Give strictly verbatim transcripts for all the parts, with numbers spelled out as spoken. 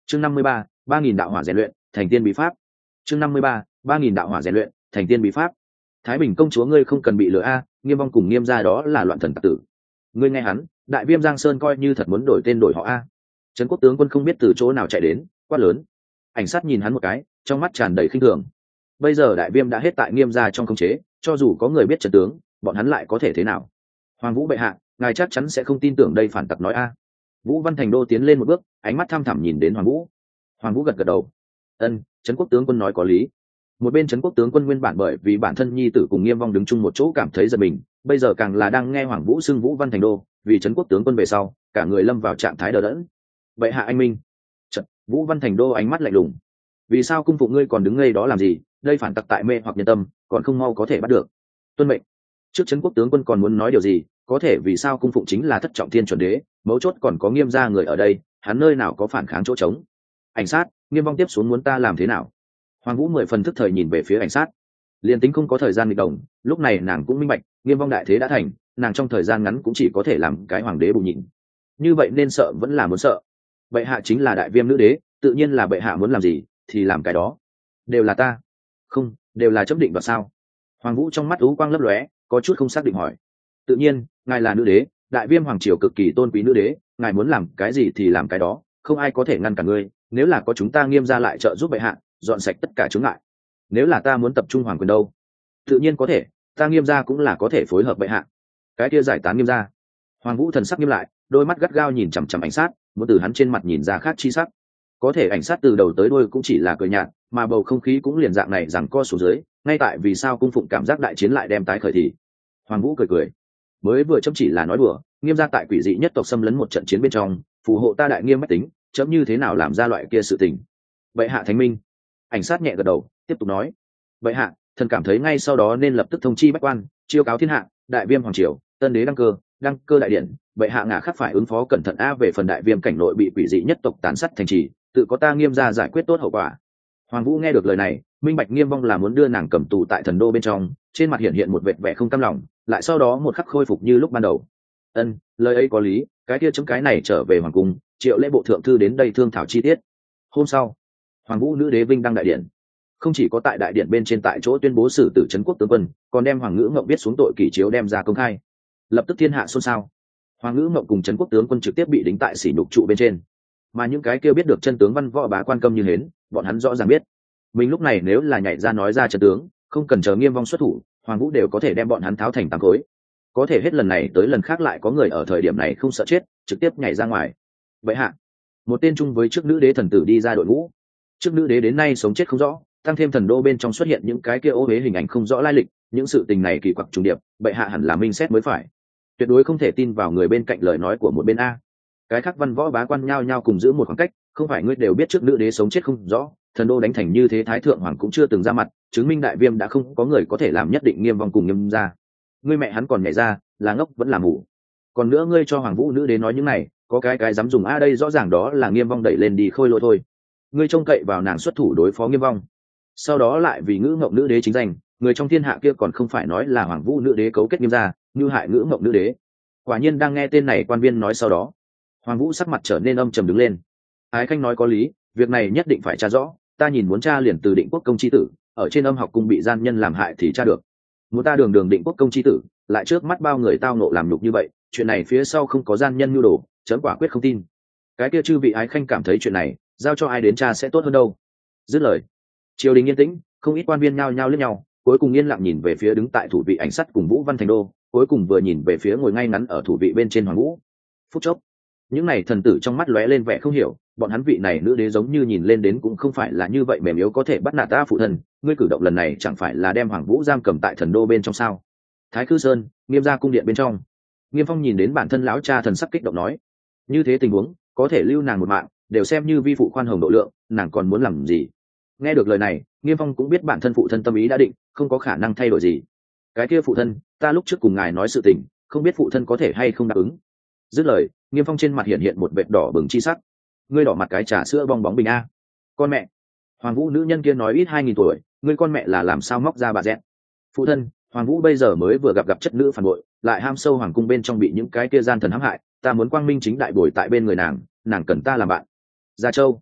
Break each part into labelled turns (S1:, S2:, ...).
S1: chương năm mươi ba ba nghìn đạo hỏa rèn luyện thành tiên bí pháp. chương năm mươi ba ba nghìn đạo hỏa rèn luyện thành tiên bí pháp. Thái Bình công chúa ngươi không cần bị lừa a, Nghiêm Vong cùng Nghiêm gia đó là loạn thần tặc tử. Ngươi nghe hắn, đại viêm Giang Sơn coi như thật muốn đổi tên đổi họ a. Trấn quốc tướng quân không biết từ chỗ nào chạy đến, quát lớn. Ảnh sát nhìn hắn một cái, trong mắt tràn đầy khinh thường. Bây giờ đại viêm đã hết tại Nghiêm gia trong khống chế, cho dù có người biết trận tướng, bọn hắn lại có thể thế nào? Hoàng Vũ bệ hạ, ngài chắc chắn sẽ không tin tưởng đây phản tặc nói a. Vũ Văn Thành Đô tiến lên một bước, ánh mắt thăm thẳm nhìn đến Hoàng Vũ. Hoàng Vũ gật gật đầu. Ân, Trấn quốc tướng quân nói có lý. Một bên Trấn quốc tướng quân nguyên bản bởi vì bản thân nhi tử cùng Nghiêm Vong đứng chung một chỗ cảm thấy giật mình, bây giờ càng là đang nghe Hoàng Vũ xưng Vũ Văn Thành Đô, vì Trấn quốc tướng quân về sau, cả người lâm vào trạng thái đờ đẫn. Bệ hạ anh minh. Chật, Vũ Văn Thành Đô ánh mắt lạnh lùng. Vì sao cung phụ ngươi còn đứng ngây đó làm gì? Đây phản tặc tại mê hoặc nhân tâm, còn không mau có thể bắt được. Tuân mệnh. Trước Trấn quốc tướng quân còn muốn nói điều gì, có thể vì sao cung phụng chính là thất trọng thiên chuẩn đế, mấu chốt còn có Nghiêm gia người ở đây, hắn nơi nào có phản kháng chỗ trống. Ảnh sát, Nghiêm Vong tiếp xuống muốn ta làm thế nào? Hoàng Vũ mười phần thức thời nhìn về phía ảnh sát. Liên tính không có thời gian nghịch đồng, lúc này nàng cũng minh bạch, Nghiêm Vong đại thế đã thành, nàng trong thời gian ngắn cũng chỉ có thể làm cái hoàng đế bù nhìn. Như vậy nên sợ vẫn là muốn sợ. Bệ hạ chính là đại viêm nữ đế, tự nhiên là bệ hạ muốn làm gì thì làm cái đó. Đều là ta. Không, đều là chấp định vào sao? Hoàng Vũ trong mắt ú quang lấp lóe, có chút không xác định hỏi. Tự nhiên, ngài là nữ đế, đại viêm hoàng triều cực kỳ tôn quý nữ đế, ngài muốn làm cái gì thì làm cái đó, không ai có thể ngăn cản ngươi. Nếu là có chúng ta Nghiêm gia lại trợ giúp bệ hạ dọn sạch tất cả chướng ngại. Nếu là ta muốn tập trung hoàng quyền đâu? Tự nhiên có thể, ta Nghiêm gia cũng là có thể phối hợp bệ hạ. Cái kia giải tán Nghiêm gia. Hoàng Vũ thần sắc nghiêm lại, đôi mắt gắt gao nhìn chằm chằm ảnh sát, muốn từ hắn trên mặt nhìn ra khác chi sắc. Có thể ảnh sát từ đầu tới đuôi cũng chỉ là cười nhạt, mà bầu không khí cũng liền dạng này rằng co xuống dưới, ngay tại vì sao cung phụng cảm giác đại chiến lại đem tái khởi thì. Hoàng Vũ cười cười, mới vừa chấm chỉ là nói đùa, Nghiêm gia tại quỷ dị nhất tộc xâm lấn một trận chiến bên trong, phù hộ ta đại Nghiêm mách tính, chấm như thế nào làm ra loại kia sự tình. Bệ hạ thánh minh. Ảnh sát nhẹ gật đầu, tiếp tục nói. Bệ hạ, thần cảm thấy ngay sau đó nên lập tức thông chi bách quan, chiêu cáo thiên hạ, đại viêm hoàng triều, tân đế đăng cơ, đăng cơ đại điện, bệ hạ ngả khắc phải ứng phó cẩn thận a về phần đại viêm cảnh nội bị quỷ dị nhất tộc tàn sát thành trì, tự có ta Nghiêm gia giải quyết tốt hậu quả. Hoàng Vũ nghe được lời này, minh bạch Nghiêm Vong là muốn đưa nàng cầm tù tại thần đô bên trong, trên mặt hiện hiện một vệt vẻ không cam lòng, lại sau đó một khắc khôi phục như lúc ban đầu. Ân, lời ấy có lý, cái kia chấm cái này trở về hoàng cung, triệu lễ bộ thượng thư đến đây thương thảo chi tiết. Hôm sau, Hoàng Vũ nữ đế vinh đăng đại điện, không chỉ có tại đại điện bên trên tại chỗ tuyên bố xử tử Trấn quốc tướng quân, còn đem Hoàng Ngữ Ngộng viết xuống tội kỷ chiếu đem ra công khai, lập tức thiên hạ xôn xao. Hoàng Ngữ Ngộng cùng Trấn quốc tướng quân trực tiếp bị đính tại sỉ nhục trụ bên trên, mà những cái kia biết được chân tướng văn võ bá quan câm như hến, bọn hắn rõ ràng biết mình lúc này nếu là nhảy ra nói ra chân tướng, không cần chờ Nghiêm Vong xuất thủ, Hoàng Vũ đều có thể đem bọn hắn tháo thành tám khối. Có thể hết lần này tới lần khác lại có người ở thời điểm này không sợ chết, trực tiếp nhảy ra ngoài. Vậy hạ, một tên chung với trước nữ đế thần tử đi ra đội ngũ. Trước nữ đế đến nay sống chết không rõ, tăng thêm thần đô bên trong xuất hiện những cái kia ô huế hình ảnh không rõ lai lịch, những sự tình này kỳ quặc trùng điệp, bệ hạ hẳn là minh xét mới phải. Tuyệt đối không thể tin vào người bên cạnh lời nói của một bên a. Cái khác văn võ bá quan nhao nhao cùng giữ một khoảng cách, không phải ngươi đều biết trước nữ đế sống chết không rõ, thần đô đánh thành như thế thái thượng hoàng cũng chưa từng ra mặt, chứng minh đại viêm đã không có người có thể làm nhất định Nghiêm Vong cùng Nghiêm gia. Ngươi mẹ hắn còn nhảy ra, là ngốc vẫn là mù. Còn nữa ngươi cho Hoàng Vũ nữ đế nói những này, có cái cái dám dùng a đây rõ ràng đó là Nghiêm Vong đẩy lên đi khôi lỗi thôi. Ngươi trông cậy vào nàng xuất thủ đối phó Nghiêm Vong, sau đó lại vì Ngữ Ngộng nữ đế chính danh, người trong thiên hạ kia còn không phải nói là Hoàng Vũ nữ đế cấu kết Nghiêm gia, như hại Ngữ Ngộng nữ đế. Quả nhiên đang nghe tên này quan viên nói sau đó, Hoàng Vũ sắc mặt trở nên âm trầm đứng lên. Ái Khanh nói có lý, việc này nhất định phải tra rõ, ta nhìn muốn tra liền từ Định Quốc công chi tử, ở trên âm học cung bị gian nhân làm hại thì tra được. Muốn ta đường đường Định Quốc công chi tử, lại trước mắt bao người tao nộ làm nhục như vậy, chuyện này phía sau không có gian nhân nhu đồ, chấm quả quyết không tin. Cái kia chư vị Ái Khanh cảm thấy chuyện này, giao cho ai đến tra sẽ tốt hơn đâu. Dứt lời, triều đình yên tĩnh, không ít quan viên nhao nhao liếc nhau, cuối cùng yên lặng nhìn về phía đứng tại thủ vị ảnh sắt cùng Vũ Văn Thành Đô, cuối cùng vừa nhìn về phía ngồi ngay ngắn ở thủ vị bên trên Hoàng Vũ. Phút chốc, những này thần tử trong mắt lóe lên vẻ không hiểu, bọn hắn vị này nữ đế giống như nhìn lên đến cũng không phải là như vậy mềm yếu có thể bắt nạt ta phụ thần, ngươi cử động lần này chẳng phải là đem Hoàng Vũ giam cầm tại thần đô bên trong sao? Thái Khư Sơn, Nghiêm gia cung điện bên trong, Nghiêm Phong nhìn đến bản thân lão cha thần sắc kích động nói, như thế tình huống có thể lưu nàng một mạng, đều xem như vi phụ khoan hồng độ lượng, nàng còn muốn làm gì? Nghe được lời này, Nghiêm Phong cũng biết bản thân phụ thân tâm ý đã định, không có khả năng thay đổi gì. Cái kia phụ thân, ta lúc trước cùng ngài nói sự tình, không biết phụ thân có thể hay không đáp ứng. Dứt lời, Nghiêm Phong trên mặt hiện hiện một vệt đỏ bừng chi sắc. Ngươi đỏ mặt cái trà sữa bong bóng bình a. Con mẹ. Hoàng Vũ nữ nhân kia nói ít hai nghìn tuổi, ngươi con mẹ là làm sao móc ra bà dẹn. Phụ thân, Hoàng Vũ bây giờ mới vừa gặp gặp chất nữ phản bội, lại ham sâu hoàng cung bên trong bị những cái kia gian thần hãm hại, ta muốn quang minh chính đại bồi tại bên người nàng, nàng cần ta làm bạn. Gia Châu.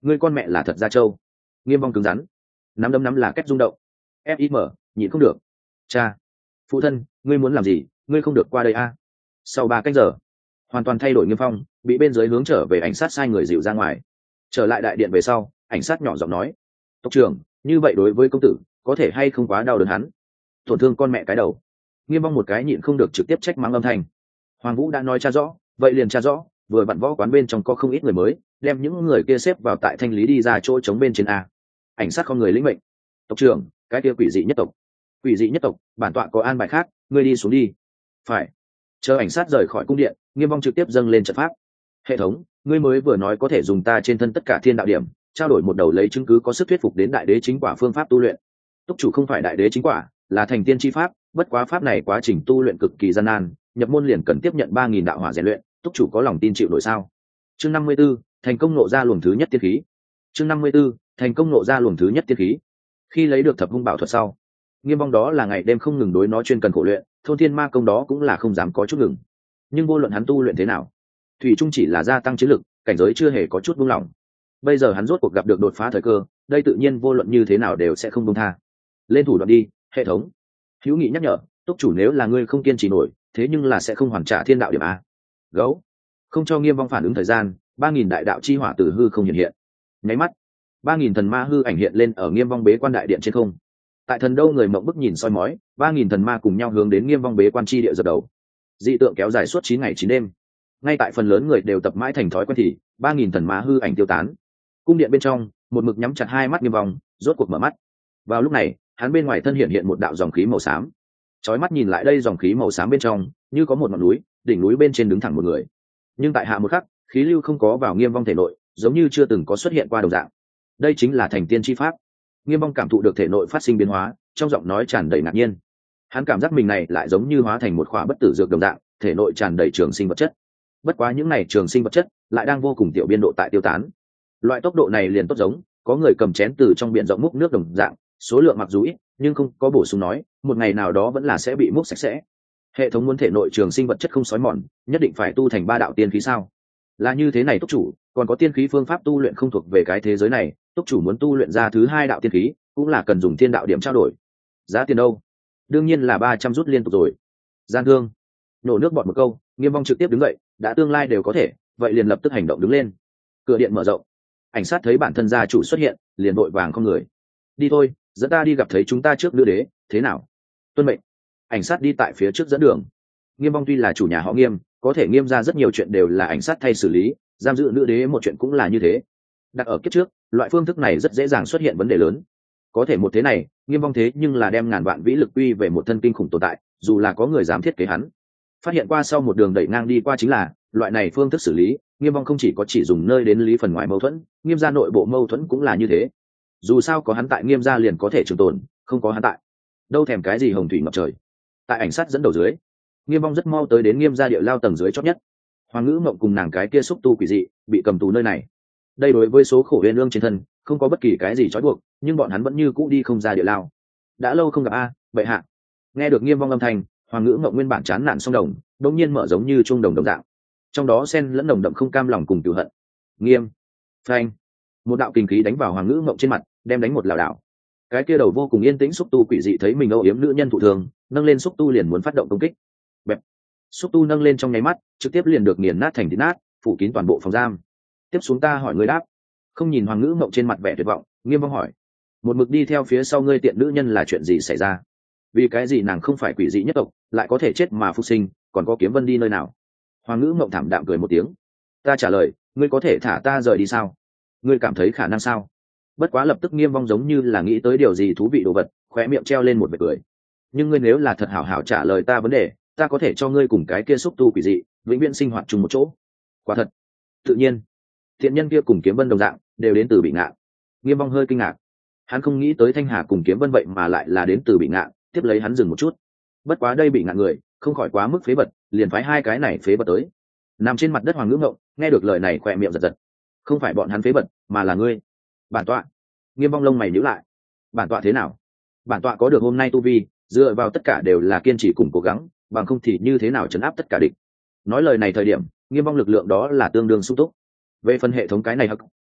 S1: ngươi con mẹ là thật ra trâu. Nghiêm vong cứng rắn, nắm đấm nắm là cách rung động. Fim nhịn không được. Cha, phụ thân, ngươi muốn làm gì, ngươi không được qua đây a. Sau ba cách giờ, hoàn toàn thay đổi Nghiêm Phong, bị bên dưới hướng trở về, ảnh sát sai người dịu ra ngoài. Trở lại đại điện về sau, ảnh sát nhỏ giọng nói: tộc trưởng, như vậy đối với công tử có thể hay không quá đau đớn hắn, tổn thương con mẹ cái đầu. Nghiêm Phong một cái nhịn không được trực tiếp trách mắng âm thanh. Hoàng Vũ đã nói cha rõ, vậy liền cha rõ, vừa vặn võ quán bên trong có không ít người mới, đem những người kia xếp vào tại thanh lý đi ra chỗ trống bên trên a. Ảnh sát không người lĩnh mệnh: tộc trưởng, cái kia quỷ dị nhất tộc, quỷ dị nhất tộc, bản tọa có an bài khác, ngươi đi xuống đi. Phải. Chờ ảnh sát rời khỏi cung điện, Nghiêm Phong trực tiếp dâng lên trận pháp. Hệ thống, ngươi mới vừa nói có thể dùng ta trên thân tất cả thiên đạo điểm trao đổi một đầu lấy chứng cứ có sức thuyết phục đến đại đế chính quả phương pháp tu luyện. Túc chủ không phải đại đế chính quả, là thành tiên chi pháp, bất quá pháp này quá trình tu luyện cực kỳ gian nan, nhập môn liền cần tiếp nhận ba nghìn đạo hỏa rèn luyện, túc chủ có lòng tin chịu nổi sao? Chương năm mươi 54, thành công nộ ra luồng thứ nhất tiên khí. Chương năm mươi 54, thành công nộ ra luồng thứ nhất tiên khí. Khi lấy được thập hung bảo thuật sau, Nghiêm Phong đó là ngày đêm không ngừng đối nó chuyên cần khổ luyện, thôn thiên ma công đó cũng là không dám có chút ngừng. Nhưng vô luận hắn tu luyện thế nào, thủy trung chỉ là gia tăng chiến lực, cảnh giới chưa hề có chút buông lỏng. Bây giờ hắn rốt cuộc gặp được đột phá thời cơ, đây tự nhiên vô luận như thế nào đều sẽ không buông tha. Lên thủ đoạn đi, hệ thống. Hữu Nghị nhắc nhở, túc chủ nếu là ngươi không kiên trì nổi, thế nhưng là sẽ không hoàn trả thiên đạo điểm a. Gấu. Không cho Nghiêm Phong phản ứng thời gian, ba nghìn đại đạo chi hỏa từ hư không hiện hiện. Nháy mắt, ba nghìn thần ma hư ảnh hiện lên ở Nghiêm Phong bế quan đại điện trên không. Tại thần đâu người mộng bức nhìn soi mói, ba nghìn thần ma cùng nhau hướng đến Nghiêm Phong bế quan chi địa dập đầu. Dị tượng kéo dài suốt chín ngày chín đêm. Ngay tại phần lớn người đều tập mãi thành thói quen thì ba nghìn thần ma hư ảnh tiêu tán. Cung điện bên trong, một mực nhắm chặt hai mắt Nghiêm Phong rốt cuộc mở mắt. Vào lúc này, hắn bên ngoài thân hiện hiện một đạo dòng khí màu xám. Chói mắt nhìn lại đây, dòng khí màu xám bên trong như có một ngọn núi, đỉnh núi bên trên đứng thẳng một người. Nhưng tại hạ một khắc, khí lưu không có vào Nghiêm Phong thể nội, giống như chưa từng có xuất hiện qua đồng dạng. Đây chính là thành tiên chi pháp. Nghiêm Phong cảm thụ được thể nội phát sinh biến hóa, trong giọng nói tràn đầy ngạc nhiên. Hắn cảm giác mình này lại giống như hóa thành một khỏa bất tử dược đồng dạng, thể nội tràn đầy trường sinh vật chất. Bất quá những này trường sinh vật chất lại đang vô cùng tiểu biên độ tại tiêu tán. Loại tốc độ này liền tốt giống có người cầm chén từ trong biển rộng múc nước đồng dạng, số lượng mặc dù ít, nhưng không có bổ sung nói, một ngày nào đó vẫn là sẽ bị múc sạch sẽ. Hệ thống muốn thể nội trường sinh vật chất không xói mòn, nhất định phải tu thành ba đạo tiên khí sao? Là như thế này túc chủ, còn có tiên khí phương pháp tu luyện không thuộc về cái thế giới này, túc chủ muốn tu luyện ra thứ hai đạo tiên khí, cũng là cần dùng thiên đạo điểm trao đổi. Giá tiền đâu? Đương nhiên là ba trăm rút liên tục rồi. Gian thương. Nổ nước bọt một câu, Nghiêm Phong trực tiếp đứng dậy, đã tương lai đều có thể, vậy liền lập tức hành động đứng lên. Cửa điện mở rộng. Ảnh sát thấy bản thân gia chủ xuất hiện, liền vội vàng không người. Đi thôi, dẫn ta đi gặp thấy chúng ta trước nữ đế, thế nào? Tuân mệnh. Ảnh sát đi tại phía trước dẫn đường. Nghiêm Phong tuy là chủ nhà họ Nghiêm, có thể Nghiêm ra rất nhiều chuyện đều là ảnh sát thay xử lý, giam giữ nữ đế một chuyện cũng là như thế. Đặt ở kiếp trước, loại phương thức này rất dễ dàng xuất hiện vấn đề lớn. Có thể một thế này, Nghiêm Phong thế nhưng là đem ngàn vạn vĩ lực quy về một thân kinh khủng tồn tại, dù là có người dám thiết kế hắn. Phát hiện qua sau một đường đẩy ngang đi qua chính là loại này phương thức xử lý. Nghiêm Phong không chỉ có chỉ dùng nơi đến lý phần ngoài mâu thuẫn, Nghiêm gia nội bộ mâu thuẫn cũng là như thế. Dù sao có hắn tại Nghiêm gia liền có thể trường tồn, không có hắn tại đâu thèm cái gì hồng thủy ngập trời. Tại ảnh sát dẫn đầu dưới, Nghiêm Phong rất mau tới đến Nghiêm gia địa lao tầng dưới chót nhất. Hoàng Ngữ Mộng cùng nàng cái kia xúc tu quỷ dị bị cầm tù nơi này. Đây đối với số khổ uyên ương trên thân không có bất kỳ cái gì trói buộc, nhưng bọn hắn vẫn như cũ đi không ra địa lao. Đã lâu không gặp a, bệ hạ. Nghe được Nghiêm Phong âm thanh, Hoàng Ngữ Mộng nguyên bản chán nản song đồng đột nhiên mở giống như chuông đồng đồng dạng, trong đó xen lẫn nồng đậm không cam lòng cùng cừu hận. Nghiêm, phanh, một đạo kinh khí đánh vào Hoàng Ngữ Mộng trên mặt, đem đánh một lảo đảo. Cái kia đầu vô cùng yên tĩnh xúc tu quỷ dị thấy mình âu yếm nữ nhân thụ thường, nâng lên xúc tu liền muốn phát động công kích. Bẹp, xúc tu nâng lên trong nháy mắt, trực tiếp liền được nghiền nát thành thịt nát, phủ kín toàn bộ phòng giam. Tiếp xuống ta hỏi ngươi đáp. Không nhìn Hoàng Ngữ Mộng trên mặt vẻ tuyệt vọng, Nghiêm Phong hỏi, một mực đi theo phía sau ngươi tiện nữ nhân là chuyện gì xảy ra? Vì cái gì nàng không phải quỷ dị nhất tộc, lại có thể chết mà phục sinh, còn có Kiếm Vân đi nơi nào? Hoàng Ngữ Mộng thảm đạm cười một tiếng. Ta trả lời, ngươi có thể thả ta rời đi sao? Ngươi cảm thấy khả năng sao? Bất quá lập tức Nghiêm Phong giống như là nghĩ tới điều gì thú vị đồ vật, khóe miệng treo lên một vệt cười. Nhưng ngươi nếu là thật hảo hảo trả lời ta vấn đề, ta có thể cho ngươi cùng cái kia xúc tu quỷ dị vĩnh viễn sinh hoạt chung một chỗ. Quả thật. Tự nhiên. Thiện nhân kia cùng Kiếm Vân đồng dạng, đều đến từ Bị Ngạn. Nghiêm Phong hơi kinh ngạc. Hắn không nghĩ tới Thanh Hà cùng Kiếm Vân vậy mà lại là đến từ Bị Ngạn, tiếp lấy hắn dừng một chút. Bất quá đây Bị Ngạn người, không khỏi quá mức phế vật, liền phái hai cái này phế vật tới. Nằm trên mặt đất Hoàng Ngữ Ngộng, nghe được lời này khỏe miệng giật giật. Không phải bọn hắn phế vật, mà là ngươi. Bản tọa. Nghiêm Phong lông mày nhíu lại. Bản tọa thế nào? Bản tọa có được hôm nay tu vi, dựa vào tất cả đều là kiên trì cùng cố gắng, bằng không thì như thế nào trấn áp tất cả địch. Nói lời này thời điểm, Nghiêm Phong lực lượng đó là tương đương sung túc. Về phần hệ thống cái này hắc,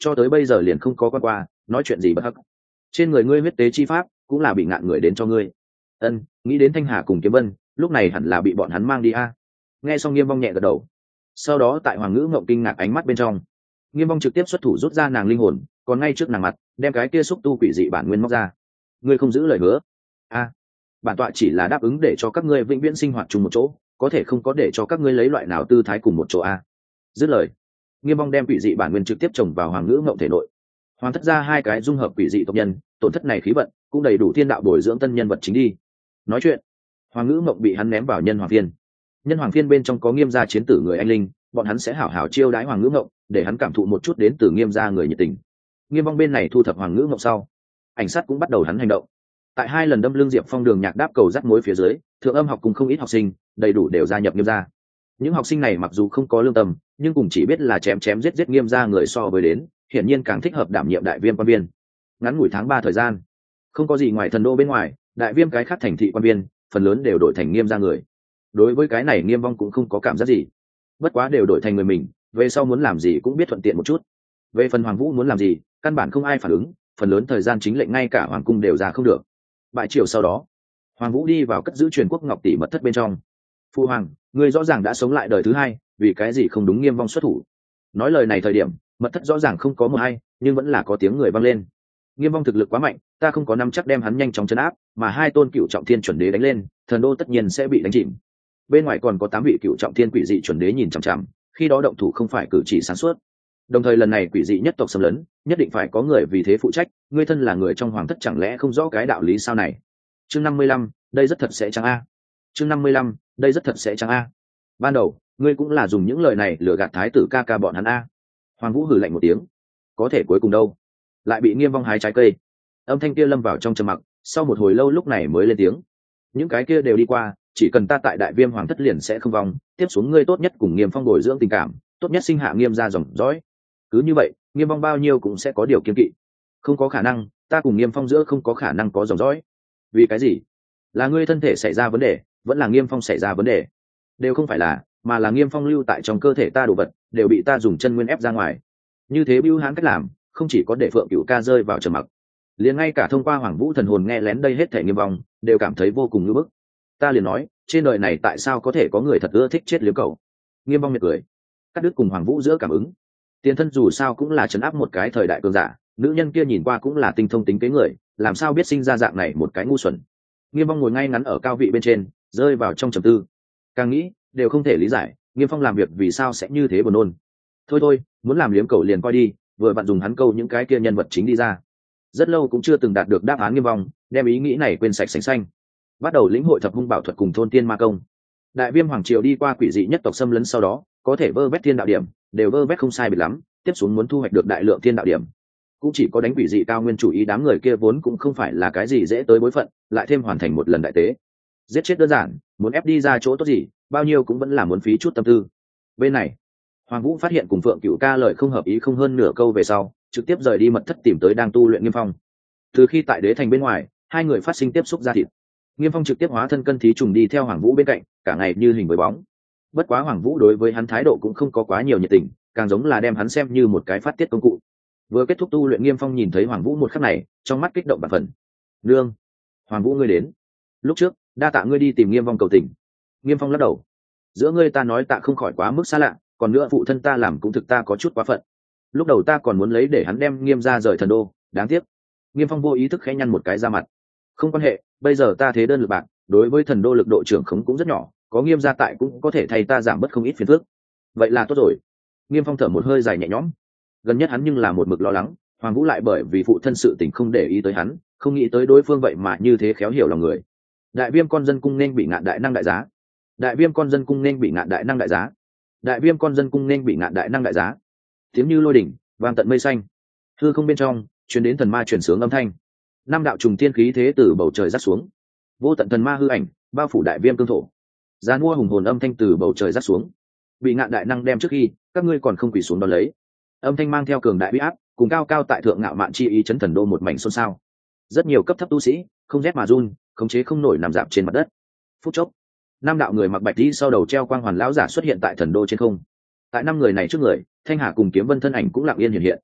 S1: cho tới bây giờ liền không có quan qua nói chuyện gì bất hắc. Trên người ngươi huyết tế chi pháp cũng là bị ngạn người đến cho ngươi. Ân, nghĩ đến Thanh Hà cùng Kiếm Vân, lúc này hẳn là bị bọn hắn mang đi a. Nghe xong Nghiêm Vong nhẹ gật đầu. Sau đó tại Hoàng Ngữ Ngộng kinh ngạc ánh mắt bên trong, Nghiêm Vong trực tiếp xuất thủ rút ra nàng linh hồn, còn ngay trước nàng mặt đem cái kia xúc tu quỷ dị bản nguyên móc ra. Ngươi không giữ lời hứa. A, bản tọa chỉ là đáp ứng để cho các ngươi vĩnh viễn sinh hoạt chung một chỗ, có thể không có để cho các ngươi lấy loại nào tư thái cùng một chỗ a. Dứt lời, Nghiêm Vong đem quỷ dị bản nguyên trực tiếp trồng vào Hoàng Ngữ Ngộng thể nội. Hoàng thất ra hai cái dung hợp quỷ dị tộc nhân, tổn thất này khí vận cũng đầy đủ thiên đạo bồi dưỡng tân nhân vật chính đi. Nói chuyện, Hoàng Ngữ Ngộng bị hắn ném vào nhân hoàng phiên. Nhân hoàng phiên bên trong có Nghiêm gia chiến tử người anh linh, bọn hắn sẽ hảo hảo chiêu đãi Hoàng Ngữ Ngộng, để hắn cảm thụ một chút đến từ Nghiêm gia người nhiệt tình. Nghiêm Vong bên này thu thập Hoàng Ngữ Ngộng sau, ảnh sát cũng bắt đầu hắn hành động. Tại hai lần đâm lưng Diệp Phong đường nhạc đáp cầu dắt mối phía dưới, thượng âm học cùng không ít học sinh đầy đủ đều gia nhập Nghiêm gia. Những học sinh này mặc dù không có lương tâm, nhưng cũng chỉ biết là chém chém giết giết Nghiêm gia người so với đến, hiển nhiên càng thích hợp đảm nhiệm đại viêm quan viên. Ngắn ngủi tháng ba thời gian, không có gì ngoài thần đô bên ngoài, đại viêm cái khác thành thị quan viên phần lớn đều đổi thành Nghiêm gia người. Đối với cái này Nghiêm Vong cũng không có cảm giác gì, bất quá đều đổi thành người mình, về sau muốn làm gì cũng biết thuận tiện một chút. Về phần Hoàng Vũ muốn làm gì, căn bản không ai phản ứng, phần lớn thời gian chính lệnh ngay cả hoàng cung đều ra không được. Bại triều sau đó, Hoàng Vũ đi vào cất giữ truyền quốc ngọc tỷ mật thất bên trong. Phu hoàng, người rõ ràng đã sống lại đời thứ hai, vì cái gì không đúng Nghiêm Vong xuất thủ? Nói lời này thời điểm, mật thất rõ ràng không có một hay, nhưng vẫn là có tiếng người vang lên. Nghiêm Vong thực lực quá mạnh, ta không có nắm chắc đem hắn nhanh chóng chấn áp, mà hai tôn cựu trọng thiên chuẩn đế đánh lên, thần đô tất nhiên sẽ bị đánh chìm. Bên ngoài còn có tám vị cựu trọng thiên quỷ dị chuẩn đế nhìn chằm chằm, khi đó động thủ không phải cử chỉ sáng suốt. Đồng thời lần này quỷ dị nhất tộc xâm lấn, nhất định phải có người vì thế phụ trách, ngươi thân là người trong hoàng thất chẳng lẽ không rõ cái đạo lý sao này? Chương năm mươi lăm, đây rất thật sẽ chăng a. Chương năm mươi lăm, đây rất thật sẽ chăng a. Ban đầu, ngươi cũng là dùng những lời này lừa gạt thái tử ca ca bọn hắn a. Hoàng Vũ hừ lạnh một tiếng. Có thể cuối cùng đâu? Lại bị Nghiêm Vong hái trái cây. Âm thanh kia lâm vào trong trầm mặc, sau một hồi lâu lúc này mới lên tiếng. Những cái kia đều đi qua, chỉ cần ta tại đại viêm hoàng thất liền sẽ không vong, tiếp xuống ngươi tốt nhất cùng Nghiêm Phong bồi dưỡng tình cảm, tốt nhất sinh hạ Nghiêm gia dòng dõi. Cứ như vậy, Nghiêm Vong bao nhiêu cũng sẽ có điều kiên kỵ. Không có khả năng, ta cùng Nghiêm Phong giữa không có khả năng có dòng dõi. Vì cái gì? Là ngươi thân thể xảy ra vấn đề, vẫn là Nghiêm Phong xảy ra vấn đề? Đều không phải là, mà là Nghiêm Phong lưu tại trong cơ thể ta đồ vật đều bị ta dùng chân nguyên ép ra ngoài. Như thế bưu hán cách làm, không chỉ có để Phượng Cửu ca rơi vào trầm mặc, liền ngay cả thông qua Hoàng Vũ thần hồn nghe lén đây hết thể Nghiêm Vong đều cảm thấy vô cùng ngưỡng bức. Ta liền nói, trên đời này tại sao có thể có người thật ưa thích chết liếm cầu? Nghiêm Vong miệt cười, cắt đứt cùng Hoàng Vũ giữa cảm ứng. Tiền thân dù sao cũng là trấn áp một cái thời đại cường giả, nữ nhân kia nhìn qua cũng là tinh thông tính kế người, làm sao biết sinh ra dạng này một cái ngu xuẩn. Nghiêm Vong ngồi ngay ngắn ở cao vị bên trên, rơi vào trong trầm tư. Càng nghĩ đều không thể lý giải, Nghiêm Phong làm việc vì sao sẽ như thế buồn nôn. Thôi thôi, muốn làm liếm cầu liền coi đi, vừa bạn dùng hắn câu những cái kia nhân vật chính đi ra. Rất lâu cũng chưa từng đạt được đáp án Nghiêm Vong, đem ý nghĩ này quên sạch sành xanh. Bắt đầu lĩnh hội thập hung bảo thuật cùng thôn tiên ma công. Đại viêm hoàng triều đi qua quỷ dị nhất tộc xâm lấn sau đó, có thể vơ vét thiên đạo điểm, đều vơ vét không sai biệt lắm, tiếp xuống muốn thu hoạch được đại lượng thiên đạo điểm, cũng chỉ có đánh quỷ dị cao nguyên chủ ý đám người kia vốn cũng không phải là cái gì dễ tới bối phận, lại thêm hoàn thành một lần đại tế. Giết chết đơn giản, muốn ép đi ra chỗ tốt gì, bao nhiêu cũng vẫn là muốn phí chút tâm tư. Bên này, Hoàng Vũ phát hiện cùng Phượng Cửu ca lời không hợp ý không hơn nửa câu về sau, trực tiếp rời đi mật thất tìm tới đang tu luyện Nghiêm Phong. Từ khi tại đế thành bên ngoài, hai người phát sinh tiếp xúc ra thịt. Nghiêm Phong trực tiếp hóa thân cân thí trùng đi theo Hoàng Vũ bên cạnh, cả ngày như hình với bóng. Bất quá Hoàng Vũ đối với hắn thái độ cũng không có quá nhiều nhiệt tình, càng giống là đem hắn xem như một cái phát tiết công cụ. Vừa kết thúc tu luyện, Nghiêm Phong nhìn thấy Hoàng Vũ một khắc này, trong mắt kích động bạt phần. "Nương, Hoàng Vũ ngươi đến. Lúc trước, đa tạ ngươi đi tìm Nghiêm Vong cầu tình." Nghiêm Phong lắc đầu. "Giữa ngươi ta nói tạ không khỏi quá mức xa lạ, còn nữa phụ thân ta làm cũng thực ta có chút quá phận. Lúc đầu ta còn muốn lấy để hắn đem Nghiêm gia rời thần đô, đáng tiếc." Nghiêm Phong vô ý thức khẽ nhăn một cái ra mặt. "Không quan hệ, bây giờ ta thế đơn lực bạc, đối với thần đô lực độ trưởng khống cũng rất nhỏ, có Nghiêm gia tại cũng có thể thay ta giảm bớt không ít phiền phức." "Vậy là tốt rồi." Nghiêm Phong thở một hơi dài nhẹ nhõm. Gần nhất hắn nhưng là một mực lo lắng, Hoàng Vũ lại bởi vì phụ thân sự tình không để ý tới hắn, không nghĩ tới đối phương vậy mà như thế khéo hiểu lòng người. Đại viêm con dân cung nên bị ngạn đại năng đại giá. Đại viêm con dân cung nên bị ngạn đại năng đại giá. Đại viêm con dân cung nên bị ngạn đại năng đại giá. Tiếng như lôi đỉnh, vang tận mây xanh. Hư không bên trong, truyền đến thần ma truyền sướng âm thanh. Năm đạo trùng thiên khí thế từ bầu trời rắc xuống. Vô tận thần ma hư ảnh, bao phủ đại viêm cương thổ. Giàn mua hùng hồn âm thanh từ bầu trời rắc xuống. Bị ngạn đại năng đem trước khi, các ngươi còn không quỳ xuống đón lấy. Âm thanh mang theo cường đại uy áp, cùng cao cao tại thượng ngạo mạn chi ý chấn thần đô một mảnh xôn xao. Rất nhiều cấp thấp tu sĩ không rét mà run, khống chế không nổi nằm dạp trên mặt đất. Phút chốc, năm đạo người mặc bạch y sau đầu treo quang hoàn lão giả xuất hiện tại thần đô trên không. Tại năm người này trước người, Thanh Hà cùng Kiếm Vân thân ảnh cũng lặng yên hiện hiện.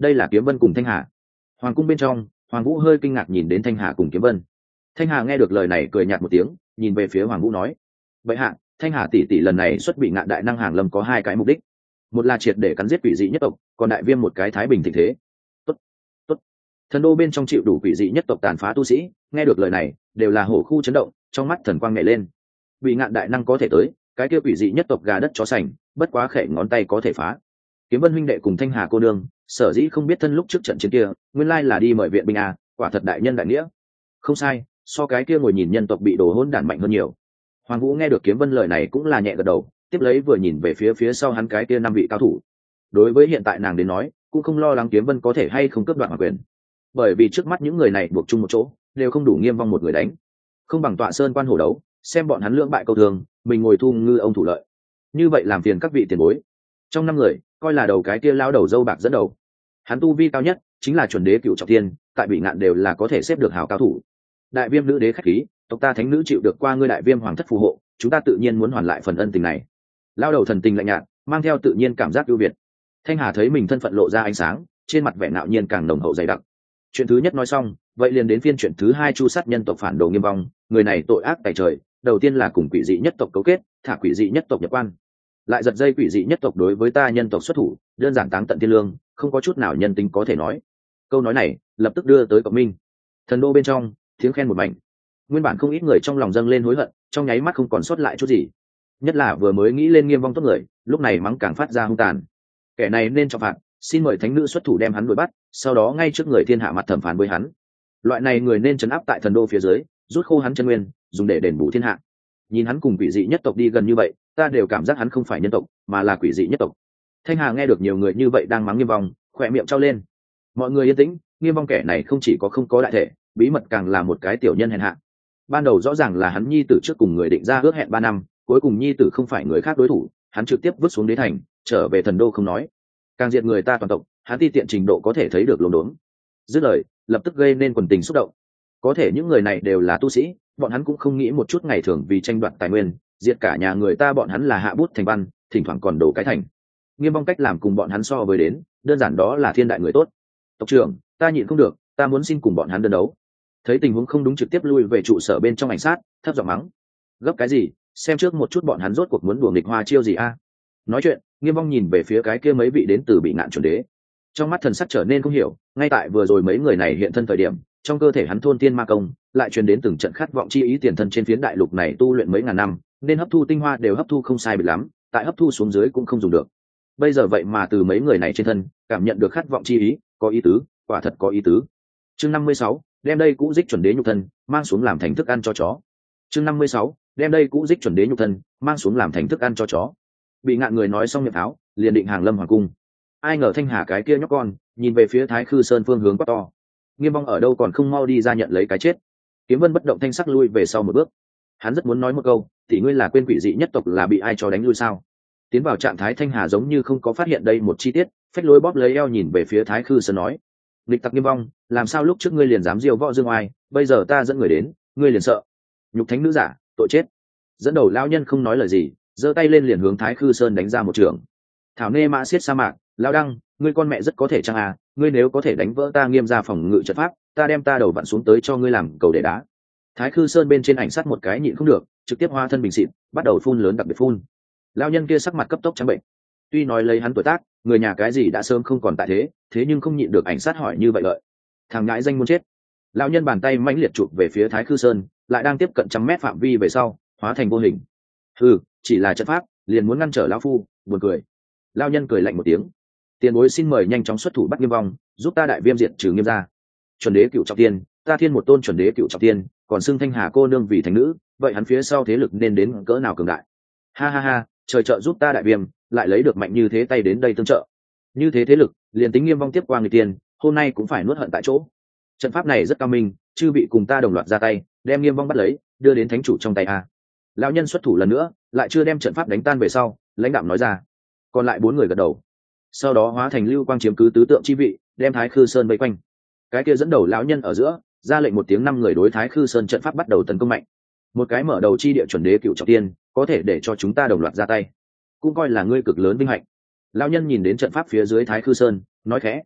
S1: đây là kiếm vân cùng thanh hà. Hoàng cung bên trong, Hoàng Vũ hơi kinh ngạc nhìn đến thanh hà cùng kiếm vân. Thanh hà nghe được lời này cười nhạt một tiếng, nhìn về phía Hoàng Vũ nói: vậy hạ, thanh hà tỷ tỷ lần này xuất bị ngạn đại năng hàng lâm có hai cái mục đích, một là triệt để cắn giết quỷ dị nhất tộc, còn đại viêm một cái thái bình thịnh thế. Tốt, tốt. Thần đô bên trong chịu đủ quỷ dị nhất tộc tàn phá tu sĩ, nghe được lời này đều là hổ khu chấn động, trong mắt thần quang nhảy lên. Bị ngạn đại năng có thể tới, cái kia quỷ dị nhất tộc gà đất chó sành, bất quá khẽ ngón tay có thể phá. Kiếm vân huynh đệ cùng thanh hà cô nương sở dĩ không biết thân lúc trước trận chiến kia, nguyên lai là đi mời viện binh à, quả thật đại nhân đại nghĩa. Không sai, so cái kia ngồi nhìn nhân tộc bị đồ hỗn đản mạnh hơn nhiều. Hoàng Vũ nghe được kiếm vân lời này cũng là nhẹ gật đầu, tiếp lấy vừa nhìn về phía phía sau hắn cái kia năm vị cao thủ. Đối với hiện tại nàng đến nói, cũng không lo lắng kiếm vân có thể hay không cướp đoạt hoàng quyền, bởi vì trước mắt những người này buộc chung một chỗ đều không đủ Nghiêm Vong một người đánh, không bằng tọa sơn quan hổ đấu, xem bọn hắn lưỡng bại câu thường, mình ngồi thu ngư ông thủ lợi. Như vậy làm phiền các vị tiền bối. Trong năm người, coi là đầu cái kia lao đầu dâu bạc dẫn đầu, hắn tu vi cao nhất, chính là chuẩn đế cựu trọng thiên, tại bị ngạn đều là có thể xếp được hào cao thủ. Đại viêm nữ đế khách khí, tộc ta thánh nữ chịu được qua ngươi đại viêm hoàng thất phù hộ, chúng ta tự nhiên muốn hoàn lại phần ân tình này. Lao đầu thần tình lạnh nhạt, mang theo tự nhiên cảm giác ưu việt. Thanh hà thấy mình thân phận lộ ra ánh sáng, trên mặt vẻ ngạo nhiên càng nồng hậu dày đặc. Chuyện thứ nhất nói xong, vậy liền đến phiên chuyện thứ hai, chu sát nhân tộc phản đồ Nghiêm Vong. Người này tội ác tày trời, đầu tiên là cùng quỷ dị nhất tộc cấu kết, thả quỷ dị nhất tộc nhập quan, lại giật dây quỷ dị nhất tộc đối với ta nhân tộc xuất thủ, đơn giản táng tận thiên lương, không có chút nào nhân tính có thể nói. Câu nói này lập tức đưa tới cộng minh. Thần đô bên trong tiếng khen một mảnh, nguyên bản không ít người trong lòng dâng lên hối hận, trong nháy mắt không còn sót lại chút gì. Nhất là vừa mới nghĩ lên Nghiêm Vong tốt người, lúc này mắng càng phát ra hung tàn. Kẻ này nên trọng phạt, xin mời thánh nữ xuất thủ đem hắn đuổi bắt, sau đó ngay trước người thiên hạ mặt thẩm phán với hắn. Loại này người nên trấn áp tại thần đô phía dưới, rút khô hắn chân nguyên, dùng để đền bù thiên hạ. Nhìn hắn cùng quỷ dị nhất tộc đi gần như vậy, ta đều cảm giác hắn không phải nhân tộc, mà là quỷ dị nhất tộc. Thanh hà nghe được nhiều người như vậy đang mắng Nghiêm Vong, khỏe miệng trao lên. Mọi người yên tĩnh, Nghiêm Vong kẻ này không chỉ có không có đại thể, bí mật càng là một cái tiểu nhân hèn hạ. Ban đầu rõ ràng là hắn nhi tử trước cùng người định ra ước hẹn ba năm, cuối cùng nhi tử không phải người khác đối thủ, hắn trực tiếp vứt xuống đế thành, trở về thần đô không nói, càng diệt người ta toàn tộc, hắn ti tiện trình độ có thể thấy được luống đốn. Dứt lời, lập tức gây nên quần tình xúc động. Có thể những người này đều là tu sĩ, bọn hắn cũng không nghĩ một chút ngày thường vì tranh đoạt tài nguyên, diệt cả nhà người ta, bọn hắn là hạ bút thành văn, thỉnh thoảng còn đổ cái thành. Nghiêm Vong cách làm cùng bọn hắn so với đến, đơn giản đó là thiên đại người tốt. Tộc trưởng, ta nhịn không được, ta muốn xin cùng bọn hắn đơn đấu. Thấy tình huống không đúng trực tiếp lui về trụ sở bên trong ảnh sát, thấp giọng mắng. Gấp cái gì, xem trước một chút bọn hắn rốt cuộc muốn đùa nghịch hoa chiêu gì a. Nói chuyện, Nghiêm Vong nhìn về phía cái kia mấy vị đến từ bị ngạn chuẩn đế, trong mắt thần sắc trở nên không hiểu. Ngay tại vừa rồi mấy người này hiện thân thời điểm, trong cơ thể hắn thôn tiên ma công lại truyền đến từng trận khát vọng chi ý, tiền thân trên phiến đại lục này tu luyện mấy ngàn năm, nên hấp thu tinh hoa đều hấp thu không sai biệt lắm, tại hấp thu xuống dưới cũng không dùng được. Bây giờ vậy mà từ mấy người này trên thân cảm nhận được khát vọng chi ý, có ý tứ, quả thật có ý tứ. Chương năm mươi sáu, đem đây cũ dích chuẩn đế nhục thân mang xuống làm thành thức ăn cho chó. Chương năm mươi sáu, đem đây cũ dích chuẩn đế nhục thân mang xuống làm thành thức ăn cho chó. Bị ngạn người nói xong miệng tháo, liền định hàng lâm hoàng cung. Ai ngờ thanh hà cái kia nhóc con nhìn về phía Thái Khư Sơn phương hướng quá to. Nghiêm Vong ở đâu còn không mau đi ra nhận lấy cái chết. Kiếm Vân bất động thanh sắc lui về sau một bước. Hắn rất muốn nói một câu, thì ngươi là quên quỷ dị nhất tộc là bị ai cho đánh lui sao? Tiến vào trạng thái thanh hà giống như không có phát hiện đây một chi tiết, phách lối bóp lấy eo nhìn về phía Thái Khư Sơn nói: nghịch tặc Nghiêm Vong, làm sao lúc trước ngươi liền dám diêu võ dương oai, bây giờ ta dẫn người đến, ngươi liền sợ? Nhục thánh nữ giả, tội chết. Dẫn đầu lão nhân không nói lời gì, giơ tay lên liền hướng Thái Khư Sơn đánh ra một trường. Thảo nê mã xiết sa mạc, lão đăng, ngươi con mẹ rất có thể chăng à, ngươi nếu có thể đánh vỡ ta Nghiêm gia phòng ngự trận pháp, ta đem ta đầu vặn xuống tới cho ngươi làm cầu để đá. Thái Khư Sơn bên trên ảnh sát một cái nhịn không được, trực tiếp hóa thân bình xịt, bắt đầu phun lớn đặc biệt phun. Lão nhân kia sắc mặt cấp tốc trắng bệnh. Tuy nói lấy hắn tuổi tác, người nhà cái gì đã sớm không còn tại thế, thế nhưng không nhịn được ảnh sát hỏi như vậy lợi. Thằng ngãi danh muốn chết. Lão nhân bàn tay mãnh liệt chụp về phía Thái Khư Sơn, lại đang tiếp cận trăm mét phạm vi về sau, hóa thành vô hình. Ừ, chỉ là trận pháp, liền muốn ngăn trở lão phu, buồn cười. Lão nhân cười lạnh một tiếng. Tiền bối xin mời nhanh chóng xuất thủ bắt Nghiêm Vong, giúp ta đại viêm diệt trừ Nghiêm gia. Chuẩn đế cựu trọng tiên, ta thiên một tôn chuẩn đế cựu trọng tiên, còn xưng thanh hà cô nương vì thánh nữ, vậy hắn phía sau thế lực nên đến cỡ nào cường đại. Ha ha ha, trời trợ giúp ta đại viêm lại lấy được mạnh như thế tay đến đây tương trợ. Như thế thế lực, liền tính Nghiêm Vong tiếp qua người tiên, hôm nay cũng phải nuốt hận tại chỗ. Trận pháp này rất cao minh, chư vị cùng ta đồng loạt ra tay, đem Nghiêm Vong bắt lấy, đưa đến thánh chủ trong tay a. Lão nhân xuất thủ lần nữa, lại chưa đem trận pháp đánh tan về sau, lãnh đạm nói ra. Còn lại bốn người gật đầu. Sau đó hóa thành lưu quang chiếm cứ tứ tượng chi vị, đem Thái Khư Sơn vây quanh. Cái kia dẫn đầu lão nhân ở giữa, ra lệnh một tiếng, năm người đối Thái Khư Sơn trận pháp bắt đầu tấn công mạnh. Một cái mở đầu chi địa chuẩn đế cựu trọng tiên, có thể để cho chúng ta đồng loạt ra tay, cũng coi là ngươi cực lớn vinh hạnh. Lão nhân nhìn đến trận pháp phía dưới Thái Khư Sơn, nói khẽ.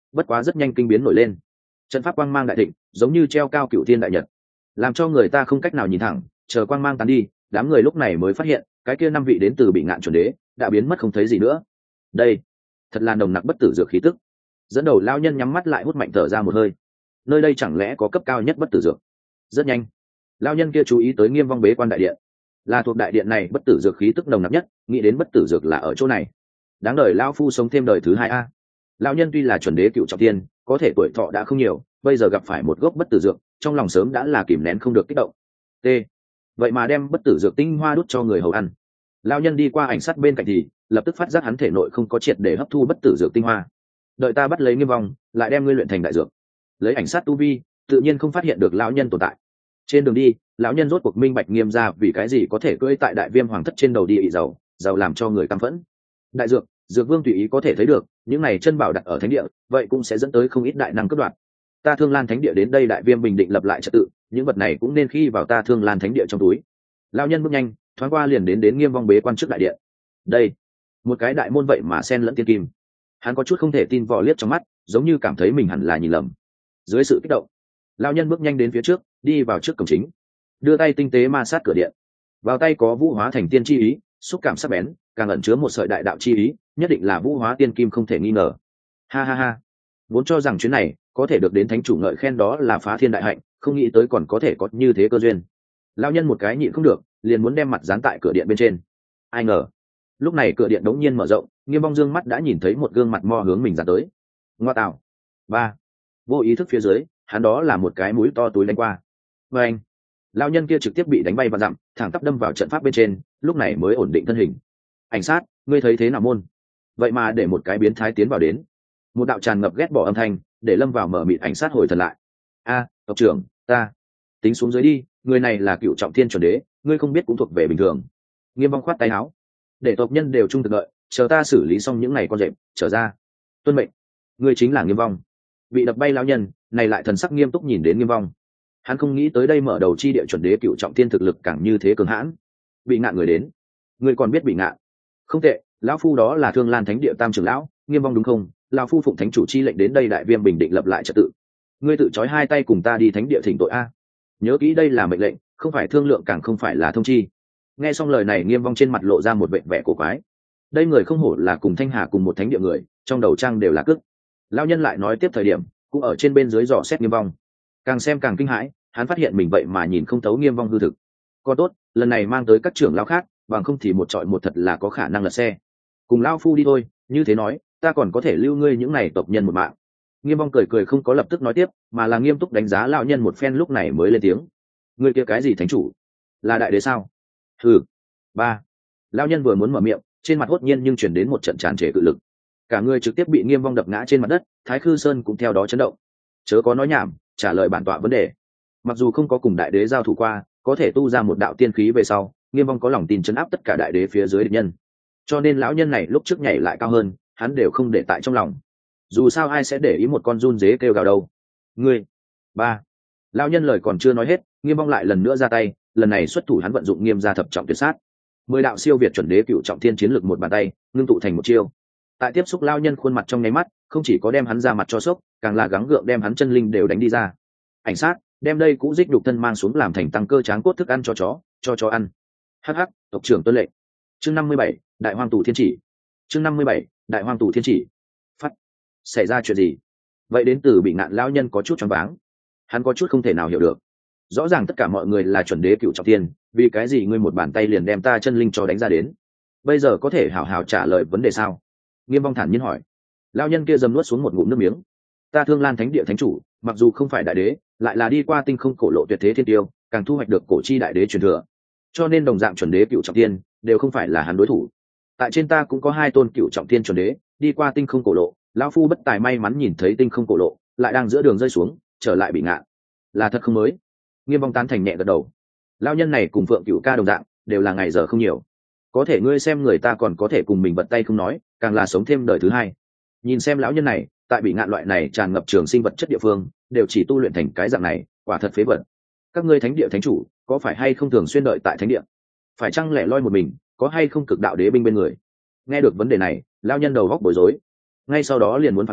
S1: bất quá rất nhanh kinh biến nổi lên. Trận pháp quang mang đại thịnh, giống như treo cao cửu thiên đại nhật, làm cho người ta không cách nào nhìn thẳng. Chờ quang mang tán đi, đám người lúc này mới phát hiện cái kia năm vị đến từ Bị Ngạn chuẩn đế đã biến mất không thấy gì nữa. Đây thật là nồng nặc bất tử dược khí tức. Dẫn đầu lão nhân nhắm mắt lại hút mạnh thở ra một hơi. Nơi đây chẳng lẽ có cấp cao nhất bất tử dược? Rất nhanh, lão nhân kia chú ý tới Nghiêm Vong bế quan đại điện, là thuộc đại điện này bất tử dược khí tức nồng nặc nhất, nghĩ đến bất tử dược là ở chỗ này. Đáng đời lão phu sống thêm đời thứ hai a. Lão nhân tuy là chuẩn đế cựu trọng thiên, có thể tuổi thọ đã không nhiều, bây giờ gặp phải một gốc bất tử dược, trong lòng sớm đã là kìm nén không được kích động. T. Vậy mà đem bất tử dược tinh hoa đút cho người hầu ăn. Lão nhân đi qua ảnh sát bên cạnh thì lập tức phát giác hắn thể nội không có triệt để hấp thu bất tử dược tinh hoa. Đợi ta bắt lấy Nghiêm Vong, lại đem ngươi luyện thành đại dược. Lấy ảnh sát tu vi, tự nhiên không phát hiện được lão nhân tồn tại. Trên đường đi, lão nhân rốt cuộc minh bạch Nghiêm ra vì cái gì có thể cưỡi tại đại viêm hoàng thất trên đầu đi ị giàu, giàu làm cho người căm phẫn. Đại dược, dược vương tùy ý có thể thấy được, những này chân bảo đặt ở thánh địa, vậy cũng sẽ dẫn tới không ít đại năng cướp đoạt. Ta Thương Lan thánh địa đến đây đại viêm bình định lập lại trật tự, những vật này cũng nên khi vào ta Thương Lan thánh địa trong túi. Lão nhân bước nhanh, thoáng qua liền đến đến Nghiêm Vong bế quan trước đại điện. Đây, một cái đại môn vậy mà xen lẫn tiên kim. Hắn có chút không thể tin vò liếc trong mắt, giống như cảm thấy mình hẳn là nhìn lầm. Dưới sự kích động, lão nhân bước nhanh đến phía trước, đi vào trước cổng chính, đưa tay tinh tế ma sát cửa điện. Vào tay có vũ hóa thành tiên chi ý, xúc cảm sắc bén, càng ẩn chứa một sợi đại đạo chi ý, nhất định là vũ hóa tiên kim không thể nghi ngờ. Ha ha ha, vốn cho rằng chuyến này có thể được đến thánh chủ ngợi khen đó là phá thiên đại hạnh, không nghĩ tới còn có thể có như thế cơ duyên. Lão nhân một cái nhịn không được, liền muốn đem mặt dán tại cửa điện bên trên. Ai ngờ, lúc này cửa điện đống nhiên mở rộng, Nghiêm Vong dương mắt đã nhìn thấy một gương mặt mo hướng mình dán tới. Ngoa tạo. Ba. Vô ý thức phía dưới, hắn đó là một cái mũi to túi đánh qua. Và anh, lão nhân kia trực tiếp bị đánh bay và dặm, thẳng tắp đâm vào trận pháp bên trên, lúc này mới ổn định thân hình. Ảnh sát, ngươi thấy thế nào môn? Vậy mà để một cái biến thái tiến vào đến. Một đạo tràn ngập ghét bỏ âm thanh, để lâm vào mở mịt ảnh sát hồi thần lại. A, tộc trưởng, ta tính xuống dưới đi, người này là cựu trọng thiên chuẩn đế, ngươi không biết cũng thuộc về bình thường. Nghiêm Vong khoát tay áo, để tộc nhân đều trung thực đợi, chờ ta xử lý xong những ngày con rệp, trở ra. Tuân mệnh. Ngươi chính là Nghiêm Vong. Bị đập bay lão nhân này lại thần sắc nghiêm túc nhìn đến Nghiêm Vong. Hắn không nghĩ tới đây mở đầu chi địa chuẩn đế cựu trọng thiên thực lực càng như thế cường hãn. Bị Ngạn người đến, ngươi còn biết Bị Ngạn? Không tệ, lão phu đó là Thương Lan thánh địa tam trưởng lão, Nghiêm Vong đúng không? Lão phu phụng thánh chủ chi lệnh đến đây đại viêm bình định lập lại trật tự. Ngươi tự trói hai tay cùng ta đi thánh địa thỉnh tội a. Nhớ kỹ đây là mệnh lệnh, không phải thương lượng, càng không phải là thông chi. Nghe xong lời này, Nghiêm Vong trên mặt lộ ra một vẻ vẻ cổ quái. Đây người không hổ là cùng Thanh Hà cùng một thánh địa người, trong đầu trang đều là cức. Lão nhân lại nói tiếp thời điểm, cũng ở trên bên dưới dò xét Nghiêm Vong. Càng xem càng kinh hãi, hắn phát hiện mình vậy mà nhìn không thấu Nghiêm Vong hư thực. Còn tốt, lần này mang tới các trưởng lão khác, bằng không thì một trọi một thật là có khả năng lật xe. Cùng lão phu đi thôi, như thế nói, ta còn có thể lưu ngươi những này tộc nhân một mạng. Nghiêm Vong cười cười không có lập tức nói tiếp, mà là nghiêm túc đánh giá lão nhân một phen, lúc này mới lên tiếng. Ngươi kia cái gì thánh chủ? Là đại đế sao? Hừ. Ba. Lão nhân vừa muốn mở miệng, trên mặt hốt nhiên nhưng chuyển đến một trận tràn trề cự lực. Cả người trực tiếp bị Nghiêm Vong đập ngã trên mặt đất, Thái Khư Sơn cũng theo đó chấn động. Chớ có nói nhảm, trả lời bản tọa vấn đề. Mặc dù không có cùng đại đế giao thủ qua, có thể tu ra một đạo tiên khí về sau, Nghiêm Vong có lòng tin chấn áp tất cả đại đế phía dưới địch nhân. Cho nên lão nhân này lúc trước nhảy lại cao hơn, hắn đều không để tại trong lòng. Dù sao ai sẽ để ý một con run dế kêu gào đâu. Ngươi. Ba. Lão nhân lời còn chưa nói hết, Nghiêm Vong lại lần nữa ra tay, lần này xuất thủ hắn vận dụng Nghiêm gia thập trọng tuyệt sát. Mười đạo siêu việt chuẩn đế cựu trọng thiên chiến lực một bàn tay, ngưng tụ thành một chiêu. Tại tiếp xúc lão nhân khuôn mặt trong nháy mắt, không chỉ có đem hắn ra mặt cho sốc, càng là gắng gượng đem hắn chân linh đều đánh đi ra. Ảnh sát, đem đây cũ dích đục thân mang xuống làm thành tăng cơ tráng cốt thức ăn cho chó, cho chó ăn. Hắc hắc, tộc trưởng tuân lệnh. Chương năm mươi bảy, Đại Hoang Tù Thiên Chỉ. Chương năm mươi bảy, Đại Hoang Tù Thiên Chỉ. Phát. Xảy ra chuyện gì? Vậy đến từ Bị Ngạn lão nhân có chút choáng váng. Hắn có chút không thể nào hiểu được. Rõ ràng tất cả mọi người là chuẩn đế cựu trọng thiên, vì cái gì ngươi một bàn tay liền đem ta chân linh cho đánh ra đến? Bây giờ có thể hảo hảo trả lời vấn đề sao? Nghiêm Vong thản nhiên hỏi. Lão nhân kia dầm nuốt xuống một ngụm nước miếng. Ta Thương Lan thánh địa thánh chủ, mặc dù không phải đại đế, lại là đi qua tinh không cổ lộ tuyệt thế thiên tiêu, càng thu hoạch được cổ chi đại đế truyền thừa. Cho nên đồng dạng chuẩn đế cựu trọng thiên đều không phải là hắn đối thủ. Tại trên ta cũng có hai tôn cựu trọng thiên chuẩn đế, đi qua tinh không cổ lộ, lão phu bất tài may mắn nhìn thấy tinh không cổ lộ, lại đang giữa đường rơi xuống, trở lại Bị Ngạn. Là thật không mới? Nghiêm Vong tán thành nhẹ gật đầu. Lão nhân này cùng Phượng Cửu ca đồng dạng, đều là ngày giờ không nhiều. Có thể ngươi xem người ta còn có thể cùng mình bật tay không nói, càng là sống thêm đời thứ hai. Nhìn xem lão nhân này, tại Bị Ngạn loại này tràn ngập trường sinh vật chất địa phương, đều chỉ tu luyện thành cái dạng này, quả thật phế vật. Các ngươi thánh địa thánh chủ, có phải hay không thường xuyên đợi tại thánh địa? Phải chăng lẻ loi một mình, có hay không cực đạo đế binh bên người? Nghe được vấn đề này, lão nhân đầu góc bối rối. Ngay sau đó liền muốn phản bác,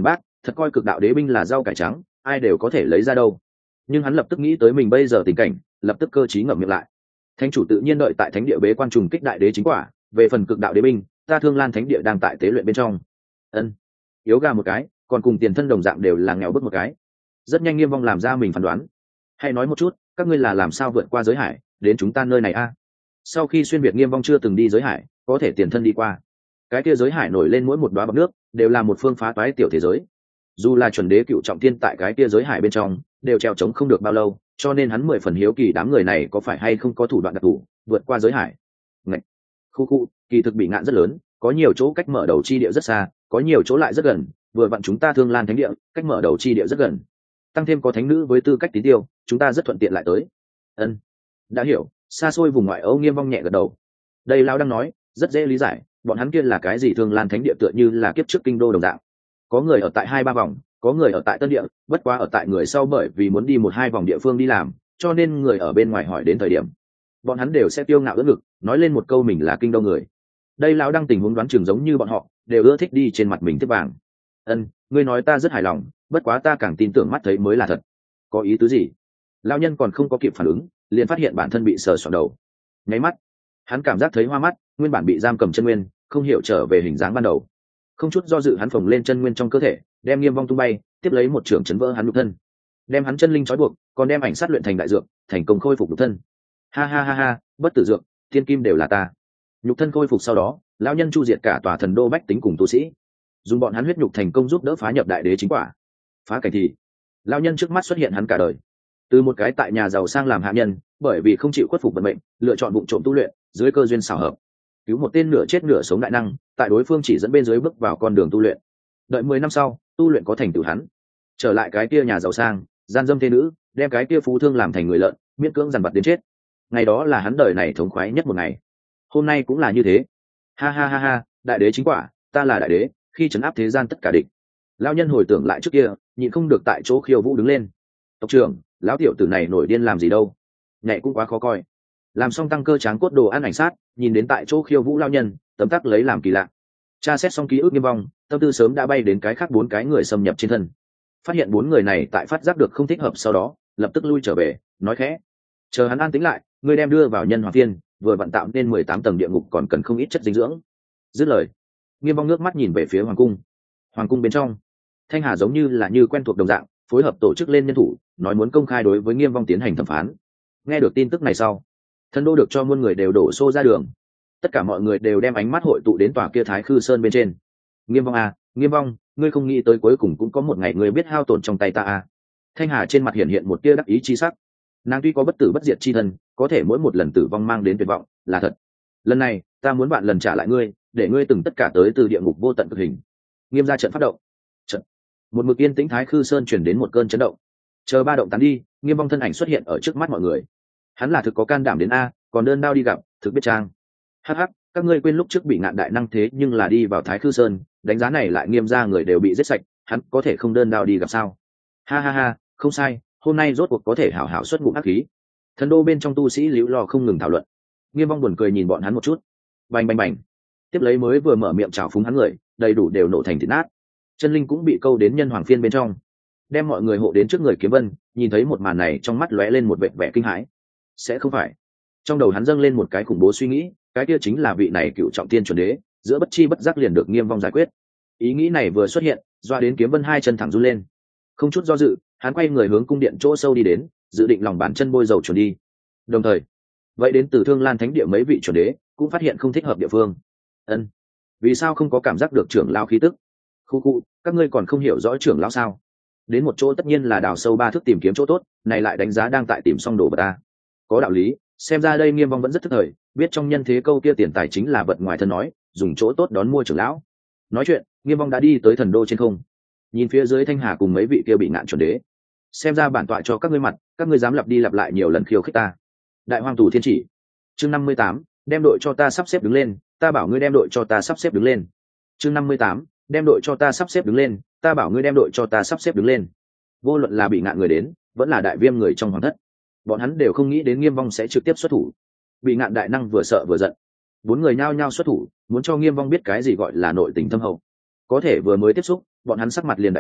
S1: thật coi cực đạo đế binh là rau cải trắng, ai đều có thể lấy ra đâu. Nhưng hắn lập tức nghĩ tới mình bây giờ tình cảnh, lập tức cơ trí ngậm miệng lại. Thánh chủ tự nhiên đợi tại thánh địa bế quan trùng kích đại đế chính quả, về phần cực đạo đế binh, ta Thương Lan thánh địa đang tại tế luyện bên trong. Ân, yếu gà một cái, còn cùng tiền thân đồng dạng đều là nghèo bớt một cái. Rất nhanh Nghiêm Vong làm ra mình phán đoán. Hãy nói một chút, các ngươi là làm sao vượt qua giới hải đến chúng ta nơi này a? Sau khi xuyên việt, Nghiêm Vong chưa từng đi giới hải, có thể tiền thân đi qua. Cái kia giới hải nổi lên mỗi một đóa bọt nước đều là một phương phá toái tiểu thế giới. Dù là chuẩn đế cựu trọng thiên tại cái kia giới hải bên trong đều treo chống không được bao lâu, cho nên hắn mười phần hiếu kỳ đám người này có phải hay không có thủ đoạn đặc thù vượt qua giới hải. Ngạch. Khu khu, kỳ thực bị ngạn rất lớn, có nhiều chỗ cách mở đầu chi địa rất xa, có nhiều chỗ lại rất gần, vừa vặn chúng ta Thương Lan thánh địa cách mở đầu chi địa rất gần, tăng thêm có thánh nữ với tư cách tín tiêu, chúng ta rất thuận tiện lại tới. Ân, đã hiểu. Xa xôi vùng ngoại Âu Nghiêm Vong nhẹ gật đầu. Đây lão đang nói rất dễ lý giải, bọn hắn kia là cái gì Thương Lan thánh địa tựa như là kiếp trước kinh đô đồng dạng, có người ở tại hai ba vòng, có người ở tại tân địa, bất quá ở tại người sau bởi vì muốn đi một hai vòng địa phương đi làm, cho nên người ở bên ngoài hỏi đến thời điểm bọn hắn đều sẽ tiêu ngạo ưỡn ngực nói lên một câu mình là kinh đô người. Đây lão đang tình huống đoán chừng giống như bọn họ đều ưa thích đi trên mặt mình tiếp vàng. Ân, ngươi nói ta rất hài lòng, bất quá ta càng tin tưởng mắt thấy mới là thật. Có ý tứ gì? Lão nhân còn không có kịp phản ứng, liền phát hiện bản thân bị sờ soạn đầu. Nháy mắt hắn cảm giác thấy hoa mắt, nguyên bản bị giam cầm chân nguyên không hiểu trở về hình dáng ban đầu. Không chút do dự hắn phồng lên chân nguyên trong cơ thể, đem Nghiêm Vong tung bay, tiếp lấy một trường chấn vỡ hắn nhục thân, đem hắn chân linh trói buộc, còn đem ảnh sát luyện thành đại dược, thành công khôi phục nhục thân. Ha ha ha ha, bất tử dược, thiên kim đều là ta. Nhục thân khôi phục sau đó, lão nhân chu diệt cả tòa thần đô bách tính cùng tu sĩ, dùng bọn hắn huyết nhục thành công giúp đỡ phá nhập đại đế chính quả. Phá cảnh thì lão nhân trước mắt xuất hiện hắn cả đời, từ một cái tại nhà giàu sang làm hạ nhân, bởi vì không chịu khuất phục vận mệnh, lựa chọn vụng trộm tu luyện, dưới cơ duyên xảo hợp cứu một tên nửa chết nửa sống đại năng, tại đối phương chỉ dẫn bên dưới bước vào con đường tu luyện. Đợi mười năm sau, tu luyện có thành tựu, hắn trở lại cái kia nhà giàu sang, gian dâm thế nữ, đem cái kia phú thương làm thành người lợn, miễn cưỡng dằn vặt đến chết. Ngày đó là hắn đời này thống khoái nhất một ngày. Hôm nay cũng là như thế. Ha ha ha ha, đại đế chính quả, ta là đại đế, khi trấn áp thế gian tất cả địch. Lão nhân hồi tưởng lại trước kia, nhịn không được tại chỗ khiêu vũ đứng lên. Tộc trưởng, lão tiểu tử này nổi điên làm gì đâu? Nhảy cũng quá khó coi. Làm xong tăng cơ tráng cốt đồ ăn ảnh sát, nhìn đến tại chỗ khiêu vũ lão nhân, tấm tắc lấy làm kỳ lạ. Tra xét xong ký ức Nghiêm Vong, tâm tư sớm đã bay đến cái khác bốn cái người xâm nhập trên thân. Phát hiện bốn người này tại phát giác được không thích hợp sau đó, lập tức lui trở về, nói khẽ: chờ hắn an tĩnh lại, ngươi đem đưa vào nhân hoàng phiên, vừa vận tạo nên mười tám tầng địa ngục còn cần không ít chất dinh dưỡng. Dứt lời, Nghiêm Vong nước mắt nhìn về phía hoàng cung. Hoàng cung bên trong, Thanh Hà giống như là như quen thuộc đồng dạng, phối hợp tổ chức lên nhân thủ, nói muốn công khai đối với Nghiêm Vong tiến hành thẩm phán. Nghe được tin tức này sau, thần đô được cho muôn người đều đổ xô ra đường, tất cả mọi người đều đem ánh mắt hội tụ đến tòa kia Thái Khư Sơn bên trên. Nghiêm Vong à, Nghiêm Vong, ngươi không nghĩ tới cuối cùng cũng có một ngày ngươi biết hao tổn trong tay ta à? Thanh Hà trên mặt hiện hiện một tia đắc ý chi sắc. Nàng tuy có bất tử bất diệt chi thân, có thể mỗi một lần tử vong mang đến tuyệt vọng là thật. Lần này ta muốn bạn lần trả lại ngươi, để ngươi từng tất cả tới từ địa ngục vô tận cực hình. Nghiêm ra trận phát động. Trận. Một mực yên tĩnh Thái Khư Sơn chuyển đến một cơn chấn động. Chờ ba động tán đi, Nghiêm Vong thân ảnh xuất hiện ở trước mắt mọi người. Hắn là thực có can đảm đến a, còn đơn đao đi gặp, thực biết trang. Hắc hắc, các ngươi quên lúc trước bị ngạn đại năng thế nhưng là đi vào Thái Khư Sơn, đánh giá này lại Nghiêm ra người đều bị giết sạch, hắn có thể không đơn đao đi gặp sao? Ha ha ha, không sai, hôm nay rốt cuộc có thể hảo hảo xuất ngụm ác khí. Thần đô bên trong tu sĩ liễu lo không ngừng thảo luận. Nghiêm Vong buồn cười nhìn bọn hắn một chút. Bành bành bành. Tiếp lấy mới vừa mở miệng chào phúng hắn người, đầy đủ đều nổ thành thịt nát. Chân linh cũng bị câu đến nhân hoàng phiên bên trong, đem mọi người hộ đến trước người Kiếm Vân, nhìn thấy một màn này trong mắt lóe lên một vẻ vẻ kinh hãi. Sẽ không phải? Trong đầu hắn dâng lên một cái khủng bố suy nghĩ, cái kia chính là vị này cựu trọng tiên chuẩn đế, giữa bất chi bất giác liền được Nghiêm Vong giải quyết. Ý nghĩ này vừa xuất hiện, doa đến Kiếm Vân hai chân thẳng run lên. Không chút do dự, hắn quay người hướng cung điện chỗ sâu đi đến, dự định lòng bàn chân bôi dầu chuẩn đi. Đồng thời, vậy đến từ Thương Lan thánh địa mấy vị chuẩn đế cũng phát hiện không thích hợp địa phương. Ân, vì sao không có cảm giác được trưởng lão khí tức? Khu khu, các ngươi còn không hiểu rõ trưởng lão sao? Đến một chỗ tất nhiên là đào sâu ba thước tìm kiếm chỗ tốt, này lại đánh giá đang tại tìm xong đồ vật ta. Có đạo lý, xem ra đây Nghiêm Vong vẫn rất thức thời, biết trong nhân thế câu kia tiền tài chính là vật ngoài thân nói, dùng chỗ tốt đón mua trưởng lão. Nói chuyện, Nghiêm Vong đã đi tới thần đô trên không, nhìn phía dưới Thanh Hà cùng mấy vị kia bị nạn chuẩn đế. Xem ra bản tọa cho các ngươi mặt, các ngươi dám lặp đi lặp lại nhiều lần khiêu khích ta. Đại Hoang Tù Thiên Chỉ, chương năm mươi tám, đem đội cho ta sắp xếp đứng lên, ta bảo ngươi đem đội cho ta sắp xếp đứng lên. Chương năm mươi tám, đem đội cho ta sắp xếp đứng lên, ta bảo ngươi đem đội cho ta sắp xếp đứng lên. Vô luận là bị ngạn người đến, vẫn là đại viêm người trong hoàng thất, bọn hắn đều không nghĩ đến Nghiêm Vong sẽ trực tiếp xuất thủ. Bị ngạn đại năng vừa sợ vừa giận, bốn người nhao nhao xuất thủ, muốn cho Nghiêm Vong biết cái gì gọi là nội tình thâm hậu. Có thể vừa mới tiếp xúc, bọn hắn sắc mặt liền đại biến,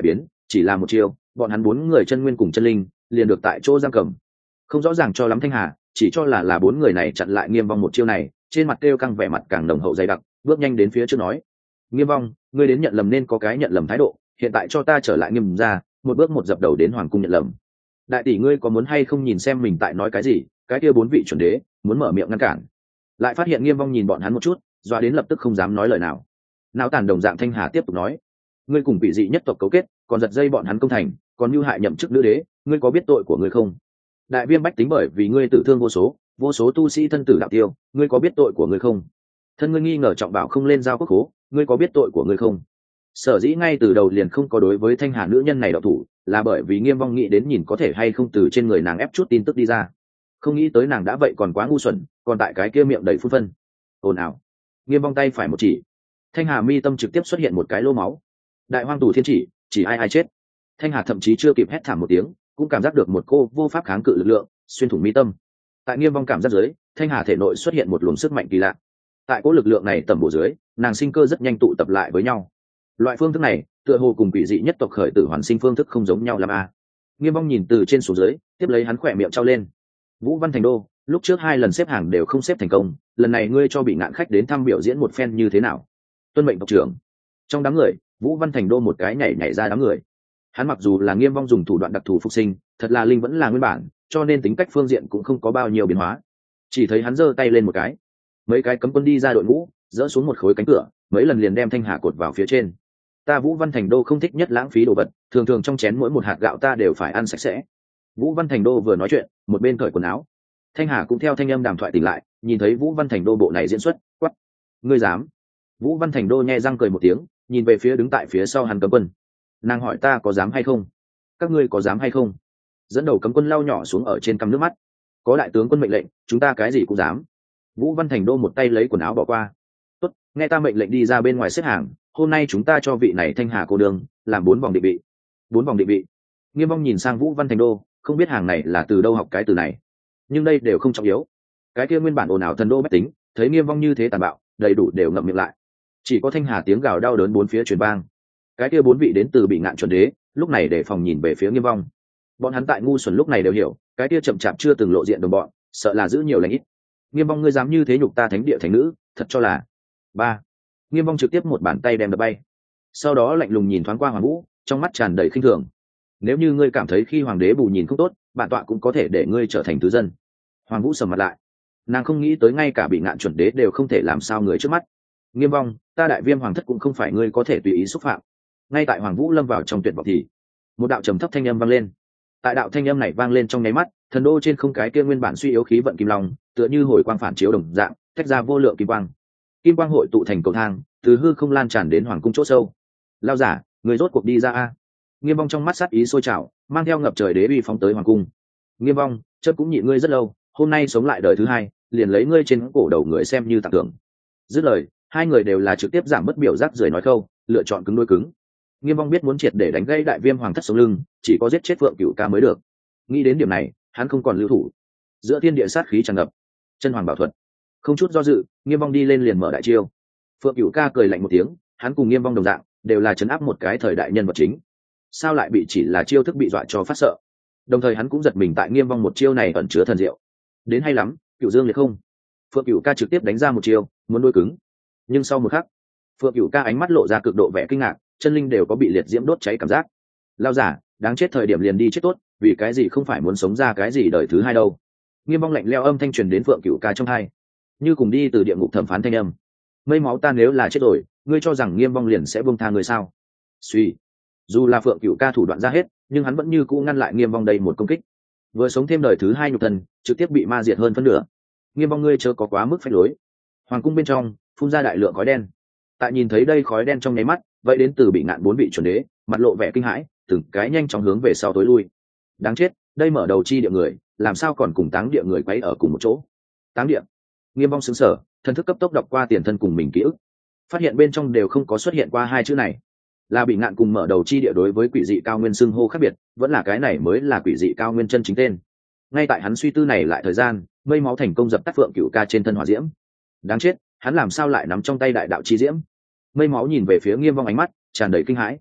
S1: chỉ là một chiêu bọn hắn bốn người chân nguyên cùng chân linh liền được tại chỗ giam cầm. Không rõ ràng cho lắm Thanh Hà, chỉ cho là là bốn người này chặn lại Nghiêm Vong một chiêu này, trên mặt kêu căng vẻ mặt càng nồng hậu dày đặc, bước nhanh đến phía trước nói: Nghiêm Vong, ngươi đến nhận lầm nên có cái nhận lầm thái độ, hiện tại cho ta trở lại Nghiêm ra, một bước một dập đầu đến hoàng cung nhận lầm. Đại tỷ ngươi có muốn hay không nhìn xem mình tại nói cái gì? Cái kia bốn vị chuẩn đế muốn mở miệng ngăn cản, lại phát hiện Nghiêm Vong nhìn bọn hắn một chút, doa đến lập tức không dám nói lời nào. Não tàn đồng dạng Thanh Hà tiếp tục nói: ngươi cùng vị dị nhất tộc cấu kết, còn giật dây bọn hắn công thành, còn mưu hại nhậm chức nữ đế, ngươi có biết tội của ngươi không? Đại viêm bách tính bởi vì ngươi tử thương vô số, vô số tu sĩ thân tử đạo tiêu, ngươi có biết tội của ngươi không? Thân ngươi nghi ngờ trọng bảo không lên giao quốc khố, ngươi có biết tội của ngươi không? Sở dĩ ngay từ đầu liền không có đối với Thanh Hà nữ nhân này độc thủ, là bởi vì Nghiêm Vong nghĩ đến nhìn có thể hay không từ trên người nàng ép chút tin tức đi ra. Không nghĩ tới nàng đã vậy còn quá ngu xuẩn, còn tại cái kia miệng đầy phun phân. Ồn ào. Nghiêm Vong tay phải một chỉ, Thanh Hà mi tâm trực tiếp xuất hiện một cái lỗ máu. Đại hoang tù thiên chỉ, chỉ ai ai chết. Thanh Hà thậm chí chưa kịp hét thảm một tiếng, cũng cảm giác được một cô vô pháp kháng cự lực lượng xuyên thủng mi tâm. Tại Nghiêm Vong cảm giác dưới, Thanh Hà thể nội xuất hiện một luồng sức mạnh kỳ lạ. Tại cỗ lực lượng này tầm bổ dưới, nàng sinh cơ rất nhanh tụ tập lại với nhau. Loại phương thức này tựa hồ cùng quỷ dị nhất tộc khởi tử hoàn sinh phương thức không giống nhau lắm a. Nghiêm Vong nhìn từ trên xuống dưới, tiếp lấy hắn khỏe miệng trao lên. Vũ Văn Thành Đô, lúc trước hai lần xếp hàng đều không xếp thành công, lần này ngươi cho bị ngạn khách đến thăm biểu diễn một phen như thế nào? Tuân mệnh tộc trưởng. Trong đám người, Vũ Văn Thành Đô một cái nhảy nhảy ra đám người. Hắn mặc dù là Nghiêm Vong dùng thủ đoạn đặc thù phục sinh, thật là linh vẫn là nguyên bản, cho nên tính cách phương diện cũng không có bao nhiêu biến hóa. Chỉ thấy hắn giơ tay lên một cái, mấy cái cấm quân đi ra đội ngũ, dỡ xuống một khối cánh cửa, mấy lần liền đem Thanh Hà cột vào phía trên. Ta Vũ Văn Thành Đô không thích nhất lãng phí đồ vật, thường thường trong chén mỗi một hạt gạo ta đều phải ăn sạch sẽ. Vũ Văn Thành Đô vừa nói chuyện, một bên cởi quần áo. Thanh Hà cũng theo thanh âm đàm thoại tỉnh lại, nhìn thấy Vũ Văn Thành Đô bộ này diễn xuất, quát: ngươi dám? Vũ Văn Thành Đô nhe răng cười một tiếng, nhìn về phía đứng tại phía sau hắn cấm quân. Nàng hỏi ta có dám hay không? Các ngươi có dám hay không? Dẫn đầu cấm quân lau nhỏ xuống ở trên cằm nước mắt. Có đại tướng quân mệnh lệnh, chúng ta cái gì cũng dám. Vũ Văn Thành Đô một tay lấy quần áo bỏ qua. Tốt, nghe ta mệnh lệnh đi ra bên ngoài xếp hàng, hôm nay chúng ta cho vị này Thanh Hà cô đường làm bốn vòng định vị. Bốn vòng định vị. Nghiêm Vong nhìn sang Vũ Văn Thành Đô, không biết hàng này là từ đâu học cái từ này, nhưng đây đều không trọng yếu. Cái kia nguyên bản ồn ào thần đô bách tính, thấy Nghiêm Vong như thế tàn bạo, đầy đủ đều ngậm miệng lại. Chỉ có Thanh Hà tiếng gào đau đớn bốn phía truyền vang. Cái kia bốn vị đến từ bị ngạn chuẩn đế, lúc này để phòng nhìn về phía Nghiêm Vong. Bọn hắn tại ngu xuẩn lúc này đều hiểu, cái kia chậm chạp chưa từng lộ diện đồng bọn, sợ là giữ nhiều lành ít. Nghiêm Vong ngươi dám như thế nhục ta thánh địa thánh nữ, thật cho là. Ba. Nghiêm Vong trực tiếp một bàn tay đem đập bay. Sau đó lạnh lùng nhìn thoáng qua Hoàng Vũ, trong mắt tràn đầy khinh thường. Nếu như ngươi cảm thấy khi hoàng đế bù nhìn không tốt, bản tọa cũng có thể để ngươi trở thành thứ dân. Hoàng Vũ sầm mặt lại, nàng không nghĩ tới ngay cả bị ngạn chuẩn đế đều không thể làm sao người trước mắt. Nghiêm Vong, ta đại viêm hoàng thất cũng không phải ngươi có thể tùy ý xúc phạm. Ngay tại Hoàng Vũ lâm vào trong tuyệt vọng thì một đạo trầm thấp thanh âm vang lên. Tại đạo thanh âm này vang lên trong nháy mắt, thần đô trên không cái kia nguyên bản suy yếu khí vận kim long, tựa như hồi quang phản chiếu đồng dạng, tách ra vô lượng kim quang. Kim quang hội tụ thành cầu thang, từ hư không lan tràn đến hoàng cung chỗ sâu. Lao giả, người rốt cuộc đi ra a. Nghiêm Vong trong mắt sát ý sôi trào, mang theo ngập trời đế uy phóng tới hoàng cung. Nghiêm Vong, chớp cũng nhịn ngươi rất lâu, hôm nay sống lại đời thứ hai, liền lấy ngươi trên cổ đầu người xem như tặng thưởng. Dứt lời, hai người đều là trực tiếp giảm mất biểu giác rời nói câu, lựa chọn cứng đôi cứng. Nghiêm Vong biết muốn triệt để đánh gây đại viêm hoàng thất sống lưng, chỉ có giết chết Phượng Cửu Ca mới được. Nghĩ đến điểm này, hắn không còn lưu thủ. Giữa thiên địa sát khí tràn ngập, chân hoàng bảo thuật, không chút do dự, Nghiêm Vong đi lên liền mở đại chiêu. Phượng Cửu Ca cười lạnh một tiếng, hắn cùng Nghiêm Vong đồng dạng, đều là chấn áp một cái thời đại nhân vật chính. Sao lại bị chỉ là chiêu thức bị dọa cho phát sợ? Đồng thời hắn cũng giật mình tại Nghiêm Vong một chiêu này ẩn chứa thần diệu. Đến hay lắm, Cửu Dương liệt không. Phượng Cửu Ca trực tiếp đánh ra một chiêu, muốn đối cứng. Nhưng sau một khắc, Phượng Cửu Ca ánh mắt lộ ra cực độ vẻ kinh ngạc, chân linh đều có bị liệt diễm đốt cháy cảm giác. Lao giả, đáng chết thời điểm liền đi chết tốt, vì cái gì không phải muốn sống ra cái gì đời thứ hai đâu? Nghiêm Vong lạnh lẽo âm thanh truyền đến Phượng Cửu Ca trong tai, như cùng đi từ địa ngục thẩm phán thanh âm. Mây máu ta nếu là chết rồi, ngươi cho rằng Nghiêm Vong liền sẽ buông tha ngươi sao? Suy, dù là Phượng Cửu Ca thủ đoạn ra hết, nhưng hắn vẫn như cũ ngăn lại Nghiêm Vong đây một công kích. Vừa sống thêm đời thứ hai nhục thân, trực tiếp bị ma diệt hơn phân nửa. Nghiêm Vong ngươi chớ có quá mức phách lối. Hoàng cung bên trong phun ra đại lượng khói đen. Tại nhìn thấy đây khói đen trong nháy mắt, vậy đến từ bị ngạn bốn vị chuẩn đế, mặt lộ vẻ kinh hãi, từng cái nhanh chóng hướng về sau tối lui. Đáng chết, đây mở đầu chi địa người, làm sao còn cùng táng địa người quấy ở cùng một chỗ? Táng địa. Nghiêm Vong sững sờ, thần thức cấp tốc đọc qua tiền thân cùng mình ký ức, phát hiện bên trong đều không có xuất hiện qua hai chữ này. Là bị ngạn cùng mở đầu chi địa đối với quỷ dị cao nguyên xưng hô khác biệt, vẫn là cái này mới là quỷ dị cao nguyên chân chính tên. Ngay tại hắn suy tư này lại thời gian, mây máu thành công dập tắt Phượng Cửu Ca trên thân hỏa diễm. Đáng chết, hắn làm sao lại nắm trong tay đại đạo chi diễm? Mây máu nhìn về phía Nghiêm Vong ánh mắt tràn đầy kinh hãi.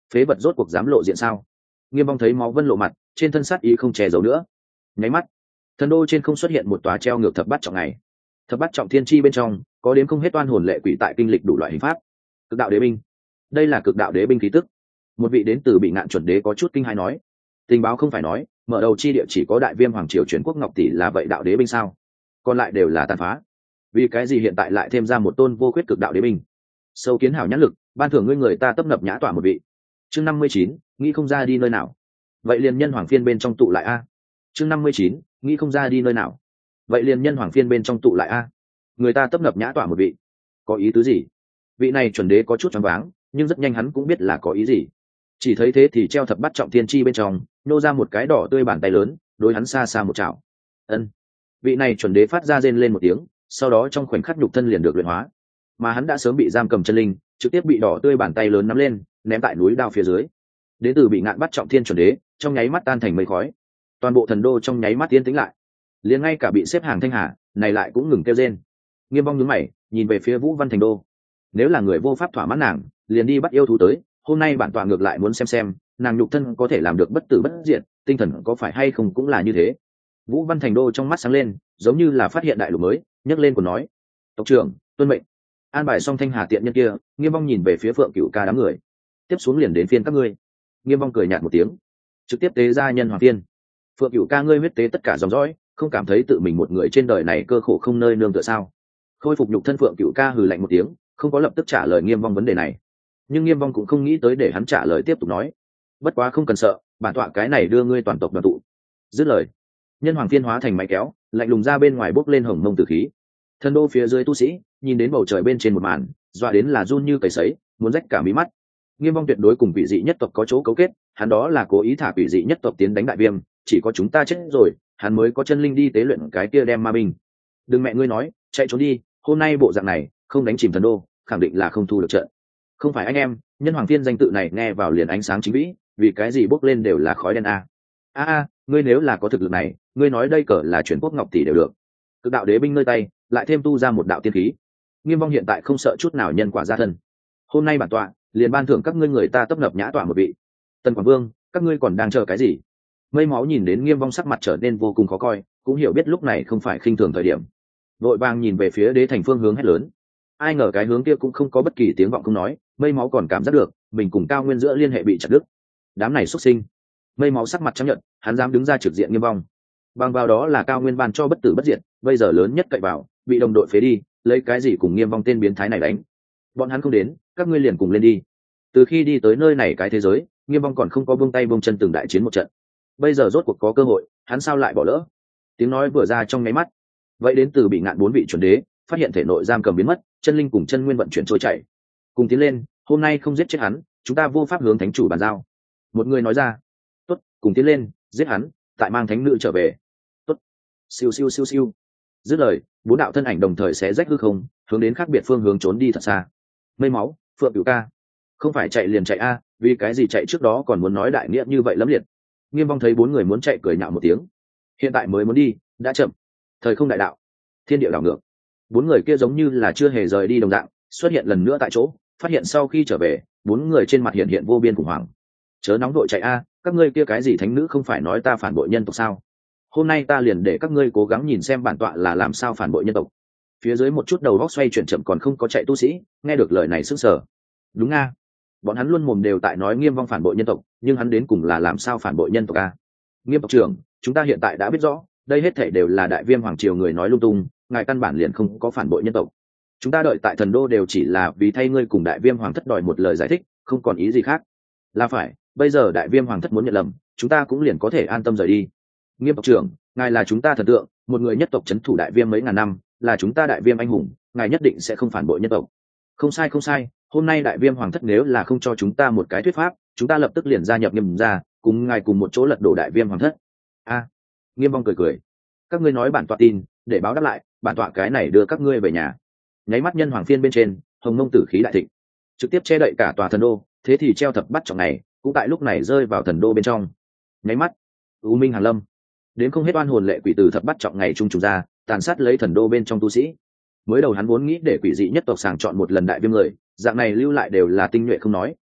S1: phế vật rốt cuộc dám lộ diện sao? Nghiêm Vong thấy máu vân lộ mặt, trên thân sát ý không che giấu nữa. Nháy mắt, thần đô trên không xuất hiện một tòa treo ngược thập bát trọng ngày. Thập bát trọng thiên chi bên trong có đến không hết oan hồn lệ quỷ tại kinh lịch đủ loại hình pháp. Cực đạo đế binh, đây là cực đạo đế binh khí tức. Một vị đến từ bị ngạn chuẩn đế có chút kinh hãi nói, tình báo không phải nói mở đầu chi địa chỉ có đại viêm hoàng triều truyền quốc ngọc tỷ là vậy đạo đế binh sao? Còn lại đều là tàn phá, vì cái gì hiện tại lại thêm ra một tôn vô khuyết cực đạo đế binh? Sâu kiến hảo nhãn lực, ban thưởng ngươi người ta tấp nập nhã tỏa một vị. Chương năm mươi chín, nghĩ không ra đi nơi nào, vậy liền nhân hoàng phiên bên trong tụ lại a. Chương năm mươi chín, nghĩ không ra đi nơi nào, vậy liền nhân hoàng phiên bên trong tụ lại a. Người ta tấp nập nhã tỏa một vị, có ý tứ gì? Vị này chuẩn đế có chút choáng váng, nhưng rất nhanh hắn cũng biết là có ý gì. Chỉ thấy thế thì treo thập bát trọng thiên chi bên trong nô ra một cái đỏ tươi bàn tay lớn, đối hắn xa xa một chảo. Ân. Vị này chuẩn đế phát ra rên lên một tiếng, sau đó trong khoảnh khắc nhục thân liền được luyện hóa, mà hắn đã sớm bị giam cầm chân linh, trực tiếp bị đỏ tươi bàn tay lớn nắm lên ném tại núi đao phía dưới. Đến từ bị ngạn bắt trọng thiên chuẩn đế trong nháy mắt tan thành mây khói, toàn bộ thần đô trong nháy mắt tiến tĩnh lại, liền ngay cả bị xếp hàng thanh hà này lại cũng ngừng kêu rên. Nghiêm Vong nhướng mày nhìn về phía Vũ Văn Thành đô, nếu là người vô pháp thỏa mãn nàng liền đi bắt yêu thú tới, hôm nay bản tọa ngược lại muốn xem xem nàng nhục thân có thể làm được bất tử bất diệt, tinh thần có phải hay không cũng là như thế. Vũ Văn Thành đô trong mắt sáng lên, giống như là phát hiện đại lục mới, nhấc lên của nói, tộc trưởng tuân mệnh. An bài xong thanh hà tiện nhân kia, Nghiêm Vong nhìn về phía Phượng Cửu ca đám người, tiếp xuống liền đến phiên các ngươi. Nghiêm Vong cười nhạt một tiếng, trực tiếp tế ra nhân hoàng tiên. Phượng Cửu ca, ngươi huyết tế tất cả dòng dõi, không cảm thấy tự mình một người trên đời này cơ khổ không nơi nương tựa sao? Khôi phục nhục thân Phượng Cửu ca hừ lạnh một tiếng, không có lập tức trả lời Nghiêm Vong vấn đề này. Nhưng Nghiêm Vong cũng không nghĩ tới để hắn trả lời, tiếp tục nói, bất quá không cần sợ, bản tọa cái này đưa ngươi toàn tộc đoàn tụ. Dứt lời, nhân hoàng tiên hóa thành máy kéo, lạnh lùng ra bên ngoài bốc lên hồng mông tử khí. Thần đô phía dưới tu sĩ nhìn đến bầu trời bên trên một màn, dọa đến là run như cầy sấy, muốn rách cả mí mắt. Nghiêm Vong tuyệt đối cùng quỷ dị nhất tộc có chỗ cấu kết, hắn đó là cố ý thả quỷ dị nhất tộc tiến đánh đại viêm, chỉ có chúng ta chết rồi hắn mới có chân linh đi tế luyện cái kia đem ma binh. Đừng mẹ ngươi nói chạy trốn đi, hôm nay bộ dạng này không đánh chìm thần đô khẳng định là không thu được trận. Không phải anh em, nhân hoàng thiên danh tự này nghe vào liền ánh sáng chính vĩ, vì cái gì bốc lên đều là khói đen a. A a, ngươi nếu là có thực lực này, ngươi nói đây cỡ là chuyển quốc ngọc tỷ đều được. Cực đạo đế binh nơi tay lại thêm tu ra một đạo tiên khí. Nghiêm Vong hiện tại không sợ chút nào nhân quả gia thân. Hôm nay bản tọa liền ban thưởng các ngươi người ta tấp nập nhã tọa một vị. Tần Quảng Vương, các ngươi còn đang chờ cái gì? Mây Máu nhìn đến Nghiêm Vong sắc mặt trở nên vô cùng khó coi, cũng hiểu biết lúc này không phải khinh thường thời điểm, vội vàng nhìn về phía đế thành phương hướng hét lớn. Ai ngờ cái hướng kia cũng không có bất kỳ tiếng vọng không nói, Mây Máu còn cảm giác được mình cùng Cao Nguyên giữa liên hệ bị chặt đứt. Đám này xuất sinh. Mây Máu sắc mặt chấp nhận, hắn dám đứng ra trực diện Nghiêm Vong, bằng vào đó là Cao Nguyên ban cho bất tử bất diệt, bây giờ lớn nhất cậy vào bị đồng đội phế đi, lấy cái gì cùng Nghiêm Vong tên biến thái này đánh? Bọn hắn không đến, các ngươi liền cùng lên đi. Từ khi đi tới nơi này cái thế giới, Nghiêm Vong còn không có buông tay buông chân từng đại chiến một trận, bây giờ rốt cuộc có cơ hội, hắn sao lại bỏ lỡ? Tiếng nói vừa ra trong nháy mắt, vậy đến từ bị ngạn bốn vị chuẩn đế phát hiện thể nội giam cầm biến mất, chân linh cùng chân nguyên vận chuyển trôi chảy, cùng tiến lên. Hôm nay không giết chết hắn, chúng ta vô pháp hướng thánh chủ bàn giao. Một người nói ra. Tốt, cùng tiến lên, giết hắn, tại mang thánh nữ trở về. Tốt. Siêu siêu siêu siêu. Dứt lời, bốn đạo thân ảnh đồng thời xé rách hư không, hướng đến khác biệt phương hướng trốn đi thật xa. Mây Máu, Phượng Cửu ca, không phải chạy liền chạy a, vì cái gì chạy trước đó còn muốn nói đại nghĩa như vậy lắm liệt? Nghiêm Vong thấy bốn người muốn chạy cười nhạo một tiếng, hiện tại mới muốn đi đã chậm. Thời không đại đạo, thiên địa đảo ngược, bốn người kia giống như là chưa hề rời đi đồng dạng xuất hiện lần nữa tại chỗ, phát hiện sau khi trở về bốn người trên mặt hiện hiện vô biên khủng hoảng. Chớ nóng đội chạy a, các ngươi kia cái gì thánh nữ không phải nói ta phản bội nhân tộc sao? Hôm nay ta liền để các ngươi cố gắng nhìn xem bản tọa là làm sao phản bội nhân tộc. Phía dưới một chút đầu góc xoay chuyển chậm còn không có chạy tu sĩ nghe được lời này sững sờ. Đúng a, bọn hắn luôn mồm đều tại nói Nghiêm Vong phản bội nhân tộc, nhưng hắn đến cùng là làm sao phản bội nhân tộc a? Nghiêm tộc trưởng, chúng ta hiện tại đã biết rõ, đây hết thảy đều là đại viêm hoàng triều người nói lung tung, ngài căn bản liền không có phản bội nhân tộc. Chúng ta đợi tại thần đô đều chỉ là vì thay ngươi cùng đại viêm hoàng thất đòi một lời giải thích, không còn ý gì khác. Là phải, bây giờ đại viêm hoàng thất muốn nhận lầm, chúng ta cũng liền có thể an tâm rời đi. Nghiêm tộc trưởng, ngài là chúng ta thần tượng, một người nhất tộc trấn thủ đại viêm mấy ngàn năm, là chúng ta đại viêm anh hùng, ngài nhất định sẽ không phản bội nhân tộc. Không sai không sai, hôm nay đại viêm hoàng thất nếu là không cho chúng ta một cái thuyết pháp, chúng ta lập tức liền gia nhập Nghiêm gia, cùng ngài cùng một chỗ lật đổ đại viêm hoàng thất. A, à, Nghiêm Vong cười cười, các ngươi nói bản tọa tin, để báo đáp lại, bản tọa cái này đưa các ngươi về nhà. Nháy mắt nhân hoàng phiên bên trên, hồng mông tử khí đại thịnh, trực tiếp che đậy cả tòa thần đô, thế thì treo thập bắt trọng này cũng tại lúc này rơi vào thần đô bên trong. Nháy mắt, u minh hàn lâm, đến không hết oan hồn lệ quỷ từ thập bắt trọng ngày trung trùng ra, tàn sát lấy thần đô bên trong tu sĩ. Mới đầu hắn vốn nghĩ để quỷ dị nhất tộc sàng chọn một lần đại viêm người, dạng này lưu lại đều là tinh nhuệ không nói,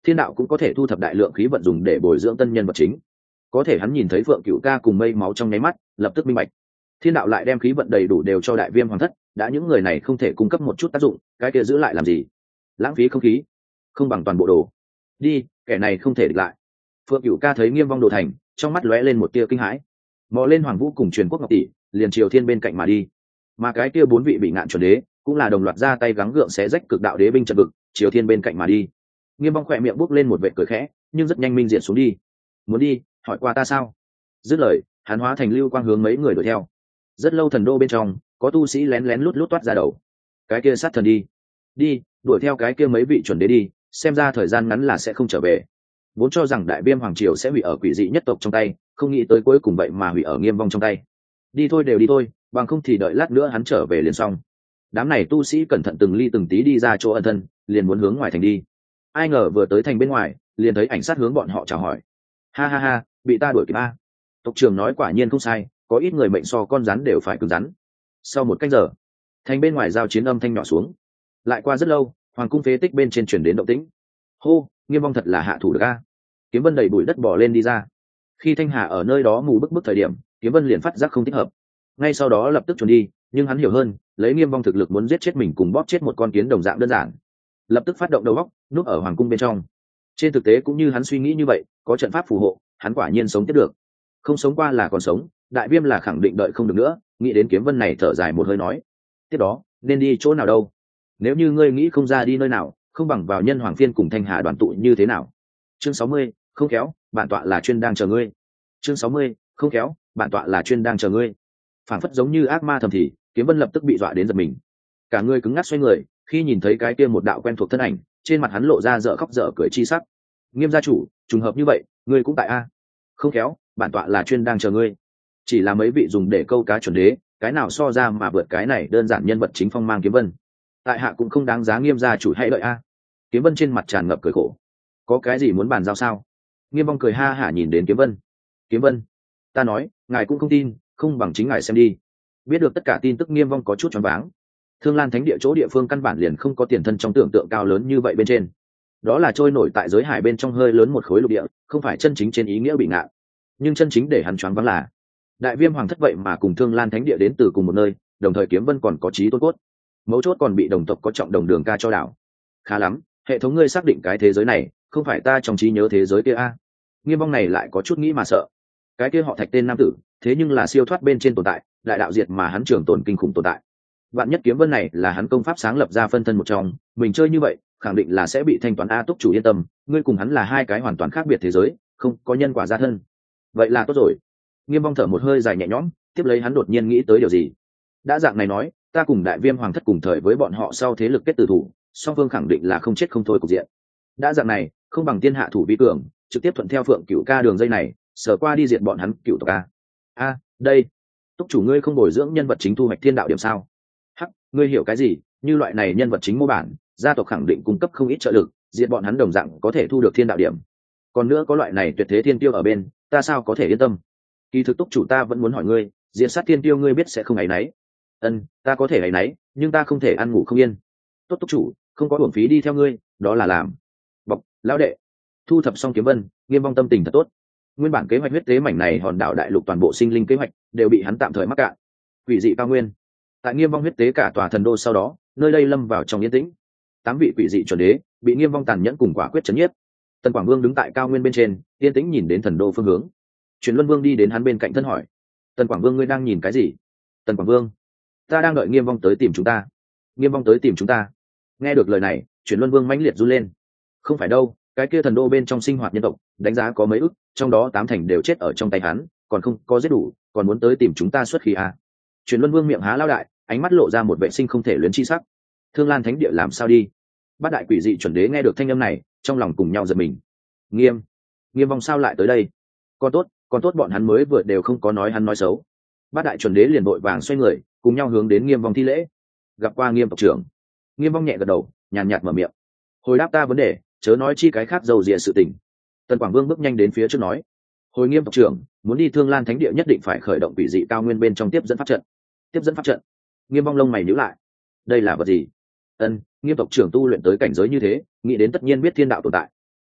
S1: thiên đạo cũng có thể thu thập đại lượng khí vận dùng để bồi dưỡng tân nhân vật chính. Có thể hắn nhìn thấy Phượng Cửu ca cùng mây máu trong nháy mắt, lập tức minh bạch. Thiên đạo lại đem khí vận đầy đủ đều cho đại viêm hoàng thất, đã những người này không thể cung cấp một chút tác dụng, cái kia giữ lại làm gì? Lãng phí không khí, không bằng toàn bộ đồ. Đi, kẻ này không thể địch lại. Phượng Cửu ca thấy Nghiêm Vong đồ thành, trong mắt lóe lên một tia kinh hãi. Mò lên Hoàng Vũ cùng Truyền Quốc Ngọc tỷ, liền Triều Thiên bên cạnh mà đi. Mà cái kia bốn vị bị ngạn chuẩn đế, cũng là đồng loạt ra tay gắng gượng xé rách cực đạo đế binh trận vực, Triều Thiên bên cạnh mà đi. Nghiêm Vong khỏe miệng bốc lên một vệt cười khẽ, nhưng rất nhanh minh diện xuống đi. Muốn đi, hỏi qua ta sao? Dứt lời, hắn hóa thành lưu quang hướng mấy người đuổi theo. Rất lâu thần đô bên trong, có tu sĩ lén lén lút lút toát ra đầu. Cái kia sát thần đi, đi, đuổi theo cái kia mấy vị chuẩn đế đi, xem ra thời gian ngắn là sẽ không trở về. Vốn cho rằng đại viêm hoàng triều sẽ hủy ở quỷ dị nhất tộc trong tay, không nghĩ tới cuối cùng vậy mà hủy ở Nghiêm Vong trong tay. Đi thôi, đều đi thôi, bằng không thì đợi lát nữa hắn trở về liền xong. Đám này tu sĩ cẩn thận từng ly từng tí đi ra chỗ ẩn thân, liền muốn hướng ngoài thành đi. Ai ngờ vừa tới thành bên ngoài, liền thấy ảnh sát hướng bọn họ chào hỏi. Ha ha ha, bị ta đuổi kịp a. Tộc trưởng nói quả nhiên không sai, có ít người mệnh so con rắn đều phải cứng rắn. Sau một cách giờ, thành bên ngoài giao chiến âm thanh nhỏ xuống. Lại qua rất lâu, hoàng cung phế tích bên trên chuyển đến động tĩnh. Hô, Nghiêm Vong thật là hạ thủ được a. Kiếm Vân đầy bụi đất bỏ lên đi ra. Khi Thanh Hà ở nơi đó mù bức bức thời điểm, Kiếm Vân liền phát giác không thích hợp. Ngay sau đó lập tức trốn đi, nhưng hắn hiểu hơn, lấy Nghiêm Vong thực lực muốn giết chết mình cùng bóp chết một con kiến đồng dạng đơn giản. Lập tức phát động đầu góc, núp ở hoàng cung bên trong. Trên thực tế cũng như hắn suy nghĩ như vậy, có trận pháp phù hộ, hắn quả nhiên sống tiếp được. Không sống qua là còn sống, đại viêm là khẳng định đợi không được nữa, nghĩ đến Kiếm Vân này thở dài một hơi nói. Tiếp đó, nên đi chỗ nào đâu? Nếu như ngươi nghĩ không ra đi nơi nào, không bằng vào Nhân Hoàng Phiên cùng Thanh Hà đoàn tụ như thế nào? Chương sáu mươi, không khéo, bản tọa là chuyên đang chờ ngươi. Chương sáu mươi, không khéo, bản tọa là chuyên đang chờ ngươi. Phản phất giống như ác ma thầm thì, Kiếm Vân lập tức bị dọa đến giật mình. Cả người cứng ngắc xoay người, khi nhìn thấy cái kia một đạo quen thuộc thân ảnh, trên mặt hắn lộ ra dở khóc dở cười chi sắc. Nghiêm gia chủ, trùng hợp như vậy, ngươi cũng tại a? Không khéo, bản tọa là chuyên đang chờ ngươi. Chỉ là mấy vị dùng để câu cá chuẩn đế, cái nào so ra mà vượt cái này đơn giản nhân vật chính phong mang Kiếm Vân. Tại hạ cũng không đáng giá Nghiêm gia chủ hãy đợi a. Kiếm Vân trên mặt tràn ngập cười khổ. Có cái gì muốn bàn giao sao? Nghiêm Vong cười ha hả nhìn đến Kiếm Vân. Kiếm Vân, ta nói, ngài cũng không tin, không bằng chính ngài xem đi. Biết được tất cả tin tức, Nghiêm Vong có chút choáng váng. Thương Lan Thánh địa chỗ địa phương căn bản liền không có tiền thân trong tưởng tượng cao lớn như vậy bên trên. Đó là trôi nổi tại giới hải bên trong hơi lớn một khối lục địa, không phải chân chính trên ý nghĩa bị ngạn. Nhưng chân chính để hắn choáng váng là đại viêm hoàng thất vậy mà cùng Thương Lan Thánh địa đến từ cùng một nơi, đồng thời Kiếm Vân còn có trí tôn cốt. Mấu chốt còn bị đồng tộc có trọng đồng đường ca cho đảo. Khá lắm, hệ thống ngươi xác định cái thế giới này không phải ta trong trí nhớ thế giới kia a. Nghiêm Vong này lại có chút nghĩ mà sợ. Cái kia họ Thạch tên nam tử, thế nhưng là siêu thoát bên trên tồn tại, đại đạo diệt mà hắn trường tồn kinh khủng tồn tại. Vạn nhất Kiếm Vân này là hắn công pháp sáng lập ra phân thân một trong, mình chơi như vậy, khẳng định là sẽ bị thanh toán. A Túc chủ yên tâm, ngươi cùng hắn là hai cái hoàn toàn khác biệt thế giới, không có nhân quả gia thân. Vậy là tốt rồi. Nghiêm Vong thở một hơi dài nhẹ nhõm, tiếp lấy hắn đột nhiên nghĩ tới điều gì. Đã dạng này nói, ta cùng đại viêm hoàng thất cùng thời với bọn họ sau thế lực kết tử thủ, song phương khẳng định là không chết không thôi cục diện. Đã dạng này, không bằng tiên hạ thủ vi cường, trực tiếp thuận theo Phượng Cửu ca đường dây này, sở qua đi diệt bọn hắn cửu tộc a. A, đây, Túc chủ ngươi không bồi dưỡng nhân vật chính thu hoạch thiên đạo điểm sao? Hắc, ngươi hiểu cái gì? Như loại này nhân vật chính mô bản, gia tộc khẳng định cung cấp không ít trợ lực, diệt bọn hắn đồng dạng có thể thu được thiên đạo điểm. Còn nữa có loại này tuyệt thế thiên tiêu ở bên, ta sao có thể yên tâm? Kỳ thực Túc chủ ta vẫn muốn hỏi ngươi, diệt sát thiên tiêu ngươi biết sẽ không áy náy. Ân, ta có thể áy náy, nhưng ta không thể ăn ngủ không yên. Tốt Túc chủ, không có uổng phí đi theo ngươi, đó là làm. Bọc, lão đệ. Thu thập xong Kiếm Vân, Nghiêm Vong tâm tình thật tốt. Nguyên bản kế hoạch huyết tế mảnh này hòn đảo đại lục toàn bộ sinh linh kế hoạch đều bị hắn tạm thời mắc cạn. Quỷ dị cao nguyên. Tại Nghiêm Vong huyết tế cả tòa thần đô sau đó, nơi đây lâm vào trong yên tĩnh. Tám vị quỷ dị chuẩn đế bị Nghiêm Vong tàn nhẫn cùng quả quyết chấn nhiếp. Tần Quảng Vương đứng tại cao nguyên bên trên, yên tĩnh nhìn đến thần đô phương hướng. Truyền Luân Vương đi đến hắn bên cạnh thân hỏi: Tần Quảng Vương, ngươi đang nhìn cái gì? Tần Quảng Vương: Ta đang đợi Nghiêm Vong tới tìm chúng ta. Nghiêm Vong tới tìm chúng ta? Nghe được lời này, Truyền Luân Vương mãnh liệt run lên. Không phải đâu, cái kia thần đô bên trong sinh hoạt nhân tộc, đánh giá có mấy ức, trong đó tám thành đều chết ở trong tay hắn, còn không có giết đủ, còn muốn tới tìm chúng ta xuất khí à? Truyền Luân Vương miệng há lao đại, ánh mắt lộ ra một vệ sinh không thể luyến chi sắc. Thương Lan Thánh địa làm sao đi? Bát đại quỷ dị chuẩn đế nghe được thanh âm này, trong lòng cùng nhau giật mình. Nghiêm, Nghiêm Vong sao lại tới đây? Còn tốt, còn tốt bọn hắn mới vừa đều không có nói hắn nói xấu. Bát đại chuẩn đế liền vội vàng xoay người, cùng nhau hướng đến Nghiêm Vong thi lễ. Gặp qua Nghiêm tộc trưởng. Nghiêm Vong nhẹ gật đầu, nhàn nhạt mở miệng. Hồi đáp ta vấn đề, chớ nói chi cái khác dầu dịa sự tình. Tần Quảng Vương bước nhanh đến phía trước nói: Hồi Nghiêm tộc trưởng, muốn đi Thương Lan Thánh địa nhất định phải khởi động quỷ dị cao nguyên bên trong tiếp dẫn pháp trận. Tiếp dẫn pháp trận? Nghiêm Vong lông mày nhíu lại. Đây là vật gì? Ân, Nghiêm tộc trưởng tu luyện tới cảnh giới như thế, nghĩ đến tất nhiên biết thiên đạo tồn tại.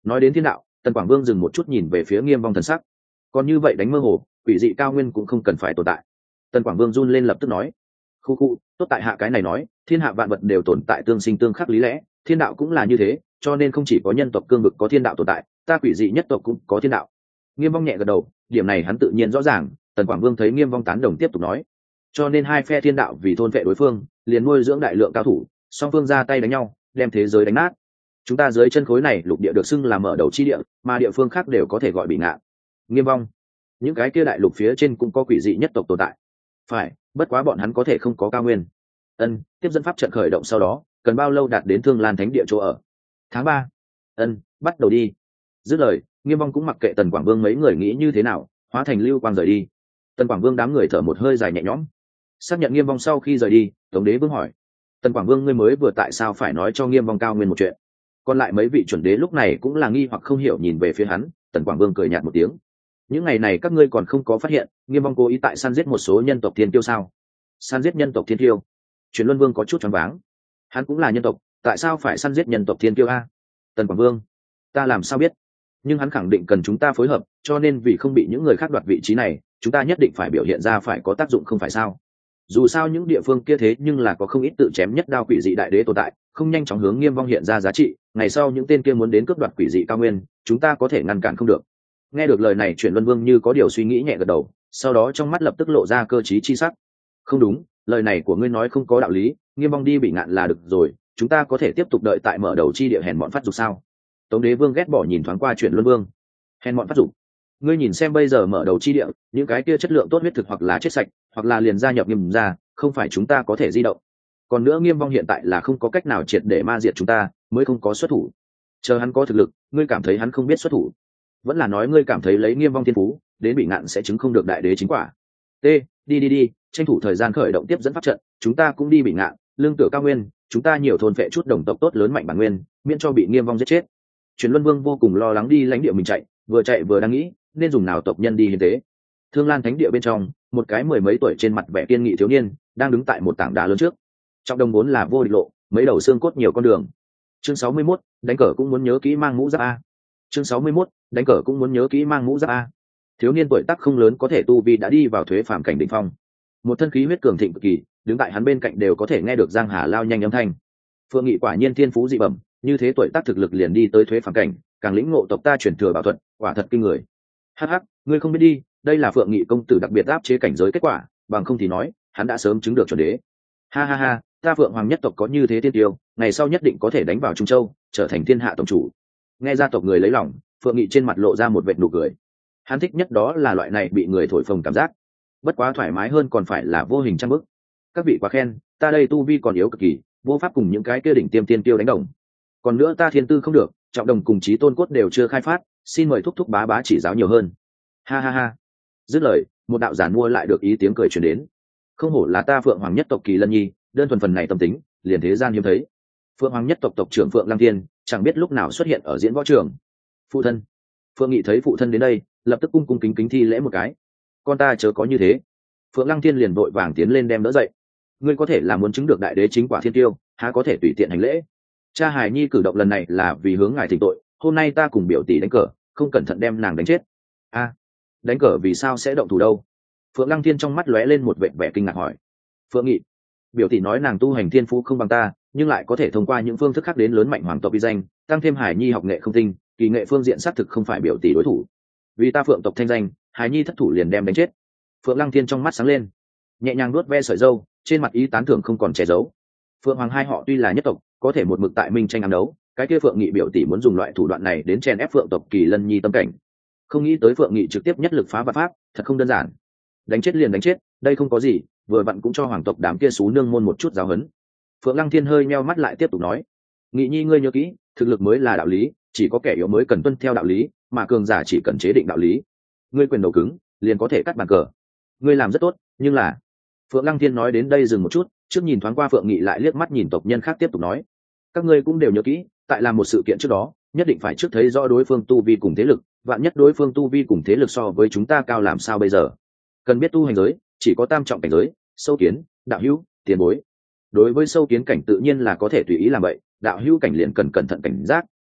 S1: nói đến thiên đạo, Tần Quảng Vương dừng một chút nhìn về phía Nghiêm Vong thần sắc. Còn như vậy đánh mơ hồ, quỷ dị cao nguyên cũng không cần phải tồn tại. Tần Quảng Vương run lên lập tức nói, khu khu, tốt tại hạ cái này nói, thiên hạ vạn vật đều tồn tại tương sinh tương khắc lý lẽ, thiên đạo cũng là như thế, cho nên không chỉ có nhân tộc cương vực có thiên đạo tồn tại, ta quỷ dị nhất tộc cũng có thiên đạo. Nghiêm Vong nhẹ gật đầu, điểm này hắn tự nhiên rõ ràng. Tần Quảng Vương thấy Nghiêm Vong tán đồng tiếp tục nói, cho nên hai phe thiên đạo vì thôn vệ đối phương, liền nuôi dưỡng đại lượng cao thủ, song phương ra tay đánh nhau, đem thế giới đánh nát. Chúng ta dưới chân khối này lục địa được xưng là mở đầu chi địa, mà địa phương khác đều có thể gọi bị ngạn. Nghiêm Vong, những cái kia đại lục phía trên cũng có quỷ dị nhất tộc tồn tại. Phải, bất quá bọn hắn có thể không có cao nguyên. Ân, tiếp dẫn pháp trận khởi động sau đó, cần bao lâu đạt đến Thương Lan Thánh địa chỗ ở? Tháng ba. Ân, bắt đầu đi. Dứt lời, Nghiêm Vong cũng mặc kệ Tần Quảng Vương mấy người nghĩ như thế nào, hóa thành lưu quang rời đi. Tần Quảng Vương đám người thở một hơi dài nhẹ nhõm. Xác nhận Nghiêm Vong sau khi rời đi, Tống Đế Vương hỏi, Tần Quảng Vương ngươi mới vừa tại sao phải nói cho Nghiêm Vong cao nguyên một chuyện? Còn lại mấy vị chuẩn đế lúc này cũng là nghi hoặc không hiểu nhìn về phía hắn. Tần Quảng Vương cười nhạt một tiếng, những ngày này các ngươi còn không có phát hiện Nghiêm Vong cố ý tại săn giết một số nhân tộc thiên tiêu sao? Săn giết nhân tộc thiên tiêu? Truyền Luân Vương có chút choáng váng. Hắn cũng là nhân tộc, tại sao phải săn giết nhân tộc thiên tiêu a? Tần Quảng Vương, ta làm sao biết? Nhưng hắn khẳng định cần chúng ta phối hợp, cho nên vì không bị những người khác đoạt vị trí này, chúng ta nhất định phải biểu hiện ra phải có tác dụng không phải sao? Dù sao những địa phương kia thế nhưng là có không ít tự chém nhất đao quỷ dị đại đế tồn tại, không nhanh chóng hướng Nghiêm Vong hiện ra giá trị, ngày sau những tên kia muốn đến cướp đoạt quỷ dị cao nguyên, chúng ta có thể ngăn cản không được. Nghe được lời này, Truyền Luân Vương như có điều suy nghĩ nhẹ gật đầu, sau đó trong mắt lập tức lộ ra cơ trí chi sắc. Không đúng, lời này của ngươi nói không có đạo lý, Nghiêm Vong đi bị ngạn là được rồi, chúng ta có thể tiếp tục đợi tại mở đầu chi địa hèn bọn phát dục sao? Tống Đế Vương ghét bỏ nhìn thoáng qua Truyền Luân Vương. Hèn bọn phát dục? Ngươi nhìn xem bây giờ mở đầu chi địa, những cái kia chất lượng tốt huyết thực hoặc là chết sạch, hoặc là liền gia nhập Nghiêm ra, không phải chúng ta có thể di động. Còn nữa Nghiêm Vong hiện tại là không có cách nào triệt để ma diệt chúng ta, mới không có xuất thủ. Chờ hắn có thực lực, ngươi cảm thấy hắn không biết xuất thủ? Vẫn là nói ngươi cảm thấy lấy Nghiêm Vong thiên phú, đến bị ngạn sẽ chứng không được đại đế chính quả? T, đi đi đi, tranh thủ thời gian khởi động tiếp dẫn pháp trận, chúng ta cũng đi bị ngạn, lương tựa cao nguyên, chúng ta nhiều thôn phệ chút đồng tộc tốt lớn mạnh bản nguyên, miễn cho bị Nghiêm Vong giết chết. Truyền Luân Vương vô cùng lo lắng đi lãnh địa mình chạy, vừa chạy vừa đang nghĩ nên dùng nào tộc nhân đi hiến tế. Thương Lan Thánh địa bên trong, một cái mười mấy tuổi trên mặt vẻ kiên nghị thiếu niên đang đứng tại một tảng đá lớn trước. Trọng đồng vốn là vô địch lộ, mấy đầu xương cốt nhiều con đường. Chương sáu mươi mốt, đánh cờ cũng muốn nhớ kỹ mang mũ giáp a. Chương sáu mươi mốt, đánh cờ cũng muốn nhớ kỹ mang mũ giáp a. Thiếu niên tuổi tác không lớn có thể tu vi đã đi vào thuế phàm cảnh đỉnh phong. Một thân khí huyết cường thịnh cực kỳ, đứng tại hắn bên cạnh đều có thể nghe được Giang Hà lao nhanh âm thanh. Phượng Nghị quả nhiên thiên phú dị bẩm, như thế tuổi tác thực lực liền đi tới thuế phàm cảnh, càng lĩnh ngộ tộc ta truyền thừa bảo thuật, quả thật kinh người. Hắc hắc, ngươi không biết đi, đây là Phượng Nghị công tử đặc biệt áp chế cảnh giới kết quả, bằng không thì nói, hắn đã sớm chứng được chuẩn đế. Ha ha ha, ta Phượng Hoàng nhất tộc có như thế tiên tiêu, ngày sau nhất định có thể đánh vào Trung Châu, trở thành thiên hạ tổng chủ. Nghe gia tộc người lấy lòng, Phượng Nghị trên mặt lộ ra một vệt nụ cười. Hắn thích nhất đó là loại này bị người thổi phồng cảm giác. Bất quá thoải mái hơn còn phải là vô hình trang bức. Các vị quá khen, ta đây tu vi còn yếu cực kỳ, vô pháp cùng những cái kia đỉnh tiêm tiên tiêu đánh đồng. Còn nữa ta thiên tư không được, trọng đồng cùng chí tôn cốt đều chưa khai phát, xin mời thúc thúc bá bá chỉ giáo nhiều hơn. Ha ha ha. Dứt lời, một đạo giản mua lại được ý tiếng cười truyền đến. Không hổ là ta Phượng Hoàng nhất tộc Kỳ Lân Nhi, đơn thuần phần này tâm tính, liền thế gian hiếm thấy. Phượng Hoàng nhất tộc tộc trưởng Phượng Lăng Thiên, chẳng biết lúc nào xuất hiện ở diễn võ trường. Phụ thân. Phượng Nghị thấy phụ thân đến đây, lập tức cung cung kính kính thi lễ một cái. Con ta chớ có như thế. Phượng Lăng Thiên liền vội vàng tiến lên đem đỡ dậy. Ngươi có thể là muốn chứng được đại đế chính quả thiên tiêu, há có thể tùy tiện hành lễ. Cha Hải Nhi cử động lần này là vì hướng ngài thỉnh tội, hôm nay ta cùng biểu tỷ đánh cờ, không cẩn thận đem nàng đánh chết. A, đánh cờ vì sao sẽ động thủ đâu? Phượng Lăng Thiên trong mắt lóe lên một vẻ vẻ kinh ngạc hỏi. Phượng Nghị, biểu tỷ nói nàng tu hành thiên phú không bằng ta, nhưng lại có thể thông qua những phương thức khác đến lớn mạnh hoàng tộc uy danh, tăng thêm Hải Nhi học nghệ không tinh, kỳ nghệ phương diện xác thực không phải biểu tỷ đối thủ. Vì ta Phượng tộc thanh danh, Hải Nhi thất thủ liền đem đánh chết. Phượng Lăng Thiên trong mắt sáng lên, nhẹ nhàng nuốt ve sợi râu, trên mặt ý tán thưởng không còn che giấu. Phượng Hoàng hai họ tuy là nhất tộc, có thể một mực tại minh tranh ám đấu, cái kia Phượng Nghị biểu tỷ muốn dùng loại thủ đoạn này đến chèn ép Phượng tộc Kỳ Lân Nhi tâm cảnh. Không nghĩ tới Phượng Nghị trực tiếp nhất lực phá vạn pháp, thật không đơn giản. Đánh chết liền đánh chết, đây không có gì, vừa vặn cũng cho hoàng tộc đám kia xú nương môn một chút giáo huấn. Phượng Lăng Thiên hơi meo mắt lại tiếp tục nói, Nghị Nhi ngươi nhớ kỹ, thực lực mới là đạo lý, chỉ có kẻ yếu mới cần tuân theo đạo lý, mà cường giả chỉ cần chế định đạo lý. Ngươi quyền đầu cứng, liền có thể cắt bàn cờ. Ngươi làm rất tốt, nhưng là Phượng Lăng Thiên nói đến đây dừng một chút, trước nhìn thoáng qua Phượng Nghị lại liếc mắt nhìn tộc nhân khác tiếp tục nói, các ngươi cũng đều nhớ kỹ, tại làm một sự kiện trước đó, nhất định phải trước thấy rõ đối phương tu vi cùng thế lực, vạn nhất đối phương tu vi cùng thế lực so với chúng ta cao làm sao bây giờ? Cần biết tu hành giới, chỉ có tam trọng cảnh giới, sâu kiến, đạo hữu, tiền bối. Đối với sâu kiến cảnh tự nhiên là có thể tùy ý làm vậy, đạo hữu cảnh liền cần cẩn thận cảnh giác,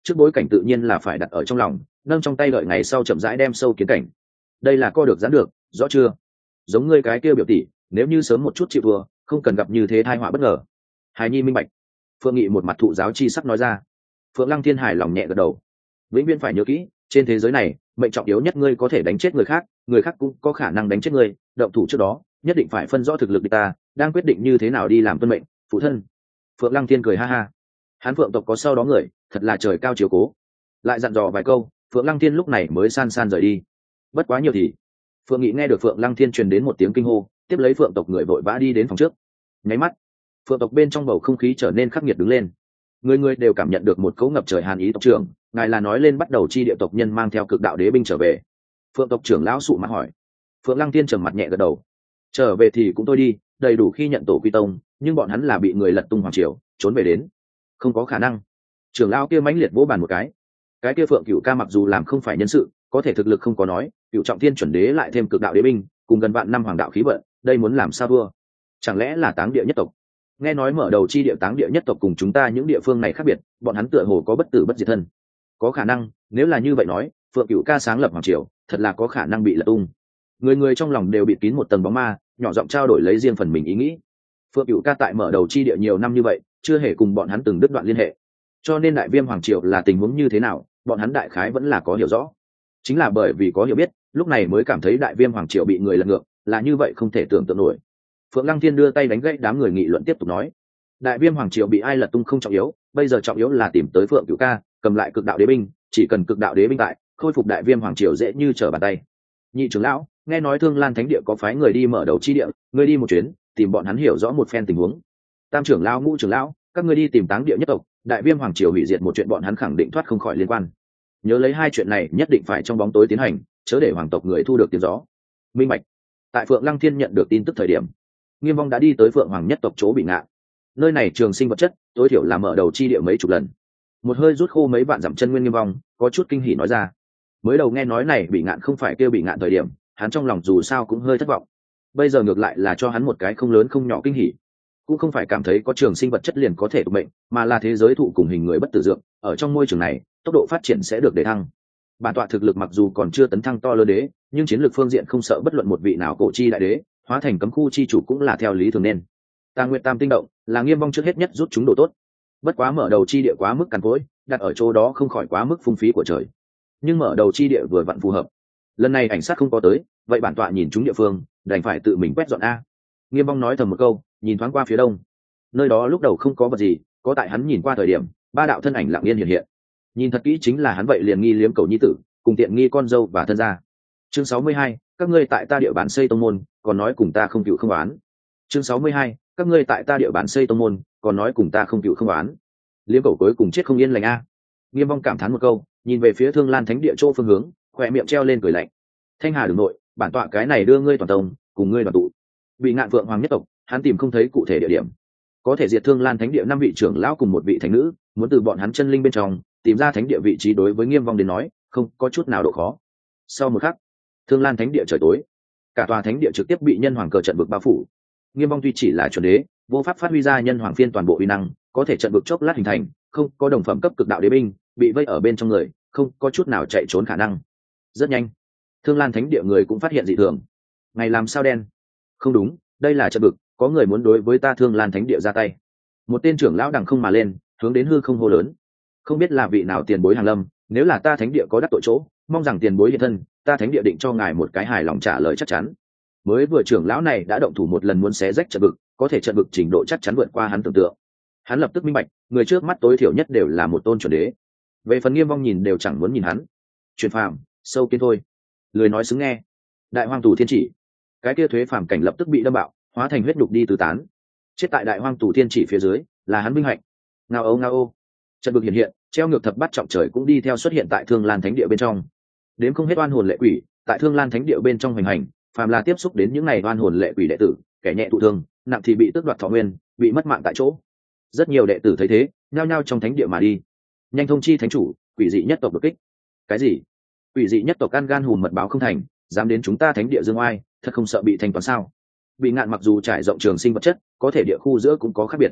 S1: trước bối cảnh tự nhiên là phải đặt ở trong lòng, nâng trong tay đợi ngày sau chậm rãi đem sâu kiến cảnh. Đây là co được giãn được, rõ chưa? Giống ngươi cái kia biểu tỷ, nếu như sớm một chút chịu vừa, không cần gặp như thế tai họa bất ngờ. Hài nhi minh bạch. Phượng Nghị một mặt thụ giáo chi sắc nói ra. Phượng Lăng Thiên hài lòng nhẹ gật đầu. Vĩnh viễn phải nhớ kỹ, trên thế giới này, mệnh trọng yếu nhất ngươi có thể đánh chết người khác, người khác cũng có khả năng đánh chết ngươi, động thủ trước đó, nhất định phải phân rõ thực lực địch ta, đang quyết định như thế nào đi làm tuân mệnh, phụ thân. Phượng Lăng Thiên cười ha ha. Hắn Phượng tộc có sau đó người, thật là trời cao chiếu cố. Lại dặn dò vài câu, Phượng Lăng Thiên lúc này mới san san rời đi. Bất quá nhiều thì, Phượng Nghị nghe được Phượng Lăng Thiên truyền đến một tiếng kinh hô, tiếp lấy Phượng tộc người vội vã đi đến phòng trước. Nháy mắt, Phượng tộc bên trong bầu không khí trở nên khắc nghiệt đứng lên. Người người đều cảm nhận được một cấu ngập trời hàn ý. Tộc trưởng, ngài là nói lên bắt đầu chi địa tộc nhân mang theo cực đạo đế binh trở về? Phượng tộc trưởng lão sụ mặt hỏi. Phượng Lăng Thiên trầm mặt nhẹ gật đầu. Trở về thì cũng tôi đi, đầy đủ khi nhận tổ quy tông, nhưng bọn hắn là bị người lật tung hoàng triều, trốn về đến, không có khả năng. Trưởng lão kia mãnh liệt vỗ bàn một cái. Cái kia Phượng Cửu ca mặc dù làm không phải nhân sự, có thể thực lực không có nói, Cửu trọng thiên chuẩn đế lại thêm cực đạo đế binh, cùng gần vạn năm hoàng đạo khí vận, đây muốn làm sao thua? Chẳng lẽ là táng địa nhất tộc? Nghe nói mở đầu chi địa táng địa nhất tộc cùng chúng ta những địa phương này khác biệt, bọn hắn tựa hồ có bất tử bất diệt thân. Có khả năng, nếu là như vậy nói, Phượng Cửu ca sáng lập hoàng triều, thật là có khả năng bị lật tung. Người người trong lòng đều bị kín một tầng bóng ma, nhỏ giọng trao đổi lấy riêng phần mình ý nghĩ. Phượng Cửu ca tại mở đầu chi địa nhiều năm như vậy, chưa hề cùng bọn hắn từng đứt đoạn liên hệ, cho nên đại viêm hoàng triều là tình huống như thế nào, bọn hắn đại khái vẫn là có hiểu rõ. Chính là bởi vì có hiểu biết, lúc này mới cảm thấy đại viêm hoàng triều bị người lật ngược, là như vậy không thể tưởng tượng nổi. Phượng Lăng Thiên đưa tay đánh gãy đám người nghị luận, tiếp tục nói: đại viêm hoàng triều bị ai lật tung không trọng yếu, bây giờ trọng yếu là tìm tới Phượng Cửu ca, cầm lại cực đạo đế binh, chỉ cần cực đạo đế binh tại, khôi phục đại viêm hoàng triều dễ như trở bàn tay. Nhị trưởng lão, nghe nói Thương Lan Thánh địa có phái người đi mở đầu chi địa, ngươi đi một chuyến, tìm bọn hắn hiểu rõ một phen tình huống. Tam trưởng lão, ngũ trưởng lão, các ngươi đi tìm táng địa nhất tộc, đại viêm hoàng triều hủy diệt một chuyện bọn hắn khẳng định thoát không khỏi liên quan. Nhớ lấy hai chuyện này nhất định phải trong bóng tối tiến hành, chớ để hoàng tộc người thu được tiếng gió. Minh bạch. Tại Phượng Lăng Thiên nhận được tin tức thời điểm, Nghiêm Vong đã đi tới Phượng Hoàng nhất tộc chỗ bị ngạn. Nơi này trường sinh vật chất, tối thiểu là mở đầu chi địa mấy chục lần. Một hơi rút khô mấy vạn dặm chân nguyên Nghiêm Vong, có chút kinh hỉ nói ra. Mới đầu nghe nói này bị ngạn không phải kêu bị ngạn thời điểm, hắn trong lòng dù sao cũng hơi thất vọng. Bây giờ ngược lại là cho hắn một cái không lớn không nhỏ kinh hỉ. Cũng không phải cảm thấy có trường sinh vật chất liền có thể tụ mệnh, mà là thế giới thụ cùng hình người bất tử dược, ở trong môi trường này, tốc độ phát triển sẽ được đề thăng. Bản tọa thực lực mặc dù còn chưa tấn thăng to lớn đế, nhưng chiến lược phương diện không sợ bất luận một vị nào cổ chi đại đế, hóa thành cấm khu chi chủ cũng là theo lý thường nên. Tà Nguyệt Tam tinh động, là Nghiêm Vong trước hết nhất rút chúng đồ tốt. Bất quá mở đầu chi địa quá mức cằn cỗi, đặt ở chỗ đó không khỏi quá mức phung phí của trời. Nhưng mở đầu chi địa vừa vặn phù hợp. Lần này ảnh sát không có tới, vậy bản tọa nhìn chúng địa phương, đành phải tự mình quét dọn a. Nghiêm Vong nói thầm một câu, nhìn thoáng qua phía đông. Nơi đó lúc đầu không có vật gì, có tại hắn nhìn qua thời điểm, ba đạo thân ảnh lặng yên hiện hiện. Nhìn thật kỹ chính là hắn vậy liền nghi liếm cầu nhi tử, cùng tiện nghi con dâu và thân gia. Chương sáu mươi hai, các ngươi tại ta địa bàn xây tông môn, còn nói cùng ta không cựu không oán. Chương sáu mươi hai, các ngươi tại ta địa bàn xây tông môn, còn nói cùng ta không cựu không oán. Liếm cầu cuối cùng chết không yên lành a. Nghiêm Vong cảm thán một câu, nhìn về phía Thương Lan Thánh địa chỗ phương hướng, khỏe miệng treo lên cười lạnh. Thanh Hà đường nội, bản tọa cái này đưa ngươi toàn tông, cùng ngươi đoàn tụ. Bị ngạn Phượng Hoàng nhất tộc, hắn tìm không thấy cụ thể địa điểm, có thể diệt Thương Lan Thánh địa năm vị trưởng lão cùng một vị thánh nữ, muốn từ bọn hắn chân linh bên trong tìm ra thánh địa vị trí đối với Nghiêm Vong đến nói, không có chút nào độ khó. Sau một khắc, Thương Lan Thánh địa trời tối, cả tòa thánh địa trực tiếp bị nhân hoàng cờ trận vực bao phủ. Nghiêm Vong tuy chỉ là chuẩn đế, vô pháp phát huy ra nhân hoàng phiên toàn bộ uy năng, có thể trận vực chốc lát hình thành, không có đồng phẩm cấp cực đạo đế binh, bị vây ở bên trong người, không có chút nào chạy trốn khả năng. Rất nhanh, Thương Lan Thánh địa người cũng phát hiện dị thường. Ngày làm sao đen? Không đúng, đây là trận vực, có người muốn đối với ta Thương Lan Thánh địa ra tay. Một tên trưởng lão đằng không mà lên, hướng đến hư không hô lớn. Không biết là vị nào tiền bối hàng lâm, nếu là ta thánh địa có đắc tội chỗ, mong rằng tiền bối hiện thân, ta thánh địa định cho ngài một cái hài lòng trả lời chắc chắn. Mới vừa trưởng lão này đã động thủ một lần muốn xé rách trận vực, có thể trận vực trình độ chắc chắn vượt qua hắn tưởng tượng. Hắn lập tức minh bạch, người trước mắt tối thiểu nhất đều là một tôn chuẩn đế. Về phần Nghiêm Vong nhìn đều chẳng muốn nhìn hắn. Truyền phàm, sâu kiến thôi. Lười nói xứng nghe. Đại hoang tù thiên chỉ, cái kia thuế phàm cảnh lập tức bị đâm bạo, hóa thành huyết nhục đi tứ tán. Chết tại đại hoang tù thiên chỉ phía dưới, là hắn vinh hạnh. Ngao âu ngao ô. Trận vực hiện hiện, treo ngược thập bát trọng trời cũng đi theo xuất hiện tại Thương Lan Thánh địa bên trong. Đến không hết oan hồn lệ quỷ, tại Thương Lan Thánh địa bên trong hành hành, phàm là tiếp xúc đến những ngày oan hồn lệ quỷ đệ tử, kẻ nhẹ thụ thương, nặng thì bị tước đoạt thọ nguyên, bị mất mạng tại chỗ. Rất nhiều đệ tử thấy thế, nhao nhao trong thánh địa mà đi. Nhanh thông chi thánh chủ, quỷ dị nhất tộc đột kích. Cái gì? Quỷ dị nhất tộc ăn gan hùn mật báo không thành, dám đến chúng ta thánh địa dương oai, thật không sợ bị thanh toán sao? Bị ngạn mặc dù trải rộng trường sinh vật chất, có thể địa khu giữa cũng có khác biệt.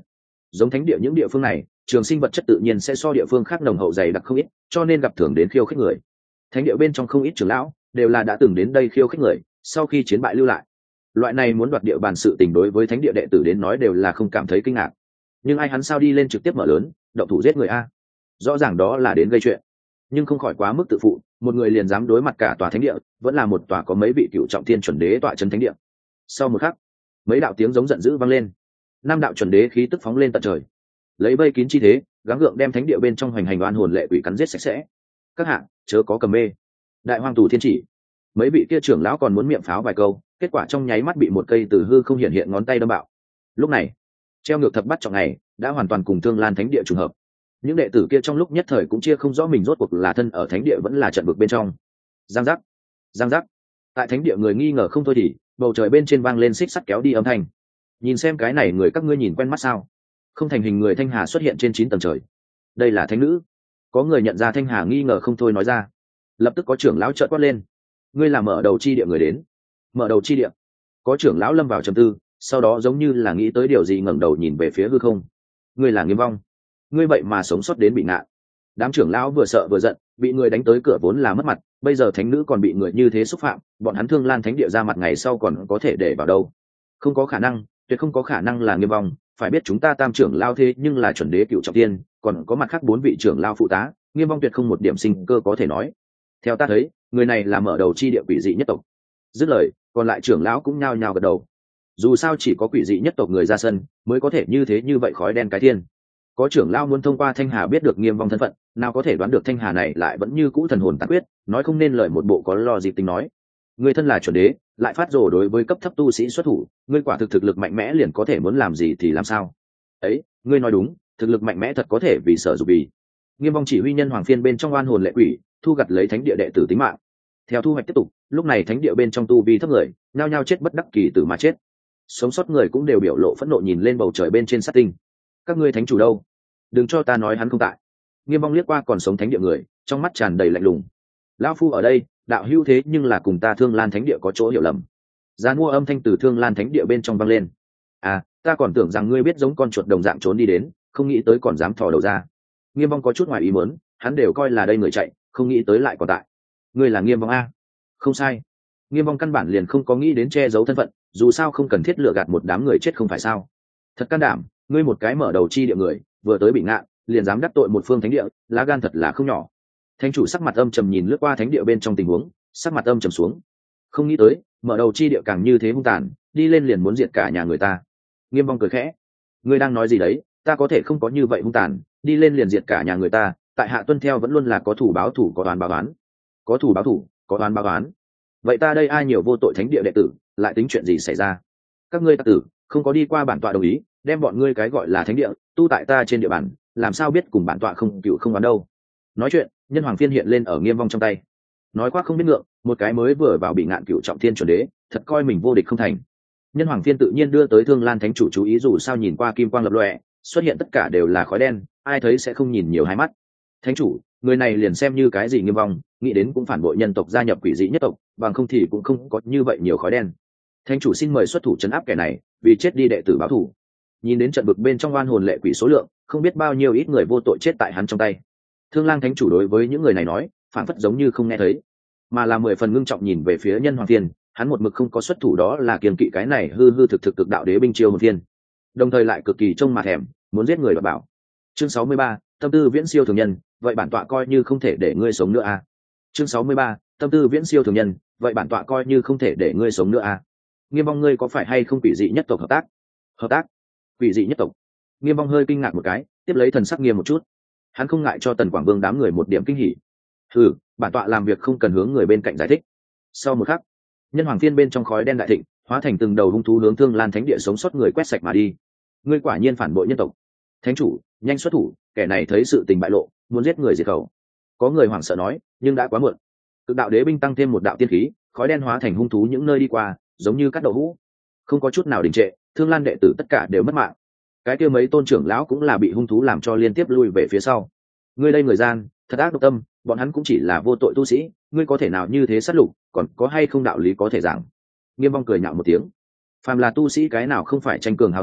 S1: giống thánh địa những địa phương này trường sinh vật chất tự nhiên sẽ so địa phương khác nồng hậu dày đặc không ít, cho nên gặp thường đến khiêu khích người. Thánh địa bên trong không ít trưởng lão đều là đã từng đến đây khiêu khích người, sau khi chiến bại lưu lại. Loại này muốn đoạt địa bàn sự tình đối với thánh địa đệ tử đến nói đều là không cảm thấy kinh ngạc, nhưng ai hắn sao đi lên trực tiếp mở lớn động thủ giết người a? Rõ ràng đó là đến gây chuyện, nhưng không khỏi quá mức tự phụ, một người liền dám đối mặt cả tòa thánh địa, vẫn là một tòa có mấy vị cựu trọng thiên chuẩn đế tọa chân thánh địa. Sau một khắc, mấy đạo tiếng giống giận dữ vang lên, năm đạo chuẩn đế khí tức phóng lên tận trời, lấy vây kín chi thế gắng gượng đem thánh địa bên trong hoành hành oan hồn lệ quỷ cắn giết sạch sẽ. Các hạ chớ có cầm mê, đại hoang tù thiên chỉ. Mấy vị kia trưởng lão còn muốn miệng pháo vài câu, kết quả trong nháy mắt bị một cây từ hư không hiện hiện ngón tay đâm bạo. Lúc này treo ngược thập bắt trọng này đã hoàn toàn cùng Thương Lan thánh địa trùng hợp. Những đệ tử kia trong lúc nhất thời cũng chia không rõ mình rốt cuộc là thân ở thánh địa vẫn là trận vực bên trong. Giang giác, giang giác. Tại thánh địa người nghi ngờ không thôi thì bầu trời bên trên vang lên xích sắt kéo đi âm thanh. Nhìn xem cái này người các ngươi nhìn quen mắt sao? Không thành hình người thanh hà xuất hiện trên chín tầng trời. Đây là thánh nữ. Có người nhận ra thanh hà nghi ngờ không thôi nói ra. Lập tức có trưởng lão trợn quát lên, ngươi là mở đầu chi địa người đến. Mở đầu chi địa? Có trưởng lão lâm vào trầm tư, sau đó giống như là nghĩ tới điều gì ngẩng đầu nhìn về phía hư không. Ngươi là Nghiêm Vong, ngươi vậy mà sống sót đến bị nạn. Đám trưởng lão vừa sợ vừa giận, bị người đánh tới cửa vốn là mất mặt, bây giờ thánh nữ còn bị người như thế xúc phạm, bọn hắn Thương Lan thánh địa ra mặt ngày sau còn có thể để vào đâu? Không có khả năng, tuyệt không có khả năng là Nghiêm Vong. Phải biết chúng ta tam trưởng lao thế nhưng là chuẩn đế cựu trọng tiên, còn có mặt khác bốn vị trưởng lao phụ tá, Nghiêm Vong tuyệt không một điểm sinh cơ có thể nói. Theo ta thấy, người này là mở đầu chi địa quỷ dị nhất tộc. Dứt lời, còn lại trưởng lão cũng nhao nhao gật đầu. Dù sao chỉ có quỷ dị nhất tộc người ra sân mới có thể như thế như vậy khói đen cái thiên. Có trưởng lão muốn thông qua thanh hà biết được Nghiêm Vong thân phận, nào có thể đoán được thanh hà này lại vẫn như cũ thần hồn tàn quyết, nói không nên lời một bộ có lo gì tính nói. Người thân là chuẩn đế, lại phát rồ đối với cấp thấp tu sĩ xuất thủ, ngươi quả thực thực lực mạnh mẽ liền có thể muốn làm gì thì làm sao? Ấy, ngươi nói đúng, thực lực mạnh mẽ thật có thể vì sở dục vì. Nghiêm Vong chỉ huy nhân hoàng phiên bên trong oan hồn lệ quỷ, thu gặt lấy thánh địa đệ tử tính mạng. Theo thu hoạch tiếp tục, lúc này thánh địa bên trong tu vi thấp người, nhao nhao chết bất đắc kỳ tử mà chết. Sống sót người cũng đều biểu lộ phẫn nộ nhìn lên bầu trời bên trên sát tinh. Các ngươi thánh chủ đâu? Đừng cho ta nói hắn không tại. Nghiêm Vong liếc qua còn sống thánh địa người, trong mắt tràn đầy lạnh lùng. Lão phu ở đây, đạo hữu thế nhưng là cùng ta Thương Lan thánh địa có chỗ hiểu lầm. Giàn mua âm thanh từ Thương Lan thánh địa bên trong vang lên. À, ta còn tưởng rằng ngươi biết giống con chuột đồng dạng trốn đi đến, không nghĩ tới còn dám thò đầu ra. Nghiêm Vong có chút ngoài ý muốn, hắn đều coi là đây người chạy, không nghĩ tới lại còn tại. Ngươi là Nghiêm Vong a? Không sai. Nghiêm Vong căn bản liền không có nghĩ đến che giấu thân phận, dù sao không cần thiết lừa gạt một đám người chết không phải sao? Thật can đảm, ngươi một cái mở đầu chi địa người, vừa tới bị ngạn, liền dám đắc tội một phương thánh địa, lá gan thật là không nhỏ. Thánh chủ sắc mặt âm trầm nhìn lướt qua thánh địa bên trong tình huống, sắc mặt âm trầm xuống. Không nghĩ tới, mở đầu chi địa càng như thế hung tàn, đi lên liền muốn diệt cả nhà người ta. Nghiêm Vong cười khẽ, ngươi đang nói gì đấy? Ta có thể không có như vậy hung tàn, đi lên liền diệt cả nhà người ta, tại hạ tuân theo vẫn luôn là có thủ báo thủ, có oán báo oán. Có thủ báo thủ, có oán báo oán. Vậy ta đây ai nhiều vô tội thánh địa đệ tử, lại tính chuyện gì xảy ra? Các ngươi tặc tử, không có đi qua bản tọa đồng ý, đem bọn ngươi cái gọi là thánh địa tu tại ta trên địa bàn, làm sao biết cùng bản tọa không cựu không oán đâu? Nói chuyện, nhân hoàng phiên hiện lên ở Nghiêm Vong trong tay. Nói quá không biết ngượng, một cái mới vừa vào bị ngạn cựu trọng thiên chuẩn đế, thật coi mình vô địch không thành. Nhân hoàng phiên tự nhiên đưa tới Thương Lan thánh chủ chú ý, dù sao nhìn qua kim quang lập lòe, xuất hiện tất cả đều là khói đen, ai thấy sẽ không nhìn nhiều hai mắt. Thánh chủ, người này liền xem như cái gì Nghiêm Vong, nghĩ đến cũng phản bội nhân tộc gia nhập quỷ dị nhất tộc, bằng không thì cũng không có như vậy nhiều khói đen. Thánh chủ xin mời xuất thủ trấn áp kẻ này, vì chết đi đệ tử báo thù. Nhìn đến trận vực bên trong oan hồn lệ quỷ số lượng, không biết bao nhiêu ít người vô tội chết tại hắn trong tay. Thương Lang thánh chủ đối với những người này nói, phản phất giống như không nghe thấy, mà là mười phần ngưng trọng nhìn về phía nhân hoàng thiên. Hắn một mực không có xuất thủ, đó là kiềm kỵ cái này hư hư thực thực cực đạo đế binh chiêu một thiên, đồng thời lại cực kỳ trông mà thèm, muốn giết người đoạt bảo. Chương sáu mươi ba, tâm tư viễn siêu thường nhân, vậy bản tọa coi như không thể để ngươi sống nữa a. À. Chương sáu mươi ba, tâm tư viễn siêu thường nhân, vậy bản tọa coi như không thể để ngươi sống nữa a. À. Nghiêm Vong, ngươi có phải hay không quỷ dị nhất tộc hợp tác? Hợp tác? Quỷ dị nhất tộc? Nghiêm Vong hơi kinh ngạc một cái, tiếp lấy thần sắc nghiêm một chút. Hắn không ngại cho Tần Quảng Vương đám người một điểm kinh hỉ. Hừ, bản tọa làm việc không cần hướng người bên cạnh giải thích. Sau một khắc, nhân hoàng phiên bên trong khói đen đại thịnh, hóa thành từng đầu hung thú hướng Thương Lan thánh địa sống sót người quét sạch mà đi. Ngươi quả nhiên phản bội nhân tộc. Thánh chủ, nhanh xuất thủ, kẻ này thấy sự tình bại lộ, muốn giết người diệt khẩu. Có người hoảng sợ nói, nhưng đã quá muộn. Cực đạo đế binh tăng thêm một đạo tiên khí, khói đen hóa thành hung thú những nơi đi qua, giống như cắt đậu hũ, không có chút nào đình trệ. Thương Lan đệ tử tất cả đều mất mạng. Cái kia mấy tôn trưởng lão cũng là bị hung thú làm cho liên tiếp lui về phía sau. Ngươi đây người gian, thật ác độc tâm, bọn hắn cũng chỉ là vô tội tu sĩ, ngươi có thể nào như thế sát lục, còn có hay không đạo lý có thể giảng? Nghiêm Vong cười nhạo một tiếng. Phàm là tu sĩ cái nào không phải tranh cường hào thắng,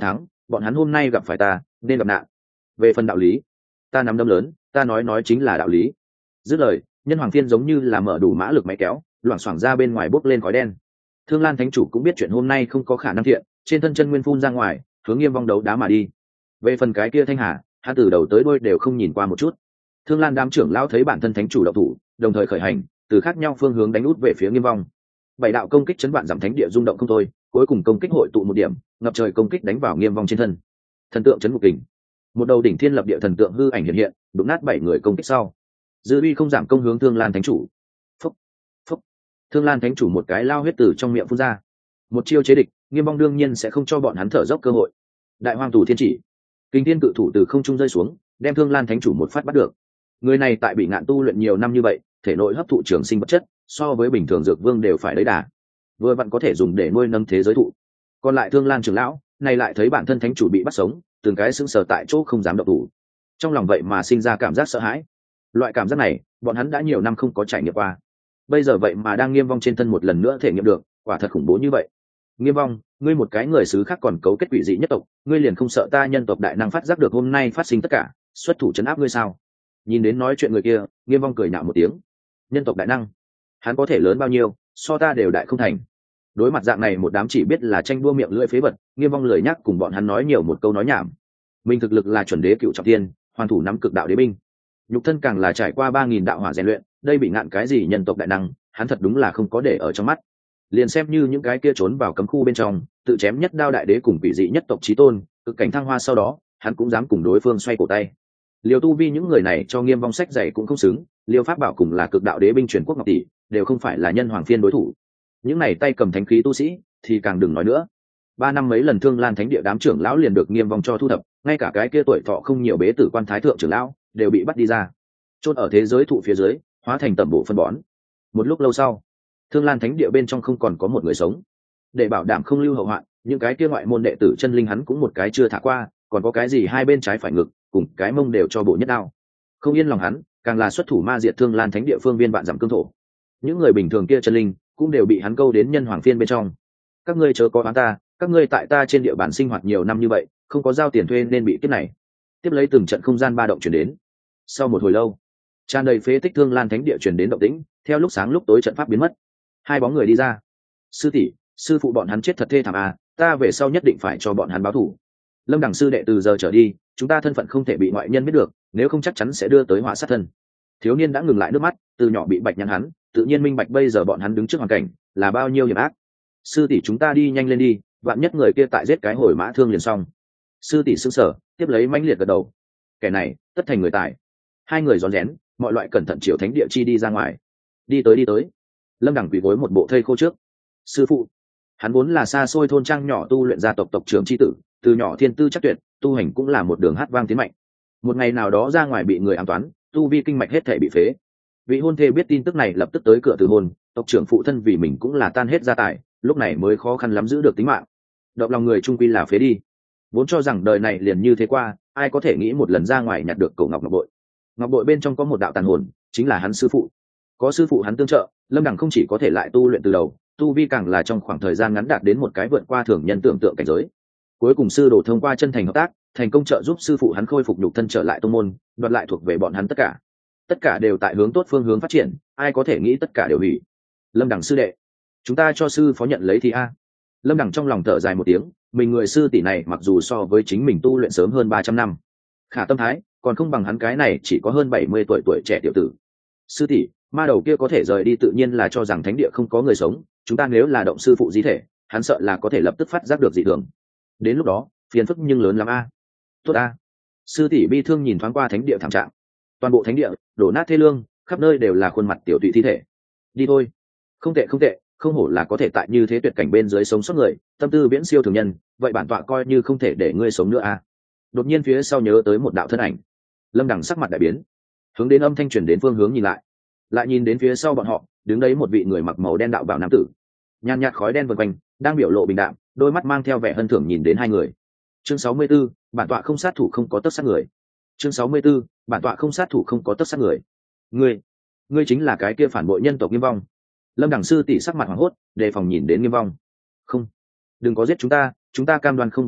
S1: bọn hắn hôm nay gặp phải ta nên gặp nạn. Về phần đạo lý, ta nắm đấm lớn, ta nói nói chính là đạo lý. Dứt lời, nhân hoàng phiên giống như là mở đủ mã lực máy kéo, loảng xoảng ra bên ngoài bốc lên khói đen. Thương Lan thánh chủ cũng biết chuyện hôm nay không có khả năng thiện, trên thân chân nguyên phun ra ngoài, hướng Nghiêm Vong đấu đá mà đi. Về phần cái kia Thanh Hà, hắn từ đầu tới đuôi đều không nhìn qua một chút. Thương Lan đám trưởng lão thấy bản thân thánh chủ động thủ, đồng thời khởi hành, từ khác nhau phương hướng đánh út về phía Nghiêm Vong. Bảy đạo công kích chấn vạn giảm thánh địa rung động không thôi, cuối cùng công kích hội tụ một điểm, ngập trời công kích đánh vào Nghiêm Vong trên thân. Thần tượng chấn ngục kình, một đầu đỉnh thiên lập địa thần tượng hư ảnh hiện hiện, đụng nát bảy người công kích sau, dư uy không giảm công hướng Thương Lan thánh chủ. Phúc, phúc. Thương Lan thánh chủ một cái lao huyết từ trong miệng phun ra. Một chiêu chế địch, Nghiêm Vong đương nhiên sẽ không cho bọn hắn thở dốc cơ hội. Đại hoang tù thiên chỉ, kinh thiên cự thủ từ không trung rơi xuống, đem Thương Lan thánh chủ một phát bắt được. Người này tại bị ngạn tu luyện nhiều năm như vậy, thể nội hấp thụ trường sinh bất chất, so với bình thường dược vương đều phải lấy đà, vừa vặn có thể dùng để nuôi nâng thế giới thụ. Còn lại Thương Lan trưởng lão này lại thấy bản thân thánh chủ bị bắt sống, từng cái sững sờ tại chỗ không dám động thủ, trong lòng vậy mà sinh ra cảm giác sợ hãi. Loại cảm giác này bọn hắn đã nhiều năm không có trải nghiệm qua, bây giờ vậy mà đang Nghiêm Vong trên thân một lần nữa thể nghiệm được, quả thật khủng bố như vậy. Nghiêm Vong, ngươi một cái người xứ khác còn cấu kết quỷ dị nhất tộc, ngươi liền không sợ ta nhân tộc đại năng phát giác được hôm nay phát sinh tất cả, xuất thủ trấn áp ngươi sao? Nhìn đến nói chuyện người kia, Nghiêm Vong cười nhạo một tiếng. Nhân tộc đại năng, hắn có thể lớn bao nhiêu, so ta đều đại không thành. Đối mặt dạng này một đám chỉ biết là tranh đua miệng lưỡi phế vật, Nghiêm Vong lười nhắc cùng bọn hắn nói nhiều một câu nói nhảm. Mình thực lực là chuẩn đế cựu trọng thiên, hoàn thủ nắm cực đạo đế binh, nhục thân càng là trải qua ba nghìn đạo hỏa rèn luyện, đây bị ngạn cái gì nhân tộc đại năng, hắn thật đúng là không có để ở trong mắt. Liền xem như những cái kia trốn vào cấm khu bên trong, tự chém nhất đao đại đế cùng quỷ dị nhất tộc chí tôn, cực cảnh thăng hoa sau đó, hắn cũng dám cùng đối phương xoay cổ tay. Liều tu vi những người này cho Nghiêm Vong sách dạy cũng không xứng, liều pháp bảo cùng là cực đạo đế binh truyền quốc ngọc tỷ, đều không phải là nhân hoàng phiên đối thủ. Những này tay cầm thánh khí tu sĩ thì càng đừng nói nữa. Ba năm mấy lần Thương Lan thánh địa đám trưởng lão liền được Nghiêm Vong cho thu thập, ngay cả cái kia tuổi thọ không nhiều bế tử quan thái thượng trưởng lão đều bị bắt đi ra, chôn ở thế giới thụ phía dưới, hóa thành tẩm bộ phân bón. Một lúc lâu sau, Thương Lan thánh địa bên trong không còn có một người sống. Để bảo đảm không lưu hậu hoạn, những cái kia ngoại môn đệ tử chân linh hắn cũng một cái chưa thả qua, còn có cái gì hai bên trái phải ngực, cùng cái mông đều cho bộ nhất đao. Không yên lòng hắn, càng là xuất thủ ma diệt Thương Lan thánh địa phương viên vạn dặm cương thổ. Những người bình thường kia chân linh cũng đều bị hắn câu đến nhân hoàng phiên bên trong. Các ngươi chớ có oán ta, các ngươi tại ta trên địa bàn sinh hoạt nhiều năm như vậy, không có giao tiền thuê nên bị kiếp này. Tiếp lấy từng trận không gian ba động chuyển đến. Sau một hồi lâu, tràn đầy phế tích Thương Lan thánh địa truyền đến động tĩnh, theo lúc sáng lúc tối trận pháp biến mất. Hai bóng người đi ra. Sư tỷ, sư phụ bọn hắn chết thật thê thảm à, ta về sau nhất định phải cho bọn hắn báo thù. Lâm Đẳng sư đệ từ giờ trở đi, chúng ta thân phận không thể bị ngoại nhân biết được, nếu không chắc chắn sẽ đưa tới họa sát thân. Thiếu niên đã ngừng lại nước mắt, từ nhỏ bị bạch nhăn hắn, tự nhiên minh bạch bây giờ bọn hắn đứng trước hoàn cảnh là bao nhiêu hiểm ác. Sư tỷ chúng ta đi nhanh lên đi, vạn nhất người kia tại giết cái hồi mã thương liền xong. Sư tỷ sững sờ, tiếp lấy mãnh liệt gật đầu. Kẻ này tất thành người tài. Hai người rón rén, mọi loại cẩn thận chiều thánh địa chi đi ra ngoài. Đi tới đi tới, Lâm Đẳng quỳ gối một bộ thây khô trước. Sư phụ, hắn vốn là xa xôi thôn trang nhỏ tu luyện gia tộc tộc trưởng chi tử, từ nhỏ thiên tư chắc tuyệt, tu hành cũng là một đường hát vang tiến mạnh. Một ngày nào đó ra ngoài bị người ám toán, tu vi kinh mạch hết thể bị phế. Vị hôn thê biết tin tức này lập tức tới cửa từ hôn, tộc trưởng phụ thân vì mình cũng là tan hết gia tài, lúc này mới khó khăn lắm giữ được tính mạng. Động lòng người trung quy là phế đi. Vốn cho rằng đời này liền như thế qua, ai có thể nghĩ một lần ra ngoài nhặt được cổ ngọc ngọc bội. Ngọc bội bên trong có một đạo tàn hồn, chính là hắn sư phụ. Có sư phụ hắn tương trợ, Lâm Đẳng không chỉ có thể lại tu luyện từ đầu, tu vi càng là trong khoảng thời gian ngắn đạt đến một cái vượt qua thường nhân tưởng tượng cảnh giới. Cuối cùng sư đồ thông qua chân thành hợp tác, thành công trợ giúp sư phụ hắn khôi phục nhục thân trở lại tông môn, đoạt lại thuộc về bọn hắn tất cả. Tất cả đều tại hướng tốt phương hướng phát triển, ai có thể nghĩ tất cả đều hủy. Lâm Đẳng sư đệ, chúng ta cho sư phó nhận lấy thì a. Lâm Đẳng trong lòng thở dài một tiếng, mình người sư tỷ này mặc dù so với chính mình tu luyện sớm hơn ba trăm năm, khả tâm thái còn không bằng hắn cái này chỉ có hơn bảy mươi tuổi tuổi trẻ tiểu tử. Sư tỷ, ma đầu kia có thể rời đi tự nhiên là cho rằng thánh địa không có người sống, chúng ta nếu là động sư phụ di thể, hắn sợ là có thể lập tức phát giác được dị thường. Đến lúc đó, phiền phức nhưng lớn lắm a. Tốt a. Sư tỷ bi thương nhìn thoáng qua thánh địa thảm trạng. Toàn bộ thánh địa đổ nát thê lương, khắp nơi đều là khuôn mặt tiểu tụy thi thể. Đi thôi. Không tệ không tệ, không hổ là có thể tại như thế tuyệt cảnh bên dưới sống sót người, tâm tư viễn siêu thường nhân, vậy bản tọa coi như không thể để ngươi sống nữa a. Đột nhiên phía sau nhớ tới một đạo thân ảnh. Lâm Đẳng sắc mặt đại biến, hướng đến âm thanh truyền đến phương hướng nhìn lại. Lại nhìn đến phía sau bọn họ, đứng đấy một vị người mặc màu đen đạo bào nam tử. Nhàn nhạt khói đen vần quanh, đang biểu lộ bình đạm, đôi mắt mang theo vẻ hân thưởng nhìn đến hai người. Chương sáu mươi 64, bản tọa không sát thủ không có tất sát người. Chương sáu mươi 64, bản tọa không sát thủ không có tất sát người. Ngươi, ngươi chính là cái kia phản bội nhân tộc Nghiêm Vong. Lâm Đẳng sư tỷ sắc mặt hoảng hốt, đề phòng nhìn đến Nghiêm Vong. Không, đừng có giết chúng ta, chúng ta cam đoan không báo thù,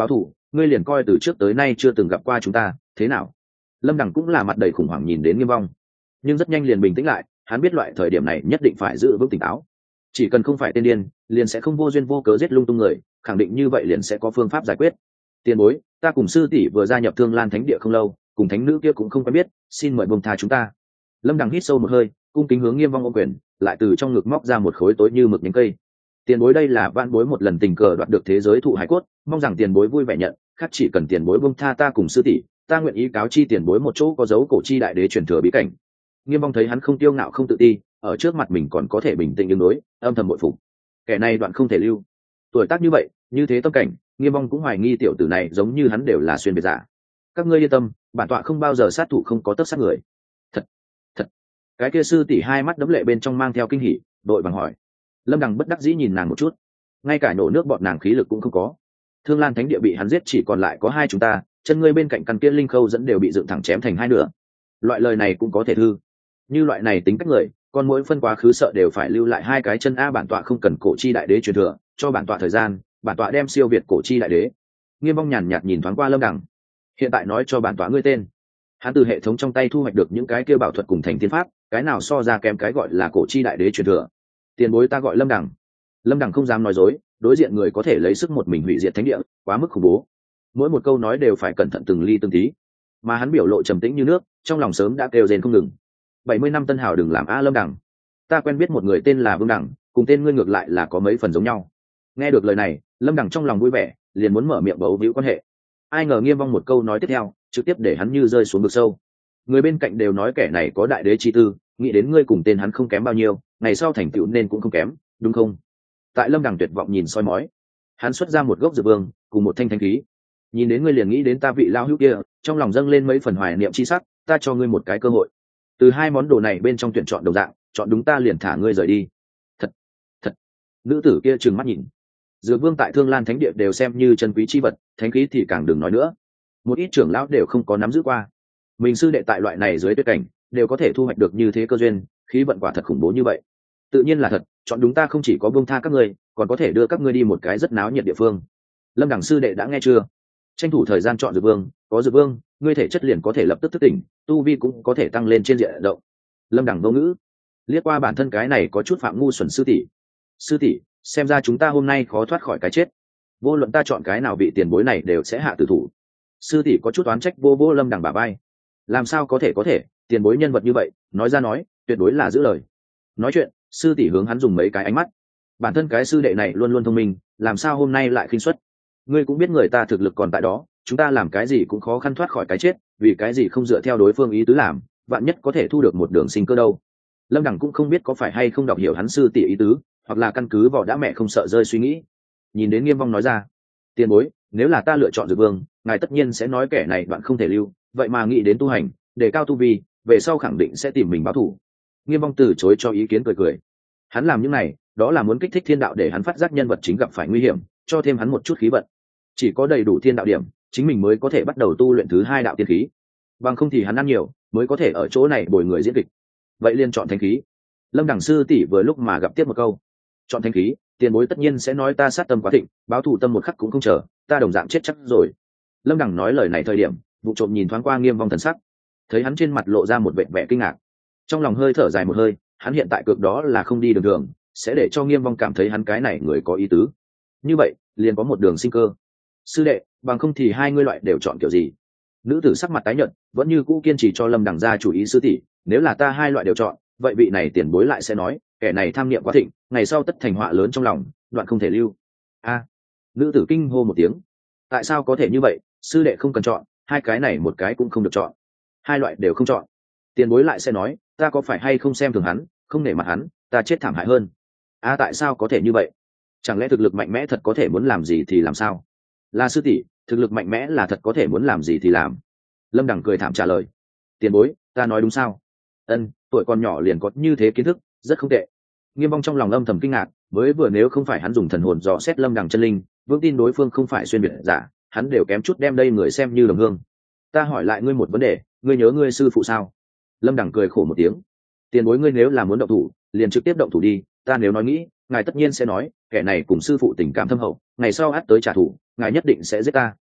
S1: ngươi liền coi từ trước tới nay chưa từng gặp qua chúng ta thế nào? Lâm Đằng cũng là mặt đầy khủng hoảng nhìn đến Nghiêm Vong, nhưng rất nhanh liền bình tĩnh lại. Hắn biết loại thời điểm này nhất định phải giữ vững tỉnh táo, chỉ cần không phải tên điên liền sẽ không vô duyên vô cớ giết lung tung người, khẳng định như vậy liền sẽ có phương pháp giải quyết. Tiền bối, ta cùng sư tỷ vừa gia nhập Thương Lan Thánh Địa không lâu, cùng thánh nữ kia cũng không quen biết, xin mời buông tha chúng ta. Lâm Đằng hít sâu một hơi, cung kính hướng Nghiêm Vong ôm quyền, lại từ trong ngực móc ra một khối tối như mực nhánh cây. Tiền bối, đây là vãn bối một lần tình cờ đoạt được thế giới thụ hải cốt, mong rằng tiền bối vui vẻ nhận, khác chỉ cần tiền bối buông tha ta cùng sư tỷ, ta nguyện ý cáo chi tiền bối một chỗ có dấu cổ chi đại đế truyền thừa bí cảnh. Nghiêm Vong thấy hắn không tiêu ngạo không tự ti, ở trước mặt mình còn có thể bình tĩnh ứng đối, âm thầm bội phục. Kẻ này đoạn không thể lưu. Tuổi tác như vậy, như thế tâm cảnh, Nghiêm Vong cũng hoài nghi tiểu tử này giống như hắn đều là xuyên biệt giả. Các ngươi yên tâm, bản tọa không bao giờ sát thủ không có tấc sát người. Thật, thật. Cái kia sư tỷ hai mắt đấm lệ bên trong mang theo kinh hỉ, đội bằng hỏi. Lâm Đằng bất đắc dĩ nhìn nàng một chút, ngay cả nổ nước bọt nàng khí lực cũng không có. Thương Lan Thánh Địa bị hắn giết, chỉ còn lại có hai chúng ta, chân ngươi bên cạnh căn kia linh khâu dẫn đều bị dựng thẳng chém thành hai nửa. Loại lời này cũng có thể thư. Như loại này tính cách người, con mỗi phân quá khứ sợ đều phải lưu lại hai cái chân. A, bản tọa không cần cổ chi đại đế truyền thừa, cho bản tọa thời gian, bản tọa đem siêu việt cổ chi đại đế. Nghiêm Vong nhàn nhạt nhìn thoáng qua Lâm Đằng, hiện tại nói cho bản tọa ngươi tên. Hắn từ hệ thống trong tay thu hoạch được những cái kia bảo thuật cùng thành tiên pháp, cái nào so ra kém cái gọi là cổ chi đại đế truyền thừa. Tiền bối, ta gọi Lâm Đằng. Lâm Đằng không dám nói dối, đối diện người có thể lấy sức một mình hủy diệt thánh địa, quá mức khủng bố. Mỗi một câu nói đều phải cẩn thận từng ly từng tí, mà hắn biểu lộ trầm tĩnh như nước, trong lòng sớm đã kêu rên không ngừng. Bảy mươi năm tân hào đừng làm a Lâm Đằng, ta quen biết một người tên là Vương Đằng, cùng tên ngươi ngược lại là có mấy phần giống nhau. Nghe được lời này, Lâm Đằng trong lòng vui vẻ, liền muốn mở miệng bấu víu quan hệ. Ai ngờ Nghiêm Vong một câu nói tiếp theo, trực tiếp để hắn như rơi xuống vực sâu. Người bên cạnh đều nói kẻ này có đại đế chi tư, nghĩ đến ngươi cùng tên hắn không kém bao nhiêu, ngày sau thành tựu nên cũng không kém, đúng không? Tại Lâm Đằng tuyệt vọng nhìn soi mói, hắn xuất ra một gốc dược vương cùng một thanh thanh khí. Nhìn đến ngươi liền nghĩ đến ta vị lao hữu kia, trong lòng dâng lên mấy phần hoài niệm chi sắc, ta cho ngươi một cái cơ hội. Từ hai món đồ này bên trong tuyển chọn đồng dạng, chọn đúng ta liền thả ngươi rời đi. Thật, thật. Nữ tử kia trừng mắt nhìn. Dược vương tại Thương Lan Thánh Địa đều xem như chân quý chi vật, thánh khí thì càng đừng nói nữa. Một ít trưởng lão đều không có nắm giữ qua. Mình sư đệ tại loại này dưới tuyệt cảnh, đều có thể thu hoạch được như thế cơ duyên, khí vận quả thật khủng bố như vậy. Tự nhiên là thật, chọn đúng ta không chỉ có buông tha các ngươi, còn có thể đưa các ngươi đi một cái rất náo nhiệt địa phương. Lâm Đằng sư đệ đã nghe chưa? Tranh thủ thời gian chọn dược vương, có dược vương, ngươi thể chất liền có thể lập tức thức tỉnh, tu vi cũng có thể tăng lên trên diện rộng. Lâm Đằng vô ngữ, liếc qua bản thân cái này có chút phạm ngu xuẩn sư tỷ. Sư tỷ, xem ra chúng ta hôm nay khó thoát khỏi cái chết. Vô luận ta chọn cái nào, vị tiền bối này đều sẽ hạ tử thủ. Sư tỷ có chút oán trách vô vô Lâm Đằng bả vai. Làm sao có thể có thể, tiền bối nhân vật như vậy, nói ra nói, tuyệt đối là giữ lời. Nói chuyện, sư tỷ hướng hắn dùng mấy cái ánh mắt. Bản thân cái sư đệ này luôn luôn thông minh, làm sao hôm nay lại khinh suất? Ngươi cũng biết người ta thực lực còn tại đó, chúng ta làm cái gì cũng khó khăn thoát khỏi cái chết, vì cái gì không dựa theo đối phương ý tứ làm, vạn nhất có thể thu được một đường sinh cơ đâu. Lâm Đằng cũng không biết có phải hay không đọc hiểu hắn sư tỷ ý tứ, hoặc là căn cứ vào đã mẹ không sợ rơi suy nghĩ. Nhìn đến Nghiêm Vong nói ra, tiền bối, nếu là ta lựa chọn dược vương, ngài tất nhiên sẽ nói kẻ này bạn không thể lưu, vậy mà nghĩ đến tu hành, để cao tu vi, về sau khẳng định sẽ tìm mình báo thù. Nghiêm Vong từ chối cho ý kiến, cười cười. Hắn làm những này, đó là muốn kích thích thiên đạo để hắn phát giác nhân vật chính gặp phải nguy hiểm, cho thêm hắn một chút khí vận. Chỉ có đầy đủ thiên đạo điểm, chính mình mới có thể bắt đầu tu luyện thứ hai đạo tiên khí. Bằng không thì hắn ăn nhiều, mới có thể ở chỗ này bồi người diễn kịch. Vậy liền chọn thánh khí. Lâm Đằng sư tỷ vừa lúc mà gặp tiếp một câu, chọn thánh khí, tiền bối tất nhiên sẽ nói ta sát tâm quá thịnh, báo thù tâm một khắc cũng không chờ, ta đồng dạng chết chắc rồi. Lâm Đằng nói lời này thời điểm, vụ trộm nhìn thoáng qua Nghiêm Vong thần sắc, thấy hắn trên mặt lộ ra một vẻ vẻ kinh ngạc, trong lòng hơi thở dài một hơi. Hắn hiện tại cược đó là không đi đường thường, sẽ để cho Nghiêm Vong cảm thấy hắn cái này người có ý tứ, như vậy liền có một đường sinh cơ. Sư đệ, bằng không thì hai ngươi loại đều chọn kiểu gì? Nữ tử sắc mặt tái nhợt, vẫn như cũ kiên trì cho Lâm Đằng ra chủ ý. Sư tỷ, nếu là ta hai loại đều chọn, vậy vị này tiền bối lại sẽ nói kẻ này tham niệm quá thịnh, ngày sau tất thành họa lớn trong lòng, đoạn không thể lưu. A, nữ tử kinh hô một tiếng. Tại sao có thể như vậy? Sư đệ không cần chọn, hai cái này một cái cũng không được chọn. Hai loại đều không chọn, tiền bối lại sẽ nói ta có phải hay không xem thường hắn, không nể mặt hắn, ta chết thảm hại hơn. A, tại sao có thể như vậy? Chẳng lẽ thực lực mạnh mẽ thật có thể muốn làm gì thì làm sao? Là sư tỷ, thực lực mạnh mẽ là thật có thể muốn làm gì thì làm. Lâm Đằng cười thảm trả lời. Tiền bối, ta nói đúng sao? Ân, tuổi còn nhỏ liền có như thế kiến thức, rất không tệ. Nghiêm Vong trong lòng âm thầm kinh ngạc, mới vừa nếu không phải hắn dùng thần hồn dò xét Lâm Đằng chân linh, vững tin đối phương không phải xuyên biệt giả, hắn đều kém chút đem đây người xem như đồng hương. Ta hỏi lại ngươi một vấn đề, ngươi nhớ ngươi sư phụ sao? Lâm Đằng cười khổ một tiếng. Tiền bối, ngươi nếu là muốn động thủ, liền trực tiếp động thủ đi, ta nếu nói nghĩ, ngài tất nhiên sẽ nói kẻ này cùng sư phụ tình cảm thâm hậu, ngày sau ắt tới trả thù, ngài nhất định sẽ giết ta.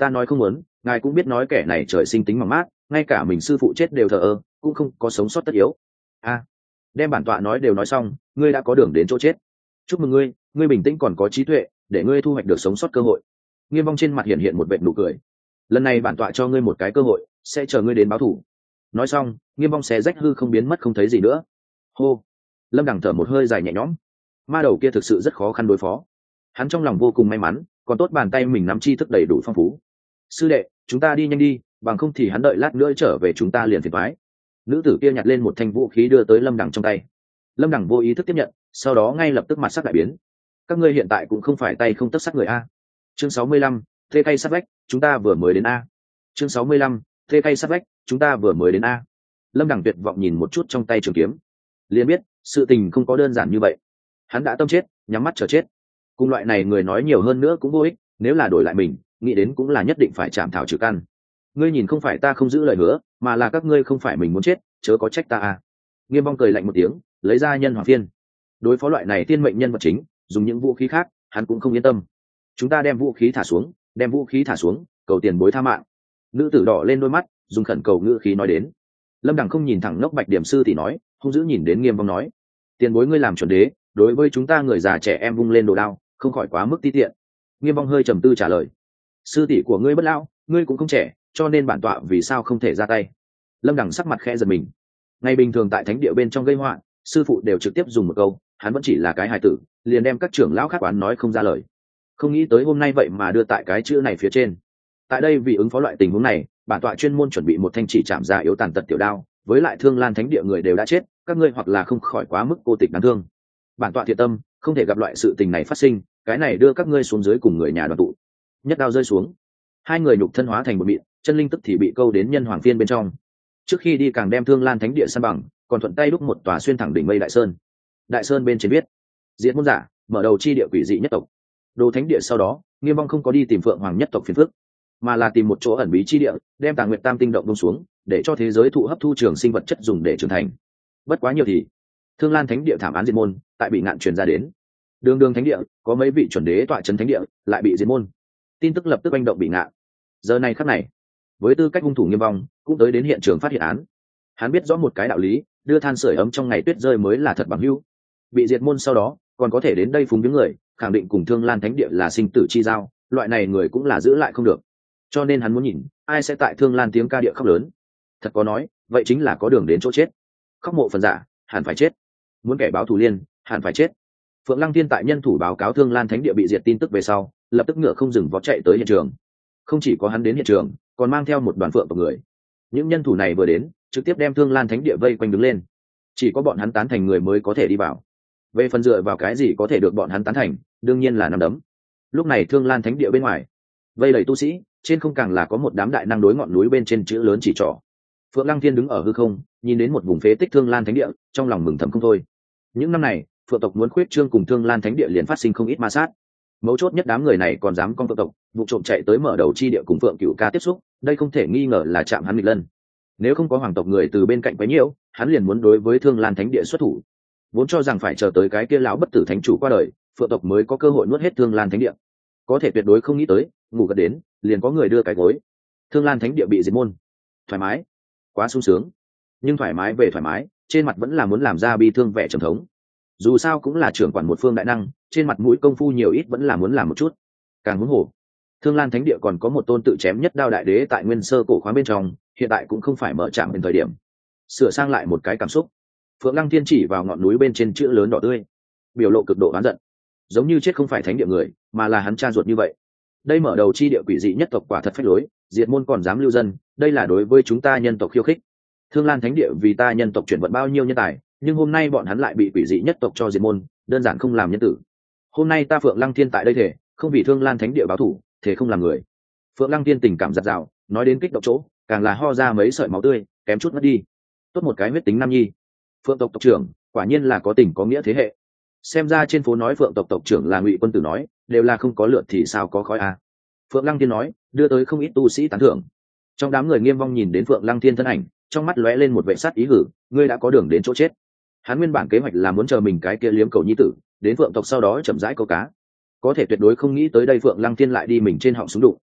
S1: ta nói không muốn, ngài cũng biết nói kẻ này trời sinh tính mỏng mát, ngay cả mình sư phụ chết đều thờ ơ, cũng không có sống sót tất yếu. A, đem bản tọa nói đều nói xong, ngươi đã có đường đến chỗ chết. Chúc mừng ngươi, ngươi bình tĩnh còn có trí tuệ, để ngươi thu hoạch được sống sót cơ hội. Nghiêm Vong trên mặt hiện hiện một vệt nụ cười. Lần này bản tọa cho ngươi một cái cơ hội, sẽ chờ ngươi đến báo thù. Nói xong, Nghiêm Vong xé rách hư không biến mất không thấy gì nữa. Hô, Lâm Đằng thở một hơi dài nhẹ nhõm. Ma đầu kia thực sự rất khó khăn đối phó. Hắn trong lòng vô cùng may mắn, còn tốt bàn tay mình nắm tri thức đầy đủ phong phú. Sư đệ, chúng ta đi nhanh đi, bằng không thì hắn đợi lát nữa trở về chúng ta liền phiền toái. Nữ tử kia nhặt lên một thanh vũ khí đưa tới Lâm Đằng trong tay. Lâm Đằng vô ý thức tiếp nhận, sau đó ngay lập tức mặt sắc đại biến. Các ngươi hiện tại cũng không phải tay không tất sắc người a. Chương sáu mươi lăm, thê cây sát vách, chúng ta vừa mới đến a. Chương sáu mươi lăm, thê cây sát vách, chúng ta vừa mới đến a. Lâm Đằng tuyệt vọng nhìn một chút trong tay trường kiếm, liền biết sự tình không có đơn giản như vậy. Hắn đã tâm chết, nhắm mắt chờ chết. Cùng loại này người nói nhiều hơn nữa cũng vô ích, nếu là đổi lại mình, nghĩ đến cũng là nhất định phải chạm thảo trừ căn. Ngươi nhìn không phải ta không giữ lời hứa, mà là các ngươi không phải mình muốn chết, chớ có trách ta a. Nghiêm Vong cười lạnh một tiếng, lấy ra nhân hoàng phiên. Đối phó loại này thiên mệnh nhân vật chính, dùng những vũ khí khác, hắn cũng không yên tâm. Chúng ta đem vũ khí thả xuống, đem vũ khí thả xuống, cầu tiền bối tha mạng. Nữ tử đỏ lên đôi mắt, dùng khẩn cầu ngữ khí nói đến. Lâm Đằng không nhìn thẳng ngốc Bạch Điểm sư thì nói, hung dữ nhìn đến Nghiêm Vong nói: tiền bối ngươi làm chuẩn đế, đối với chúng ta người già trẻ em vung lên đồ đao, không khỏi quá mức ti tiện. Nghiêm Vong hơi trầm tư trả lời: sư tỷ của ngươi bất lão, ngươi cũng không trẻ, cho nên bản tọa vì sao không thể ra tay. Lâm Đằng sắc mặt khẽ giật mình. Ngày bình thường tại thánh địa bên trong gây họa, sư phụ đều trực tiếp dùng một câu, hắn vẫn chỉ là cái hài tử, liền đem các trưởng lão khác quán nói không ra lời. Không nghĩ tới hôm nay vậy mà đưa tại cái chữ này phía trên. Tại đây vì ứng phó loại tình huống này, bản tọa chuyên môn chuẩn bị một thanh chỉ chạm ra yếu tàn tật tiểu đao, với lại Thương Lan thánh địa người đều đã chết, các ngươi hoặc là không khỏi quá mức cô tịch đáng thương. Bản tọa thiện tâm, không thể gặp loại sự tình này phát sinh, cái này đưa các ngươi xuống dưới cùng người nhà đoàn tụ. Nhất đao rơi xuống, hai người nhục thân hóa thành một mịn, chân linh tức thì bị câu đến nhân hoàng phiên bên trong. Trước khi đi càng đem Thương Lan thánh địa san bằng, còn thuận tay đúc một tòa xuyên thẳng đỉnh mây đại sơn. Đại sơn bên trên viết: diệt môn giả, mở đầu chi địa quỷ dị nhất tộc. Đồ thánh địa sau đó, Nghiêm Vong không có đi tìm Phượng Hoàng nhất tộc phiền phức, mà là tìm một chỗ ẩn bí chi địa, đem Tàng Nguyệt Tam tinh động bông xuống, để cho thế giới thụ hấp thu trường sinh vật chất dùng để trưởng thành. Bất quá nhiều thì, Thương Lan thánh địa thảm án diệt môn, tại bị ngạn truyền ra đến. Đường Đường thánh địa, có mấy vị chuẩn đế tọa trấn thánh địa, lại bị diệt môn. Tin tức lập tức oanh động bị ngạn. Giờ này khắc này, với tư cách hung thủ Nghiêm Vong, cũng tới đến hiện trường phát hiện án. Hắn biết rõ một cái đạo lý, đưa than sưởi ấm trong ngày tuyết rơi mới là thật bằng hữu. Bị diệt môn sau đó, còn có thể đến đây phúng viếng người, khẳng định cùng Thương Lan thánh địa là sinh tử chi giao, loại này người cũng là giữ lại không được. Cho nên hắn muốn nhìn, ai sẽ tại Thương Lan tiếng ca địa khóc lớn. Thật có nói, vậy chính là có đường đến chỗ chết. Khóc mộ phần giả, hẳn phải chết. Muốn kẻ báo thù liên, hẳn phải chết. Phượng Lăng Thiên tại nhân thủ báo cáo Thương Lan thánh địa bị diệt tin tức về sau, lập tức ngựa không dừng vó chạy tới hiện trường. Không chỉ có hắn đến hiện trường, còn mang theo một đoàn phượng tộc người. Những nhân thủ này vừa đến, trực tiếp đem Thương Lan thánh địa vây quanh đứng lên. Chỉ có bọn hắn tán thành người mới có thể đi vào. Về phần dựa vào cái gì có thể được bọn hắn tán thành, đương nhiên là nắm đấm. Lúc này Thương Lan thánh địa bên ngoài, vây đầy tu sĩ, trên không càng là có một đám đại năng đối ngọn núi bên trên chữ lớn chỉ trỏ. Phượng Lăng Thiên đứng ở hư không, nhìn đến một vùng phế tích Thương Lan thánh địa, trong lòng mừng thầm không thôi. Những năm này, Phượng tộc muốn khuyết trương cùng Thương Lan thánh địa liền phát sinh không ít ma sát. Mấu chốt nhất đám người này còn dám con Phượng tộc, vụ trộm chạy tới mở đầu chi địa cùng Phượng Cửu Ca tiếp xúc, đây không thể nghi ngờ là chạm hắn nghịch lân. Nếu không có hoàng tộc người từ bên cạnh quấy nhiễu, hắn liền muốn đối với Thương Lan thánh địa xuất thủ. Vốn cho rằng phải chờ tới cái kia lão bất tử thánh chủ qua đời, Phượng tộc mới có cơ hội nuốt hết Thương Lan thánh địa. Có thể tuyệt đối không nghĩ tới, ngủ gật đến, liền có người đưa cái gối. Thương Lan thánh địa bị diệt môn. Thoải mái, quá sung sướng. Nhưng thoải mái về thoải mái, trên mặt vẫn là muốn làm ra bi thương vẻ trầm thống. Dù sao cũng là trưởng quản một phương đại năng, trên mặt mũi công phu nhiều ít vẫn là muốn làm một chút. Càng huống hồ, Thương Lan thánh địa còn có một tôn tự chém nhất đao đại đế tại nguyên sơ cổ khoáng bên trong, hiện tại cũng không phải mở trạm đến thời điểm. Sửa sang lại một cái cảm xúc, Phượng Lăng Thiên chỉ vào ngọn núi bên trên chữ lớn đỏ tươi, biểu lộ cực độ oán giận, giống như chết không phải thánh địa người, mà là hắn cha ruột như vậy. Đây mở đầu chi địa quỷ dị nhất tộc quả thật phách lối, diệt môn còn dám lưu dân, đây là đối với chúng ta nhân tộc khiêu khích. Thương Lan thánh địa vì ta nhân tộc chuyển vận bao nhiêu nhân tài, nhưng hôm nay bọn hắn lại bị quỷ dị nhất tộc cho diệt môn, đơn giản không làm nhân tử. Hôm nay ta Phượng Lăng Thiên tại đây thể, không vì Thương Lan thánh địa báo thủ, thể không làm người. Phượng Lăng Thiên tình cảm giật giào, nói đến kích động chỗ, càng là ho ra mấy sợi máu tươi, kém chút mất đi. Tốt một cái huyết tính nam nhi. Phượng tộc tộc trưởng, quả nhiên là có tình có nghĩa thế hệ. Xem ra trên phố nói Phượng tộc tộc trưởng là Ngụy Quân Tử nói, đều là không có lượt thì sao có khói à. Phượng Lăng Thiên nói, đưa tới không ít tu sĩ tán thưởng. Trong đám người Nghiêm Vong nhìn đến Phượng Lăng Thiên thân ảnh, trong mắt lóe lên một vẻ sát ý hử, ngươi đã có đường đến chỗ chết. Hắn nguyên bản kế hoạch là muốn chờ mình cái kia liếm cầu nhi tử, đến Phượng tộc sau đó chậm rãi câu cá. Có thể tuyệt đối không nghĩ tới đây Phượng Lăng Thiên lại đi mình trên họng súng đụng.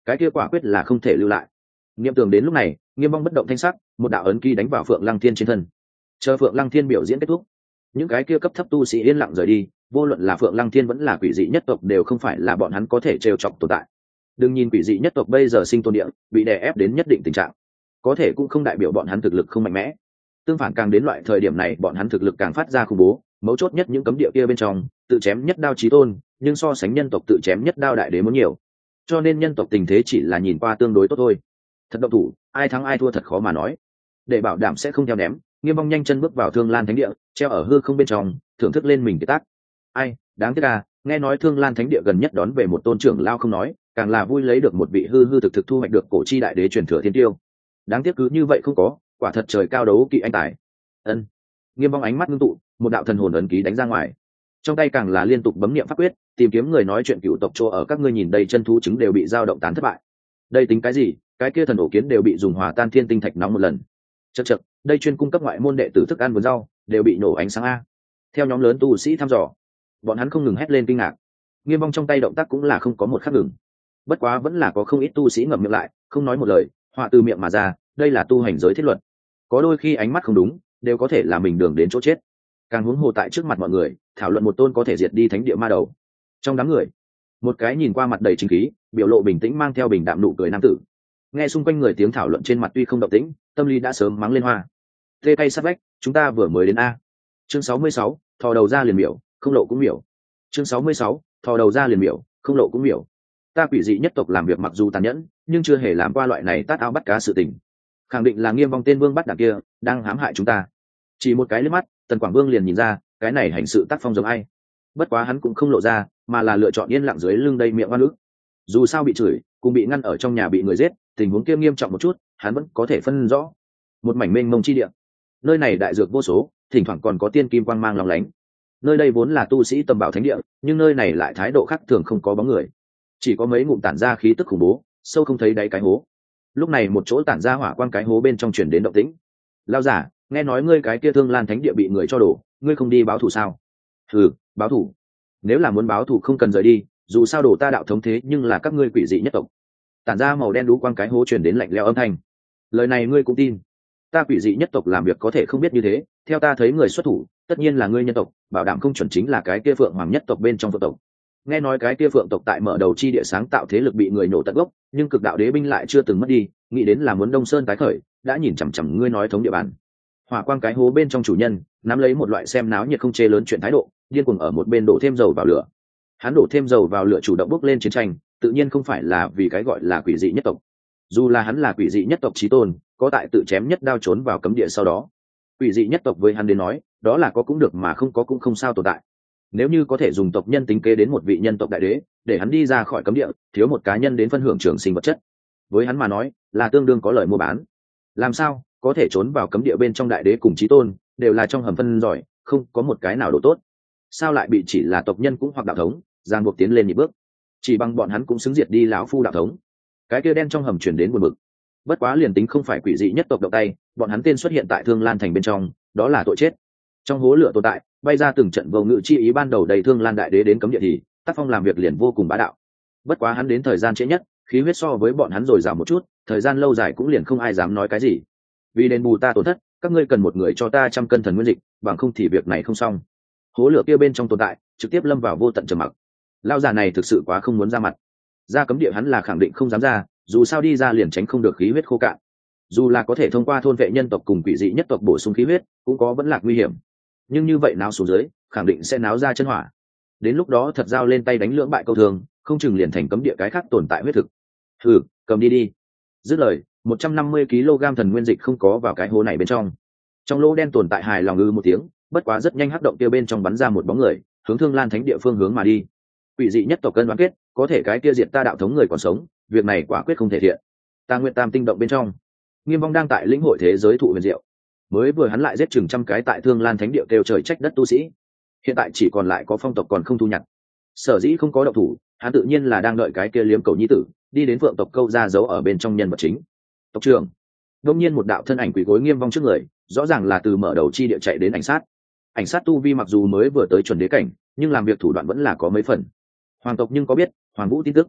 S1: cái kia quả quyết là không thể lưu lại. Nghiêm tường đến lúc này Nghiêm Vong bất động thanh sắc, một đạo ấn ký đánh vào Phượng Lăng Thiên trên thân. Chờ Phượng Lăng Thiên biểu diễn kết thúc, những cái kia cấp thấp tu sĩ yên lặng rời đi, vô luận là Phượng Lăng Thiên vẫn là quỷ dị nhất tộc đều không phải là bọn hắn có thể trêu chọc tồn tại. Đừng nhìn quỷ dị nhất tộc bây giờ sinh tồn địa bị đè ép đến nhất định tình trạng, có thể cũng không đại biểu bọn hắn thực lực không mạnh mẽ. Tương phản, càng đến loại thời điểm này bọn hắn thực lực càng phát ra khủng bố, mấu chốt nhất những cấm địa kia bên trong tự chém nhất đao chí tôn, nhưng so sánh nhân tộc tự chém nhất đao đại đế muốn nhiều, cho nên nhân tộc tình thế chỉ là nhìn qua tương đối tốt thôi. Thật động thủ, ai thắng ai thua thật khó mà nói. Để bảo đảm sẽ không theo ném, Nghiêm Vong nhanh chân bước vào Thương Lan Thánh Địa, treo ở hư không bên trong, thưởng thức lên mình cái tác. Ai, đáng tiếc à, nghe nói Thương Lan Thánh Địa gần nhất đón về một tôn trưởng lao không nói, càng là vui lấy được một vị hư hư thực thực thu hoạch được cổ chi đại đế truyền thừa thiên tiêu. Đáng tiếc cứ như vậy không có, quả thật trời cao đấu kỵ anh tài. Ân. Nghiêm Vong ánh mắt ngưng tụ, một đạo thần hồn ấn ký đánh ra ngoài. Trong tay càng là liên tục bấm niệm pháp quyết, tìm kiếm người nói chuyện cựu tộc chỗ ở. Các ngươi nhìn đây, chân thú trứng đều bị dao động tán thất bại. Đây tính cái gì? Cái kia thần ổ kiến đều bị dùng hòa tan thiên tinh thạch nóng một lần. Chậc chậc, đây chuyên cung cấp ngoại môn đệ tử thức ăn vườn rau, đều bị nổ ánh sáng a. Theo nhóm lớn tu sĩ thăm dò, bọn hắn không ngừng hét lên kinh ngạc. Nghiêm Vong trong tay động tác cũng là không có một khắc ngừng. Bất quá vẫn là có không ít tu sĩ ngậm miệng lại, không nói một lời, họa từ miệng mà ra. Đây là tu hành giới thiết luật, có đôi khi ánh mắt không đúng đều có thể là mình đường đến chỗ chết. Càng huống hồ tại trước mặt mọi người thảo luận một tôn có thể diệt đi thánh địa ma đầu. Trong đám người, một cái nhìn qua mặt đầy chính khí, biểu lộ bình tĩnh mang theo bình đạm nụ cười nam tử, nghe xung quanh người tiếng thảo luận trên mặt tuy không động tĩnh, tâm lý đã sớm mắng lên hoa. Tê tay sát vách, chúng ta vừa mới đến a. Chương sáu mươi sáu, thò đầu ra liền miểu, không lộ cũng miểu. Chương sáu mươi sáu, thò đầu ra liền miểu, không lộ cũng miểu. Ta quỷ dị nhất tộc làm việc mặc dù tàn nhẫn, nhưng chưa hề làm qua loại này tát ao bắt cá sự tình. Khẳng định là Nghiêm Vong tên vương bắt đảng kia đang hãm hại chúng ta. Chỉ một cái liếc mắt, Tần Quảng Vương liền nhìn ra cái này hành sự tác phong giống ai. Bất quá hắn cũng không lộ ra, mà là lựa chọn yên lặng dưới lưng đây miệng oan ức. Dù sao bị chửi cùng bị ngăn ở trong nhà bị người giết, tình huống kia nghiêm trọng một chút, hắn vẫn có thể phân rõ. Một mảnh mênh mông chi địa, nơi này đại dược vô số, thỉnh thoảng còn có tiên kim quang mang lóng lánh. Nơi đây vốn là tu sĩ tầm bảo thánh địa, nhưng nơi này lại thái độ khác thường, không có bóng người, chỉ có mấy ngụm tản ra khí tức khủng bố, sâu không thấy đáy cái hố. Lúc này một chỗ tản ra hỏa quang cái hố bên trong truyền đến động tĩnh. Lao giả, nghe nói ngươi cái kia Thương Lan Thánh Địa bị người cho đổ, ngươi không đi báo thù sao? Ừ, báo thù. Nếu là muốn báo thù không cần rời đi, dù sao đổ ta đạo thống thế nhưng là các ngươi quỷ dị nhất tộc. Tản ra màu đen đú quang cái hố truyền đến lạnh lẽo âm thanh. Lời này ngươi cũng tin? Ta quỷ dị nhất tộc làm việc có thể không biết như thế, theo ta thấy người xuất thủ, tất nhiên là ngươi nhân tộc, bảo đảm không chuẩn chính là cái kia Phượng Hoàng nhất tộc bên trong Phượng tộc. Nghe nói cái kia Phượng tộc tại mở đầu chi địa sáng tạo thế lực bị người nổ tận gốc, nhưng cực đạo đế binh lại chưa từng mất đi, nghĩ đến là muốn Đông Sơn tái khởi, đã nhìn chằm chằm ngươi nói thống địa bàn. Hỏa quang cái hố bên trong chủ nhân nắm lấy một loại xem náo nhiệt không chê lớn chuyện thái độ, điên cuồng ở một bên đổ thêm dầu vào lửa. Hắn đổ thêm dầu vào lửa chủ động bước lên chiến tranh, tự nhiên không phải là vì cái gọi là quỷ dị nhất tộc. Dù là hắn là quỷ dị nhất tộc chí tôn, có tại tự chém nhất đao trốn vào cấm địa sau đó, quỷ dị nhất tộc với hắn đến nói, đó là có cũng được mà không có cũng không sao tồn tại. Nếu như có thể dùng tộc nhân tính kế đến một vị nhân tộc đại đế, để hắn đi ra khỏi cấm địa, thiếu một cá nhân đến phân hưởng trường sinh vật chất, với hắn mà nói là tương đương có lợi mua bán. Làm sao có thể trốn vào cấm địa bên trong đại đế cùng chí tôn đều là trong hầm phân giỏi, không có một cái nào độ tốt, sao lại bị chỉ là tộc nhân cũng hoặc đạo thống giang buộc tiến lên nhị bước, chỉ bằng bọn hắn cũng xứng diệt đi lão phu đạo thống. Cái kia đen trong hầm chuyển đến buồn bực. Bất quá liền tính không phải quỷ dị nhất tộc động tay, bọn hắn tên xuất hiện tại Thương Lan thành bên trong, đó là tội chết. Trong hố lửa tồn tại bay ra từng trận vô ngự chi ý, ban đầu đầy Thương Lan đại đế đến cấm địa thì tác phong làm việc liền vô cùng bá đạo. Bất quá hắn đến thời gian trễ nhất, khí huyết so với bọn hắn dồi dào một chút, thời gian lâu dài cũng liền không ai dám nói cái gì. Vì đền bù ta tổn thất, các ngươi cần một người cho ta trăm cân thần nguyên dịch, bằng không thì việc này không xong. Hố lửa kia bên trong tồn tại trực tiếp lâm vào vô tận trầm mặc. Lão già này thực sự quá không muốn ra mặt. Ra cấm địa hắn là khẳng định không dám ra, dù sao đi ra liền tránh không được khí huyết khô cạn. Dù là có thể thông qua thôn vệ nhân tộc cùng quỷ dị nhất tộc bổ sung khí huyết, cũng có vẫn lạc nguy hiểm. Nhưng như vậy náo xuống dưới, khẳng định sẽ náo ra chân hỏa. Đến lúc đó thật giao lên tay đánh lưỡng bại câu thường, không chừng liền thành cấm địa cái khác tồn tại huyết thực. Hừ, cầm đi đi. Dứt lời, một trăm năm mươi ki lô gam thần nguyên dịch không có vào cái hố này bên trong. Trong lỗ đen tồn tại hài lòng ư một tiếng, bất quá rất nhanh hắc động kia bên trong bắn ra một bóng người, hướng Thương Lan Thánh địa phương hướng mà đi. Quỷ dị nhất tộc cân đoán kết, có thể cái kia diệt ta đạo thống người còn sống, việc này quả quyết không thể thiện. Ta nguyện tam tinh động bên trong, Nghiêm Vong đang tại lĩnh hội thế giới thụ huyền diệu. Mới vừa hắn lại giết chừng trăm cái tại Thương Lan Thánh địa kêu trời trách đất tu sĩ, hiện tại chỉ còn lại có phong tộc còn không thu nhặt. Sở dĩ không có động thủ, hắn tự nhiên là đang đợi cái kia liếm cầu nhi tử đi đến Phượng tộc câu ra giấu ở bên trong nhân vật chính. Tộc trưởng. Đông nhiên một đạo thân ảnh quỳ gối Nghiêm Vong trước người, rõ ràng là từ mở đầu chi địa chạy đến ảnh sát. Ảnh sát tu vi mặc dù mới vừa tới chuẩn đế cảnh, nhưng làm việc thủ đoạn vẫn là có mấy phần. Hoàng tộc nhưng có biết Hoàng Vũ tin tức.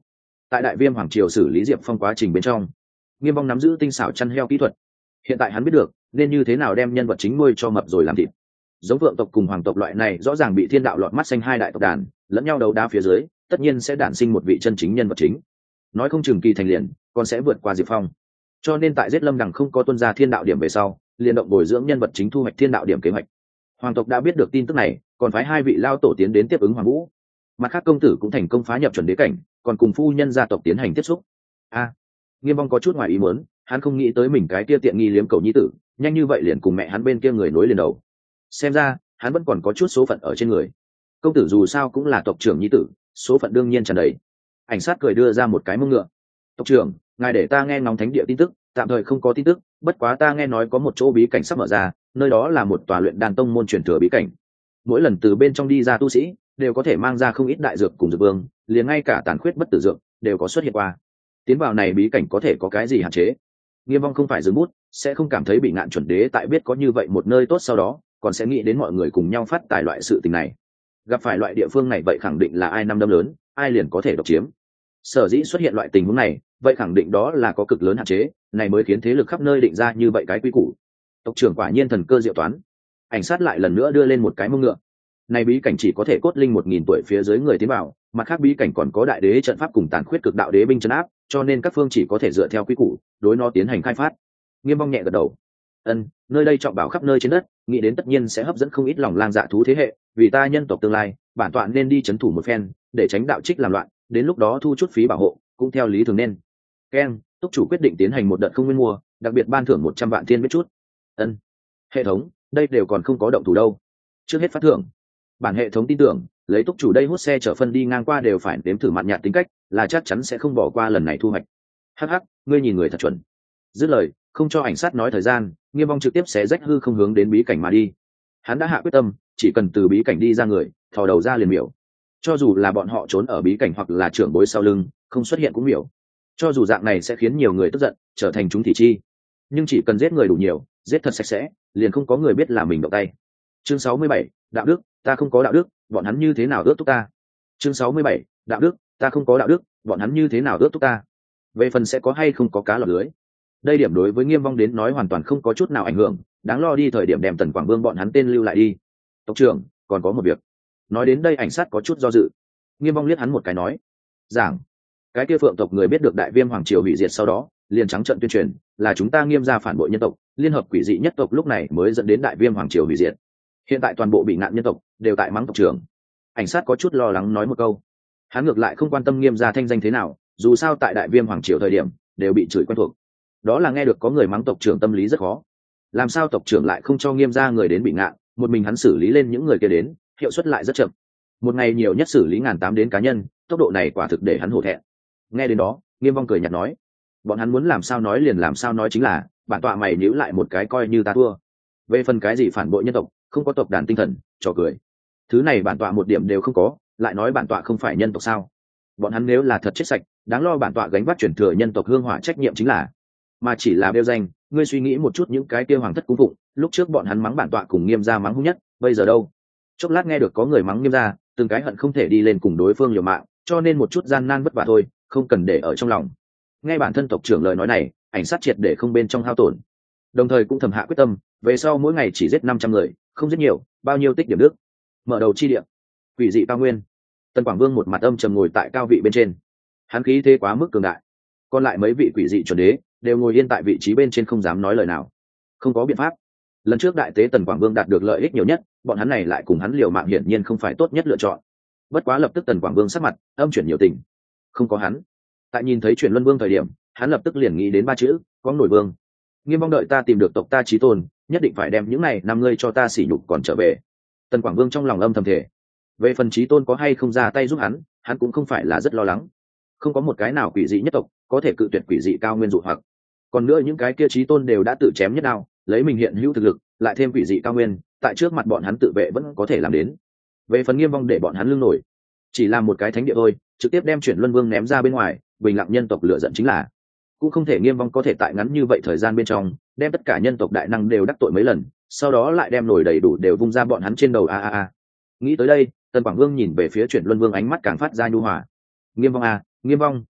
S1: tại đại viêm hoàng triều xử lý diệp phong quá trình bên trong, Nghiêm Vong nắm giữ tinh xảo chăn heo kỹ thuật. Hiện tại hắn biết được nên như thế nào đem nhân vật chính nuôi cho mập rồi làm thịt. Giống vượng tộc cùng hoàng tộc loại này rõ ràng bị thiên đạo lọt mắt xanh hai đại tộc đàn lẫn nhau đấu đá phía dưới, tất nhiên sẽ đản sinh một vị chân chính nhân vật chính. Nói không chừng kỳ thành liền còn sẽ vượt qua Diệp Phong. Cho nên tại giết Lâm Đằng không có tuân ra thiên đạo điểm về sau, liền động bồi dưỡng nhân vật chính thu hoạch thiên đạo điểm kế hoạch. Hoàng tộc đã biết được tin tức này, còn phái hai vị lao tổ tiến đến tiếp ứng Hoàng Vũ. Mặt khác công tử cũng thành công phá nhập chuẩn đế cảnh, còn cùng phu nhân gia tộc tiến hành tiếp xúc. A, Nghiêm Vong có chút ngoài ý muốn, hắn không nghĩ tới mình cái kia tiện nghi liếm cầu nhi tử, nhanh như vậy liền cùng mẹ hắn bên kia người nối liền đầu. Xem ra, hắn vẫn còn có chút số phận ở trên người. Công tử dù sao cũng là tộc trưởng nhi tử, số phận đương nhiên tràn đầy. Ảnh sát cười đưa ra một cái mông ngựa. Tộc trưởng, ngài để ta nghe ngóng thánh địa tin tức, tạm thời không có tin tức, bất quá ta nghe nói có một chỗ bí cảnh sắp mở ra, nơi đó là một tòa luyện đan tông môn truyền thừa bí cảnh. Mỗi lần từ bên trong đi ra tu sĩ, đều có thể mang ra không ít đại dược cùng dược vương, liền ngay cả tàn khuyết bất tử dược đều có xuất hiện qua. Tiến vào này bí cảnh có thể có cái gì hạn chế? Nghiêm Vong không phải dừng bút, sẽ không cảm thấy bị ngạn chuẩn đế tại biết có như vậy một nơi tốt, sau đó còn sẽ nghĩ đến mọi người cùng nhau phát tài loại sự tình này. Gặp phải loại địa phương này vậy khẳng định là ai năm đâm lớn, ai liền có thể độc chiếm. Sở dĩ xuất hiện loại tình huống này, vậy khẳng định đó là có cực lớn hạn chế, này mới khiến thế lực khắp nơi định ra như vậy cái quy củ. Tộc trưởng quả nhiên thần cơ diệu toán. Ảnh sát lại lần nữa đưa lên một cái mông ngựa. Này bí cảnh chỉ có thể cốt linh một nghìn tuổi phía dưới người tiến vào, mặt khác bí cảnh còn có đại đế trận pháp cùng tàn khuyết cực đạo đế binh trấn áp, cho nên các phương chỉ có thể dựa theo quy củ đối nó tiến hành khai phát. Nghiêm Vong nhẹ gật đầu. Ân, nơi đây trọng bảo khắp nơi trên đất, nghĩ đến tất nhiên sẽ hấp dẫn không ít lòng lang dạ thú thế hệ, vì ta nhân tộc tương lai, bản tọa nên đi chấn thủ một phen, để tránh đạo trích làm loạn, đến lúc đó thu chút phí bảo hộ, cũng theo lý thường nên. Ken, túc chủ quyết định tiến hành một đợt không nguyên mua, đặc biệt ban thưởng một trăm vạn thiên biết chút. Ân. Hệ thống, đây đều còn không có động thủ đâu. Trước hết phát thưởng. Bản hệ thống tin tưởng, lấy túc chủ đây hút xe chở phân đi ngang qua đều phải đếm thử mặn nhạt tính cách, là chắc chắn sẽ không bỏ qua lần này thu hoạch. Hắc hắc, ngươi nhìn người thật chuẩn. Dứt lời, không cho ảnh sát nói thời gian, Nghiêm Vong trực tiếp xé rách hư không hướng đến bí cảnh mà đi. Hắn đã hạ quyết tâm, chỉ cần từ bí cảnh đi ra người, thò đầu ra liền miểu. Cho dù là bọn họ trốn ở bí cảnh hoặc là trưởng bối sau lưng, không xuất hiện cũng miểu. Cho dù dạng này sẽ khiến nhiều người tức giận, trở thành chúng thị chi, nhưng chỉ cần giết người đủ nhiều, giết thật sạch sẽ, liền không có người biết là mình động tay. Chương sáu mươi bảy, đạo đức, ta không có đạo đức, bọn hắn như thế nào ước thúc ta. Chương sáu mươi bảy, đạo đức, ta không có đạo đức, bọn hắn như thế nào ước thúc ta. Về phần sẽ có hay không có cá lọt lưới, đây điểm đối với Nghiêm Vong đến nói hoàn toàn không có chút nào ảnh hưởng, đáng lo đi thời điểm đem Tần Quảng Vương bọn hắn tên lưu lại đi. Tộc trưởng, còn có một việc. Nói đến đây ảnh sát có chút do dự. Nghiêm Vong liếc hắn một cái nói, giảng. Cái kia Phượng tộc người biết được đại viêm hoàng triều hủy diệt sau đó, liền trắng trận tuyên truyền, là chúng ta Nghiêm gia phản bội nhân tộc, liên hợp quỷ dị nhất tộc, lúc này mới dẫn đến đại viêm hoàng triều hủy diệt. Hiện tại toàn bộ bị nạn nhân tộc đều tại mắng tộc trưởng. Ảnh sát có chút lo lắng nói một câu. Hắn ngược lại không quan tâm Nghiêm gia thanh danh thế nào, dù sao tại đại viêm hoàng triều thời điểm đều bị chửi quen thuộc. Đó là nghe được có người mắng tộc trưởng tâm lý rất khó. Làm sao tộc trưởng lại không cho Nghiêm gia người đến bị ngạn, một mình hắn xử lý lên những người kia đến, hiệu suất lại rất chậm. Một ngày nhiều nhất xử lý ngàn tám đến cá nhân, tốc độ này quả thực để hắn hổ thẹn. Nghe đến đó, Nghiêm Vong cười nhạt nói, bọn hắn muốn làm sao nói liền làm sao nói, chính là bản tọa mày nhíu lại một cái coi như ta thua. Về phần cái gì phản bội nhân tộc, không có tộc đàn tinh thần, trò cười. Thứ này bản tọa một điểm đều không có, lại nói bản tọa không phải nhân tộc sao? Bọn hắn nếu là thật chết sạch, đáng lo bản tọa gánh vác truyền thừa nhân tộc hương hỏa trách nhiệm chính là, mà chỉ là đeo danh. Ngươi suy nghĩ một chút những cái kia hoàng thất cung phụng, lúc trước bọn hắn mắng bản tọa cùng Nghiêm gia mắng hung nhất, bây giờ đâu? Chốc lát nghe được có người mắng Nghiêm gia, từng cái hận không thể đi lên cùng đối phương liều mạng, cho nên một chút gian nan vất vả thôi, không cần để ở trong lòng. Nghe bản thân tộc trưởng lời nói này, ảnh sát triệt để không bên trong hao tổn, đồng thời cũng thầm hạ quyết tâm, về sau mỗi ngày chỉ giết năm trăm người, không giết nhiều, bao nhiêu tích điểm đức. Mở đầu chi địa, quỷ dị cao nguyên. Tần Quảng Vương một mặt âm trầm ngồi tại cao vị bên trên, hắn khí thế quá mức cường đại, còn lại mấy vị quỷ dị chuẩn đế đều ngồi yên tại vị trí bên trên không dám nói lời nào. Không có biện pháp, lần trước đại tế Tần Quảng Vương đạt được lợi ích nhiều nhất, bọn hắn này lại cùng hắn liều mạng, hiển nhiên không phải tốt nhất lựa chọn. Bất quá lập tức Tần Quảng Vương sắc mặt âm chuyển nhiều tình. Không có hắn, tại nhìn thấy Chuyển Luân Vương thời điểm, hắn lập tức liền nghĩ đến ba chữ: có nổi vương. Nghiêm Vong đợi ta tìm được tộc ta chí tôn, nhất định phải đem những này năm ngươi cho ta sỉ nhục còn trở về. Tần Quảng Vương trong lòng âm thầm thể. Về phần chí tôn có hay không ra tay giúp hắn, hắn cũng không phải là rất lo lắng. Không có một cái nào quỷ dị nhất tộc có thể cự tuyệt quỷ dị cao nguyên dụ hoặc. Còn nữa những cái kia chí tôn đều đã tự chém nhất đao, lấy mình hiện hữu thực lực, lại thêm quỷ dị cao nguyên, tại trước mặt bọn hắn tự vệ vẫn có thể làm đến. Về phần Nghiêm Vong để bọn hắn lưng nổi, chỉ làm một cái thánh địa thôi, trực tiếp đem Chuyển Luân Vương ném ra bên ngoài, bình lặng nhân tộc lựa giận chính là. Cũng không thể Nghiêm Vong có thể tại ngắn như vậy thời gian bên trong đem tất cả nhân tộc đại năng đều đắc tội mấy lần, sau đó lại đem nổi đầy đủ đều vung ra bọn hắn trên đầu. A a a. Nghĩ tới đây, Tần Quảng Vương nhìn về phía Chuyển Luân Vương, ánh mắt càng phát ra nhu hòa. Nghiêm Vong a, Nghiêm Vong,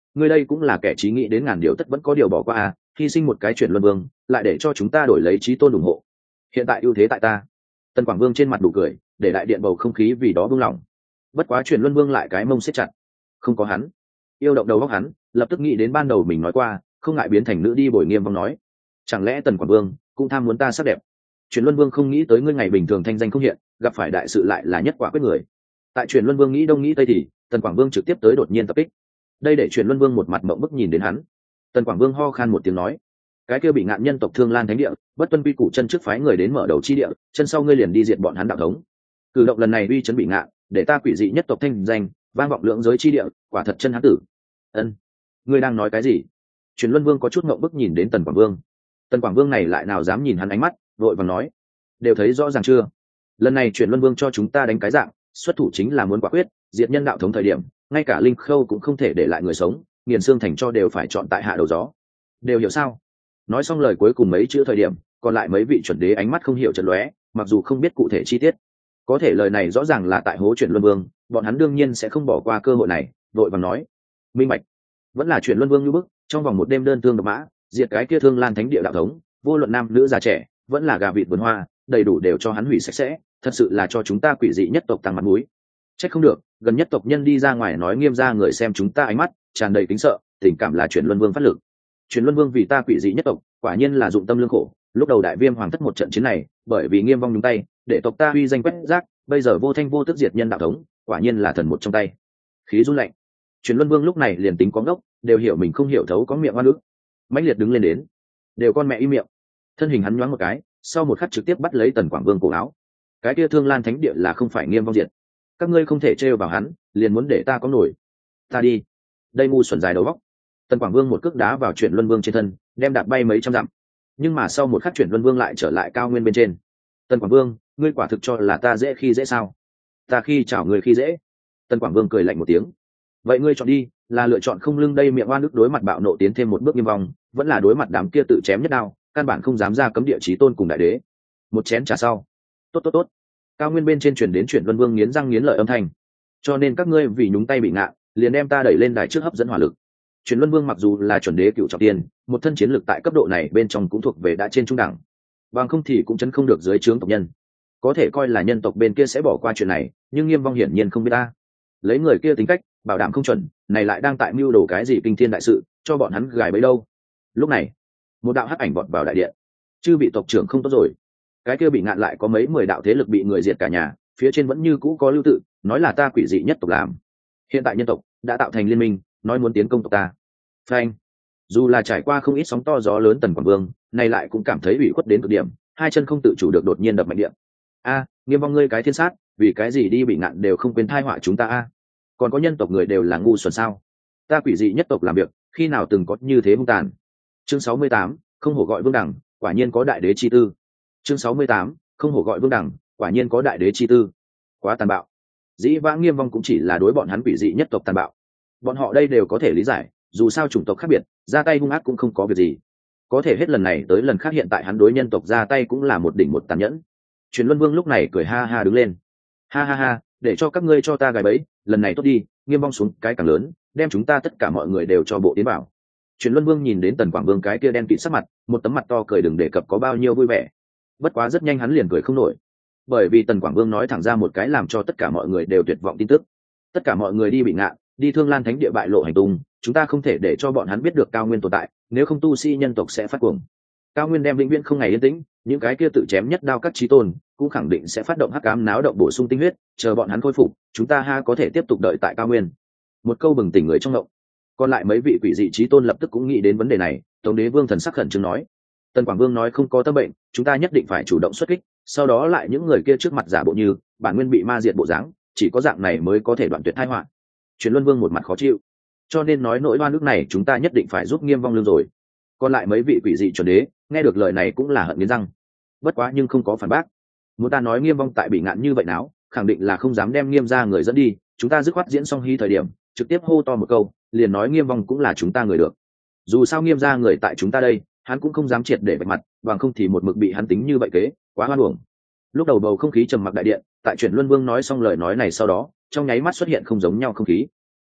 S1: ngươi đây cũng là kẻ trí nghĩ đến ngàn điều tất vẫn có điều bỏ qua à, hy sinh một cái chuyển luân vương lại để cho chúng ta đổi lấy trí tôn ủng hộ. Hiện tại ưu thế tại ta. Tần Quảng Vương trên mặt đủ cười, để đại điện bầu không khí vì đó buông lỏng. Bất quá chuyển luân vương lại cái mông siết chặt. Không có hắn, yêu động đầu óc hắn, lập tức nghĩ đến ban đầu mình nói qua, không ngại biến thành nữ đi bồi Nghiêm Vong nói. Chẳng lẽ Tần Quảng Vương cũng tham muốn ta sắc đẹp? Chuyển luân vương không nghĩ tới ngươi ngày bình thường thanh danh không hiện, gặp phải đại sự lại là nhất quả quyết người. Tại chuyển luân vương nghĩ đông nghĩ tây thì Tần Quảng Vương trực tiếp tới đột nhiên tập kích. Đây để chuyển luân vương một mặt mộng bức nhìn đến hắn. Tần Quảng Vương ho khan một tiếng nói, cái kia bị ngạn nhân tộc Thương Lan Thánh Địa bất tuân quy củ, chân trước phái người đến mở đầu chi địa, chân sau ngươi liền đi diệt bọn hắn đạo thống. Cử động lần này uy chấn bị ngạn, để ta quỷ dị nhất tộc thanh danh vang vọng lượng giới chi địa, quả thật chân hắn tử. Ân, ngươi đang nói cái gì? Chuyển luân vương có chút ngộng bức nhìn đến Tần Quảng Vương. Tần Quảng Vương này lại nào dám nhìn hắn ánh mắt, vội vàng nói, đều thấy rõ ràng chưa? Lần này Chuyển luân vương cho chúng ta đánh cái dạng, xuất thủ chính là muốn quả quyết diệt nhân đạo thống thời điểm, ngay cả linh khâu cũng không thể để lại người sống, nghiền xương thành cho đều phải chọn tại hạ đầu gió. Đều hiểu sao? Nói xong lời cuối cùng mấy chữ thời điểm, còn lại mấy vị chuẩn đế ánh mắt không hiểu chợt lóe, mặc dù không biết cụ thể chi tiết, có thể lời này rõ ràng là tại hố Chuyển luân vương, bọn hắn đương nhiên sẽ không bỏ qua cơ hội này, vội vàng nói, minh bạch. Vẫn là Chuyển luân vương như bức, trong vòng một đêm đơn thương độc mã diệt cái kia Thương Lan Thánh Địa đạo thống, vô luận nam nữ già trẻ, vẫn là gà vịt vườn hoa, đầy đủ đều cho hắn hủy sạch sẽ, thật sự là cho chúng ta quỷ dị nhất tộc tăng mặt mũi. Trách không được, gần nhất tộc nhân đi ra ngoài nói Nghiêm ra người xem chúng ta ánh mắt tràn đầy kính sợ, tình cảm là Chuyển luân vương phát lực. Chuyển luân vương vì ta quỷ dị nhất tộc, quả nhiên là dụng tâm lương khổ. Lúc đầu đại viêm hoàng thất một trận chiến này, bởi vì Nghiêm Vong nhúng tay, để tộc ta uy danh quét rác, bây giờ vô thanh vô tức diệt nhân đạo thống, quả nhiên là thần một trong tay. Khí run lạnh. Chuyển luân vương lúc này liền tính có ngốc, đều hiểu mình không hiểu thấu có miệng oan ức, mãnh liệt đứng lên đến, đều con mẹ im miệng. Thân hình hắn nhoáng một cái, sau một khắc trực tiếp bắt lấy Tần Quảng Vương cổ áo. Cái kia Thương Lan Thánh Địa là không phải Nghiêm Vong diệt, các ngươi không thể trêu vào hắn, liền muốn để ta có nổi. Ta đi. Đây ngu xuẩn dài đầu góc. Tần Quảng Vương một cước đá vào Chuyển luân vương trên thân, đem đạp bay mấy trăm dặm. Nhưng mà sau một khắc Chuyển luân vương lại trở lại cao nguyên bên trên. Tần Quảng Vương, ngươi quả thực cho là ta dễ khi dễ sao? Ta khi chào người khi dễ. Tần Quảng Vương cười lạnh một tiếng. Vậy ngươi chọn đi, là lựa chọn không lưng đây miệng oan ức đối mặt bạo nộ tiến thêm một bước Nghiêm Vong, vẫn là đối mặt đám kia tự chém nhất đao, căn bản không dám ra cấm địa chí tôn cùng đại đế. Một chén trà sau. Tốt tốt tốt. Cao nguyên bên trên truyền đến Chuyển luân vương nghiến răng nghiến lợi âm thanh. Cho nên các ngươi vì nhúng tay bị ngạ, liền đem ta đẩy lên đài trước hấp dẫn hỏa lực. Chuyển luân vương mặc dù là chuẩn đế cựu trọng tiên, một thân chiến lực tại cấp độ này bên trong cũng thuộc về đã trên trung đẳng, bằng không thì cũng chấn không được dưới trướng tộc nhân. Có thể coi là nhân tộc bên kia sẽ bỏ qua chuyện này, nhưng Nghiêm Vong hiển nhiên không biết ta. Lấy người kia tính cách, bảo đảm không chuẩn, này lại đang tại mưu đồ cái gì kinh thiên đại sự, cho bọn hắn gài bẫy đâu. Lúc này, một đạo hắc ảnh vọt vào đại điện. Chư bị tộc trưởng không tốt rồi. Cái kia bị ngạn lại có mấy mười đạo thế lực bị người diệt cả nhà, phía trên vẫn như cũ có lưu tự, nói là ta quỷ dị nhất tộc làm. Hiện tại nhân tộc đã tạo thành liên minh, nói muốn tiến công tộc ta. Phanh. Dù là trải qua không ít sóng to gió lớn, Tần Quảng Vương này lại cũng cảm thấy ủy khuất đến cực điểm, hai chân không tự chủ được đột nhiên đập mạnh điện. A, Nghiêm Vong ngươi cái thiên sát, vì cái gì đi bị ngạn đều không quên thai họa chúng ta a? Còn có nhân tộc người đều là ngu xuẩn sao? Ta quỷ dị nhất tộc làm việc, khi nào từng có như thế hung tàn? Chương sáu mươi tám, không hổ gọi vương đẳng, quả nhiên có đại đế chi tư. Chương sáu mươi tám, không hổ gọi vương đẳng, quả nhiên có đại đế chi tư. Quá tàn bạo. Dĩ vãng Nghiêm Vong cũng chỉ là đối bọn hắn quỷ dị nhất tộc tàn bạo. Bọn họ đây đều có thể lý giải, dù sao chủng tộc khác biệt, ra tay hung ác cũng không có việc gì. Có thể hết lần này tới lần khác hiện tại hắn đối nhân tộc ra tay cũng là một đỉnh một tàn nhẫn. Truyền Luân Vương lúc này cười ha ha đứng lên. Ha ha ha, để cho các ngươi cho ta gài bẫy, lần này tốt đi, Nghiêm Vong xuống cái càng lớn, đem chúng ta tất cả mọi người đều cho bộ tiến bảo. Truyền Luân Vương nhìn đến Tần Quảng Vương cái kia đen kịt sắc mặt, một tấm mặt to cười đừng đề cập có bao nhiêu vui vẻ. Bất quá rất nhanh hắn liền cười không nổi, bởi vì Tần Quảng Vương nói thẳng ra một cái làm cho tất cả mọi người đều tuyệt vọng tin tức. Tất cả mọi người đi bị ngạ, đi Thương Lan Thánh Địa bại lộ hành tung, chúng ta không thể để cho bọn hắn biết được Cao Nguyên tồn tại, nếu không tu sĩ nhân tộc sẽ phát cuồng. Cao Nguyên đem vĩnh viễn không ngày yên tĩnh, những cái kia tự chém nhất đao các chí tôn cũng khẳng định sẽ phát động hắc ám náo động bổ sung tinh huyết, chờ bọn hắn khôi phục, chúng ta ha có thể tiếp tục đợi tại Cao Nguyên. Một câu bừng tỉnh người trong động. Còn lại mấy vị quỷ dị chí tôn lập tức cũng nghĩ đến vấn đề này, Tống Đế Vương thần sắc khẩn trương nói: Tần Quảng Vương nói không có tâm bệnh, chúng ta nhất định phải chủ động xuất kích, sau đó lại những người kia trước mặt giả bộ như bản nguyên bị ma diệt bộ dáng, chỉ có dạng này mới có thể đoạn tuyệt tai họa. Truyền Luân Vương một mặt khó chịu, cho nên nói nỗi oan ức này chúng ta nhất định phải giúp Nghiêm Vong lương rồi. Còn lại mấy vị quỷ dị chuẩn đế nghe được lời này cũng là hận nghiến răng, bất quá nhưng không có phản bác. Muốn ta nói Nghiêm Vong tại bị ngạn như vậy nào, khẳng định là không dám đem Nghiêm ra người dẫn đi, chúng ta dứt khoát diễn xong hy thời điểm trực tiếp hô to một câu, liền nói Nghiêm Vong cũng là chúng ta người được. Dù sao Nghiêm ra người tại chúng ta đây, hắn cũng không dám triệt để vạch mặt, bằng không thì một mực bị hắn tính như vậy kế, quá hoan uổng. Lúc đầu bầu không khí trầm mặc đại điện, tại Truyền Luân Vương nói xong lời nói này sau đó, trong nháy mắt xuất hiện không giống nhau không khí.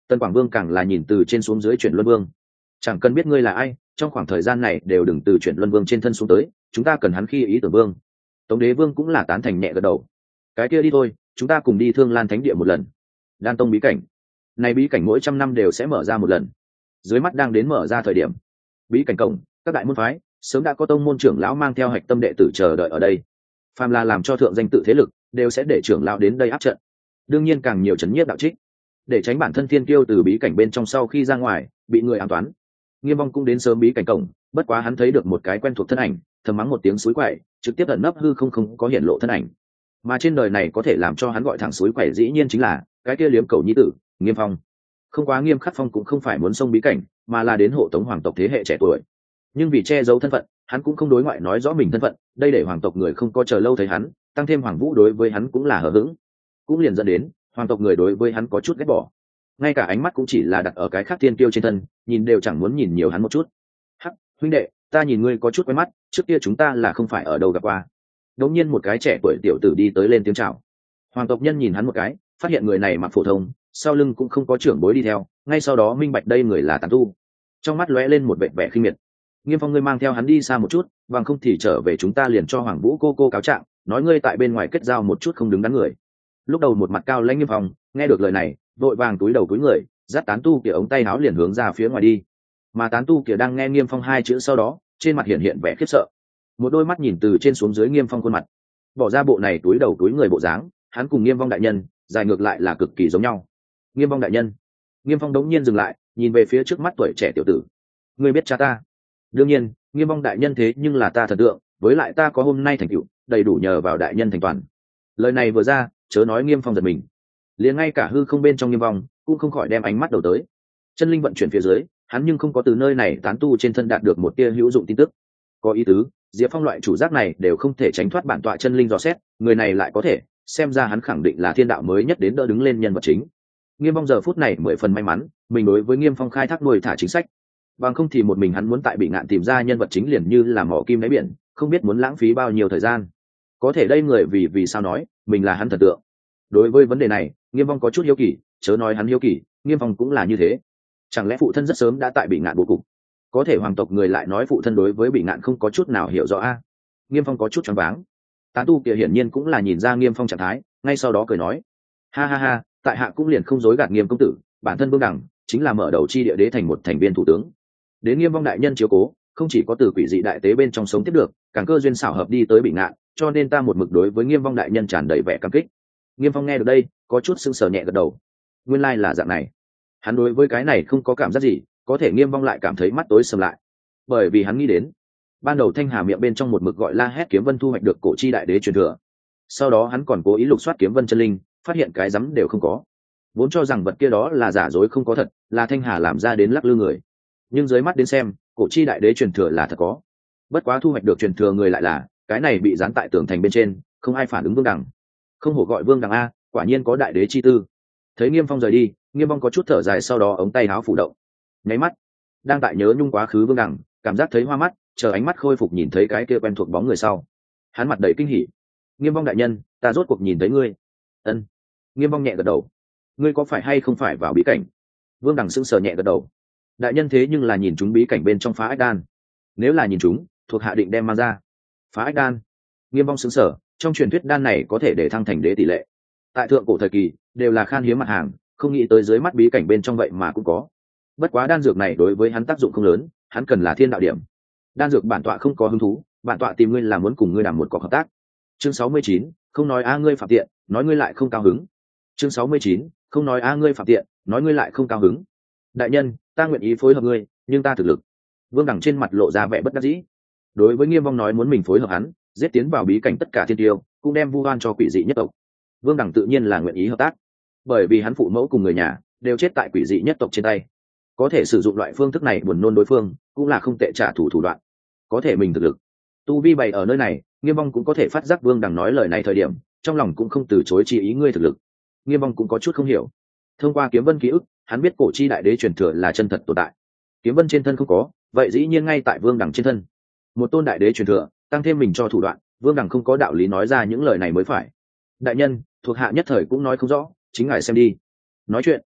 S1: Tân Quảng Vương càng là nhìn từ trên xuống dưới chuyển luân vương. Chẳng cần biết ngươi là ai, trong khoảng thời gian này đều đừng từ chuyển luân vương trên thân xuống tới, chúng ta cần hắn khi ý tưởng vương. Tống Đế Vương cũng là tán thành nhẹ gật đầu. Cái kia đi thôi, chúng ta cùng đi Thương Lan Thánh Địa một lần. Đan Tông bí cảnh, này bí cảnh mỗi trăm năm đều sẽ mở ra một lần. Dưới mắt đang đến mở ra thời điểm, bí cảnh cổng, các đại môn phái sớm đã có tông môn trưởng lão mang theo hạch tâm đệ tử chờ đợi ở đây. Phàm là làm cho thượng danh tự thế lực, đều sẽ để trưởng lão đến đây áp trận. Đương nhiên càng nhiều chấn nhiếp đạo trích, để tránh bản thân thiên kiêu từ bí cảnh bên trong sau khi ra ngoài bị người ám toán. Nghiêm Vong cũng đến sớm bí cảnh cổng, bất quá hắn thấy được một cái quen thuộc thân ảnh, thầm mắng một tiếng suối quậy, trực tiếp ẩn nấp hư không không có hiện lộ thân ảnh. Mà trên đời này có thể làm cho hắn gọi thẳng suối quậy dĩ nhiên chính là cái kia liếm cầu nhi tử, Nghiêm Phong. Không quá Nghiêm Khắc Phong cũng không phải muốn xông bí cảnh, mà là đến hộ tống hoàng tộc thế hệ trẻ tuổi. Nhưng vì che giấu thân phận, hắn cũng không đối ngoại nói rõ mình thân phận, đây để hoàng tộc người không có chờ lâu thấy hắn, tăng thêm Hoàng Vũ đối với hắn cũng là hờ hững, cũng liền dẫn đến hoàng tộc người đối với hắn có chút ghét bỏ. Ngay cả ánh mắt cũng chỉ là đặt ở cái khác thiên kiêu trên thân, nhìn đều chẳng muốn nhìn nhiều hắn một chút. Hắc, huynh đệ, ta nhìn ngươi có chút quen mắt, trước kia chúng ta là không phải ở đâu gặp qua. Đột nhiên một cái trẻ tuổi tiểu tử đi tới lên tiếng chào. Hoàng tộc nhân nhìn hắn một cái, phát hiện người này mặc phổ thông, sau lưng cũng không có trưởng bối đi theo, ngay sau đó minh bạch đây người là tán tu. Trong mắt lóe lên một vẻ vẻ khinh miệt. Nghiêm Phong, ngươi mang theo hắn đi xa một chút, bằng không thì trở về chúng ta liền cho Hoàng Vũ cô cô cáo trạng, nói ngươi tại bên ngoài kết giao một chút không đứng đắn người. Lúc đầu một mặt cao lãnh Nghiêm Phong, nghe được lời này, vội vàng túi đầu túi người, dắt tán tu kia ống tay áo liền hướng ra phía ngoài đi. Mà tán tu kia đang nghe Nghiêm Phong hai chữ sau đó, trên mặt hiện hiện vẻ khiếp sợ. Một đôi mắt nhìn từ trên xuống dưới Nghiêm Phong khuôn mặt, bỏ ra bộ này túi đầu túi người bộ dáng, hắn cùng Nghiêm Phong đại nhân, dài ngược lại là cực kỳ giống nhau. Nghiêm Phong đại nhân. Nghiêm Phong đống nhiên dừng lại, nhìn về phía trước mắt tuổi trẻ tiểu tử. Ngươi biết cha ta? Đương nhiên, Nghiêm Phong đại nhân thế nhưng là ta thần tượng, với lại ta có hôm nay thành tựu, đầy đủ nhờ vào đại nhân thành toàn. Lời này vừa ra, chớ nói Nghiêm Phong giật mình, liền ngay cả hư không bên trong Nghiêm Phong cũng không khỏi đem ánh mắt đầu tới. Chân linh vận chuyển phía dưới, hắn nhưng không có từ nơi này tán tu trên thân đạt được một tia hữu dụng tin tức. Có ý tứ, Diệp Phong loại chủ giác này đều không thể tránh thoát bản tọa chân linh dò xét, người này lại có thể, xem ra hắn khẳng định là thiên đạo mới nhất đến đỡ đứng lên nhân vật chính. Nghiêm Phong giờ phút này mười phần may mắn, mình đối với Nghiêm Phong khai thác nuôi thả chính sách. Bằng không thì một mình hắn muốn tại bị ngạn tìm ra nhân vật chính liền như là mỏ kim đáy biển, không biết muốn lãng phí bao nhiêu thời gian. Có thể đây người vì vì sao nói mình là hắn thần tượng. Đối với vấn đề này, Nghiêm Phong có chút hiếu kỳ, chớ nói hắn hiếu kỳ, Nghiêm Phong cũng là như thế. Chẳng lẽ phụ thân rất sớm đã tại bị ngạn bố cục? Có thể hoàng tộc người lại nói phụ thân đối với bị ngạn không có chút nào hiểu rõ a. Nghiêm Phong có chút choáng váng. Tán tu kia hiển nhiên cũng là nhìn ra Nghiêm Phong trạng thái, ngay sau đó cười nói: ha ha ha, tại hạ cũng liền không dối gạt Nghiêm công tử, bản thân Vương Đẳng chính là mở đầu chi địa đế thành một thành viên thủ tướng. Đến Nghiêm Phong đại nhân chiếu cố, không chỉ có từ quỷ dị đại tế bên trong sống tiếp được, càng cơ duyên xảo hợp đi tới bị ngạn, cho nên ta một mực đối với Nghiêm Phong đại nhân tràn đầy vẻ cảm kích. Nghiêm Phong nghe được đây, có chút sững sờ nhẹ gật đầu. Nguyên lai là dạng này. Hắn đối với cái này không có cảm giác gì, có thể Nghiêm Phong lại cảm thấy mắt tối sầm lại, bởi vì hắn nghĩ đến ban đầu Thanh Hà miệng bên trong một mực gọi la hét kiếm vân thu hoạch được cổ chi đại đế truyền thừa, sau đó hắn còn cố ý lục soát kiếm vân chân linh, phát hiện cái rắm đều không có, vốn cho rằng vật kia đó là giả dối không có thật, là Thanh Hà làm ra đến lắc lư người, nhưng dưới mắt đến xem cổ chi đại đế truyền thừa là thật có. Bất quá thu hoạch được truyền thừa người lại là cái này bị dán tại tường thành bên trên, không ai phản ứng Vương Đằng. Không hổ gọi Vương Đằng a, quả nhiên có đại đế chi tư. Thấy Nghiêm Phong rời đi, Nghiêm Phong có chút thở dài, sau đó ống tay áo phủ động, nháy mắt đang tại nhớ nhung quá khứ Vương Đằng, cảm giác thấy hoa mắt, chờ ánh mắt khôi phục nhìn thấy cái kia quen thuộc bóng người sau, hắn mặt đầy kinh hỉ. Nghiêm Phong đại nhân, ta rốt cuộc nhìn thấy ngươi. Ân. Nghiêm Phong nhẹ gật đầu. Ngươi có phải hay không phải vào bí cảnh? Vương Đằng sững sờ nhẹ gật đầu. Đại nhân thế nhưng là nhìn chúng bí cảnh bên trong phá ách đan. Nếu là nhìn chúng, thuộc hạ định đem mang ra. Phá ách đan. Nghiêm Phong sững sờ, trong truyền thuyết đan này có thể để thăng thành đế tỷ lệ. Tại thượng cổ thời kỳ, đều là khan hiếm mặt hàng, không nghĩ tới dưới mắt bí cảnh bên trong vậy mà cũng có. Bất quá đan dược này đối với hắn tác dụng không lớn, hắn cần là thiên đạo điểm. Đan dược bản tọa không có hứng thú, bản tọa tìm ngươi là muốn cùng ngươi làm một cuộc hợp tác. Chương sáu mươi chín, không nói a ngươi phạm tiện, nói ngươi lại không cao hứng. Chương sáu mươi chín, không nói a ngươi phạm tiện, nói ngươi lại không cao hứng. Đại nhân, ta nguyện ý phối hợp ngươi, nhưng ta thực lực. Vương Đẳng trên mặt lộ ra vẻ bất đắc dĩ. Đối với Nghiêm Vong nói muốn mình phối hợp hắn, giết tiến vào bí cảnh tất cả thiên tiêu, cũng đem vu oan cho quỷ dị nhất tộc. Vương Đẳng tự nhiên là nguyện ý hợp tác, bởi vì hắn phụ mẫu cùng người nhà đều chết tại quỷ dị nhất tộc trên tay. Có thể sử dụng loại phương thức này buồn nôn đối phương, cũng là không tệ trả thù thủ đoạn. Có thể mình thực lực, tu vi bày ở nơi này, Nghiêm Vong cũng có thể phát giác Vương Đằng nói lời này thời điểm, trong lòng cũng không từ chối chi ý ngươi thực lực. Nghiêm Vong cũng có chút không hiểu. Thông qua kiếm vân ký ức, hắn biết cổ chi đại đế truyền thừa là chân thật tồn tại. Kiếm vân trên thân không có, vậy dĩ nhiên ngay tại Vương Đằng trên thân. Một tôn đại đế truyền thừa, tăng thêm mình cho thủ đoạn, Vương Đằng không có đạo lý nói ra những lời này mới phải. Đại nhân, thuộc hạ nhất thời cũng nói không rõ, chính ngài xem đi. Nói chuyện,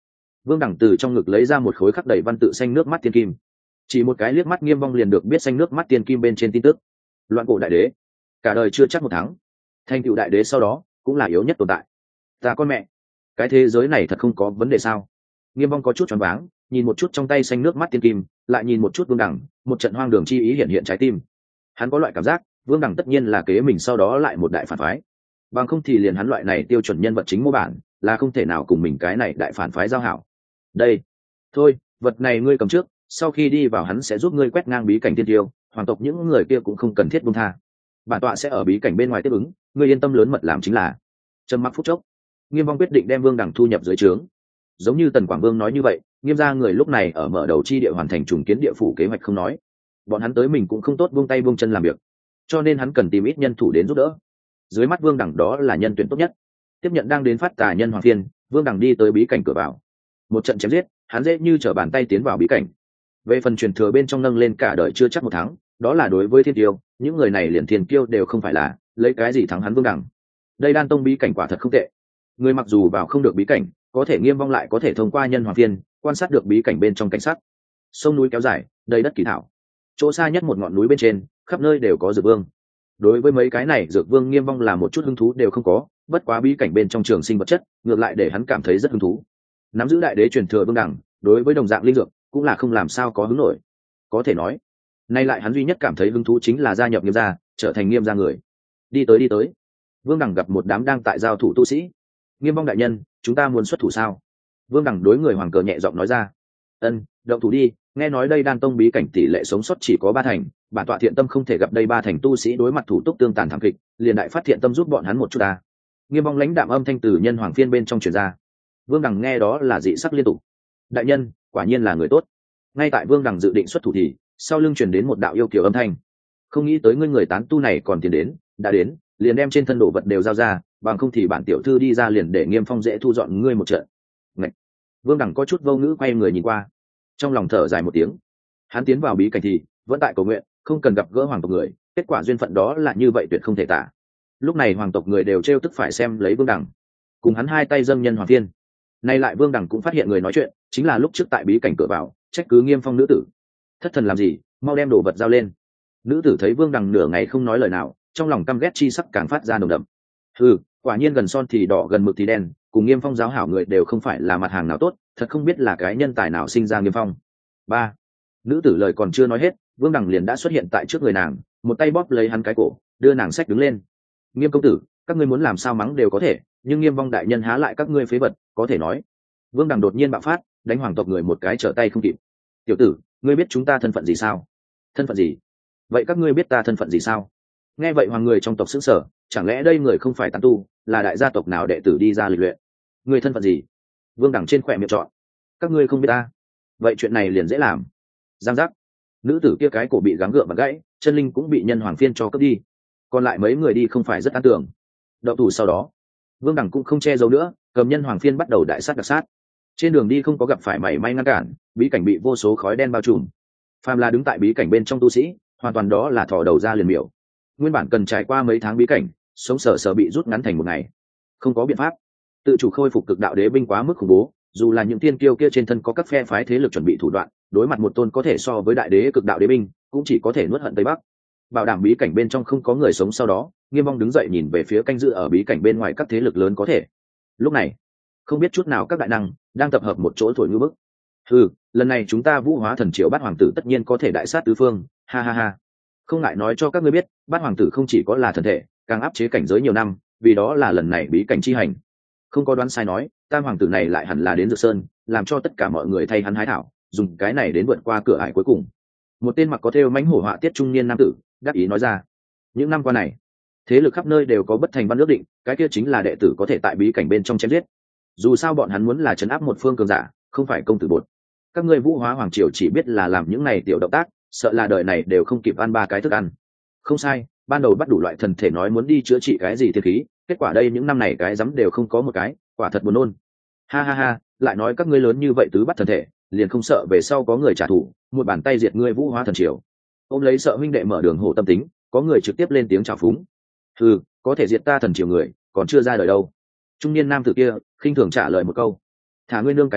S1: Vương Đẳng từ trong ngực lấy ra một khối khắc đầy văn tự xanh nước mắt tiên kim. Chỉ một cái liếc mắt Nghiêm Vong liền được biết xanh nước mắt tiên kim bên trên tin tức. Loạn cổ đại đế, cả đời chưa chắc một tháng. Thành tựu đại đế sau đó cũng là yếu nhất tồn tại. Ta con mẹ, cái thế giới này thật không có vấn đề sao? Nghiêm Vong có chút choáng váng, nhìn một chút trong tay xanh nước mắt tiên kim, lại nhìn một chút Vương Đẳng, một trận hoang đường chi ý hiện hiện trái tim. Hắn có loại cảm giác, Vương Đẳng tất nhiên là kế mình sau đó lại một đại phản phái. Bằng không thì liền hắn loại này tiêu chuẩn nhân vật chính mô bản, là không thể nào cùng mình cái này đại phản phái giao hảo. Đây, thôi, vật này ngươi cầm trước, sau khi đi vào hắn sẽ giúp ngươi quét ngang bí cảnh tiên tiêu, hoàng tộc những người kia cũng không cần thiết buông tha. Bản tọa sẽ ở bí cảnh bên ngoài tiếp ứng, ngươi yên tâm lớn mật làm chính là. Trầm mặc phút chốc, Nghiêm Vong quyết định đem Vương Đẳng thu nhập dưới trướng. Giống như Tần Quảng Vương nói như vậy, Nghiêm gia người lúc này ở mở đầu chi địa hoàn thành trùng kiến địa phủ kế hoạch không nói, bọn hắn tới mình cũng không tốt buông tay buông chân làm việc, cho nên hắn cần tìm ít nhân thủ đến giúp đỡ. Dưới mắt Vương Đẳng đó là nhân tuyển tốt nhất. Tiếp nhận đang đến phát tà nhân hoàng phiên, Vương Đẳng đi tới bí cảnh cửa vào. Một trận chém giết, hắn dễ như trở bàn tay tiến vào bí cảnh. Về phần truyền thừa bên trong nâng lên cả đời chưa chắc một tháng, đó là đối với thiên tiêu, những người này liền thiên kiêu đều không phải là, lấy cái gì thắng hắn Vương Đẳng. Đây Đan Tông bí cảnh quả thật không tệ. Người mặc dù vào không được bí cảnh, có thể Nghiêm Vong lại có thể thông qua nhân hoàng phiên quan sát được bí cảnh bên trong cảnh sắc. Sông núi kéo dài, đầy đất kỳ thảo. Chỗ xa nhất một ngọn núi bên trên, khắp nơi đều có dược vương. Đối với mấy cái này dược vương Nghiêm Vong là một chút hứng thú đều không có, bất quá bí cảnh bên trong trường sinh vật chất ngược lại để hắn cảm thấy rất hứng thú. Nắm giữ đại đế truyền thừa Vương Đẳng, đối với đồng dạng linh dược cũng là không làm sao có hứng nổi. Có thể nói, nay lại hắn duy nhất cảm thấy hứng thú chính là gia nhập Nghiêm gia, trở thành Nghiêm gia người. Đi tới đi tới, Vương Đẳng gặp một đám đang tại giao thủ tu sĩ. Nghiêm Vong đại nhân, chúng ta muốn xuất thủ sao? Vương Đẳng đối người hoàng cờ nhẹ giọng nói ra. Ân, động thủ đi, nghe nói đây Đan Tông bí cảnh tỷ lệ sống sót chỉ có ba thành, bản tọa thiện tâm không thể gặp đây ba thành tu sĩ đối mặt thủ túc tương tàn thảm kịch, liền đại phát thiện tâm giúp bọn hắn một chút ta. Nghiêm Vong lãnh đạm âm thanh từ nhân hoàng phiên bên trong truyền ra. Vương Đẳng nghe đó là dị sắc liên tục. Đại nhân, quả nhiên là người tốt. Ngay tại Vương Đẳng dự định xuất thủ thì sau lưng truyền đến một đạo yêu kiều âm thanh. Không nghĩ tới ngươi người tán tu này còn tiến đến, đã đến, liền đem trên thân đồ vật đều giao ra, bằng không thì bản tiểu thư đi ra liền để Nghiêm Phong dễ thu dọn ngươi một trận. Ngạch. Vương Đẳng có chút vô ngữ quay người nhìn qua, trong lòng thở dài một tiếng. Hắn tiến vào bí cảnh thì vẫn tại cầu nguyện, không cần gặp gỡ hoàng tộc người, kết quả duyên phận đó là như vậy tuyệt không thể tả. Lúc này hoàng tộc người đều trêu tức phải xem lấy Vương Đẳng, cùng hắn hai tay dâng nhân hoàng phiên. Nay lại Vương Đẳng cũng phát hiện người nói chuyện chính là lúc trước tại bí cảnh cửa vào trách cứ Nghiêm Phong nữ tử. Thất thần làm gì, mau đem đồ vật giao lên. Nữ tử thấy Vương Đẳng nửa ngày không nói lời nào, trong lòng căm ghét chi sắc càng phát ra nồng đậm. Ừ, quả nhiên gần son thì đỏ gần mực thì đen, cùng Nghiêm Phong giáo hảo người đều không phải là mặt hàng nào tốt, thật không biết là cái nhân tài nào sinh ra Nghiêm Phong. Ba. Nữ tử lời còn chưa nói hết, Vương Đẳng liền đã xuất hiện tại trước người nàng, một tay bóp lấy hắn cái cổ, đưa nàng xách đứng lên. Nghiêm công tử, các ngươi muốn làm sao mắng đều có thể, nhưng Nghiêm Vong đại nhân há lại các ngươi phế vật, có thể nói. Vương Đẳng đột nhiên bạo phát, đánh hoàng tộc người một cái trở tay không kịp. Tiểu tử, ngươi biết chúng ta thân phận gì sao? Thân phận gì? Vậy các ngươi biết ta thân phận gì sao? Nghe vậy hoàng người trong tộc sững sờ, chẳng lẽ đây người không phải tán tu, là đại gia tộc nào đệ tử đi ra lịch luyện? Người thân phận gì? Vương Đẳng trên khỏe miệng chọn. Các ngươi không biết ta? Vậy chuyện này liền dễ làm. Giang giác. Nữ tử kia cái cổ bị gắng gượng và gãy, chân linh cũng bị nhân hoàng phiên cho cướp đi. Còn lại mấy người đi không phải rất an tưởng. Đậu thủ sau đó, Vương Đẳng cũng không che giấu nữa, cầm nhân hoàng phiên bắt đầu đại sát đặc sát. Trên đường đi không có gặp phải mảy may ngăn cản, bí cảnh bị vô số khói đen bao trùm. Phàm là đứng tại bí cảnh bên trong tu sĩ, hoàn toàn đó là thò đầu ra liền miểu. Nguyên bản cần trải qua mấy tháng bí cảnh, sống sờ sờ bị rút ngắn thành một ngày. Không có biện pháp, tự chủ khôi phục cực đạo đế binh quá mức khủng bố, dù là những thiên kiêu kia trên thân có các phe phái thế lực chuẩn bị thủ đoạn, đối mặt một tôn có thể so với đại đế cực đạo đế binh, cũng chỉ có thể nuốt hận tây bắc. Bảo đảm bí cảnh bên trong không có người sống sau đó, Nghiêm Vong đứng dậy nhìn về phía canh giữ ở bí cảnh bên ngoài các thế lực lớn có thể. Lúc này, không biết chút nào các đại năng đang tập hợp một chỗ thổi ngư bức. Ừ, lần này chúng ta Vũ Hóa Thần Triều Bát Hoàng tử tất nhiên có thể đại sát tứ phương, ha ha ha. Không ngại nói cho các ngươi biết, Bát Hoàng tử không chỉ có là thần thể, càng áp chế cảnh giới nhiều năm, vì đó là lần này bí cảnh chi hành. Không có đoán sai nói, Tam Hoàng tử này lại hẳn là đến Dược Sơn, làm cho tất cả mọi người thay hắn hái thảo, dùng cái này đến vượt qua cửa ải cuối cùng. Một tên mặc có thêu mãnh hổ họa tiết trung niên nam tử đáp ý nói ra. Những năm qua này, thế lực khắp nơi đều có bất thành văn ước định, cái kia chính là đệ tử có thể tại bí cảnh bên trong chém giết. Dù sao bọn hắn muốn là trấn áp một phương cường giả, không phải công tử bột. Các ngươi Vũ Hóa Hoàng Triều chỉ biết là làm những này tiểu động tác, sợ là đời này đều không kịp ăn ba cái thức ăn. Không sai, ban đầu bắt đủ loại thần thể nói muốn đi chữa trị cái gì thiên khí, kết quả đây những năm này cái dám đều không có một cái, quả thật buồn nôn. Ha ha ha, lại nói các ngươi lớn như vậy tứ bắt thần thể, liền không sợ về sau có người trả thù, một bàn tay diệt ngươi Vũ Hóa Thần Triều. Ôm lấy sợ huynh đệ mở đường hổ tâm tính, có người trực tiếp lên tiếng chào phúng. Ừ, có thể diệt ta thần triều người, còn chưa ra đời đâu. Trung niên nam tử kia khinh thường trả lời một câu. Thả ngươi nương cái rắm,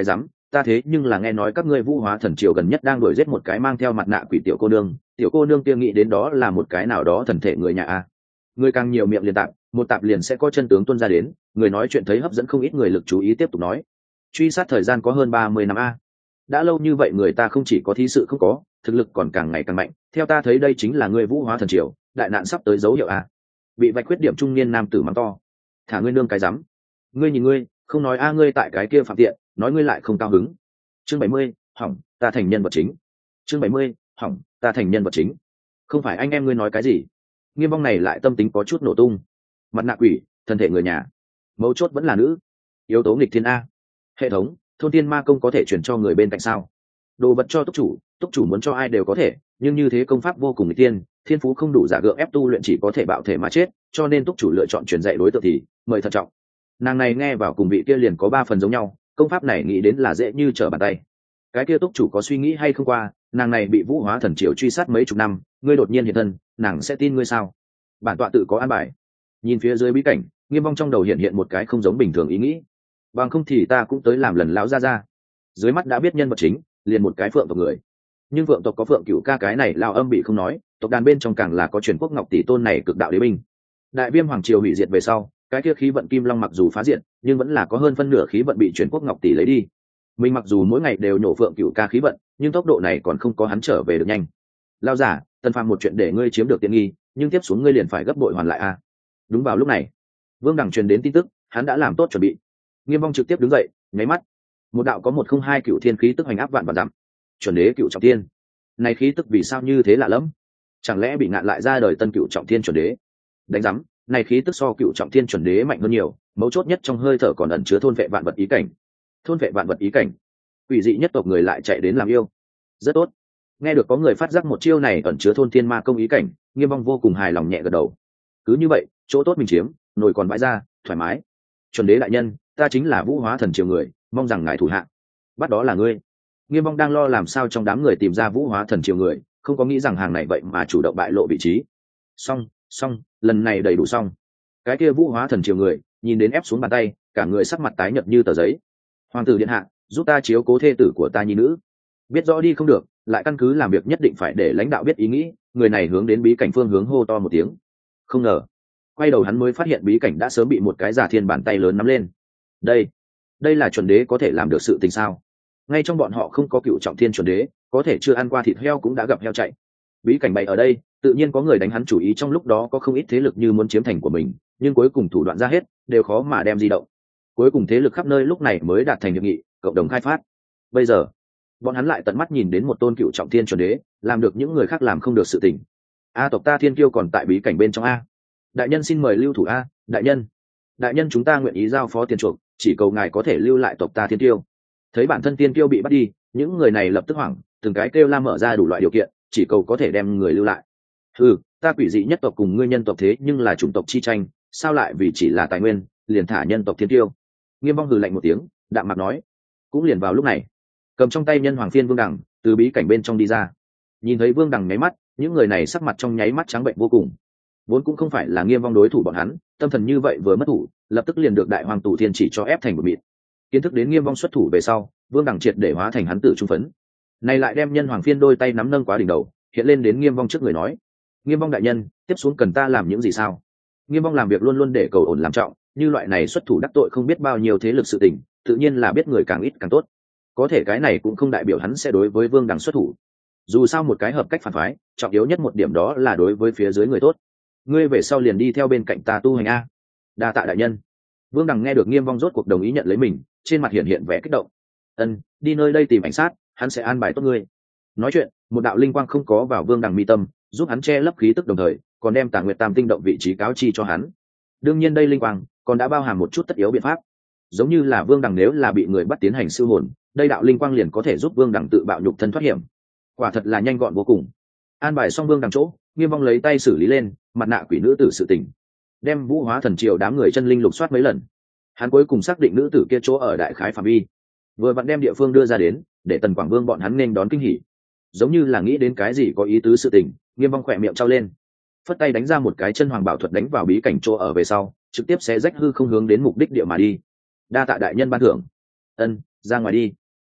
S1: ta thế nhưng là nghe nói các ngươi Vũ Hóa Thần Triều gần nhất đang đuổi giết một cái mang theo mặt nạ quỷ tiểu cô nương, tiểu cô nương kia nghĩ đến đó là một cái nào đó thần thể người nhà a. Người càng nhiều miệng liền tạp, một tạp liền sẽ có chân tướng tuôn ra đến, người nói chuyện thấy hấp dẫn không ít người lực chú ý tiếp tục nói. Truy sát thời gian có hơn ba mươi năm a. Đã lâu như vậy người ta không chỉ có thí sự không có, thực lực còn càng ngày càng mạnh, theo ta thấy đây chính là ngươi Vũ Hóa Thần Triều, đại nạn sắp tới dấu hiệu a. Bị vạch khuyết điểm trung niên nam tử mắng to. Thả ngươi nương cái rắm. Ngươi nhìn ngươi, không nói a ngươi tại cái kia phạm tiện, nói ngươi lại không cao hứng. Chương bảy mươi, hỏng, ta thành nhân vật chính. Chương bảy mươi, hỏng, ta thành nhân vật chính. Không phải anh em ngươi nói cái gì? Nghiêm Vong này lại tâm tính có chút nổ tung. Mặt nạ quỷ, thân thể người nhà, mấu chốt vẫn là nữ, yếu tố nghịch thiên a. Hệ thống, thôn tiên ma công có thể chuyển cho người bên cạnh sao? Đồ vật cho túc chủ, túc chủ muốn cho ai đều có thể, nhưng như thế công pháp vô cùng nghịch tiên, thiên phú không đủ giả gượng ép tu luyện chỉ có thể bạo thể mà chết, cho nên túc chủ lựa chọn truyền dạy đối tượng thì mời thận trọng. Nàng này nghe vào cùng vị kia liền có ba phần giống nhau, công pháp này nghĩ đến là dễ như trở bàn tay. Cái kia túc chủ có suy nghĩ hay không qua, nàng này bị Vũ Hóa Thần Triều truy sát mấy chục năm, ngươi đột nhiên hiện thân, nàng sẽ tin ngươi sao? Bản tọa tự có an bài. Nhìn phía dưới bí cảnh, Nghiêm Vong trong đầu hiện hiện một cái không giống bình thường ý nghĩ. Bằng không thì ta cũng tới làm lần lão ra ra. Dưới mắt đã biết nhân vật chính, liền một cái phượng tộc người. Nhưng phượng tộc có phượng cửu ca cái này lao âm bị không nói, tộc đàn bên trong càng là có truyền quốc ngọc tỷ tôn này cực đạo đế binh. Đại Viêm Hoàng Triều hủy diệt về sau, cái kia khí vận kim long mặc dù phá diệt, nhưng vẫn là có hơn phân nửa khí vận bị truyền quốc ngọc tỷ lấy đi. Mình mặc dù mỗi ngày đều nhổ phượng cửu ca khí vận, nhưng tốc độ này còn không có hắn trở về được nhanh. Lao giả, Tần Phàm một chuyện để ngươi chiếm được tiện nghi, nhưng tiếp xuống ngươi liền phải gấp bội hoàn lại a. Đúng vào lúc này, Vương Đằng truyền đến tin tức, hắn đã làm tốt chuẩn bị. Nghiêm Vong trực tiếp đứng dậy, nháy mắt, một đạo có một không hai cựu thiên khí tức hành áp vạn vạn dặm. Chuẩn đế cựu trọng thiên. Này khí tức vì sao như thế lạ lẫm? Chẳng lẽ bị ngạn lại ra đời tân cựu trọng thiên chuẩn đế? Đánh rắm, này khí tức so cựu trọng thiên chuẩn đế mạnh hơn nhiều, mấu chốt nhất trong hơi thở còn ẩn chứa thôn vệ vạn vật ý cảnh. Thôn vệ vạn vật ý cảnh. Quỷ dị nhất tộc người lại chạy đến làm yêu. Rất tốt. Nghe được có người phát giác một chiêu này ẩn chứa thôn thiên ma công ý cảnh, Nghiêm Vong vô cùng hài lòng nhẹ gật đầu. Cứ như vậy, chỗ tốt mình chiếm, nồi còn bãi ra, thoải mái. Chuẩn đế đại nhân, ta chính là Vũ Hóa Thần Triều người, mong rằng ngài thủ hạ. Bắt đó là ngươi. Nghiêm Vong đang lo làm sao trong đám người tìm ra Vũ Hóa Thần Triều người, không có nghĩ rằng hàng này vậy mà chủ động bại lộ vị trí. Xong, xong, lần này đầy đủ xong. Cái kia Vũ Hóa Thần Triều người, nhìn đến ép xuống bàn tay, cả người sắc mặt tái nhợt như tờ giấy. Hoàng tử điện hạ, giúp ta chiếu cố thê tử của ta nhi nữ. Biết rõ đi không được, lại căn cứ làm việc nhất định phải để lãnh đạo biết ý nghĩ, người này hướng đến bí cảnh phương hướng hô to một tiếng. Không ngờ, quay đầu hắn mới phát hiện bí cảnh đã sớm bị một cái giả thiên bàn tay lớn nắm lên. Đây, đây là chuẩn đế có thể làm được sự tình sao? Ngay trong bọn họ không có cựu trọng thiên chuẩn đế, có thể chưa ăn qua thịt heo cũng đã gặp heo chạy. Bí cảnh bày ở đây, tự nhiên có người đánh hắn chủ ý, trong lúc đó có không ít thế lực như muốn chiếm thành của mình, nhưng cuối cùng thủ đoạn ra hết, đều khó mà đem di động. Cuối cùng thế lực khắp nơi lúc này mới đạt thành hiệp nghị, cộng đồng khai phát. Bây giờ, bọn hắn lại tận mắt nhìn đến một tôn cựu trọng thiên chuẩn đế, làm được những người khác làm không được sự tình. A tộc ta Thiên Kiêu còn tại bí cảnh bên trong a. Đại nhân xin mời lưu thủ a, đại nhân. Đại nhân chúng ta nguyện ý giao phó tiền chuộc, chỉ cầu ngài có thể lưu lại tộc ta Thiên Kiêu. Thấy bản thân Thiên Kiêu bị bắt đi, những người này lập tức hoảng, từng cái kêu la mở ra đủ loại điều kiện, chỉ cầu có thể đem người lưu lại. Ừ, ta quỷ dị nhất tộc cùng ngươi nhân tộc thế nhưng là chủng tộc chi tranh, sao lại vì chỉ là tài nguyên, liền thả nhân tộc Thiên Kiêu. Nghiêm Vong hừ lạnh một tiếng, đạm mặt nói. Cũng liền vào lúc này, cầm trong tay nhân hoàng phiên Vương Đằng từ bí cảnh bên trong đi ra. Nhìn thấy Vương Đằng nháy mắt, những người này sắc mặt trong nháy mắt trắng bệnh vô cùng. Vốn cũng không phải là Nghiêm Vong đối thủ bọn hắn, tâm thần như vậy vừa mất thủ, lập tức liền được đại hoàng tù thiên chỉ cho ép thành một mịn. Kiến thức đến Nghiêm Vong xuất thủ về sau, Vương Đằng triệt để hóa thành hắn tử trung phấn. Này lại đem nhân hoàng phiên đôi tay nắm nâng quá đỉnh đầu, hiện lên đến Nghiêm Vong trước người nói: Nghiêm Vong đại nhân, tiếp xuống cần ta làm những gì sao? Nghiêm Vong làm việc luôn luôn để cầu ổn làm trọng, như loại này xuất thủ đắc tội không biết bao nhiêu thế lực sự tình, tự nhiên là biết người càng ít càng tốt. Có thể cái này cũng không đại biểu hắn sẽ đối với Vương Đằng xuất thủ. Dù sao một cái hợp cách phản phái, trọng yếu nhất một điểm đó là đối với phía dưới người tốt. Ngươi về sau liền đi theo bên cạnh ta tu hành a. Đa tạ đại nhân. Vương Đằng nghe được Nghiêm Vong rốt cuộc đồng ý nhận lấy mình, trên mặt hiện hiện vẻ kích động. Ân, đi nơi đây tìm ảnh sát, hắn sẽ an bài tốt ngươi. Nói chuyện, một đạo linh quang không có vào Vương Đằng mi tâm, giúp hắn che lấp khí tức, đồng thời còn đem Tà Nguyệt Tam tinh động vị trí cáo chi cho hắn. Đương nhiên đây linh quang còn đã bao hàm một chút tất yếu biện pháp, giống như là Vương Đằng nếu là bị người bắt tiến hành siêu hồn, đây đạo linh quang liền có thể giúp Vương Đằng tự bạo nhục thân thoát hiểm. Quả thật là nhanh gọn vô cùng. An bài xong Vương Đằng chỗ, Nghiêm Vong lấy tay xử lý lên mặt nạ quỷ nữ tử sự tình, đem Vũ Hóa Thần Triều đám người chân linh lục soát mấy lần. Hắn cuối cùng xác định nữ tử kia chỗ ở đại khái phạm vi, vừa vặn đem địa phương đưa ra đến, để Tần Quảng Vương bọn hắn nên đón kinh hỉ. Giống như là nghĩ đến cái gì có ý tứ sự tình, Nghiêm Vong khỏe miệng trao lên, phất tay đánh ra một cái chân hoàng bảo thuật đánh vào bí cảnh chỗ ở về sau, trực tiếp sẽ rách hư không hướng đến mục đích địa mà đi. Đa tạ đại nhân ban thưởng. Ân, ra ngoài đi.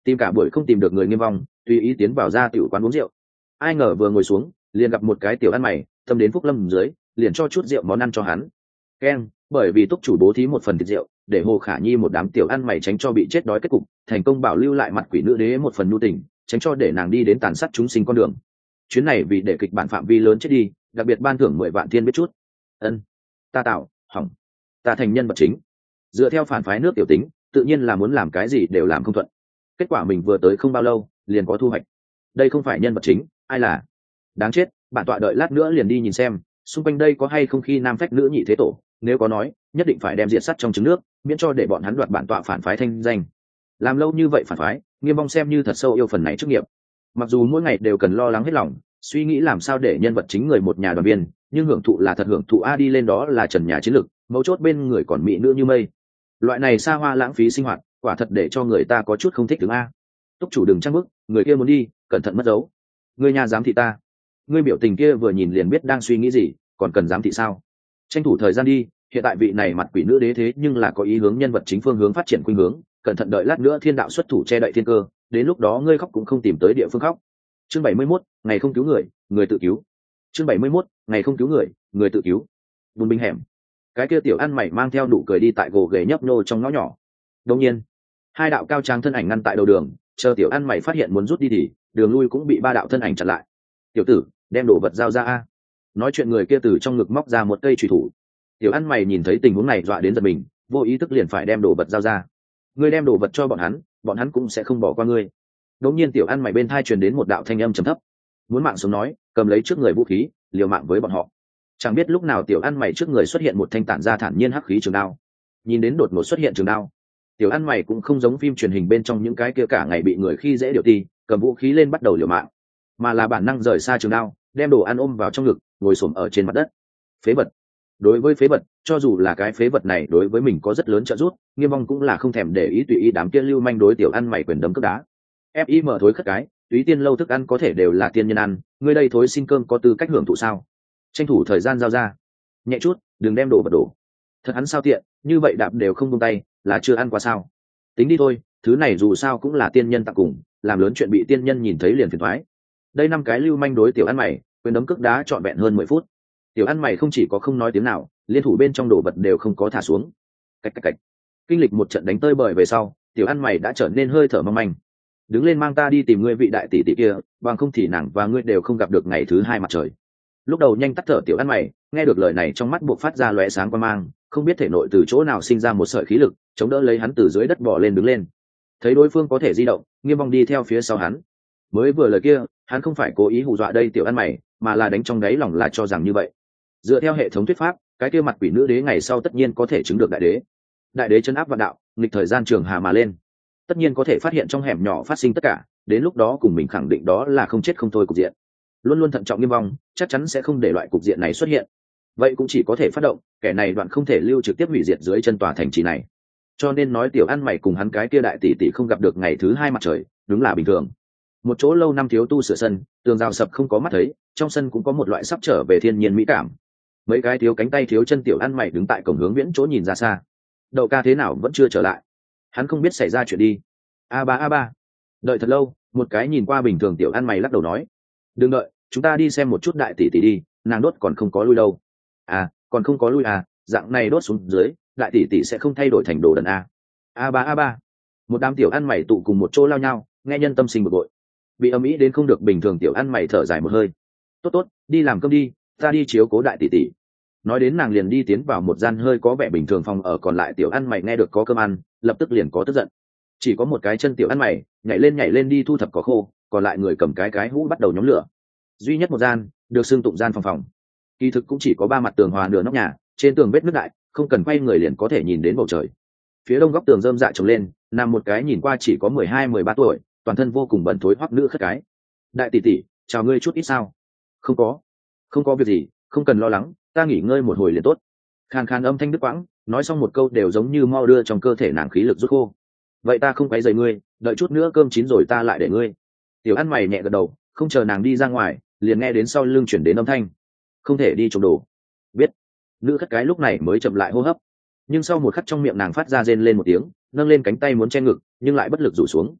S1: tìm cả buổi không tìm được người Nghiêm Vong, tùy ý tiến vào ra tiểu quán uống rượu. Ai ngờ vừa ngồi xuống liền gặp một cái tiểu ăn mày tâm đến Phúc Lâm dưới, liền cho chút rượu món ăn cho hắn. Keng, bởi vì túc chủ bố thí một phần thịt rượu để Hồ Khả Nhi một đám tiểu ăn mày tránh cho bị chết đói kết cục, thành công bảo lưu lại mặt quỷ nữ đế một phần nhu tình, tránh cho để nàng đi đến tàn sát chúng sinh con đường. Chuyến này vì để kịch bản phạm vi lớn chết đi, đặc biệt ban thưởng mười vạn thiên biết chút. Ân, ta tạo, hỏng, ta thành nhân vật chính. Dựa theo phản phái nước tiểu tính, tự nhiên là muốn làm cái gì đều làm không thuận. Kết quả mình vừa tới không bao lâu liền có thu hoạch. Đây không phải nhân vật chính, ai là? Đáng chết, bản tọa đợi lát nữa liền đi nhìn xem xung quanh đây có hay không khi nam phách nữ nhị thế tổ, nếu có nói nhất định phải đem diệt sắt trong trứng nước, miễn cho để bọn hắn đoạt bản tọa phản phái thanh danh. Làm lâu như vậy phản phái, Nghiêm Vong xem như thật sâu yêu phần này chức nghiệp. Mặc dù mỗi ngày đều cần lo lắng hết lòng, suy nghĩ làm sao để nhân vật chính người một nhà đoàn viên, nhưng hưởng thụ là thật hưởng thụ a, đi lên đó là trần nhà chiến lực, mấu chốt bên người còn mỹ nữ như mây. Loại này xa hoa lãng phí sinh hoạt, quả thật để cho người ta có chút không thích đứng a. Túc chủ đừng trăng bức, người kia muốn đi, cẩn thận mất dấu. Người nhà dám thị ta. Ngươi biểu tình kia vừa nhìn liền biết đang suy nghĩ gì, còn cần dám thị sao? Tranh thủ thời gian đi, hiện tại vị này mặt quỷ nữ đế thế nhưng là có ý hướng nhân vật chính phương hướng phát triển khuynh hướng, cẩn thận đợi lát nữa thiên đạo xuất thủ che đậy thiên cơ, đến lúc đó ngươi khóc cũng không tìm tới địa phương khóc. Chương bảy mươi mốt, ngày không cứu người, người tự cứu. Chương bảy mươi mốt, ngày không cứu người, người tự cứu. Bùn binh hẻm. Cái kia tiểu ăn mày mang theo nụ cười đi tại gồ ghề nhấp nhô trong ngõ nhỏ. Đương nhiên, hai đạo cao trang thân ảnh ngăn tại đầu đường, chờ tiểu ăn mày phát hiện muốn rút đi thì đường lui cũng bị ba đạo thân ảnh chặn lại. Tiểu tử, đem đồ vật giao ra a. Nói chuyện người kia từ trong ngực móc ra một cây chùy thủ. Tiểu ăn mày nhìn thấy tình huống này dọa đến giật mình, vô ý thức liền phải đem đồ vật giao ra. Ngươi đem đồ vật cho bọn hắn, bọn hắn cũng sẽ không bỏ qua ngươi. Đống nhiên tiểu ăn mày bên thai truyền đến một đạo thanh âm trầm thấp. Muốn mạng sống nói, cầm lấy trước người vũ khí, liều mạng với bọn họ. Chẳng biết lúc nào tiểu ăn mày trước người xuất hiện một thanh tản ra thản nhiên hắc khí trường đao. Nhìn đến đột ngột xuất hiện trường đao, tiểu ăn mày cũng không giống phim truyền hình bên trong những cái kia cả ngày bị người khi dễ điều ti, cầm vũ khí lên bắt đầu liều mạng, mà là bản năng rời xa trường đao, đem đồ ăn ôm vào trong ngực, ngồi xổm ở trên mặt đất. Phế vật. Đối với phế vật, cho dù là cái phế vật này đối với mình có rất lớn trợ giúp, Nghiêm Vong cũng là không thèm để ý tùy ý đám kia lưu manh đối tiểu ăn mày quyền đấm cướp đá. ép i em thối khất cái, túy tiên lâu thức ăn có thể đều là tiên nhân ăn, ngươi đây thối xin cơm có tư cách hưởng thụ sao? Tranh thủ thời gian giao ra. Nhẹ chút, đừng đem đồ vật đổ. Thật hắn sao tiện, như vậy đạp đều không buông tay, là chưa ăn qua sao? Tính đi thôi, thứ này dù sao cũng là tiên nhân tặng cùng, làm lớn chuyện bị tiên nhân nhìn thấy liền phiền toái. Đây năm cái lưu manh đối tiểu ăn mày, quyền đấm cước đá trọn vẹn hơn mười phút. Tiểu ăn mày không chỉ có không nói tiếng nào, liên thủ bên trong đồ vật đều không có thả xuống. Cách cách cách. Kinh lịch một trận đánh tơi bời về sau, tiểu ăn mày đã trở nên hơi thở mong manh. Đứng lên mang ta đi tìm ngươi vị đại tỷ tỷ kia, bằng không thì nàng và ngươi đều không gặp được ngày thứ hai mặt trời. Lúc đầu nhanh tắt thở tiểu ăn mày, nghe được lời này trong mắt buộc phát ra lóe sáng quan mang, không biết thể nội từ chỗ nào sinh ra một sợi khí lực, chống đỡ lấy hắn từ dưới đất bò lên đứng lên. Thấy đối phương có thể di động, Nghiêm Vong đi theo phía sau hắn. Mới vừa lời kia, hắn không phải cố ý hù dọa đây tiểu ăn mày, mà là đánh trong đáy lòng là cho rằng như vậy. Dựa theo hệ thống thuyết pháp, cái kia mặt quỷ nữ đế ngày sau tất nhiên có thể chứng được đại đế. Đại đế chân áp vạn đạo, nghịch thời gian trường hà mà lên, tất nhiên có thể phát hiện trong hẻm nhỏ phát sinh tất cả, đến lúc đó cùng mình khẳng định đó là không chết không thôi cục diện. Luôn luôn thận trọng Nghiêm Vong, chắc chắn sẽ không để loại cục diện này xuất hiện. Vậy cũng chỉ có thể phát động, kẻ này đoạn không thể lưu trực tiếp hủy diệt dưới chân tòa thành trì này. Cho nên nói tiểu ăn mày cùng hắn cái kia đại tỷ tỷ không gặp được ngày thứ hai mặt trời, đúng là bình thường. Một chỗ lâu năm thiếu tu sửa sân, tường rào sập không có mắt thấy, trong sân cũng có một loại sắp trở về thiên nhiên mỹ cảm. Mấy cái thiếu cánh tay thiếu chân tiểu ăn mày đứng tại cổng hướng viễn chỗ nhìn ra xa. Đậu ca thế nào vẫn chưa trở lại, hắn không biết xảy ra chuyện đi. A ba a ba, đợi thật lâu, một cái nhìn qua bình thường tiểu ăn mày lắc đầu nói, đừng đợi, chúng ta đi xem một chút đại tỷ tỷ đi, nàng đốt còn không có lui đâu. À, còn không có lui à, dạng này đốt xuống dưới, đại tỷ tỷ sẽ không thay đổi thành đồ đần a. A ba a ba, một đám tiểu ăn mày tụ cùng một chỗ lao nhau, nghe nhân tâm sinh bực bội. Bị âm ý đến không được bình thường tiểu ăn mày thở dài một hơi. Tốt tốt, đi làm cơm đi, ta đi chiếu cố đại tỷ tỷ. Nói đến nàng liền đi tiến vào một gian hơi có vẻ bình thường phòng ở, còn lại tiểu ăn mày nghe được có cơm ăn, lập tức liền có tức giận. Chỉ có một cái chân tiểu ăn mày nhảy lên nhảy lên đi thu thập cỏ khô, còn lại người cầm cái cái hũ bắt đầu nhóm lửa. Duy nhất một gian được xưng tụng gian phòng phòng, kỳ thực cũng chỉ có ba mặt tường hòa nửa nóc nhà, trên tường vết nứt đại, không cần quay người liền có thể nhìn đến bầu trời. Phía đông góc tường rơm dạ trồng lên, nằm một cái nhìn qua chỉ có mười hai mười ba tuổi, toàn thân vô cùng bẩn thối hoắc nữ khất cái. Đại tỷ tỷ, chào ngươi chút ít sao? Không có, không có việc gì, không cần lo lắng, ta nghỉ ngơi một hồi liền tốt. Khàn khàn âm thanh đứt quãng, nói xong một câu đều giống như mau đưa trong cơ thể nàng khí lực rút khô. Vậy ta không quấy rầy ngươi, đợi chút nữa cơm chín rồi ta lại để ngươi. Tiểu ăn mày nhẹ gật đầu, không chờ nàng đi ra ngoài, liền nghe đến sau lưng chuyển đến âm thanh, không thể đi trộm đồ. Biết. Nữ khất cái lúc này mới chậm lại hô hấp, nhưng sau một khắc trong miệng nàng phát ra rên lên một tiếng, nâng lên cánh tay muốn che ngực, nhưng lại bất lực rủ xuống.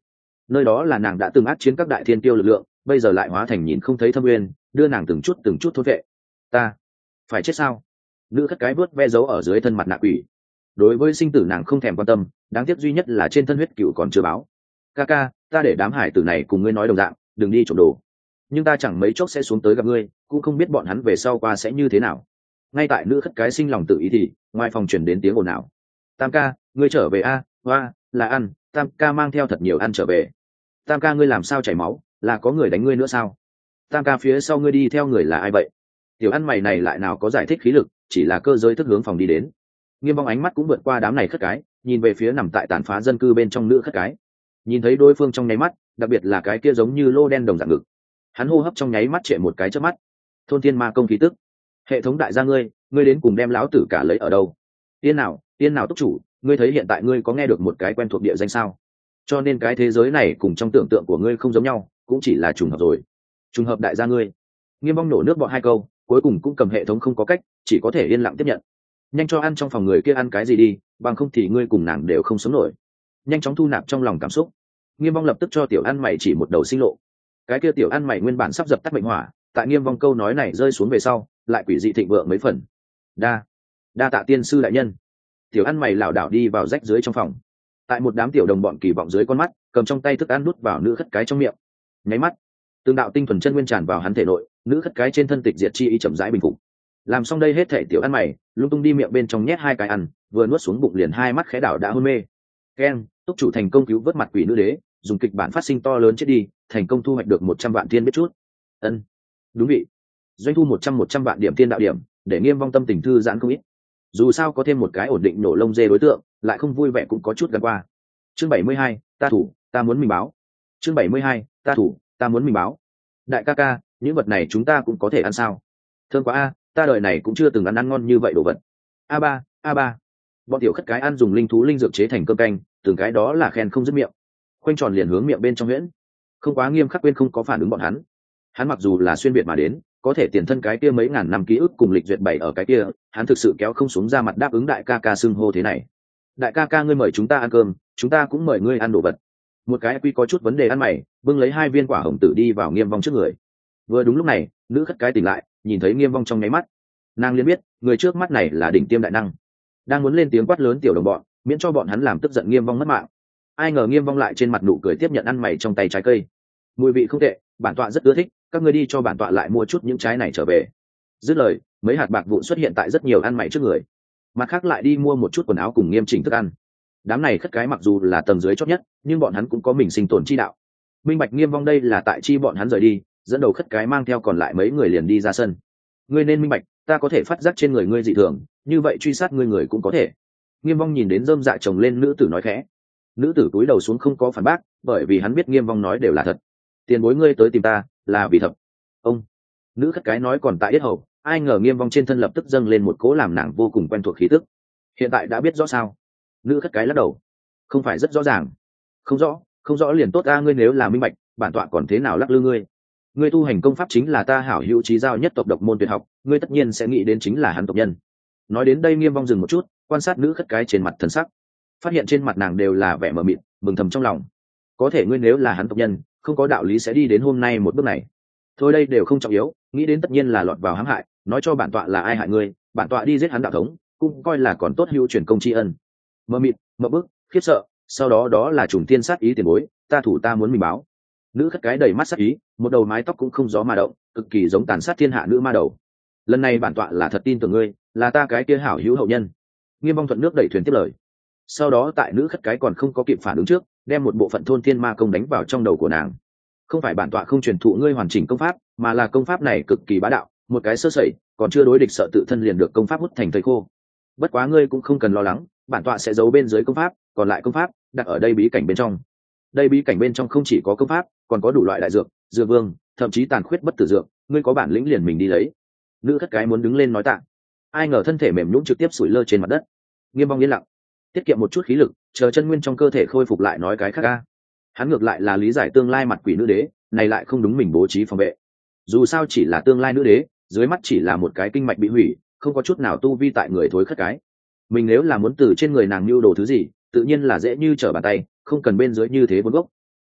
S1: nơi đó là nàng đã từng át chiến các đại thiên tiêu lực lượng, bây giờ lại hóa thành nhìn không thấy thâm uyên, đưa nàng từng chút từng chút thôn vệ. Ta phải chết sao? Nữ khất cái vớt ve giấu ở dưới thân mặt nạ quỷ. Đối với sinh tử nàng không thèm quan tâm, đáng tiếc duy nhất là trên thân huyết cựu còn chưa báo. Ca ca, ta để đám hải tử này cùng ngươi nói đồng dạng, đừng đi trộm đồ. Nhưng ta chẳng mấy chốc sẽ xuống tới gặp ngươi, cũng không biết bọn hắn về sau qua sẽ như thế nào. Ngay tại nữ khất cái sinh lòng tự ý thì ngoài phòng chuyển đến tiếng ồn ào. Tam ca, ngươi trở về a? Hoa, là ăn. Tam ca mang theo thật nhiều ăn trở về. Tam ca ngươi làm sao chảy máu, là có người đánh ngươi nữa sao? Tam ca phía sau ngươi đi theo người là ai vậy? Tiểu ăn mày này lại nào có giải thích khí lực, chỉ là cơ giới thức hướng phòng đi đến. Nghiêm Vong ánh mắt cũng vượt qua đám này khất cái, nhìn về phía nằm tại tàn phá dân cư bên trong nữ khất cái. Nhìn thấy đối phương trong nháy mắt, đặc biệt là cái kia giống như lô đen đồng dạng ngực, hắn hô hấp trong nháy mắt trệ một cái chớp mắt. Thôn thiên ma công khí tức, hệ thống đại gia ngươi, ngươi đến cùng đem lão tử cả lấy ở đâu? Tiên nào, tiên nào túc chủ, ngươi thấy hiện tại ngươi có nghe được một cái quen thuộc địa danh sao? Cho nên cái thế giới này cùng trong tưởng tượng của ngươi không giống nhau, cũng chỉ là trùng hợp rồi. Trùng hợp đại gia ngươi. Nghiêm Vong nổ nước bọt hai câu, cuối cùng cũng cầm hệ thống không có cách, chỉ có thể yên lặng tiếp nhận. Nhanh cho ăn trong phòng người kia ăn cái gì đi, bằng không thì ngươi cùng nàng đều không sống nổi. Nhanh chóng thu nạp trong lòng cảm xúc. Nghiêm Vong lập tức cho tiểu ăn mày chỉ một đầu sinh lộ. Cái kia tiểu ăn mày nguyên bản sắp dập tắt mệnh hỏa, tại Nghiêm Vong câu nói này rơi xuống về sau, lại quỷ dị thịnh vượng mấy phần. Đa, đa tạ tiên sư đại nhân. Tiểu ăn mày lảo đảo đi vào rách dưới trong phòng. Tại một đám tiểu đồng bọn kỳ vọng dưới con mắt, cầm trong tay thức ăn nuốt vào nữ khất cái trong miệng. Nháy mắt, tương đạo tinh thuần chân nguyên tràn vào hắn thể nội, nữ khất cái trên thân tịch diệt chi ý chậm rãi bình phục. Làm xong đây hết thể tiểu ăn mày, lung tung đi miệng bên trong nhét hai cái ăn, vừa nuốt xuống bụng liền hai mắt khẽ đảo đã hôn mê. Ken, túc chủ thành công cứu vớt mặt quỷ nữ đế, dùng kịch bản phát sinh to lớn chết đi, thành công thu hoạch được một trăm vạn thiên biết chút. Ân, đúng vị. Doanh thu một trăm một trăm vạn điểm thiên đạo điểm, để Nghiêm Vong tâm tình thư giãn không ít. Dù sao có thêm một cái ổn định nổ lông dê đối tượng, lại không vui vẻ cũng có chút gần qua. Chương bảy mươi hai, ta thủ, ta muốn mình báo. Chương bảy mươi hai, ta thủ, ta muốn mình báo. Đại ca ca, những vật này chúng ta cũng có thể ăn sao? Thơm quá a, ta đời này cũng chưa từng ăn ăn ngon như vậy đồ vật. A ba, a ba. Bọn tiểu khất cái ăn dùng linh thú linh dược chế thành cơm canh, từng cái đó là khen không dứt miệng. Khoanh tròn liền hướng miệng bên trong huyễn. Không quá Nghiêm Khắc quên không có phản ứng bọn hắn. Hắn mặc dù là xuyên việt mà đến, có thể tiền thân cái kia mấy ngàn năm ký ức cùng lịch duyệt bảy ở cái kia, hắn thực sự kéo không xuống ra mặt đáp ứng đại ca ca xưng hô thế này. Đại ca ca ngươi mời chúng ta ăn cơm, chúng ta cũng mời ngươi ăn đồ vật. Một cái quy có chút vấn đề ăn mày, bưng lấy hai viên quả hồng tử đi vào Nghiêm Vong trước người. Vừa đúng lúc này, nữ khất cái tỉnh lại, nhìn thấy Nghiêm Vong trong nháy mắt, nàng liền biết người trước mắt này là đỉnh tiêm đại năng, đang muốn lên tiếng quát lớn tiểu đồng bọn, miễn cho bọn hắn làm tức giận Nghiêm Vong mất mạng. Ai ngờ Nghiêm Vong lại trên mặt nụ cười tiếp nhận ăn mày trong tay trái cây. Mùi vị không tệ, bản tọa rất ưa thích, các ngươi đi cho bản tọa lại mua chút những trái này trở về. Dứt lời, mấy hạt bạc vụn xuất hiện tại rất nhiều ăn mày trước người. Mặt khác lại đi mua một chút quần áo cùng nghiêm chỉnh thức ăn. Đám này khất cái mặc dù là tầng dưới chót nhất, nhưng bọn hắn cũng có mình sinh tồn chi đạo. Minh bạch Nghiêm Vong đây là tại chi bọn hắn rời đi, dẫn đầu khất cái mang theo còn lại mấy người liền đi ra sân. Ngươi nên minh bạch, ta có thể phát giác trên người ngươi dị thường, như vậy truy sát ngươi người cũng có thể. Nghiêm Vong nhìn đến rơm dạ chồng lên nữ tử nói khẽ. Nữ tử cúi đầu xuống không có phản bác, bởi vì hắn biết Nghiêm Vong nói đều là thật. Tiền bối ngươi tới tìm ta là vì thập ông. Nữ khất cái nói còn tại yết hầu, ai ngờ Nghiêm Vong trên thân lập tức dâng lên một cỗ làm nàng vô cùng quen thuộc khí tức. Hiện tại đã biết rõ sao? Nữ khất cái lắc đầu. Không phải rất rõ ràng. Không rõ, không rõ liền tốt a, ngươi nếu là minh bạch, bản tọa còn thế nào lắc lư ngươi? Ngươi tu hành công pháp chính là ta hảo hữu chí giao nhất tộc độc môn tuyệt học, ngươi tất nhiên sẽ nghĩ đến chính là hắn tộc nhân. Nói đến đây Nghiêm Vong dừng một chút, quan sát nữ khất cái trên mặt thần sắc, phát hiện trên mặt nàng đều là vẻ mờ mịt, mừng thầm trong lòng. Có thể ngươi nếu là hắn tộc nhân, không có đạo lý sẽ đi đến hôm nay một bước này. Thôi đây đều không trọng yếu, nghĩ đến tất nhiên là lọt vào hãm hại, nói cho bản tọa là ai hại ngươi, bản tọa đi giết hắn đạo thống, cũng coi là còn tốt hữu truyền công tri ân. Mờ mịt, mờ bức, khiếp sợ, sau đó đó là trùng tiên sát ý tiền bối, ta thủ ta muốn mình báo. Nữ khất cái đầy mắt sát ý, một đầu mái tóc cũng không gió mà động, cực kỳ giống tàn sát thiên hạ nữ ma đầu. Lần này bản tọa là thật tin tưởng ngươi, là ta cái kia hảo hữu hậu nhân. Nghiêm Vong thuận nước đẩy thuyền tiếp lời. Sau đó tại nữ khất cái còn không có kịp phản ứng trước, đem một bộ phận thôn thiên ma công đánh vào trong đầu của nàng. Không phải bản tọa không truyền thụ ngươi hoàn chỉnh công pháp, mà là công pháp này cực kỳ bá đạo, một cái sơ sẩy, còn chưa đối địch sợ tự thân liền được công pháp hút thành thây khô. Bất quá ngươi cũng không cần lo lắng, bản tọa sẽ giấu bên dưới công pháp, còn lại công pháp đặt ở đây bí cảnh bên trong. Đây bí cảnh bên trong không chỉ có công pháp, còn có đủ loại đại dược, dược vương, thậm chí tàn khuyết bất tử dược, ngươi có bản lĩnh liền mình đi lấy. Nữ khất cái muốn đứng lên nói tạ, ai ngờ thân thể mềm nhũn trực tiếp sủi lơ trên mặt đất. Nghiêm Vong yên lặng, tiết kiệm một chút khí lực, chờ chân nguyên trong cơ thể khôi phục lại nói cái khác a. Hắn ngược lại là lý giải tương lai mặt quỷ nữ đế này lại không đúng mình bố trí phòng vệ. Dù sao chỉ là tương lai nữ đế, dưới mắt chỉ là một cái kinh mạch bị hủy, không có chút nào tu vi tại người thối khất cái. Mình nếu là muốn từ trên người nàng mưu đồ thứ gì, tự nhiên là dễ như trở bàn tay, không cần bên dưới như thế vốn gốc.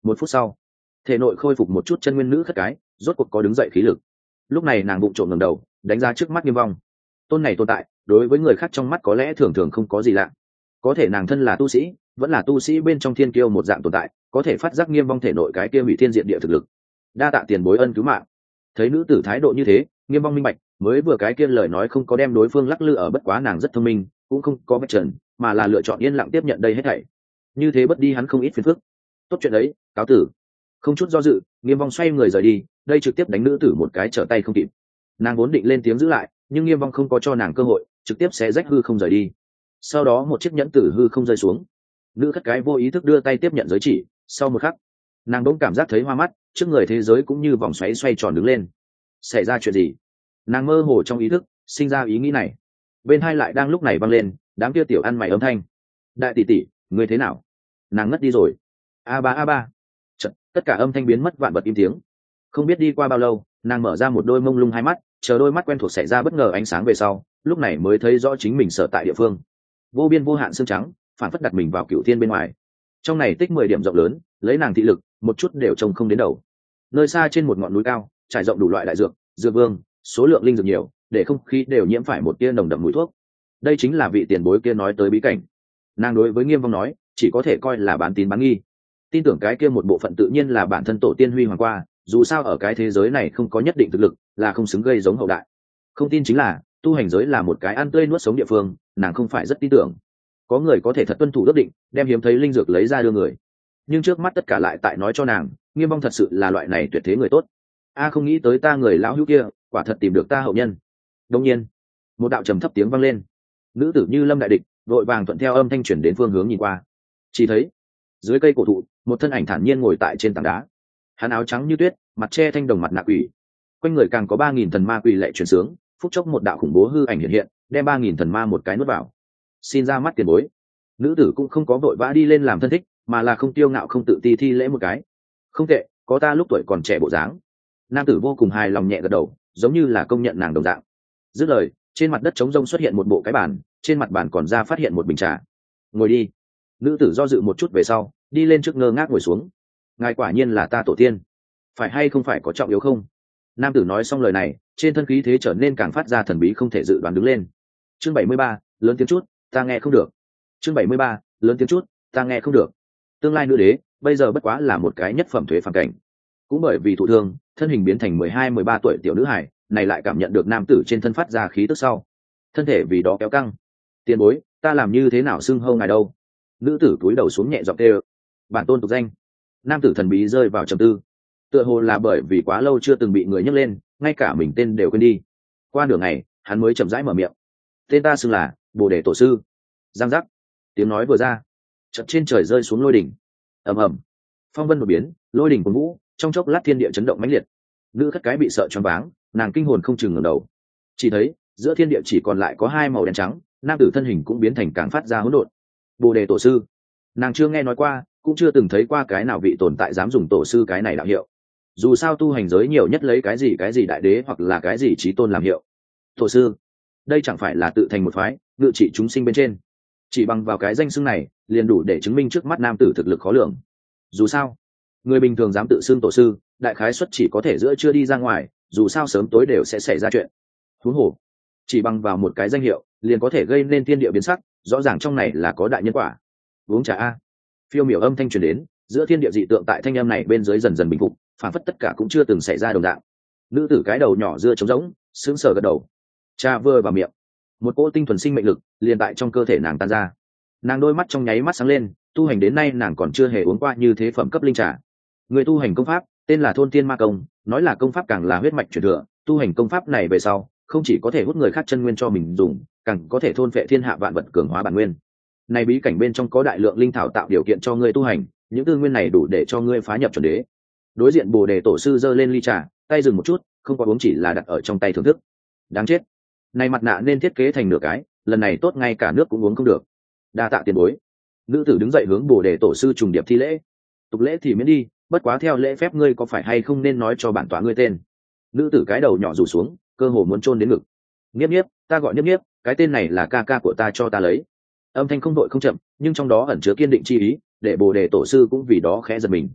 S1: Một phút sau, thể nội khôi phục một chút chân nguyên nữ khất cái rốt cuộc có đứng dậy khí lực. Lúc này nàng bụng trộm ngẩng đầu đánh ra trước mắt Nghiêm Vong. Tôn này tồn tại đối với người khác trong mắt có lẽ thường thường không có gì lạ, có thể nàng thân là tu sĩ, vẫn là tu sĩ bên trong thiên kiêu một dạng tồn tại, có thể phát giác Nghiêm Vong thể nội cái kia hủy thiên diện địa thực lực. Đa tạ tiền bối ân cứu mạng. Thấy nữ tử thái độ như thế, Nghiêm Vong minh bạch, mới vừa cái kia lời nói không có đem đối phương lắc lư ở, bất quá nàng rất thông minh, cũng không có vạch trần, mà là lựa chọn yên lặng tiếp nhận đây hết thảy. Như thế bất đi hắn không ít phiền phức. Tốt chuyện đấy, cáo tử. Không chút do dự, Nghiêm Vong xoay người rời đi, đây trực tiếp đánh nữ tử một cái trở tay không kịp. Nàng vốn định lên tiếng giữ lại, nhưng Nghiêm Vong không có cho nàng cơ hội, trực tiếp xé rách hư không rời đi. Sau đó một chiếc nhẫn tử hư không rơi xuống. Nữ khất cái vô ý thức đưa tay tiếp nhận giới chỉ, sau một khắc, nàng bỗng cảm giác thấy hoa mắt, trước người thế giới cũng như vòng xoáy xoay tròn đứng lên. Xảy ra chuyện gì? Nàng mơ hồ trong ý thức sinh ra ý nghĩ này. Bên hai lại đang lúc này vang lên đám kia tiểu ăn mày âm thanh. Đại tỷ tỷ, ngươi thế nào? Nàng ngất đi rồi. A ba a ba. Chật, tất cả âm thanh biến mất, vạn bật im tiếng. Không biết đi qua bao lâu, nàng mở ra một đôi mông lung hai mắt, chờ đôi mắt quen thuộc xảy ra bất ngờ ánh sáng về sau, lúc này mới thấy rõ chính mình sở tại địa phương. Vô biên vô hạn xương trắng, phản phất đặt mình vào cựu thiên bên ngoài. Trong này tích mười điểm rộng lớn, lấy nàng thị lực, một chút đều trông không đến đầu. Nơi xa trên một ngọn núi cao, trải rộng đủ loại đại dược, dược vương, số lượng linh dược nhiều, để không khí đều nhiễm phải một tia nồng đậm mùi thuốc. Đây chính là vị tiền bối kia nói tới bí cảnh. Nàng đối với Nghiêm Vong nói, chỉ có thể coi là bán tín bán nghi. Tin tưởng cái kia một bộ phận tự nhiên là bản thân tổ tiên huy hoàng qua, dù sao ở cái thế giới này không có nhất định thực lực, là không xứng gây giống hậu đại. Không tin chính là tu hành giới là một cái ăn tươi nuốt sống địa phương, nàng không phải rất tin tưởng. Có người có thể thật tuân thủ ước định, đem hiếm thấy linh dược lấy ra đưa người. Nhưng trước mắt tất cả lại tại nói cho nàng, Nghiêm Vong thật sự là loại này tuyệt thế người tốt. A không nghĩ tới ta người lão hữu kia, quả thật tìm được ta hậu nhân. Đương nhiên, một đạo trầm thấp tiếng vang lên. Nữ tử Như Lâm đại địch, vội vàng thuận theo âm thanh chuyển đến phương hướng nhìn qua. Chỉ thấy, dưới cây cổ thụ, một thân ảnh thản nhiên ngồi tại trên tảng đá. Hắn áo trắng như tuyết, mặt che thanh đồng mặt nạ quỷ. Quanh người càng có ba nghìn thần ma quỷ lệ truyền sướng, phút chốc một đạo khủng bố hư ảnh hiện hiện, đem ba nghìn thần ma một cái nuốt vào. Xin ra mắt tiền bối. Nữ tử cũng không có vội vã đi lên làm thân thích, mà là không tiêu ngạo không tự ti thi lễ một cái. Không tệ, có ta lúc tuổi còn trẻ bộ dáng. Nam tử vô cùng hài lòng nhẹ gật đầu, giống như là công nhận nàng đồng dạng. Dứt lời, trên mặt đất trống rông xuất hiện một bộ cái bàn, trên mặt bàn còn ra phát hiện một bình trà. Ngồi đi. Nữ tử do dự một chút về sau, đi lên trước ngơ ngác ngồi xuống. Ngài quả nhiên là ta tổ tiên, phải hay không phải có trọng yếu không? Nam tử nói xong lời này, trên thân khí thế trở nên càng phát ra thần bí không thể dự đoán, đứng lên. Chương bảy mươi ba, lớn tiếng chút, ta nghe không được. Chương bảy mươi ba, lớn tiếng chút, ta nghe không được. Tương lai nữ đế, bây giờ bất quá là một cái nhất phẩm thuế phản cảnh. Cũng bởi vì thụ thương, thân hình biến thành mười hai mười ba tuổi tiểu nữ hải, này lại cảm nhận được nam tử trên thân phát ra khí tức sau, thân thể vì đó kéo căng. Tiền bối, ta làm như thế nào xưng hô ngài đâu? Nữ tử cúi đầu xuống nhẹ giọng kêu. Bản tôn tục danh. Nam tử thần bí rơi vào trầm tư. Tựa hồ là bởi vì quá lâu chưa từng bị người nhắc lên, ngay cả mình tên đều quên đi. Qua nửa ngày, hắn mới chậm rãi mở miệng. Tên ta xưng là Bồ Đề Tổ Sư. Giang giác. Tiếng nói vừa ra, chợt trên trời rơi xuống lôi đỉnh. Ầm ầm. Phong vân đột biến, lôi đỉnh cuồn vũ, trong chốc lát thiên địa chấn động mãnh liệt. Nữ khất cái bị sợ choáng váng, nàng kinh hồn không chừng ngẩng đầu. Chỉ thấy, giữa thiên địa chỉ còn lại có hai màu đen trắng, nam tử thân hình cũng biến thành càng phát ra hỗn độn. Bồ Đề Tổ Sư. Nàng chưa nghe nói qua, cũng chưa từng thấy qua cái nào vị tồn tại dám dùng tổ sư cái này đạo hiệu. Dù sao tu hành giới nhiều nhất lấy cái gì cái gì đại đế hoặc là cái gì chí tôn làm hiệu. Tổ sư, đây chẳng phải là tự thành một phái, ngự trị chúng sinh bên trên. Chỉ bằng vào cái danh xưng này, liền đủ để chứng minh trước mắt nam tử thực lực khó lường. Dù sao, người bình thường dám tự xưng tổ sư, đại khái suất chỉ có thể giữa chưa đi ra ngoài, dù sao sớm tối đều sẽ xảy ra chuyện. Huống hồ, chỉ bằng vào một cái danh hiệu, liền có thể gây nên thiên địa biến sắc, rõ ràng trong này là có đại nhân quả. Uống trà a. Phiêu miểu âm thanh truyền đến, giữa thiên địa dị tượng tại thanh âm này bên dưới dần dần bình phục, phản phất tất cả cũng chưa từng xảy ra đồng dạng. Nữ tử cái đầu nhỏ dưa trống rỗng, sững sờ gật đầu. Trà vừa vào miệng, một cỗ tinh thuần sinh mệnh lực liền tại trong cơ thể nàng tan ra. Nàng đôi mắt trong nháy mắt sáng lên, tu hành đến nay nàng còn chưa hề uống qua như thế phẩm cấp linh trà. Người tu hành công pháp tên là Thôn Thiên Ma Công, nói là công pháp càng là huyết mạch truyền thừa, tu hành công pháp này về sau, không chỉ có thể hút người khác chân nguyên cho mình dùng, càng có thể thôn phệ thiên hạ vạn vật cường hóa bản nguyên. Này bí cảnh bên trong có đại lượng linh thảo tạo điều kiện cho ngươi tu hành, những tư nguyên này đủ để cho ngươi phá nhập chuẩn đế. Đối diện Bồ Đề Tổ Sư giơ lên ly trà, tay dừng một chút, không có uống, chỉ là đặt ở trong tay thưởng thức. Đáng chết, này mặt nạ nên thiết kế thành nửa cái, lần này tốt ngay cả nước cũng uống không được. Đa tạ tiền bối. Nữ tử đứng dậy hướng Bồ Đề Tổ Sư trùng điệp thi lễ. Tục lễ thì miễn đi, bất quá theo lễ phép ngươi có phải hay không nên nói cho bản tọa ngươi tên? Nữ tử cái đầu nhỏ rủ xuống, cơ hồ muốn chôn đến ngực. Niếp Niếp, ta gọi Niếp Niếp, cái tên này là ca ca của ta cho ta lấy. Âm thanh không đội không chậm, nhưng trong đó ẩn chứa kiên định chi ý, để Bồ Đề Tổ Sư cũng vì đó khẽ giật mình.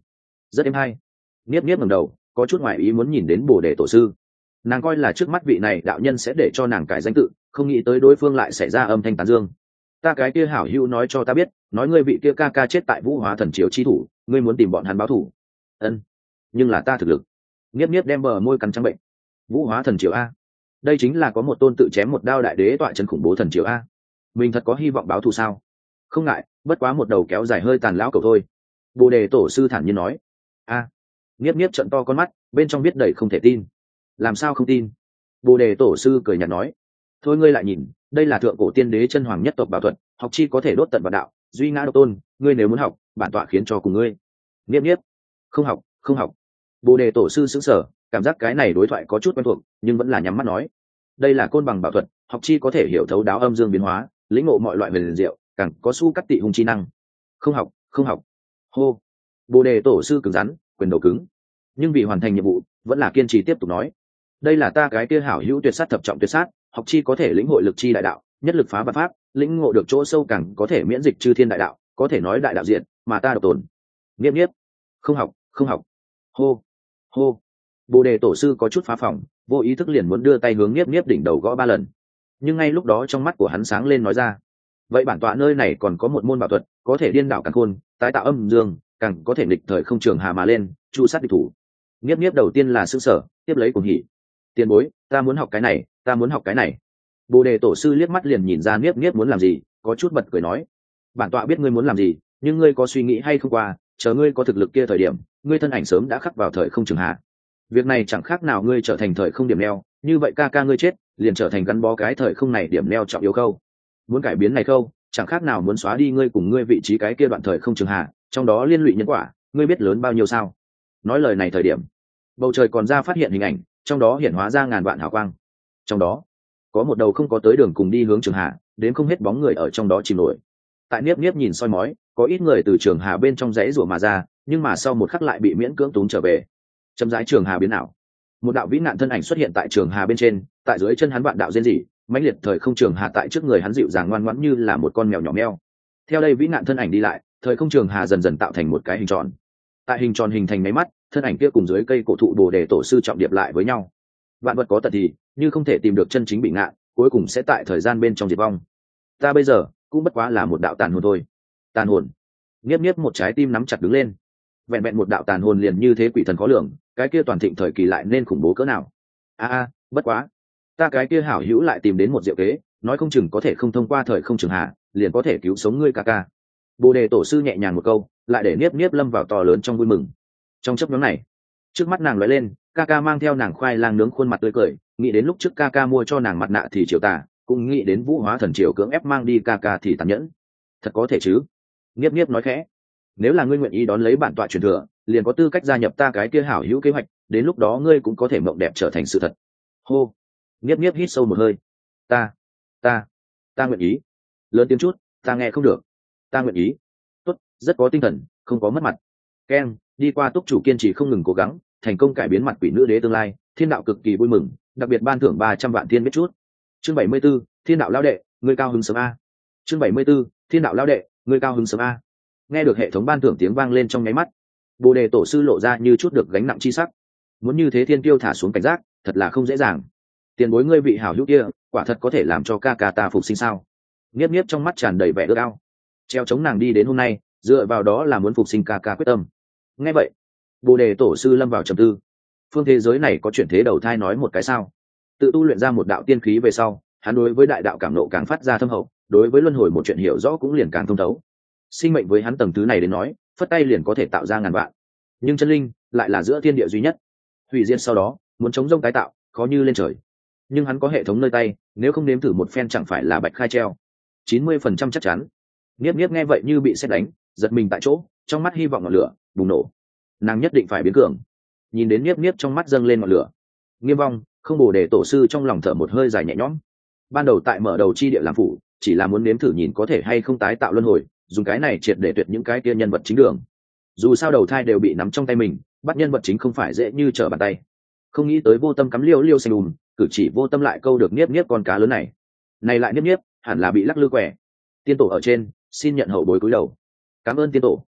S1: rất êm hay. Niếp Niếp ngẩng đầu, có chút ngoại ý muốn nhìn đến Bồ Đề tổ sư. Nàng coi là trước mắt vị này đạo nhân sẽ để cho nàng cải danh tự, không nghĩ tới đối phương lại xảy ra âm thanh tán dương. Ta cái kia hảo hữu nói cho ta biết, nói ngươi vị kia ca ca chết tại Vũ Hóa Thần Triều chi thủ, ngươi muốn tìm bọn hắn báo thù. Ân, nhưng là ta thực lực. Niếp Niếp đem bờ môi cắn trắng bệnh. Vũ Hóa Thần Triều a, đây chính là có một tôn tự chém một đao đại đế tọa chân khủng bố thần triều a. Mình thật có hy vọng báo thù sao? Không ngại, bất quá một đầu kéo dài hơi tàn lão cầu thôi. Bồ Đề tổ sư thản nhiên nói. A. Niếp Niếp trợn to con mắt, bên trong biết đầy không thể tin. Làm sao không tin? Bồ Đề tổ sư cười nhạt nói. Thôi ngươi lại nhìn, đây là thượng cổ tiên đế chân hoàng nhất tộc bảo thuật, học chi có thể đốt tận vào đạo, duy ngã độc tôn, ngươi nếu muốn học, bản tọa khiến cho cùng ngươi. Niếp Niếp. Không học, không học. Bồ Đề tổ sư sững sờ, cảm giác cái này đối thoại có chút quen thuộc, nhưng vẫn là nhắm mắt nói. Đây là côn bằng bảo thuật, học chi có thể hiểu thấu đáo âm dương biến hóa, lĩnh ngộ mọi loại huyền diệu, càng có su cắt tị hung chi năng. Không học, không học. Hô. Bồ Đề tổ sư cứng rắn, quyền đầu cứng, nhưng vì hoàn thành nhiệm vụ vẫn là kiên trì tiếp tục nói. Đây là ta cái kia hảo hữu tuyệt sát thập trọng tuyệt sát, học chi có thể lĩnh hội lực chi đại đạo, nhất lực phá vạn pháp, lĩnh ngộ được chỗ sâu càng có thể miễn dịch chư thiên đại đạo, có thể nói đại đạo diện mà ta độc tồn. Niếp Niếp. Không học, không học. Hô. Hô. Bồ Đề tổ sư có chút phá phòng, vô ý thức liền muốn đưa tay hướng Niếp Niếp đỉnh đầu gõ ba lần, nhưng ngay lúc đó trong mắt của hắn sáng lên nói ra. Vậy bản tọa nơi này còn có một môn bảo thuật, có thể điên đảo càn khôn, tái tạo âm dương, càng có thể nghịch thời không trường hà mà lên, chu sát địch thủ. Niếp Niếp đầu tiên là sững sờ, tiếp lấy cùng hỉ. Tiền bối, ta muốn học cái này, ta muốn học cái này. Bồ Đề tổ sư liếc mắt liền nhìn ra Niếp Niếp muốn làm gì, có chút bật cười nói. Bản tọa biết ngươi muốn làm gì, nhưng ngươi có suy nghĩ hay không qua, chờ ngươi có thực lực kia thời điểm, ngươi thân ảnh sớm đã khắc vào thời không trường hà. Việc này chẳng khác nào ngươi trở thành thời không điểm neo, như vậy ca ca ngươi chết, liền trở thành gắn bó cái thời không này điểm neo trọng yếu khâu. Muốn cải biến này khâu, chẳng khác nào muốn xóa đi ngươi cùng ngươi vị trí cái kia đoạn thời không trường hà, trong đó liên lụy nhân quả, ngươi biết lớn bao nhiêu sao? Nói lời này thời điểm, bầu trời còn ra phát hiện hình ảnh, trong đó hiển hóa ra ngàn vạn hào quang. Trong đó, có một đầu không có tới đường cùng đi hướng trường hà, đến không hết bóng người ở trong đó chìm nổi. Tại Niếp Niếp nhìn soi mói, có ít người từ trường hà bên trong rẽ rủa mà ra, nhưng mà sau một khắc lại bị miễn cưỡng túm trở về. Chậm rãi trường hà biến ảo, một đạo vĩ nạn thân ảnh xuất hiện tại trường hà bên trên, tại dưới chân hắn vạn đạo diên dị, mãnh liệt thời không trường hà tại trước người hắn dịu dàng ngoan ngoãn như là một con mèo nhỏ meo. Theo đây vĩ nạn thân ảnh đi lại, thời không trường hà dần dần tạo thành một cái hình tròn. Tại hình tròn hình thành máy mắt, thân ảnh kia cùng dưới cây cổ thụ Bồ Đề tổ sư trọng điệp lại với nhau. Vạn vật có tật thì, như không thể tìm được chân chính bị ngạn, cuối cùng sẽ tại thời gian bên trong diệt vong. Ta bây giờ cũng bất quá là một đạo tàn hồn thôi. Tàn hồn. Niếp Niếp một trái tim nắm chặt đứng lên. Vẹn vẹn một đạo tàn hồn liền như thế quỷ thần khó lường, cái kia toàn thịnh thời kỳ lại nên khủng bố cỡ nào. A a, bất quá, ta cái kia hảo hữu lại tìm đến một diệu kế, nói không chừng có thể không thông qua thời không trường hạ, liền có thể cứu sống ngươi ca ca. Bồ Đề tổ sư nhẹ nhàng một câu, lại để Niếp Niếp lâm vào to lớn trong vui mừng. Trong chớp nhoáng này, trước mắt nàng lóe lên, ca ca mang theo nàng khoai lang nướng khuôn mặt tươi cười, nghĩ đến lúc trước ca ca mua cho nàng mặt nạ thì triều tà, cũng nghĩ đến Vũ Hóa Thần Triều cưỡng ép mang đi ca ca thì tàn nhẫn. Thật có thể chứ? Niếp Niếp nói khẽ. Nếu là ngươi nguyện ý đón lấy bản tọa truyền thừa, liền có tư cách gia nhập ta cái kia hảo hữu kế hoạch, đến lúc đó ngươi cũng có thể mộng đẹp trở thành sự thật. Hô. Niếp Niếp hít sâu một hơi. Ta, ta, ta nguyện ý. Lớn tiếng chút, ta nghe không được. Ta nguyện ý. Tốt, rất có tinh thần, không có mất mặt. Ken, đi qua túc chủ kiên trì không ngừng cố gắng, thành công cải biến mặt quỷ nữ đế tương lai, thiên đạo cực kỳ vui mừng, đặc biệt ban thưởng ba trăm vạn thiên biết chút. Chương bảy mươi 74, thiên đạo lão đệ, ngươi cao hứng sớm a. Chương bảy mươi 74, thiên đạo lão đệ, ngươi cao hứng sớm a. Nghe được hệ thống ban thưởng tiếng vang lên trong nháy mắt, Bồ Đề tổ sư lộ ra như chút được gánh nặng chi sắc. Muốn như thế thiên tiêu thả xuống cảnh giác, thật là không dễ dàng. Tiền bối ngươi vị hảo hữu kia, quả thật có thể làm cho ca ca ta phục sinh sao? Niếp Niếp trong mắt tràn đầy vẻ ước ao. Treo chống nàng đi đến hôm nay, dựa vào đó là muốn phục sinh ca ca quyết tâm. Nghe vậy, Bồ Đề tổ sư lâm vào trầm tư. Phương thế giới này có chuyển thế đầu thai nói một cái sao? Tự tu luyện ra một đạo tiên khí về sau, hắn đối với đại đạo cảm nộ càng phát ra thâm hậu, đối với luân hồi một chuyện hiểu rõ cũng liền càng thông thấu. Sinh mệnh với hắn tầng thứ này đến nói, phất tay liền có thể tạo ra ngàn vạn, nhưng chân linh lại là giữa thiên địa duy nhất. Hủy diệt sau đó, muốn chống rông tái tạo, khó như lên trời. Nhưng hắn có hệ thống nơi tay, nếu không nếm thử một phen chẳng phải là bạch khai treo. chín mươi phần trăm chắc chắn. Niếp Niếp nghe vậy như bị sét đánh, giật mình tại chỗ, trong mắt hy vọng ngọn lửa bùng nổ. Nàng nhất định phải biến cường. Nhìn đến Niếp Niếp trong mắt dâng lên ngọn lửa, Nghiêm Vong, không Bồ Đề tổ sư trong lòng thở một hơi dài nhẹ nhõm. Ban đầu tại mở đầu chi địa làm phụ, chỉ là muốn nếm thử nhìn có thể hay không tái tạo luân hồi, dùng cái này triệt để tuyệt những cái kia nhân vật chính đường. Dù sao đầu thai đều bị nắm trong tay mình, bắt nhân vật chính không phải dễ như trở bàn tay. Không nghĩ tới vô tâm cắm liêu liêu xanh đùm, cử chỉ vô tâm lại câu được Niếp Niếp con cá lớn này. Này lại Niếp Niếp, hẳn là bị lắc lư quẻ. Tiên tổ ở trên, xin nhận hậu bối cúi đầu. Cảm ơn tiên tổ.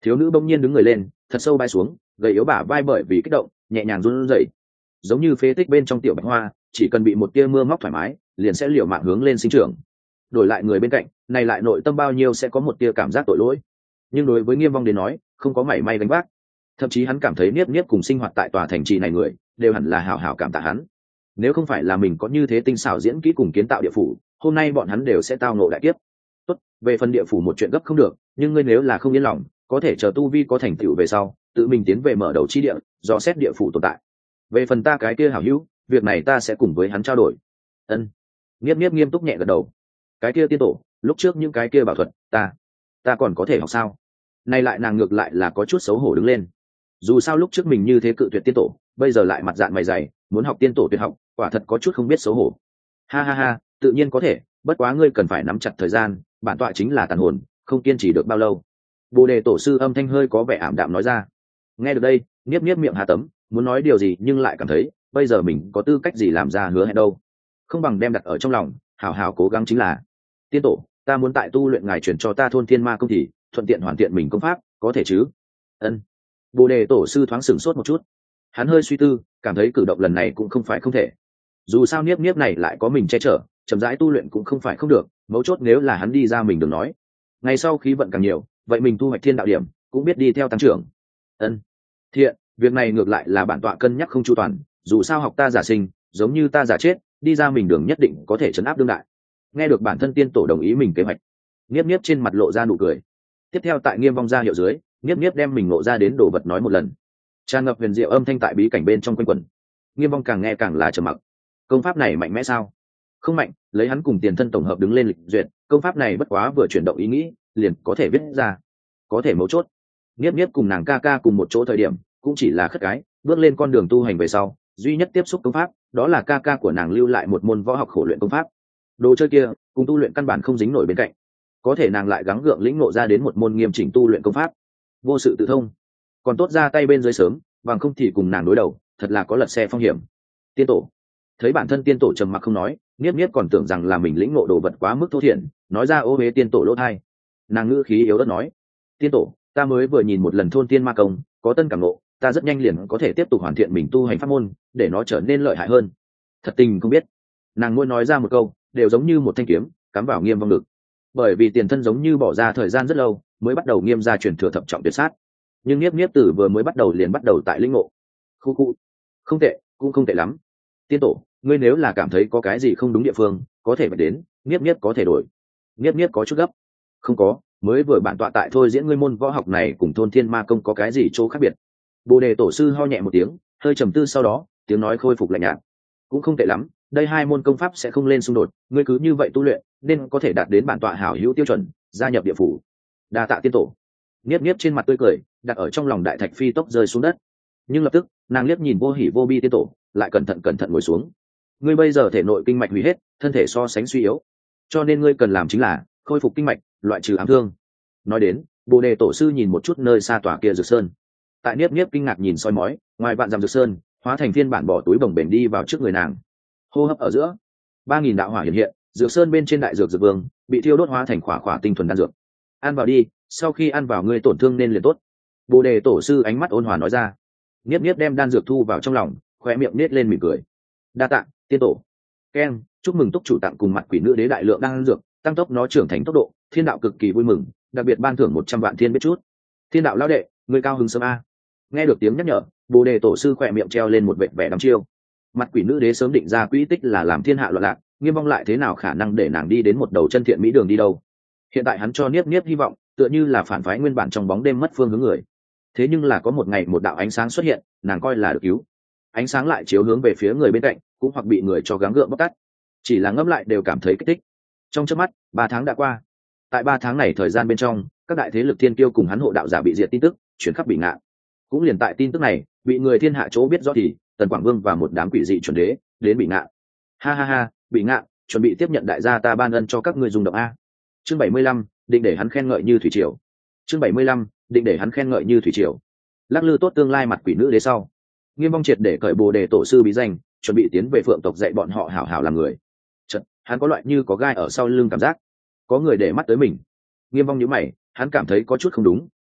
S1: Thiếu nữ bỗng nhiên đứng người lên, thật sâu bay xuống, gầy yếu bả vai bởi vì kích động nhẹ nhàng run rẩy, giống như phế tích bên trong tiểu bạch hoa, chỉ cần bị một tia mưa móc thoải mái liền sẽ liều mạng hướng lên sinh trưởng. Đổi lại người bên cạnh này lại nội tâm bao nhiêu sẽ có một tia cảm giác tội lỗi, nhưng đối với Nghiêm Vong đến nói không có mảy may gánh vác. Thậm chí hắn cảm thấy niếp niếp cùng sinh hoạt tại tòa thành trì này người đều hẳn là hảo hảo cảm tạ hắn. Nếu không phải là mình có như thế tinh xảo diễn kỹ cùng kiến tạo địa phủ, hôm nay bọn hắn đều sẽ tao ngộ đại kiếp. Tốt, về phần địa phủ một chuyện gấp không được, nhưng ngươi nếu là không yên lòng, có thể chờ tu vi có thành tựu về sau, tự mình tiến về mở đầu chi địa, dò xét địa phủ tồn tại. Về phần ta cái kia hảo hữu, việc này ta sẽ cùng với hắn trao đổi. Ân. Niếp niếp nghiêm túc nhẹ gật đầu. Cái kia tiên tổ, lúc trước những cái kia bảo thuật, ta, ta còn có thể học sao? Nay lại nàng ngược lại là có chút xấu hổ đứng lên. Dù sao lúc trước mình như thế cự tuyệt tiên tổ, bây giờ lại mặt dạng mày dày, muốn học tiên tổ tuyệt học, quả thật có chút không biết xấu hổ. Ha ha ha, tự nhiên có thể, bất quá ngươi cần phải nắm chặt thời gian, bản tọa chính là tàn hồn, không kiên trì được bao lâu. Bồ đề tổ sư âm thanh hơi có vẻ ảm đạm nói ra. Nghe được đây, niếp niếp miệng hà tấm, muốn nói điều gì nhưng lại cảm thấy bây giờ mình có tư cách gì làm ra hứa hẹn đâu, không bằng đem đặt ở trong lòng, hào hào cố gắng chính là. Tiên tổ, ta muốn tại tu luyện ngài chuyển cho ta thôn thiên ma công thì thuận tiện hoàn thiện mình công pháp, có thể chứ? Ân. Bồ đề tổ sư thoáng sửng sốt một chút, hắn hơi suy tư, cảm thấy cử động lần này cũng không phải không thể. Dù sao niếp niếp này lại có mình che chở, chậm rãi tu luyện cũng không phải không được, mấu chốt nếu là hắn đi ra mình đừng nói. Ngày sau khí vận càng nhiều, vậy mình tu hoạch thiên đạo điểm cũng biết đi theo tăng trưởng. Ân. Thiện, việc này ngược lại là bản tọa cân nhắc không chu toàn, dù sao học ta giả sinh, giống như ta giả chết, đi ra mình đường nhất định có thể chấn áp đương đại. Nghe được bản thân tiên tổ đồng ý mình kế hoạch, Niếp Niếp trên mặt lộ ra nụ cười. Tiếp theo tại Nghiêm Vong ra hiệu dưới, Niếp Niếp đem mình ngộ ra đến đồ vật nói một lần, tràn ngập huyền diệu âm thanh tại bí cảnh bên trong quanh quẩn. Nghiêm Vong càng nghe càng là trầm mặc. Công pháp này mạnh mẽ sao? Không mạnh, lấy hắn cùng tiền thân tổng hợp đứng lên lịch duyệt, công pháp này bất quá vừa chuyển động ý nghĩ, liền có thể viết ra. Có thể mấu chốt, Niếp Niếp cùng nàng ca ca cùng một chỗ thời điểm, cũng chỉ là khất cái, bước lên con đường tu hành về sau, duy nhất tiếp xúc công pháp, đó là ca ca của nàng lưu lại một môn võ học khổ luyện công pháp. Đồ chơi kia, cùng tu luyện căn bản không dính nổi bên cạnh. Có thể nàng lại gắng gượng lĩnh ngộ ra đến một môn nghiêm chỉnh tu luyện công pháp, vô sự tự thông. Còn tốt ra tay bên dưới sớm, bằng không thì cùng nàng đối đầu, thật là có lật xe phong hiểm. Tiên tổ, thấy bản thân tiên tổ trầm mặc không nói, Niếp Niếp còn tưởng rằng là mình lĩnh ngộ đồ vật quá mức thô thiển, nói ra ô uế tiên tổ lỗ thai. Nàng ngữ khí yếu ớt nói: tiên tổ, ta mới vừa nhìn một lần thôn tiên ma công, có tân cảm ngộ, ta rất nhanh liền có thể tiếp tục hoàn thiện mình tu hành pháp môn, để nó trở nên lợi hại hơn. Thật tình không biết, nàng ngôi nói ra một câu, đều giống như một thanh kiếm cắm vào Nghiêm Vong ngực. Bởi vì tiền thân giống như bỏ ra thời gian rất lâu, mới bắt đầu Nghiêm gia truyền thừa thập trọng tuyệt sát, nhưng Niếp Niếp tử vừa mới bắt đầu liền bắt đầu tại lĩnh ngộ. Khu khu, không tệ, cũng không tệ lắm. Tiên tổ, ngươi nếu là cảm thấy có cái gì không đúng địa phương, có thể phải đến, Niếp Niếp có thể đổi. Niếp Niếp có chút gấp. Không có, mới vừa bản tọa tại thôi diễn ngươi môn võ học này cùng thôn thiên ma công có cái gì chỗ khác biệt. Bồ đề tổ sư ho nhẹ một tiếng, hơi trầm tư, sau đó tiếng nói khôi phục lạnh nhạt. Cũng không tệ lắm, đây hai môn công pháp sẽ không lên xung đột, ngươi cứ như vậy tu luyện nên có thể đạt đến bản tọa hảo hữu tiêu chuẩn, gia nhập địa phủ. Đa tạ tiên tổ. Niếp Niếp trên mặt tươi cười đặt ở trong lòng đại thạch phi tốc rơi xuống đất, nhưng lập tức nàng liếc nhìn vô hỉ vô bi tiên tổ, lại cẩn thận cẩn thận ngồi xuống. Ngươi bây giờ thể nội kinh mạch hủy hết, thân thể so sánh suy yếu, cho nên ngươi cần làm chính là khôi phục kinh mạch, loại trừ ám thương. Nói đến, bồ đề tổ sư nhìn một chút nơi xa tòa kia dược sơn. Tại Niếp Niếp kinh ngạc nhìn soi mói, ngoài vạn dặm dược sơn hóa thành phiên bản bỏ túi bồng bềnh đi vào trước người nàng. Hô hấp ở giữa, ba nghìn đạo hỏa hiện hiện, dược sơn bên trên đại dược dược vương bị thiêu đốt hóa thành khỏa khỏa tinh thuần đan dược. Ăn vào đi, sau khi ăn vào ngươi tổn thương nên liền tốt. Bồ đề tổ sư ánh mắt ôn hòa nói ra. Niếp Niếp đem đan dược thu vào trong lòng, khoe miệng nết lên mỉm cười. Đa tạ tiên tổ. Keng, chúc mừng túc chủ tặng cùng mặt quỷ nữ đế đại lượng đan dược, tăng tốc nó trưởng thành tốc độ, thiên đạo cực kỳ vui mừng, đặc biệt ban thưởng một trăm vạn thiên biết chút. Thiên đạo lão đệ, ngươi cao hứng sớm a. Nghe được tiếng nhắc nhở, bồ đề tổ sư khoe miệng treo lên một vệt vẻ đăm chiêu. Mặt quỷ nữ đế sớm định ra quỹ tích là làm thiên hạ loạn lạc, Nghiêm Vong lại thế nào khả năng để nàng đi đến một đầu chân thiện mỹ đường đi đâu. Hiện tại hắn cho Niếp Niếp hy vọng, tựa như là phản phái nguyên bản trong bóng đêm mất phương hướng người. Thế nhưng là có một ngày một đạo ánh sáng xuất hiện, nàng coi là được cứu. Ánh sáng lại chiếu hướng về phía người bên cạnh, cũng hoặc bị người cho gắng gượng bóc tát. Chỉ là ngẫm lại đều cảm thấy kích thích. Trong chớp mắt, ba tháng đã qua. Tại ba tháng này thời gian bên trong, các đại thế lực thiên kiêu cùng hắn hộ đạo giả bị diệt tin tức chuyển khắp Bị Ngạn. Cũng liền tại tin tức này bị người thiên hạ chỗ biết rõ thì Tần Quảng Vương và một đám quỷ dị chuẩn đế đến Bị Ngạn. Ha ha ha, Bị Ngạn, chuẩn bị tiếp nhận đại gia ta ban ân cho các ngươi dùng động a. Chương bảy mươi lăm, định để hắn khen ngợi như thủy triều. Chương bảy mươi lăm, định để hắn khen ngợi như thủy triều. Lắc lư tốt tương lai mặt quỷ nữ đế sau, Nghiêm Vong triệt để cởi bồ đề tổ sư bí danh, chuẩn bị tiến về Phượng tộc dạy bọn họ hảo hảo làm người. Chợt, hắn có loại như có gai ở sau lưng cảm giác, có người để mắt tới mình. Nghiêm Vong nhíu mày, hắn cảm thấy có chút không đúng,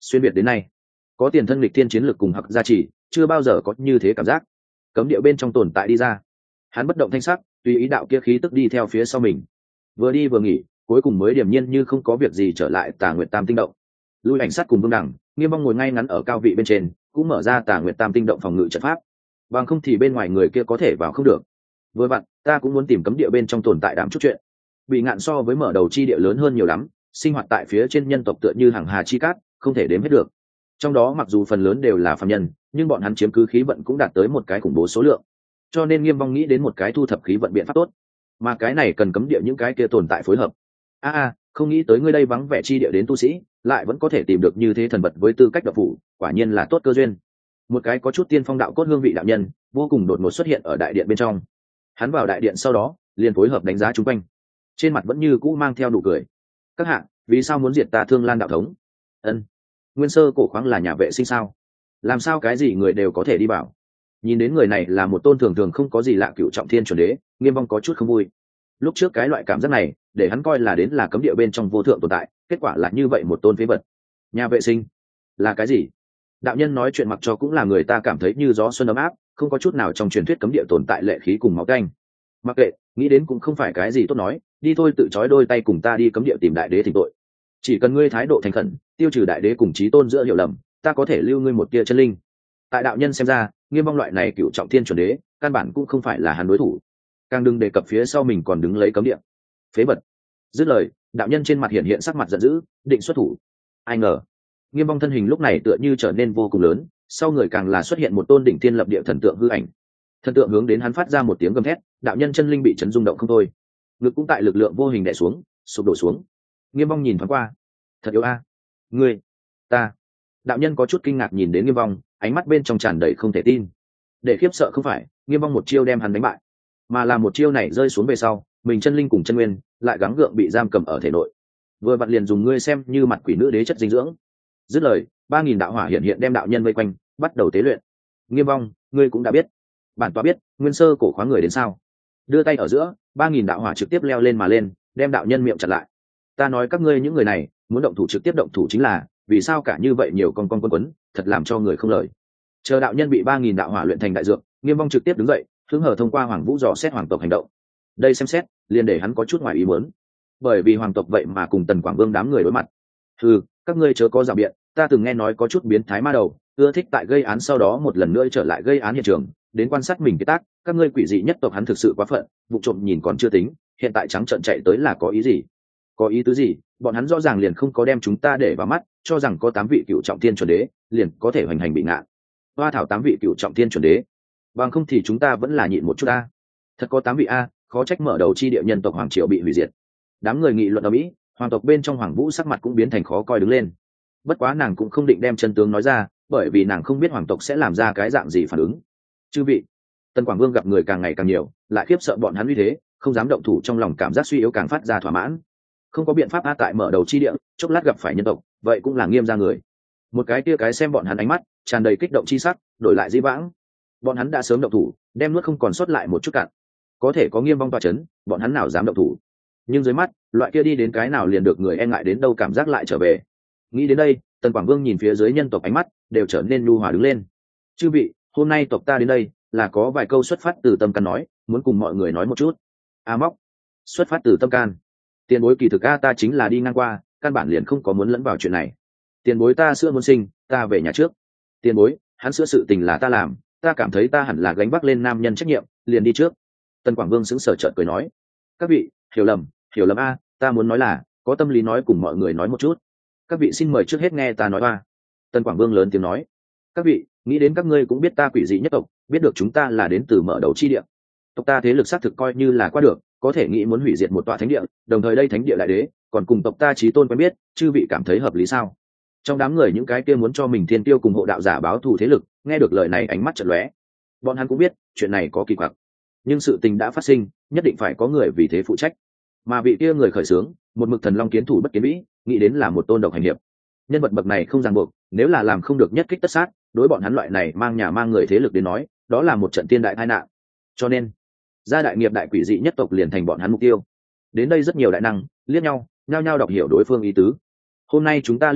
S1: xuyên việt đến nay có tiền thân lịch thiên chiến lược cùng hặc gia trì, chưa bao giờ có như thế cảm giác. Cấm địa bên trong tồn tại đi ra, hắn bất động thanh sắc, tùy ý đạo kia khí tức đi theo phía sau mình, vừa đi vừa nghỉ, cuối cùng mới điềm nhiên như không có việc gì trở lại Tà Nguyệt Tam tinh động. Lui ảnh sát cùng Vương Đẳng, Nghiêm Bong ngồi ngay ngắn ở cao vị bên trên, cũng mở ra Tà Nguyệt Tam tinh động phòng ngự trận pháp, bằng không thì bên ngoài người kia có thể vào không được. Vừa vặn ta cũng muốn tìm cấm địa bên trong tồn tại đám chút chuyện. Bị ngạn so với mở đầu chi địa lớn hơn nhiều lắm, sinh hoạt tại phía trên nhân tộc tựa như hàng hà chi cát, không thể đếm hết được. Trong đó mặc dù phần lớn đều là phàm nhân, nhưng bọn hắn chiếm cứ khí vận cũng đạt tới một cái khủng bố số lượng, cho nên Nghiêm Bong nghĩ đến một cái thu thập khí vận biện pháp tốt, mà cái này cần cấm địa những cái kia tồn tại phối hợp. a a không nghĩ tới ngươi đây vắng vẻ chi địa đến tu sĩ lại vẫn có thể tìm được như thế thần vật với tư cách độc phủ, quả nhiên là tốt cơ duyên. Một cái có chút tiên phong đạo cốt hương vị đạo nhân vô cùng đột ngột xuất hiện ở đại điện bên trong. Hắn vào đại điện sau đó liền phối hợp đánh giá chung quanh, trên mặt vẫn như cũ mang theo nụ cười. Các hạ, vì sao muốn diệt ta Thương Lan đạo thống? Ân, Nguyên Sơ cổ khoáng là nhà vệ sinh sao? Làm sao cái gì người đều có thể đi vào? Nhìn đến người này là một tôn thường thường không có gì lạ cựu trọng thiên chuẩn đế, Nghiêm Bong có chút không vui. Lúc trước cái loại cảm giác này để hắn coi là đến là cấm địa bên trong vô thượng tồn tại, kết quả là như vậy một tôn phế vật. Nhà vệ sinh là cái gì? Đạo nhân nói chuyện mặc cho cũng là người ta cảm thấy như gió xuân ấm áp, không có chút nào trong truyền thuyết cấm địa tồn tại lệ khí cùng máu canh. Mặc kệ, nghĩ đến cũng không phải cái gì tốt nói, đi thôi, tự trói đôi tay cùng ta đi cấm địa tìm đại đế thỉnh tội. Chỉ cần ngươi thái độ thành khẩn, tiêu trừ đại đế cùng chí tôn giữa hiểu lầm, ta có thể lưu ngươi một tia chân linh. Tại đạo nhân xem ra, Nghiêm Bong loại này cựu trọng thiên chuẩn đế, căn bản cũng không phải là hắn đối thủ. Càng đừng đề cập phía sau mình còn đứng lấy cấm địa. Phế vật. Dứt lời, đạo nhân trên mặt hiện hiện sắc mặt giận dữ, định xuất thủ. Ai ngờ, Nghiêm Bong thân hình lúc này tựa như trở nên vô cùng lớn, sau người càng là xuất hiện một tôn đỉnh thiên lập địa thần tượng hư ảnh. Thần tượng hướng đến hắn phát ra một tiếng gầm thét, đạo nhân chân linh bị chấn rung động không thôi, ngực cũng tại lực lượng vô hình đè xuống, sụp đổ xuống. Nghiêm Bong nhìn thoáng qua, thật yếu a, à? Ngươi, ta. Đạo nhân có chút kinh ngạc nhìn đến Nghiêm Bong, ánh mắt bên trong tràn đầy không thể tin. Để khiếp sợ không phải Nghiêm Bong một chiêu đem hắn đánh bại, mà là một chiêu này rơi xuống về sau, mình chân linh cùng chân nguyên lại gắng gượng bị giam cầm ở thể nội. Vừa vặn liền dùng ngươi xem như mặt quỷ nữ đế chất dinh dưỡng. Dứt lời, ba nghìn đạo hỏa hiện hiện đem đạo nhân vây quanh, bắt đầu tế luyện. Nghiêm Bong, ngươi cũng đã biết, bản tọa biết, Nguyên Sơ cổ khóa người đến sao? Đưa tay ở giữa, ba nghìn đạo hỏa trực tiếp leo lên mà lên, đem đạo nhân miệng chặt lại. Ta nói các ngươi những người này muốn động thủ trực tiếp động thủ chính là, vì sao cả như vậy nhiều con con quân quấn, thật làm cho người không lời. Chờ đạo nhân bị ba nghìn đạo hỏa luyện thành đại dược, Nghiêm Bong trực tiếp đứng dậy, hứng hở thông qua Hoàng Vũ dò xét hoàng tộc hành động. Đây xem xét, liền để hắn có chút ngoài ý muốn, bởi vì hoàng tộc vậy mà cùng Tần Quảng Vương đám người đối mặt. Ừ, các ngươi chớ có rào biện, ta từng nghe nói có chút biến thái ma đầu, ưa thích tại gây án sau đó một lần nữa trở lại gây án hiện trường, đến quan sát mình cái tác, các ngươi quỷ dị nhất tộc hắn thực sự quá phận, vụ trộm nhìn còn chưa tính, hiện tại trắng trợn chạy tới là có ý gì? Có ý tứ gì? Bọn hắn rõ ràng liền không có đem chúng ta để vào mắt, cho rằng có tám vị cựu trọng thiên chuẩn đế, liền có thể hoành hành bị ngạn. Hoa thảo tám vị cựu trọng thiên chuẩn đế, bằng không thì chúng ta vẫn là nhịn một chút a. Thật có tám vị a, khó trách mở đầu chi địa nhân tộc hoàng triều bị hủy diệt. Đám người nghị luận ở mỹ, hoàng tộc bên trong Hoàng Vũ sắc mặt cũng biến thành khó coi đứng lên. Bất quá nàng cũng không định đem chân tướng nói ra, bởi vì nàng không biết hoàng tộc sẽ làm ra cái dạng gì phản ứng. Chư vị, Tần Quảng Vương gặp người càng ngày càng nhiều, lại khiếp sợ bọn hắn như thế, không dám động thủ, trong lòng cảm giác suy yếu càng phát ra thỏa mãn. Không có biện pháp a, tại mở đầu chi địa, chốc lát gặp phải nhân tộc, vậy cũng là Nghiêm ra người. Một cái kia cái xem bọn hắn ánh mắt tràn đầy kích động chi sắc, đổi lại dĩ vãng. Bọn hắn đã sớm động thủ, đem nuốt không còn sót lại một chút cạn. Có thể có Nghiêm Bong tọa chấn, bọn hắn nào dám động thủ. Nhưng dưới mắt, loại kia đi đến cái nào liền được người e ngại đến đâu cảm giác lại trở về. Nghĩ đến đây, Tần Quảng Vương nhìn phía dưới nhân tộc ánh mắt đều trở nên nhu hòa đứng lên. Chư vị, hôm nay tộc ta đến đây là có vài câu xuất phát từ tâm can nói, muốn cùng mọi người nói một chút. A Móc, xuất phát từ tâm can. Tiền bối kỳ thực a ta chính là đi ngang qua, căn bản liền không có muốn lẫn vào chuyện này. Tiền bối ta sữa muốn sinh, ta về nhà trước. Tiền bối, hắn sữa sự tình là ta làm, ta cảm thấy ta hẳn là gánh vác lên nam nhân trách nhiệm, liền đi trước. Tần Quảng Vương sững sờ chợt cười nói, các vị hiểu lầm, hiểu lầm a, ta muốn nói là có tâm lý nói cùng mọi người nói một chút. Các vị xin mời trước hết nghe ta nói a. Tần Quảng Vương lớn tiếng nói, các vị, nghĩ đến các ngươi cũng biết ta quỷ dị nhất tộc, biết được chúng ta là đến từ mở đầu chi địa. Tộc ta thế lực xác thực coi như là qua được, có thể nghĩ muốn hủy diệt một tọa thánh địa, đồng thời đây thánh địa đại đế còn cùng tộc ta chí tôn quen biết, chư vị cảm thấy hợp lý sao? Trong đám người những cái kia muốn cho mình thiên tiêu cùng hộ đạo giả báo thù thế lực, nghe được lời này ánh mắt chợt lóe. Bọn hắn cũng biết chuyện này có kỳ quặc, nhưng sự tình đã phát sinh, nhất định phải có người vì thế phụ trách. Mà vị kia người khởi xướng, một mực thần long kiến thủ bất kiến vĩ, nghĩ đến là một tôn độc hành hiệp. Nhân vật bậc này không ràng buộc, nếu là làm không được nhất kích tất sát, đối bọn hắn loại này mang nhà mang người thế lực đến nói, đó là một trận tiên đại tai nạn. Cho nên, gia đại nghiệp đại quỷ dị nhất tộc liền thành bọn hắn mục tiêu. Đến đây rất nhiều đại năng liếc nhau, nhao nhao đọc hiểu đối phương ý tứ. Hôm nay chúng ta liên thủ,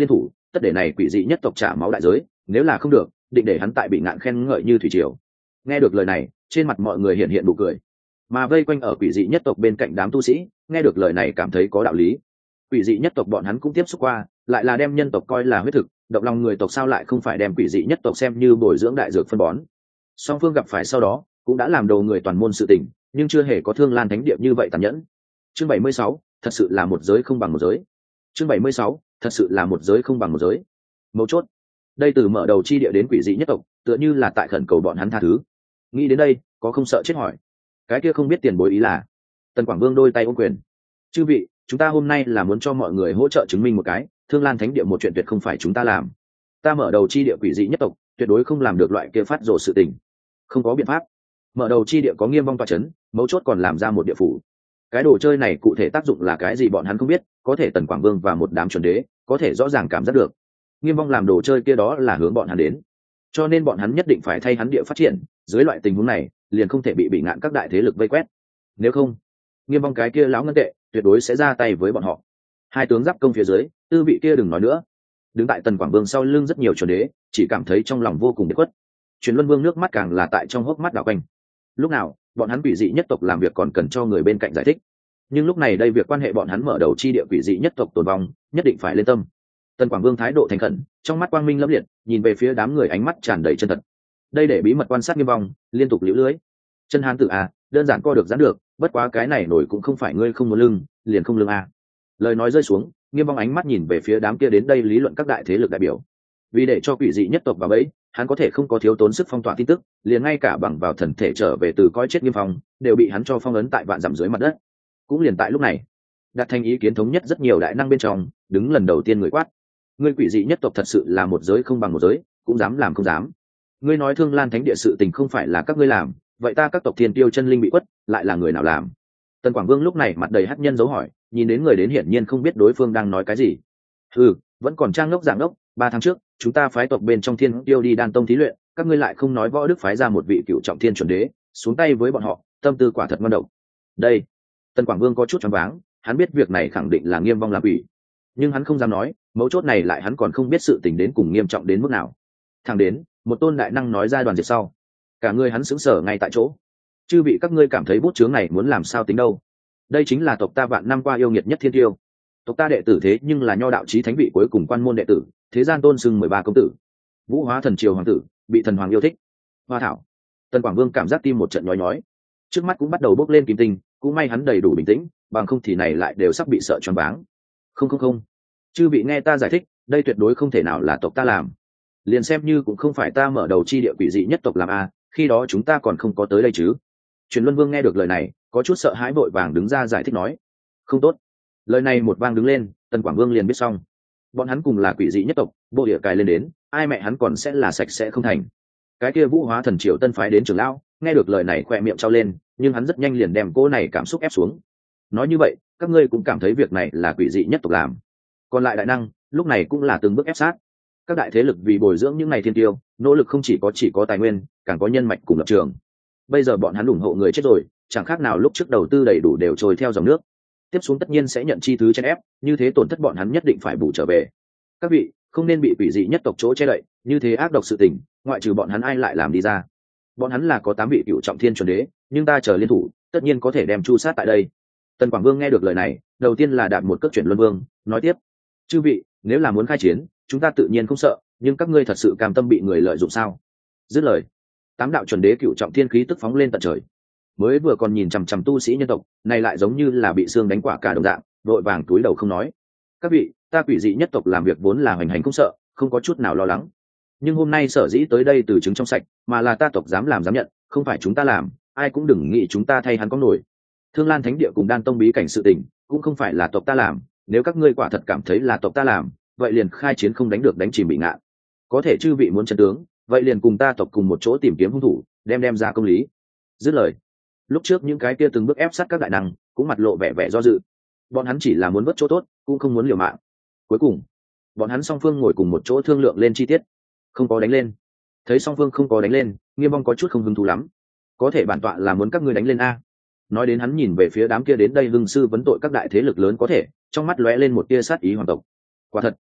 S1: tất để này quỷ dị nhất tộc trả máu đại giới, nếu là không được định để hắn tại bị ngạn khen ngợi như thủy triều. Nghe được lời này, trên mặt mọi người hiện hiện nụ cười, mà vây quanh ở quỷ dị nhất tộc bên cạnh đám tu sĩ nghe được lời này cảm thấy có đạo lý. Quỷ dị nhất tộc bọn hắn cũng tiếp xúc qua, lại là đem nhân tộc coi là huyết thực, động lòng người tộc sao lại không phải đem quỷ dị nhất tộc xem như bồi dưỡng đại dược phân bón. Song phương gặp phải sau đó cũng đã làm đầu người toàn môn sự tình, nhưng chưa hề có Thương Lan Thánh Địa như vậy tàn nhẫn. Chương bảy mươi sáu, thật sự là một giới không bằng một giới. Chương bảy mươi sáu, thật sự là một giới không bằng một giới. Mấu chốt, đây từ mở đầu chi địa đến quỷ dị nhất tộc, tựa như là tại khẩn cầu bọn hắn tha thứ. Nghĩ đến đây, có không sợ chết hỏi, cái kia không biết tiền bối ý là? Tần Quảng Vương đôi tay ôm quyền, chư vị, chúng ta hôm nay là muốn cho mọi người hỗ trợ chứng minh một cái, Thương Lan Thánh Địa một chuyện tuyệt không phải chúng ta làm. Ta mở đầu chi địa quỷ dị nhất tộc, tuyệt đối không làm được loại kia phát rồ sự tình. Không có biện pháp. Mở đầu chi địa có Nghiêm Vong tọa chấn, mấu chốt còn làm ra một địa phủ. Cái đồ chơi này cụ thể tác dụng là cái gì bọn hắn không biết, có thể Tần Quảng Vương và một đám chuẩn đế có thể rõ ràng cảm giác được. Nghiêm Vong làm đồ chơi kia đó là hướng bọn hắn đến, cho nên bọn hắn nhất định phải thay hắn địa phát triển. Dưới loại tình huống này, liền không thể bị bị ngạn các đại thế lực vây quét. Nếu không, Nghiêm Vong cái kia lão ngân tệ tuyệt đối sẽ ra tay với bọn họ. Hai tướng giáp công phía dưới, tư vị kia đừng nói nữa. Đứng tại Tần Quảng Vương sau lưng rất nhiều chuẩn đế, chỉ cảm thấy trong lòng vô cùng bất khuất. Truyền Luân Vương nước mắt càng là tại trong hốc mắt đảo quanh. Lúc nào bọn hắn quỷ dị nhất tộc làm việc còn cần cho người bên cạnh giải thích, nhưng lúc này đây việc quan hệ bọn hắn mở đầu chi địa quỷ dị nhất tộc tồn vong, nhất định phải lên tâm. Tần Quảng Vương thái độ thành khẩn, trong mắt quang minh lẫm liệt, nhìn về phía đám người ánh mắt tràn đầy chân thật. Đây để bí mật quan sát Nghiêm Vong, liên tục liễu lưới. Chân hán tử à, đơn giản co được giãn được, bất quá cái này nổi cũng không phải ngươi không muốn lưng, liền không lưng à. Lời nói rơi xuống, Nghiêm Vong ánh mắt nhìn về phía đám kia đến đây lý luận các đại thế lực đại biểu. Vì để cho quỷ dị nhất tộc vào bẫy, hắn có thể không có thiếu tốn sức phong tỏa tin tức, liền ngay cả bằng vào thần thể trở về từ coi chết Nghiêm Phong, đều bị hắn cho phong ấn tại vạn dặm dưới mặt đất. Cũng liền tại lúc này, đặt thành ý kiến thống nhất rất nhiều đại năng bên trong, đứng lần đầu tiên người quát: ngươi quỷ dị nhất tộc thật sự là một giới không bằng một giới, cũng dám làm không dám. Ngươi nói Thương Lan Thánh Địa sự tình không phải là các ngươi làm, vậy ta các tộc thiên tiêu chân linh bị quất, lại là người nào làm? Tần Quảng Vương lúc này mặt đầy hắc nhân dấu hỏi, nhìn đến người đến hiển nhiên không biết đối phương đang nói cái gì. Ừ, vẫn còn trang ngốc dạng ngốc. Ba tháng trước, chúng ta phái tộc bên trong thiên tiêu đi đan tông thí luyện, các ngươi lại không nói võ đức phái ra một vị cựu trọng thiên chuẩn đế xuống tay với bọn họ, tâm tư quả thật ngon độc. Đây, Tần Quảng Vương có chút choáng váng, hắn biết việc này khẳng định là Nghiêm Vong làm quỷ, nhưng hắn không dám nói, mấu chốt này lại hắn còn không biết sự tình đến cùng nghiêm trọng đến mức nào. Thẳng đến một tôn đại năng nói ra đoàn diệt sau, cả người hắn sững sờ ngay tại chỗ. Chư vị các ngươi cảm thấy bút chướng này muốn làm sao tính đâu? Đây chính là tộc ta vạn năm qua yêu nghiệt nhất thiên tiêu. Tộc ta đệ tử thế nhưng là nho đạo chí thánh vị cuối cùng quan môn đệ tử, thế gian tôn xưng mười ba công tử, vũ hóa thần triều hoàng tử, bị thần hoàng yêu thích. Hoa thảo. Tần Quảng Vương cảm giác tim một trận nhói nhói, trước mắt cũng bắt đầu bốc lên kim tinh, cũng may hắn đầy đủ bình tĩnh, bằng không thì này lại đều sắp bị sợ choáng váng. Không không không, chư vị nghe ta giải thích, đây tuyệt đối không thể nào là tộc ta làm, liền xem như cũng không phải ta mở đầu chi địa quỷ dị nhất tộc làm a, khi đó chúng ta còn không có tới đây chứ. Truyền Luân Vương nghe được lời này, có chút sợ hãi vội vàng đứng ra giải thích nói: không tốt. Lời này một vang đứng lên, Tần Quảng Vương liền biết xong, bọn hắn cùng là quỷ dị nhất tộc, bộ địa cài lên đến, ai mẹ hắn còn sẽ là sạch sẽ không thành. Cái kia vũ hóa thần triều tân phái đến trưởng lão, nghe được lời này khỏe miệng trao lên, nhưng hắn rất nhanh liền đem cô này cảm xúc ép xuống. Nói như vậy, các ngươi cũng cảm thấy việc này là quỷ dị nhất tộc làm. Còn lại đại năng, lúc này cũng là từng bước ép sát. Các đại thế lực vì bồi dưỡng những ngày thiên tiêu, nỗ lực không chỉ có chỉ có tài nguyên, càng có nhân mạch cùng lập trường. Bây giờ bọn hắn ủng hộ người chết rồi, chẳng khác nào lúc trước đầu tư đầy đủ đều trôi theo dòng nước. Tiếp xuống tất nhiên sẽ nhận chi thứ chen ép, như thế tổn thất bọn hắn nhất định phải bù trở về. Các vị không nên bị quỷ dị nhất tộc chỗ che đậy, như thế ác độc sự tình, ngoại trừ bọn hắn ai lại làm đi ra. Bọn hắn là có tám vị cựu trọng thiên chuẩn đế, nhưng ta chờ liên thủ, tất nhiên có thể đem chu sát tại đây. Tần Quảng Vương nghe được lời này, đầu tiên là đạp một cước chuyển Luân Vương, nói tiếp: chư vị, nếu là muốn khai chiến, chúng ta tự nhiên không sợ, nhưng các ngươi thật sự cam tâm bị người lợi dụng sao? Dứt lời, tám đạo chuẩn đế cựu trọng thiên khí tức phóng lên tận trời. Mới vừa còn nhìn chằm chằm tu sĩ nhân tộc, này lại giống như là bị xương đánh quả cả đồng dạng, vội vàng túi đầu không nói. Các vị, ta quỷ dị nhất tộc làm việc vốn là hoành hành không sợ, không có chút nào lo lắng. Nhưng hôm nay sở dĩ tới đây từ chứng trong sạch, mà là ta tộc dám làm dám nhận, không phải chúng ta làm, ai cũng đừng nghĩ chúng ta thay hắn có nổi. Thương Lan Thánh Địa cùng Đan Tông bí cảnh sự tình, cũng không phải là tộc ta làm, nếu các ngươi quả thật cảm thấy là tộc ta làm, vậy liền khai chiến không đánh được đánh chìm bị ngạn. Có thể chư vị muốn chân tướng, vậy liền cùng ta tộc cùng một chỗ tìm kiếm hung thủ, đem đem ra công lý. Dứt lời, lúc trước những cái kia từng bước ép sát các đại năng cũng mặt lộ vẻ vẻ do dự, bọn hắn chỉ là muốn vớt chỗ tốt, cũng không muốn liều mạng. Cuối cùng bọn hắn song phương ngồi cùng một chỗ thương lượng lên chi tiết, không có đánh lên. Thấy song phương không có đánh lên, Nghiêm Vong có chút không hứng thú lắm. Có thể bản tọa là muốn các ngươi đánh lên a. Nói đến hắn nhìn về phía đám kia đến đây hưng sư vấn tội các đại thế lực lớn, có thể trong mắt lóe lên một tia sát ý hoàng tộc. Quả thật,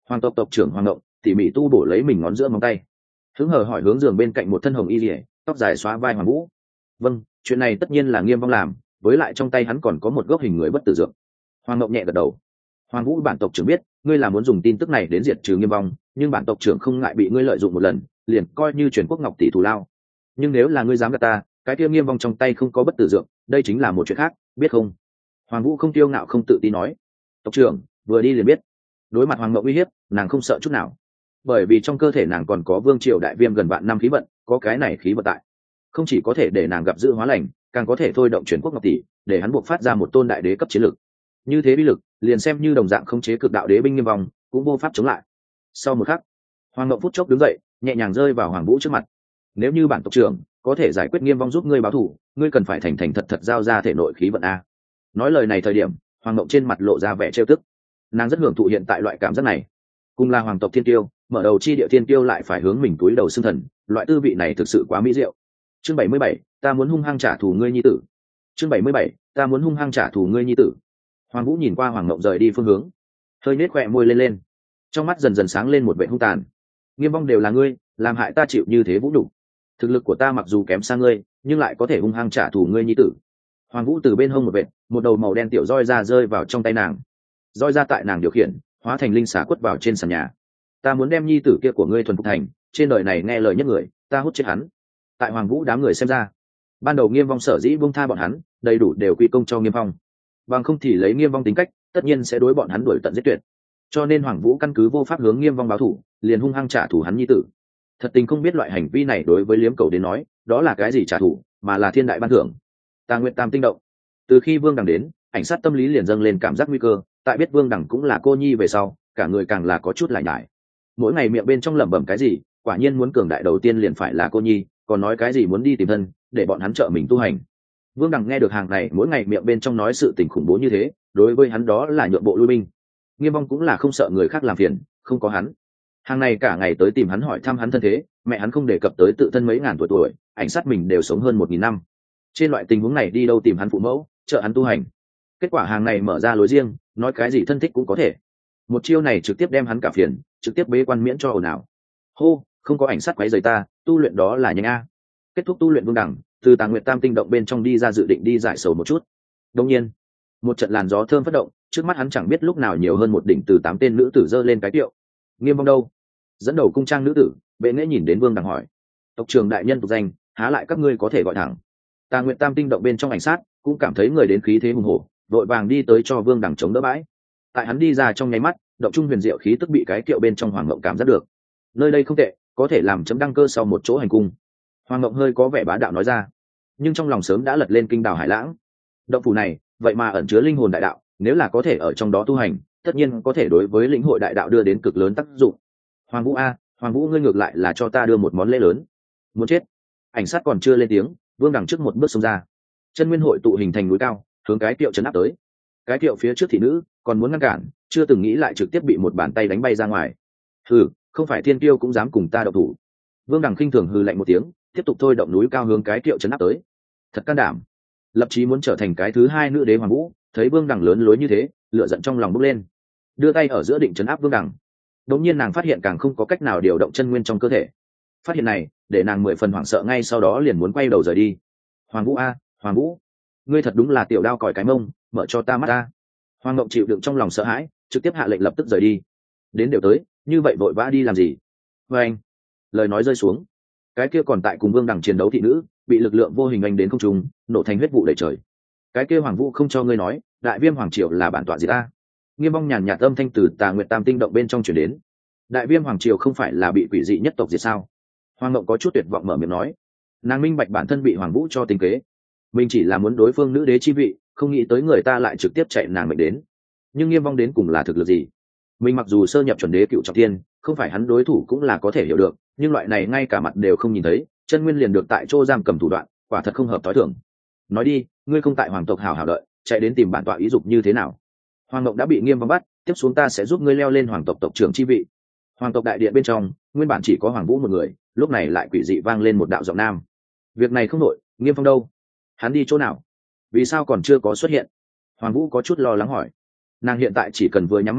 S1: Hoàng tộc tộc trưởng Hoàng Ngộng tỉ mỉ tu bổ lấy mình ngón giữa móng tay, hứng hờ hỏi hướng giường bên cạnh một thân hồng y rỉa, tóc dài xóa vai Hoàng Vũ. Vâng, chuyện này tất nhiên là Nghiêm Vong làm, với lại trong tay hắn còn có một gốc hình người bất tử dược. Hoàng Ngộng nhẹ gật đầu. Hoàng Vũ, bản tộc trưởng biết ngươi là muốn dùng tin tức này đến diệt trừ Nghiêm Vong, nhưng bản tộc trưởng không ngại bị ngươi lợi dụng một lần, liền coi như chuyển quốc ngọc tỷ thù lao. Nhưng nếu là ngươi dám gạt ta, cái kia Nghiêm Vong trong tay không có bất tử dược, đây chính là một chuyện khác, biết không? Hoàng Vũ không tiêu ngạo không tự tin nói. Tộc trưởng vừa đi liền biết. Đối mặt Hoàng Ngộng uy hiếp, nàng không sợ chút nào, bởi vì trong cơ thể nàng còn có vương triều đại viêm gần vạn năm khí vận, có cái này khí vận tại, không chỉ có thể để nàng gặp dự hóa lành, càng có thể thôi động chuyển quốc ngọc tỷ, để hắn buộc phát ra một tôn đại đế cấp chiến lực. Như thế bí lực, liền xem như đồng dạng khống chế cực đạo đế binh Nghiêm Vong, cũng vô pháp chống lại. Sau một khắc, Hoàng Ngộng phút chốc đứng dậy, nhẹ nhàng rơi vào Hoàng Vũ trước mặt. Nếu như bản tộc trưởng có thể giải quyết Nghiêm Vong giúp ngươi báo thù, ngươi cần phải thành thành thật thật giao ra thể nội khí vận a. Nói lời này thời điểm, Hoàng Ngộng trên mặt lộ ra vẻ trêu tức. Nàng rất hưởng thụ hiện tại loại cảm giác này. Cùng là hoàng tộc thiên tiêu, mở đầu chi địa thiên tiêu lại phải hướng mình túi đầu xưng thần, loại tư vị này thực sự quá mỹ diệu. Chương bảy mươi bảy, ta muốn hung hăng trả thù ngươi nhi tử. Chương bảy mươi bảy, ta muốn hung hăng trả thù ngươi nhi tử. Hoàng Vũ nhìn qua Hoàng Ngộng rời đi phương hướng, hơi nết khỏe môi lên lên, trong mắt dần dần sáng lên một vẻ hung tàn. Nghiêm Vong đều là ngươi, làm hại ta chịu như thế vũ đủ. Thực lực của ta mặc dù kém xa ngươi, nhưng lại có thể hung hăng trả thù ngươi nhi tử. Hoàng Vũ từ bên hông một vệt, một đầu màu đen tiểu roi ra rơi vào trong tay nàng. Roi ra tại nàng điều khiển, hóa thành linh xà quất vào trên sàn nhà. Ta muốn đem nhi tử kia của ngươi thuần phục thành, trên đời này nghe lời nhất người, ta hút chết hắn. Tại Hoàng Vũ đám người xem ra, ban đầu Nghiêm Vong sở dĩ buông tha bọn hắn, đầy đủ đều quy công cho Nghiêm Phong. Bằng không thì lấy Nghiêm Vong tính cách, tất nhiên sẽ đối bọn hắn đuổi tận giết tuyệt. Cho nên Hoàng Vũ căn cứ vô pháp hướng Nghiêm Vong báo thù, liền hung hăng trả thù hắn nhi tử. Thật tình không biết loại hành vi này đối với Liếm Cầu đến nói, đó là cái gì trả thù, mà là thiên đại ban thưởng. Ta nguyện tam tinh động. Từ khi Vương Đằng đến, ảnh sát tâm lý liền dâng lên cảm giác nguy cơ, tại biết Vương Đằng cũng là cô nhi về sau, cả người càng là có chút lải nhải. Mỗi ngày miệng bên trong lẩm bẩm cái gì, quả nhiên muốn cường đại đầu tiên liền phải là cô nhi, còn nói cái gì muốn đi tìm thân, để bọn hắn trợ mình tu hành. Vương Đằng nghe được hàng này mỗi ngày miệng bên trong nói sự tình khủng bố như thế, đối với hắn đó là nhượng bộ lui binh. Nghiêm Vong cũng là không sợ người khác làm phiền, không có hắn, hàng này cả ngày tới tìm hắn hỏi thăm hắn thân thế, mẹ hắn không đề cập tới tự thân mấy ngàn tuổi tuổi, ảnh sát mình đều sống hơn một nghìn năm. Trên loại tình huống này đi đâu tìm hắn phụ mẫu, trợ hắn tu hành. Kết quả hàng này mở ra lối riêng, nói cái gì thân thích cũng có thể. Một chiêu này trực tiếp đem hắn cả phiền, trực tiếp bế quan miễn cho ồn ào. Hô, không có ảnh sát quấy rầy ta, tu luyện đó là nhanh a. Kết thúc tu luyện Vương Đẳng, từ Tàng Nguyệt Tam tinh động bên trong đi ra dự định đi giải sầu một chút. Đương nhiên, một trận làn gió thơm phất động, trước mắt hắn chẳng biết lúc nào nhiều hơn một đỉnh từ tám tên nữ tử giơ lên cái tiệu. Nghiêm Vong đâu? Dẫn đầu cung trang nữ tử, bệ nghệ nhìn đến Vương Đẳng hỏi. Tộc trưởng đại nhân tục danh, há lại các ngươi có thể gọi thẳng. Tàng Nguyệt Tam tinh động bên trong ảnh sát cũng cảm thấy người đến khí thế hùng hổ, vội vàng đi tới cho Vương Đẳng chống đỡ bãi. Tại hắn đi ra trong nháy mắt, động trung huyền diệu khí tức bị cái kiệu bên trong Hoàng Ngộng cảm giác được. Nơi đây không tệ, có thể làm chấm đăng cơ sau một chỗ hành cung. Hoàng Ngộng hơi có vẻ bá đạo nói ra, nhưng trong lòng sớm đã lật lên kinh đào hải lãng. Động phủ này, vậy mà ẩn chứa linh hồn đại đạo, nếu là có thể ở trong đó tu hành, tất nhiên có thể đối với lĩnh hội đại đạo đưa đến cực lớn tác dụng. Hoàng Vũ a, Hoàng Vũ ngươi ngược lại là cho ta đưa một món lễ lớn. Muốn chết. Ảnh sát còn chưa lên tiếng, Vương Đằng trước một bước xông ra. Chân nguyên hội tụ hình thành núi cao, hướng cái kiệu trấn áp tới. Cái kiệu phía trước thị nữ còn muốn ngăn cản, chưa từng nghĩ lại trực tiếp bị một bàn tay đánh bay ra ngoài. Hừ, không phải thiên tiêu cũng dám cùng ta động thủ. Vương Đằng khinh thường hừ lạnh một tiếng, tiếp tục thôi động núi cao hướng cái kiệu trấn áp tới. Thật can đảm, lập chí muốn trở thành cái thứ hai nữ đế Hoàng Vũ, thấy Vương Đằng lớn lối như thế, lửa giận trong lòng bốc lên, đưa tay ở giữa định trấn áp Vương Đằng. Đột nhiên nàng phát hiện càng không có cách nào điều động chân nguyên trong cơ thể. Phát hiện này để nàng mười phần hoảng sợ, ngay sau đó liền muốn quay đầu rời đi. Hoàng Vũ a, Hoàng Vũ, ngươi thật đúng là tiểu đao còi cái mông, mở cho ta mắt ta. Hoàng Ngộng chịu đựng trong lòng sợ hãi, trực tiếp hạ lệnh lập tức rời đi. Đến đều tới, như vậy vội vã đi làm gì? Với anh, lời nói rơi xuống, cái kia còn tại cùng Vương Đằng chiến đấu thị nữ bị lực lượng vô hình anh đến không trung, nổ thành huyết vụ đầy trời. Cái kia Hoàng Vũ không cho ngươi nói, đại viêm hoàng triều là bản tọa gì ta? Nghiêm Vong nhàn nhạt âm thanh từ Tà Nguyệt Tam tinh động bên trong truyền đến. Đại viêm hoàng triều không phải là bị quỷ dị nhất tộc diệt sao? Hoàng Ngộng có chút tuyệt vọng mở miệng nói. Nàng minh bạch bản thân bị Hoàng Vũ cho tính kế, mình chỉ là muốn đối phương nữ đế chi vị, không nghĩ tới người ta lại trực tiếp chạy nàng mệnh đến. Nhưng Nghiêm Vong đến cùng là thực lực gì? Mình mặc dù sơ nhập chuẩn đế cựu trọng thiên, không phải hắn đối thủ cũng là có thể hiểu được, nhưng loại này ngay cả mặt đều không nhìn thấy, chân nguyên liền được tại chỗ giam cầm thủ đoạn, quả thật không hợp tối thường. Nói đi, ngươi không tại hoàng tộc hảo hảo đợi, chạy đến tìm bản tọa ý dục như thế nào? Hoàng Ngộng đã bị Nghiêm Vong bắt, tiếp xuống ta sẽ giúp ngươi leo lên hoàng tộc tộc trưởng chi vị. Hoàng tộc đại điện bên trong, nguyên bản chỉ có Hoàng Vũ một người, lúc này lại quỷ dị vang lên một đạo giọng nam. Việc này không nội, Nghiêm Phong đâu? Hắn đi chỗ nào? Vì sao còn chưa có xuất hiện? Hoàng Vũ có chút lo lắng hỏi. Nàng hiện tại chỉ cần vừa nhắm mắt lại,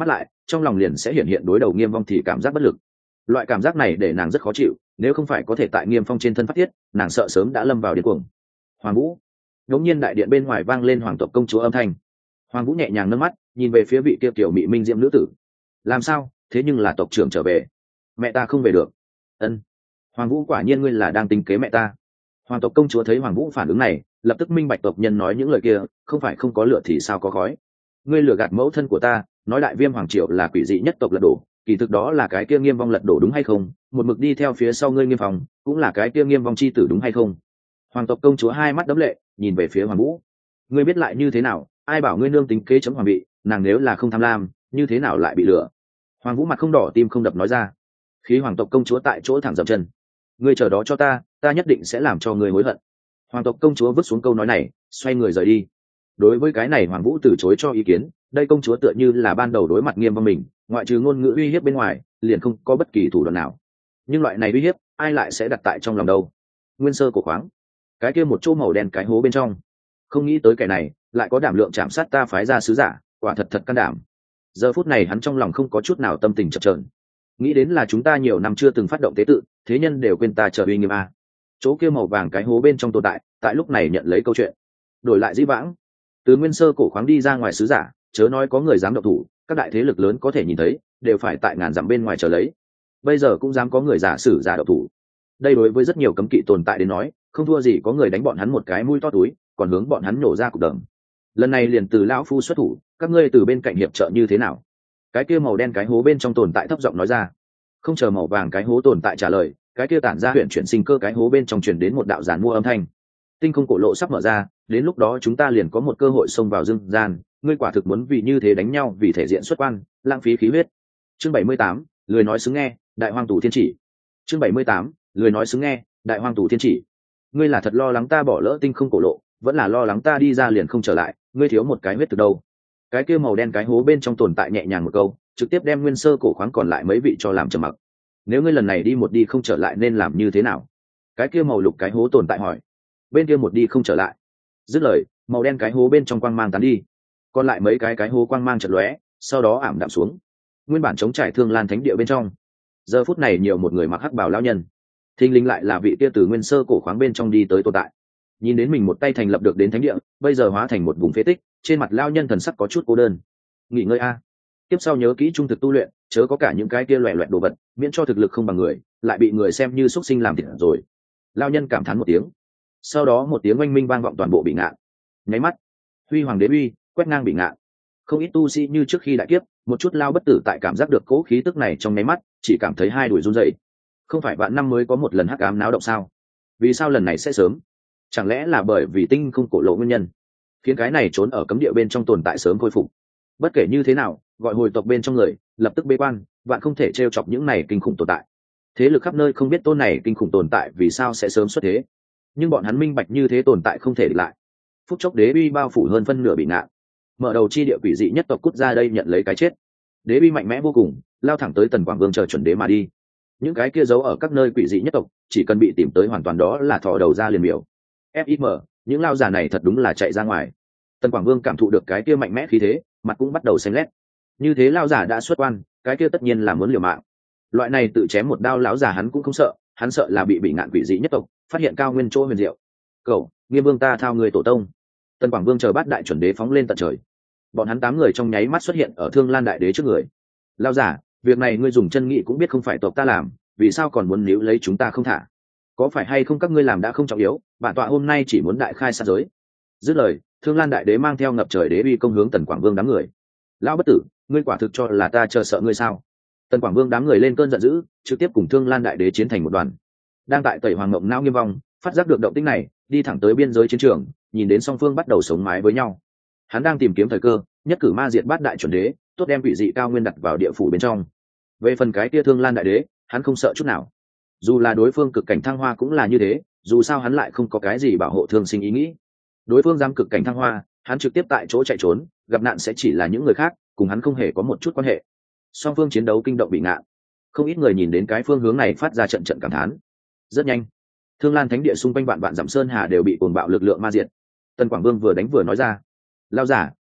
S1: trong lòng liền sẽ hiện hiện đối đầu Nghiêm Vong thì cảm giác bất lực. Loại cảm giác này để nàng rất khó chịu, nếu không phải có thể tại Nghiêm Phong trên thân phát tiết, nàng sợ sớm đã lâm vào điên cuồng. Hoàng Vũ, đột nhiên đại điện bên ngoài vang lên hoàng tộc công chúa âm thanh. Hoàng Vũ nhẹ nhàng nâng mắt, nhìn về phía vị kia kiểu mỹ minh diễm nữ tử. Làm sao? Thế nhưng là tộc trưởng trở về. Mẹ ta không về được. Ân. Hoàng Vũ, quả nhiên ngươi là đang tính kế mẹ ta. Hoàng tộc công chúa thấy Hoàng Vũ phản ứng này, lập tức minh bạch tộc nhân nói những lời kia, không phải không có lửa thì sao có khói. Ngươi lừa gạt mẫu thân của ta, nói đại viêm hoàng triều là quỷ dị nhất tộc lật đổ, kỳ thực đó là cái kia Nghiêm Vong lật đổ đúng hay không? Một mực đi theo phía sau ngươi Nghiêm Phong, cũng là cái kia Nghiêm Vong chi tử đúng hay không? Hoàng tộc công chúa hai mắt đẫm lệ, nhìn về phía Hoàng Vũ. Ngươi biết lại như thế nào? Ai bảo ngươi nương tính kế chấm hoàng vị, nàng nếu là không tham lam, như thế nào lại bị lừa? Hoàng Vũ mặt không đỏ tim không đập nói ra. Khí hoàng tộc công chúa tại chỗ thẳng dậm chân. Ngươi chờ đó cho ta, ta nhất định sẽ làm cho ngươi hối hận. Hoàng tộc công chúa vứt xuống câu nói này, xoay người rời đi. Đối với cái này Hoàng Vũ từ chối cho ý kiến, đây công chúa tựa như là ban đầu đối mặt Nghiêm Vong mình, ngoại trừ ngôn ngữ uy hiếp bên ngoài, liền không có bất kỳ thủ đoạn nào. Nhưng loại này uy hiếp, ai lại sẽ đặt tại trong lòng đâu? Nguyên sơ cổ khoáng, cái kia một chỗ màu đen cái hố bên trong, không nghĩ tới kẻ này lại có đảm lượng chạm sát ta phái ra sứ giả, quả thật thật can đảm. Giờ phút này hắn trong lòng không có chút nào tâm tình chập chờn, nghĩ đến là chúng ta nhiều năm chưa từng phát động tế tự, thế nhân đều quên ta chờ uy nghiêm a. Chỗ kia màu vàng cái hố bên trong tồn tại, tại lúc này nhận lấy câu chuyện, đổi lại dĩ vãng, từ nguyên sơ cổ khoáng đi ra ngoài sứ giả, chớ nói có người dám động thủ, các đại thế lực lớn có thể nhìn thấy, đều phải tại ngàn dặm bên ngoài chờ lấy. Bây giờ cũng dám có người giả sử giả động thủ. Đây đối với rất nhiều cấm kỵ tồn tại đến nói, không thua gì có người đánh bọn hắn một cái mũi to túi, còn hướng bọn hắn nổ ra cục đờm. Lần này liền từ lão phu xuất thủ, các ngươi từ bên cạnh hiệp trợ như thế nào? Cái kia màu đen cái hố bên trong tồn tại thấp giọng nói ra. Không chờ màu vàng cái hố tồn tại trả lời, cái kia tản ra huyện chuyển sinh cơ cái hố bên trong truyền đến một đạo giàn mua âm thanh. Tinh không cổ lộ sắp mở ra, đến lúc đó chúng ta liền có một cơ hội xông vào dương gian, ngươi quả thực muốn vì như thế đánh nhau vì thể diện xuất quan, lãng phí khí huyết. Chương bảy mươi tám, lười nói xứng nghe, đại hoang tù thiên chỉ. Chương bảy mươi tám, lười nói xứng nghe, đại hoang tù thiên chỉ. Ngươi là thật lo lắng ta bỏ lỡ tinh không cổ lộ, vẫn là lo lắng ta đi ra liền không trở lại, ngươi thiếu một cái huyết từ đâu? Cái kia màu đen cái hố bên trong tồn tại nhẹ nhàng một câu, trực tiếp đem nguyên sơ cổ khoáng còn lại mấy vị cho làm trầm mặc. Nếu ngươi lần này đi một đi không trở lại nên làm như thế nào? Cái kia màu lục cái hố tồn tại hỏi. Bên kia một đi không trở lại. Dứt lời, màu đen cái hố bên trong quang mang tán đi, còn lại mấy cái cái hố quang mang chợt lóe, sau đó ảm đạm xuống. Nguyên bản chống trải Thương Lan Thánh địa bên trong, giờ phút này nhiều một người mặc hắc bào lão nhân, thình lình lại là vị kia từ nguyên sơ cổ khoáng bên trong đi tới tồn tại. Nhìn đến mình một tay thành lập được đến thánh địa, bây giờ hóa thành một vùng phế tích, trên mặt lão nhân thần sắc có chút cô đơn. Nghỉ ngơi a, tiếp sau nhớ kỹ trung thực tu luyện, chớ có cả những cái kia loẻ loẹt đồ vật, miễn cho thực lực không bằng người, lại bị người xem như xuất sinh làm thịt rồi. Lão nhân cảm thán một tiếng, sau đó một tiếng oanh minh vang vọng toàn bộ Bị Ngạn. Nháy mắt, huy hoàng đế uy quét ngang Bị Ngạn. Không ít tu sĩ như trước khi đại kiếp, một chút lao bất tử tại cảm giác được cỗ khí tức này trong nháy mắt, chỉ cảm thấy hai đùi run rẩy. Không phải vạn năm mới có một lần hắc ám náo động sao? Vì sao lần này sẽ sớm? Chẳng lẽ là bởi vì tinh không cổ lộ nguyên nhân, khiến cái này trốn ở cấm địa bên trong tồn tại sớm khôi phục? Bất kể như thế nào, gọi hồi tộc bên trong người lập tức bế quan, vạn không thể trêu chọc những này kinh khủng tồn tại. Thế lực khắp nơi không biết tôn này kinh khủng tồn tại vì sao sẽ sớm xuất thế, nhưng bọn hắn minh bạch như thế tồn tại không thể địch lại. Phút chốc đế uy bao phủ hơn phân nửa Bị Ngạn, mở đầu chi địa quỷ dị nhất tộc cút ra đây nhận lấy cái chết. Đế uy mạnh mẽ vô cùng, lao thẳng tới Tần Quảng Vương chờ chuẩn đế mà đi. Những cái kia giấu ở các nơi quỷ dị nhất tộc, chỉ cần bị tìm tới hoàn toàn đó là thò đầu ra liền miểu. Fim, những lao giả này thật đúng là chạy ra ngoài. Tần Quảng Vương cảm thụ được cái kia mạnh mẽ khí thế, mặt cũng bắt đầu xanh lét. Như thế lao giả đã xuất quan, cái kia tất nhiên là muốn liều mạng. Loại này tự chém một đao lão giả hắn cũng không sợ, hắn sợ là bị Bị Ngạn quỷ dị nhất tộc phát hiện cao nguyên chỗ huyền diệu. Cậu, Nghiêm Vương ta thao người tổ tông. Tần Quảng Vương chờ bát đại chuẩn đế phóng lên tận trời. Bọn hắn tám người trong nháy mắt xuất hiện ở Thương Lan đại đế trước người. Lao giả, việc này ngươi dùng chân nghị cũng biết không phải tộc ta làm, vì sao còn muốn níu lấy chúng ta không thả? Có phải hay không các ngươi làm đã không trọng yếu, bản tọa hôm nay chỉ muốn đại khai sát giới. Dứt lời, Thương Lan đại đế mang theo ngập trời đế uy công hướng Tần Quảng Vương đám người. Lão bất tử, ngươi quả thực cho là ta chờ sợ ngươi sao? Tần Quảng Vương đám người lên cơn giận dữ, trực tiếp cùng Thương Lan đại đế chiến thành một đoàn. Đang tại tẩy hoàng ngộng não Nghiêm Vong phát giác được động tĩnh này, đi thẳng tới biên giới chiến trường, nhìn đến song phương bắt đầu sống mái với nhau. Hắn đang tìm kiếm thời cơ, nhất cử ma diệt bát đại chuẩn đế, tốt đem quỷ dị cao nguyên đặt vào địa phủ bên trong. Về phần cái kia Thương Lan đại đế, hắn không sợ chút nào. Dù là đối phương cực cảnh thăng hoa cũng là như thế, dù sao hắn lại không có cái gì bảo hộ thương sinh ý nghĩ. Đối phương dám cực cảnh thăng hoa, hắn trực tiếp tại chỗ chạy trốn, gặp nạn sẽ chỉ là những người khác, cùng hắn không hề có một chút quan hệ. Song phương chiến đấu kinh động Bị Ngạn, không ít người nhìn đến cái phương hướng này phát ra trận trận cảm thán. Rất nhanh, Thương Lan thánh địa xung quanh vạn vạn dặm sơn hà đều bị cuồng bạo lực lượng ma diệt. Tần Quảng Vương vừa đánh vừa nói ra: "Lao giả,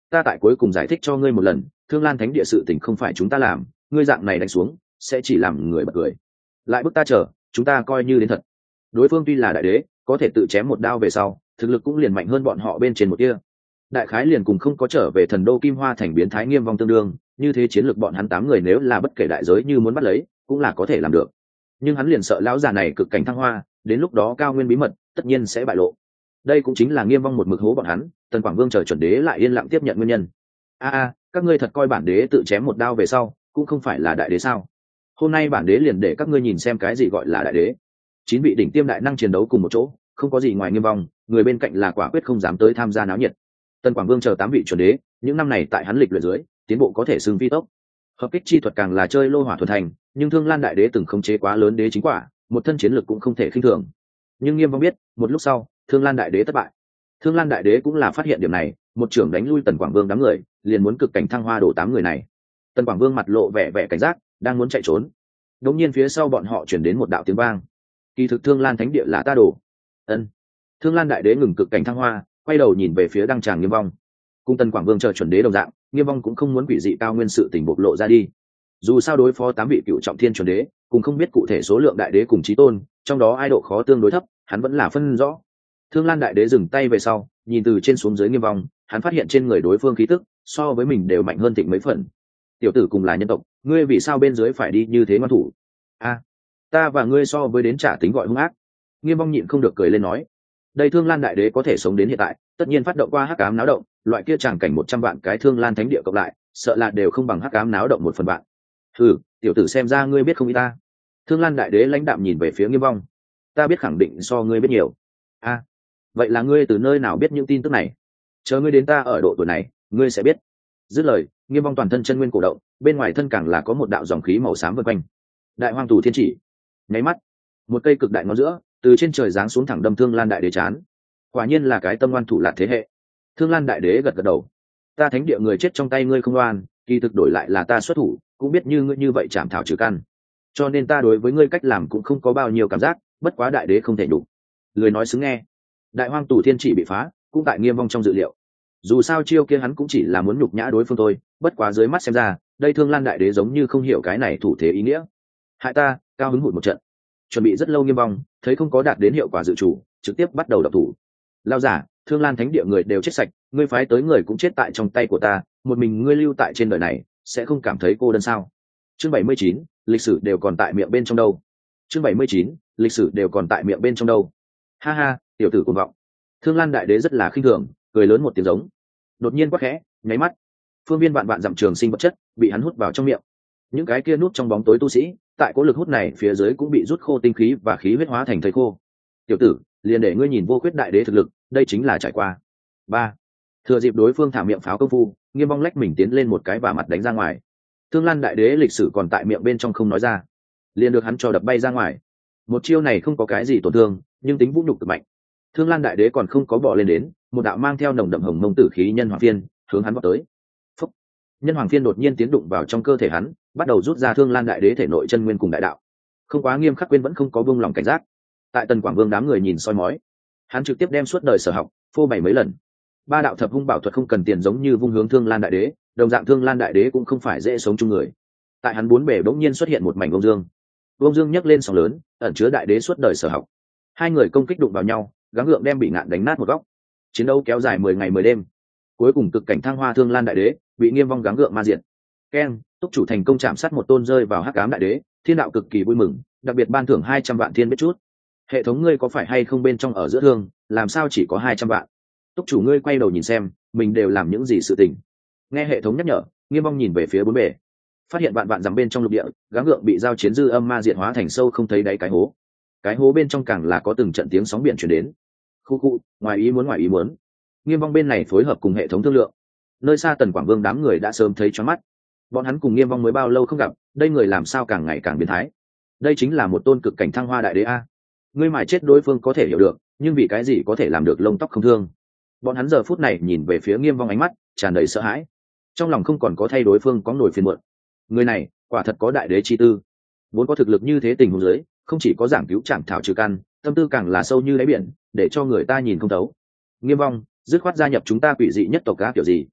S1: ta tại cuối cùng giải thích cho ngươi một lần, Thương Lan Thánh Địa sự tình không phải chúng ta làm, ngươi dạng này đánh xuống sẽ chỉ làm người bật cười. Lại bức ta chờ, chúng ta coi như đến thật. Đối phương tuy là đại đế, có thể tự chém một đao về sau, thực lực cũng liền mạnh hơn bọn họ bên trên một kia. Đại khái liền cùng không có trở về thần đô Kim Hoa thành biến thái Nghiêm Vong tương đương, như thế chiến lược bọn hắn tám người nếu là bất kể đại giới như muốn bắt lấy, cũng là có thể làm được. Nhưng hắn liền sợ lão già này cực cảnh thăng hoa, đến lúc đó cao nguyên bí mật tất nhiên sẽ bại lộ. Đây cũng chính là Nghiêm Vong một mực hố bọn hắn, Tần Quảng Vương chờ chuẩn đế lại yên lặng tiếp nhận nguyên nhân. A a, các ngươi thật coi bản đế tự chém một đao về sau, cũng không phải là đại đế sao? Hôm nay bản đế liền để các ngươi nhìn xem cái gì gọi là đại đế. Chín vị đỉnh tiêm đại năng chiến đấu cùng một chỗ, không có gì ngoài Nghiêm Vong, người bên cạnh là quả quyết không dám tới tham gia náo nhiệt. Tần Quảng Vương chờ tám vị chuẩn đế, những năm này tại hắn lịch luyện dưới, tiến bộ có thể xưng phi tốc. Hợp kích chi thuật càng là chơi lô hỏa thuần thành, nhưng Thương Lan đại đế từng khống chế quá lớn đế chính quả, một thân chiến lực cũng không thể khinh thường. Nhưng Nghiêm Vong biết, một lúc sau, Thương Lan đại đế thất bại. Thương Lan đại đế cũng là phát hiện điểm này, một trưởng đánh lui Tần Quảng Vương đám người, liền muốn cực cảnh thăng hoa đổ tám người này. Tần Quảng Vương mặt lộ vẻ vẻ cảnh giác, đang muốn chạy trốn. Đột nhiên phía sau bọn họ truyền đến một đạo tiếng vang. Kỳ thực Thương Lan thánh địa là ta đổ. Ân. Thương Lan đại đế ngừng cực cảnh thăng hoa, quay đầu nhìn về phía đăng tràng Nghiêm Vong. Cung Tần Quảng Vương chờ chuẩn đế đồng dạng, Nghiêm Vong cũng không muốn quỷ dị cao nguyên sự tình bộc lộ ra đi. Dù sao đối phó tám vị cựu trọng thiên chuẩn đế, cùng không biết cụ thể số lượng đại đế cùng chí tôn, trong đó ai độ khó tương đối thấp, hắn vẫn là phân rõ. Thương Lan đại đế dừng tay về sau, nhìn từ trên xuống dưới Nghiêm Vong, hắn phát hiện trên người đối phương khí tức so với mình đều mạnh hơn thịnh mấy phần. Tiểu tử cùng là nhân tộc, ngươi vì sao bên dưới phải đi như thế ngoan thủ? A, ta và ngươi so với đến trả tính gọi hung ác. Nghiêm Vong nhịn không được cười lên nói, đây Thương Lan đại đế có thể sống đến hiện tại, tất nhiên phát động qua hắc ám náo động, loại kia chẳng cảnh một trăm vạn cái Thương Lan thánh địa cộng lại, sợ là đều không bằng hắc ám náo động một phần vạn. Hừ, tiểu tử xem ra ngươi biết không ý ta. Thương Lan đại đế lãnh đạm nhìn về phía Nghiêm Vong, ta biết khẳng định so ngươi biết nhiều. A, vậy là ngươi từ nơi nào biết những tin tức này? Chờ ngươi đến ta ở độ tuổi này, ngươi sẽ biết. Dứt lời, Nghiêm Vong toàn thân chân nguyên cổ động, bên ngoài thân càng là có một đạo dòng khí màu xám vần quanh. Đại Hoang Tù Thiên Chỉ. Nháy mắt, một cây cực đại ngón giữa từ trên trời giáng xuống thẳng đâm Thương Lan đại đế chán. Quả nhiên là cái tâm ngoan thủ lạt thế hệ. Thương Lan đại đế gật gật đầu, ta thánh địa người chết trong tay ngươi không oan, kỳ thực đổi lại là ta xuất thủ, cũng biết như ngươi như vậy chạm thảo trừ căn, cho nên ta đối với ngươi cách làm cũng không có bao nhiêu cảm giác, bất quá đại đế không thể đủ. Lời nói xứng nghe. Đại Hoang Tù Thiên Chỉ bị phá, cũng tại Nghiêm Vong trong dự liệu. Dù sao chiêu kia hắn cũng chỉ là muốn nhục nhã đối phương thôi, bất quá dưới mắt xem ra, đây Thương Lan đại đế giống như không hiểu cái này thủ thế ý nghĩa. Hại ta, cao hứng hụt một trận. Chuẩn bị rất lâu Nghiêm Vong, thấy không có đạt đến hiệu quả dự chủ, trực tiếp bắt đầu đập thủ. Lao giả, Thương Lan thánh địa người đều chết sạch, ngươi phái tới người cũng chết tại trong tay của ta, một mình ngươi lưu tại trên đời này, sẽ không cảm thấy cô đơn sao? Chương bảy mươi chín, lịch sử đều còn tại miệng bên trong đâu. Chương bảy mươi chín, lịch sử đều còn tại miệng bên trong đâu. Ha ha, tiểu tử cuồng vọng. Thương Lan đại đế rất là khinh thường, cười lớn một tiếng giống. Đột nhiên quát khẽ, nháy mắt, phương viên vạn vạn dặm trường sinh vật chất bị hắn hút vào trong miệng. Những cái kia núp trong bóng tối tu sĩ, tại cỗ lực hút này phía dưới cũng bị rút khô tinh khí và khí huyết hóa thành thây khô. Tiểu tử, liền để ngươi nhìn vô khuyết đại đế thực lực, đây chính là trải qua. Ba. Thừa dịp đối phương thả miệng pháo công phu, Nghiêm Vong lách mình tiến lên một cái và mặt đánh ra ngoài. Thương Lan đại đế lịch sử còn tại miệng bên trong không nói ra, liền được hắn cho đập bay ra ngoài. Một chiêu này không có cái gì tổn thương, nhưng tính vũ nhục cực mạnh. Thương Lan đại đế còn không có bỏ lên đến, một đạo mang theo nồng đậm hồng mông tử khí nhân hoàng phiên hướng hắn vọt tới. Phúc. Nhân hoàng phiên đột nhiên tiến đụng vào trong cơ thể hắn, bắt đầu rút ra Thương Lan đại đế thể nội chân nguyên cùng đại đạo. Không quá nghiêm khắc, quên vẫn không có buông lòng cảnh giác. Tại Tần Quảng Vương đám người nhìn soi mói, hắn trực tiếp đem suốt đời sở học phô bày mấy lần. Ba đạo thập hung bảo thuật không cần tiền giống như vung hướng Thương Lan đại đế, đồng dạng Thương Lan đại đế cũng không phải dễ sống chung người. Tại hắn bốn bề bỗng nhiên xuất hiện một mảnh vông dương, vông dương nhấc lên sóng lớn, ẩn chứa đại đế suốt đời sở học. Hai người công kích đụng vào nhau, gắng gượng đem bị ngạn đánh nát một góc. Chiến đấu kéo dài mười ngày mười đêm, cuối cùng cực cảnh thăng hoa Thương Lan đại đế bị Nghiêm Vong gắng gượng ma diệt. Keng, túc chủ thành công chạm sát một tôn rơi vào hắc ám đại đế, thiên đạo cực kỳ vui mừng, đặc biệt ban thưởng hai trăm vạn thiên biết chút. Hệ thống ngươi có phải hay không bên trong ở giữa thương, làm sao chỉ có hai trăm vạn? Túc chủ ngươi quay đầu nhìn xem, mình đều làm những gì sự tình. Nghe hệ thống nhắc nhở, Nghiêm Vong nhìn về phía bốn bề, phát hiện vạn vạn dặm bên trong lục địa, gắng gượng bị giao chiến dư âm ma diệt hóa thành sâu không thấy đáy cái hố. Cái hố bên trong càng là có từng trận tiếng sóng biển truyền đến. Khu khu, ngoài ý muốn ngoài ý muốn. Nghiêm Vong bên này phối hợp cùng hệ thống thương lượng. Nơi xa Tần Quảng Vương đám người đã sớm thấy choáng mắt. Bọn hắn cùng Nghiêm Vong mới bao lâu không gặp, đây người làm sao càng ngày càng biến thái. Đây chính là một tôn cực cảnh thăng hoa đại đế a. Ngươi mài chết đối phương có thể hiểu được, nhưng vì cái gì có thể làm được lông tóc không thương? Bọn hắn giờ phút này nhìn về phía Nghiêm Vong ánh mắt tràn đầy sợ hãi, trong lòng không còn có thay đối phương có nổi phiền muộn. Người này quả thật có đại đế chi tư, vốn có thực lực như thế tình huống dưới, không chỉ có giảng cứu chạm thảo trừ căn, tâm tư càng là sâu như đáy biển, để cho người ta nhìn không thấu. Nghiêm Vong, dứt khoát gia nhập chúng ta quỷ dị nhất tộc cá kiểu gì?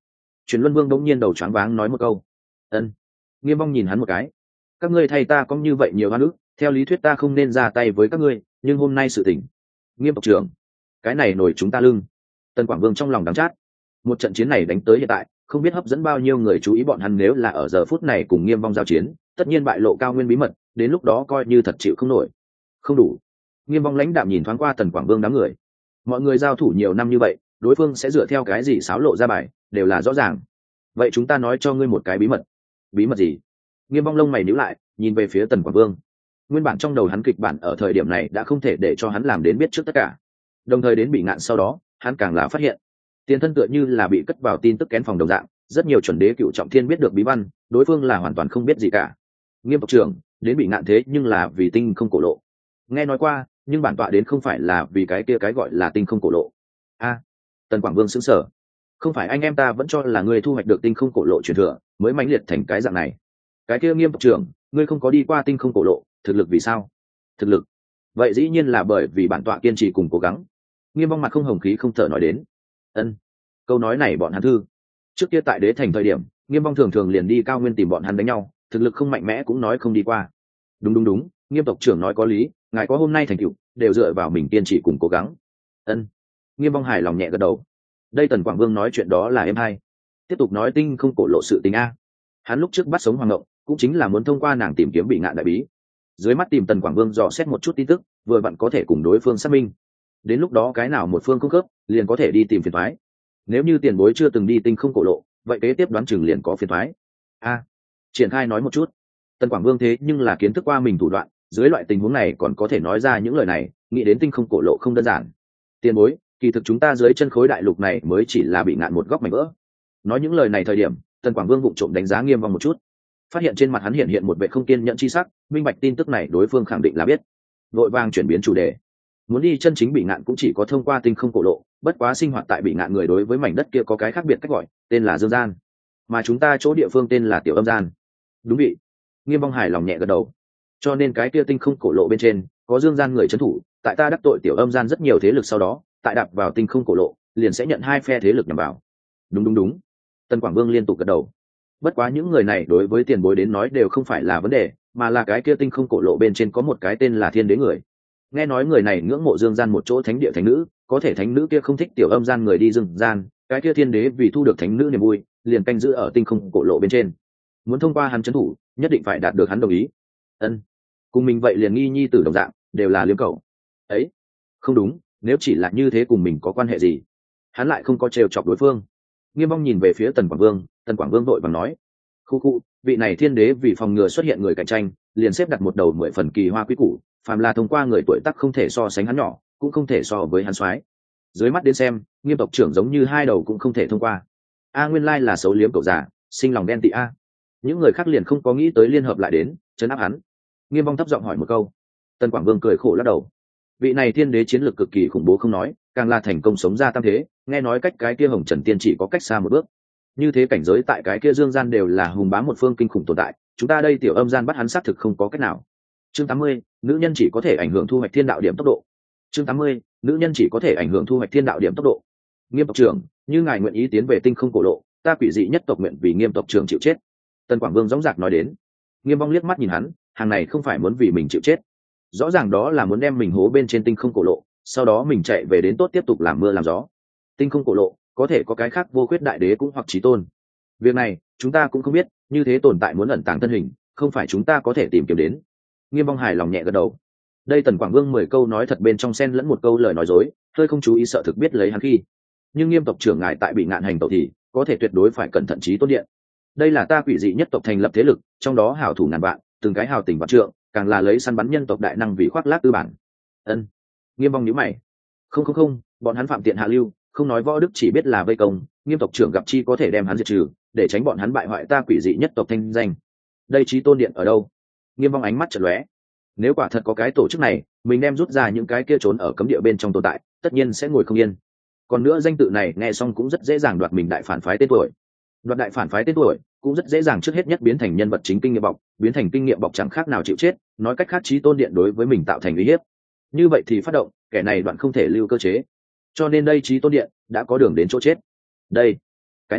S1: Truyền Luân Vương đống nhiên đầu choáng váng nói một câu. Ân. Nghiêm Vong nhìn hắn một cái. Các ngươi thay ta có như vậy nhiều oan ức, theo lý thuyết ta không nên ra tay với các ngươi, nhưng hôm nay sự tình. Nghiêm tộc trưởng, cái này nổi chúng ta lưng. Tần Quảng Vương trong lòng đắng chát. Một trận chiến này đánh tới hiện tại, không biết hấp dẫn bao nhiêu người chú ý bọn hắn, nếu là ở giờ phút này cùng Nghiêm Vong giao chiến, tất nhiên bại lộ cao nguyên bí mật, đến lúc đó coi như thật chịu không nổi. Không đủ. Nghiêm Vong lãnh đạm nhìn thoáng qua Tần Quảng Vương đám người. Mọi người giao thủ nhiều năm như vậy, đối phương sẽ dựa theo cái gì xáo lộ ra bài, đều là rõ ràng. Vậy chúng ta nói cho ngươi một cái bí mật. Bí mật gì? Nghiêm Vong lông mày nhíu lại, nhìn về phía Tần Quảng Vương. Nguyên bản trong đầu hắn kịch bản ở thời điểm này đã không thể để cho hắn làm đến biết trước tất cả. Đồng thời đến bị ngạn sau đó, hắn càng là phát hiện, tiền thân tựa như là bị cất vào tin tức kén phòng đồng dạng, rất nhiều chuẩn đế cựu trọng thiên biết được bí văn, đối phương là hoàn toàn không biết gì cả. Nghiêm tộc trưởng, đến bị ngạn thế nhưng là vì tinh không cổ lộ. Nghe nói qua, nhưng bản tọa đến không phải là vì cái kia cái gọi là tinh không cổ lộ. A, Tần Quảng Vương sững sờ. Không phải anh em ta vẫn cho là ngươi thu hoạch được tinh không cổ lộ truyền thừa, mới mãnh liệt thành cái dạng này. Cái kia Nghiêm tộc trưởng, ngươi không có đi qua tinh không cổ lộ, thực lực vì sao? Thực lực? Vậy dĩ nhiên là bởi vì bản tọa kiên trì cùng cố gắng. Nghiêm Vong mặt không hồng khí không thở nói đến. Ân. Câu nói này bọn hắn thư. Trước kia tại đế thành thời điểm, Nghiêm Vong thường thường liền đi cao nguyên tìm bọn hắn đánh nhau, thực lực không mạnh mẽ cũng nói không đi qua. Đúng đúng đúng, Nghiêm tộc trưởng nói có lý, ngài có hôm nay thành tựu, đều dựa vào mình kiên trì cùng cố gắng. Ân. Nghiêm Vong hài lòng nhẹ gật đầu. Đây Tần Quảng Vương nói chuyện đó là em hay. Tiếp tục nói tinh không cổ lộ sự tình a. Hắn lúc trước bắt sống Hoàng Ngộng, cũng chính là muốn thông qua nàng tìm kiếm bị ngạn đại bí. Dưới mắt tìm Tần Quảng Vương dò xét một chút tin tức, vừa vặn có thể cùng đối phương xác minh. Đến lúc đó cái nào một phương không khớp, liền có thể đi tìm phiền toái. Nếu như tiền bối chưa từng đi tinh không cổ lộ, vậy kế tiếp đoán chừng liền có phiền toái. A, triển khai nói một chút. Tần Quảng Vương thế nhưng là kiến thức qua mình thủ đoạn, dưới loại tình huống này còn có thể nói ra những lời này, nghĩ đến tinh không cổ lộ không đơn giản. Tiền bối, kỳ thực chúng ta dưới chân khối đại lục này mới chỉ là bị ngạn một góc mảnh vỡ. Nói những lời này thời điểm, Tần Quảng Vương vụng trộm đánh giá Nghiêm Vong một chút, phát hiện trên mặt hắn hiện hiện một vẻ không kiên nhẫn chi sắc, minh bạch tin tức này đối phương khẳng định là biết, vội vàng chuyển biến chủ đề. Muốn đi chân chính bị ngạn cũng chỉ có thông qua tinh không cổ lộ, bất quá sinh hoạt tại bị ngạn người đối với mảnh đất kia có cái khác biệt cách gọi, tên là Dương Gian, mà chúng ta chỗ địa phương tên là Tiểu Âm Gian. Đúng vậy. Nghiêm Vong hài lòng nhẹ gật đầu. Cho nên cái kia tinh không cổ lộ bên trên có Dương Gian người trấn thủ, tại ta đắc tội Tiểu Âm Gian rất nhiều thế lực sau đó, tại đạp vào tinh không cổ lộ, liền sẽ nhận hai phe thế lực nhằm vào. Đúng đúng đúng. Tần Quảng Vương liên tục gật đầu. Bất quá những người này đối với tiền bối đến nói đều không phải là vấn đề, mà là cái kia tinh không cổ lộ bên trên có một cái tên là Thiên Đế người. Nghe nói người này ngưỡng mộ Dương Gian một chỗ thánh địa thánh nữ, có thể thánh nữ kia không thích Tiểu Âm Gian người đi Dương Gian, cái kia Thiên Đế vì thu được thánh nữ niềm vui, liền canh giữ ở tinh không cổ lộ bên trên. Muốn thông qua hắn trấn thủ, nhất định phải đạt được hắn đồng ý. Ân, cùng mình vậy liền nghi nhi tử đồng dạng, đều là liếm cầu. Ấy, không đúng, nếu chỉ là như thế cùng mình có quan hệ gì? Hắn lại không có trêu chọc đối phương. Nghiêm Vong nhìn về phía Tần Quảng Vương, Tần Quảng Vương vội vàng nói: "Khu khu, vị này Thiên Đế vì phòng ngừa xuất hiện người cạnh tranh, liền xếp đặt một đầu mười phần kỳ hoa quý củ, phàm là thông qua người tuổi tác không thể so sánh hắn nhỏ, cũng không thể so với hắn soái. Dưới mắt đến xem, Nghiêm tộc trưởng giống như hai đầu cũng không thể thông qua. A nguyên lai là xấu liếm cậu già, sinh lòng đen tị a." Những người khác liền không có nghĩ tới liên hợp lại đến trấn áp hắn. Nghiêm Vong thấp giọng hỏi một câu. Tần Quảng Vương cười khổ lắc đầu. Vị này Thiên Đế chiến lược cực kỳ khủng bố không nói, càng là thành công sống ra tam thế, nghe nói cách cái kia Hồng Trần Tiên chỉ có cách xa một bước. Như thế cảnh giới tại cái kia Dương Gian đều là hùng bá một phương kinh khủng tồn tại, chúng ta đây Tiểu Âm Gian bắt hắn xác thực không có cách nào. Chương tám mươi, nữ nhân chỉ có thể ảnh hưởng thu hoạch thiên đạo điểm tốc độ. Chương tám mươi, nữ nhân chỉ có thể ảnh hưởng thu hoạch thiên đạo điểm tốc độ. Nghiêm tộc trưởng, như ngài nguyện ý tiến về tinh không cổ lộ, ta quỷ dị nhất tộc nguyện vì Nghiêm tộc trưởng chịu chết. Tần Quảng Vương dõng dạc nói đến. Nghiêm Vong liếc mắt nhìn hắn, hàng này không phải muốn vì mình chịu chết, rõ ràng đó là muốn đem mình hố bên trên tinh không cổ lộ, sau đó mình chạy về đến tốt tiếp tục làm mưa làm gió. Tinh không cổ lộ có thể có cái khác vô khuyết đại đế cũng hoặc chí tôn, việc này chúng ta cũng không biết, như thế tồn tại muốn ẩn tàng thân hình, không phải chúng ta có thể tìm kiếm đến. Nghiêm Vong hài lòng nhẹ gật đầu. Đây Tần Quảng Vương mười câu nói thật bên trong xen lẫn một câu lời nói dối, hơi không chú ý sợ thực biết lấy hắn khi. Nhưng Nghiêm tộc trưởng ngài tại bị ngạn hành tẩu thì có thể tuyệt đối phải cẩn thận trí tôn điện. Đây là ta quỷ dị nhất tộc thành lập thế lực, trong đó hảo thủ ngàn vạn, từng cái hào tình vạn trượng, càng là lấy săn bắn nhân tộc đại năng vì khoác lác tư bản. Ân. Nghiêm Vong nhíu mày. Không không không, bọn hắn phạm tiện hạ lưu, không nói võ đức chỉ biết là vây công, Nghiêm tộc trưởng gặp chi có thể đem hắn diệt trừ, để tránh bọn hắn bại hoại ta quỷ dị nhất tộc thanh danh. Đây trí tôn điện ở đâu? Nghiêm Vong ánh mắt chợt lóe. Nếu quả thật có cái tổ chức này, mình đem rút ra những cái kia trốn ở cấm địa bên trong tồn tại, tất nhiên sẽ ngồi không yên. Còn nữa danh tự này nghe xong cũng rất dễ dàng đoạt mình đại phản phái tên tuổi. Đoạt đại phản phái tên tuổi cũng rất dễ dàng trước hết nhất biến thành nhân vật chính kinh nghiệm bọc, biến thành kinh nghiệm bọc chẳng khác nào chịu chết, nói cách khác trí tôn điện đối với mình tạo thành uy hiếp. Như vậy thì phát động, kẻ này đoạn không thể lưu cơ chế. Cho nên đây trí tôn điện đã có đường đến chỗ chết. Đây, cái này,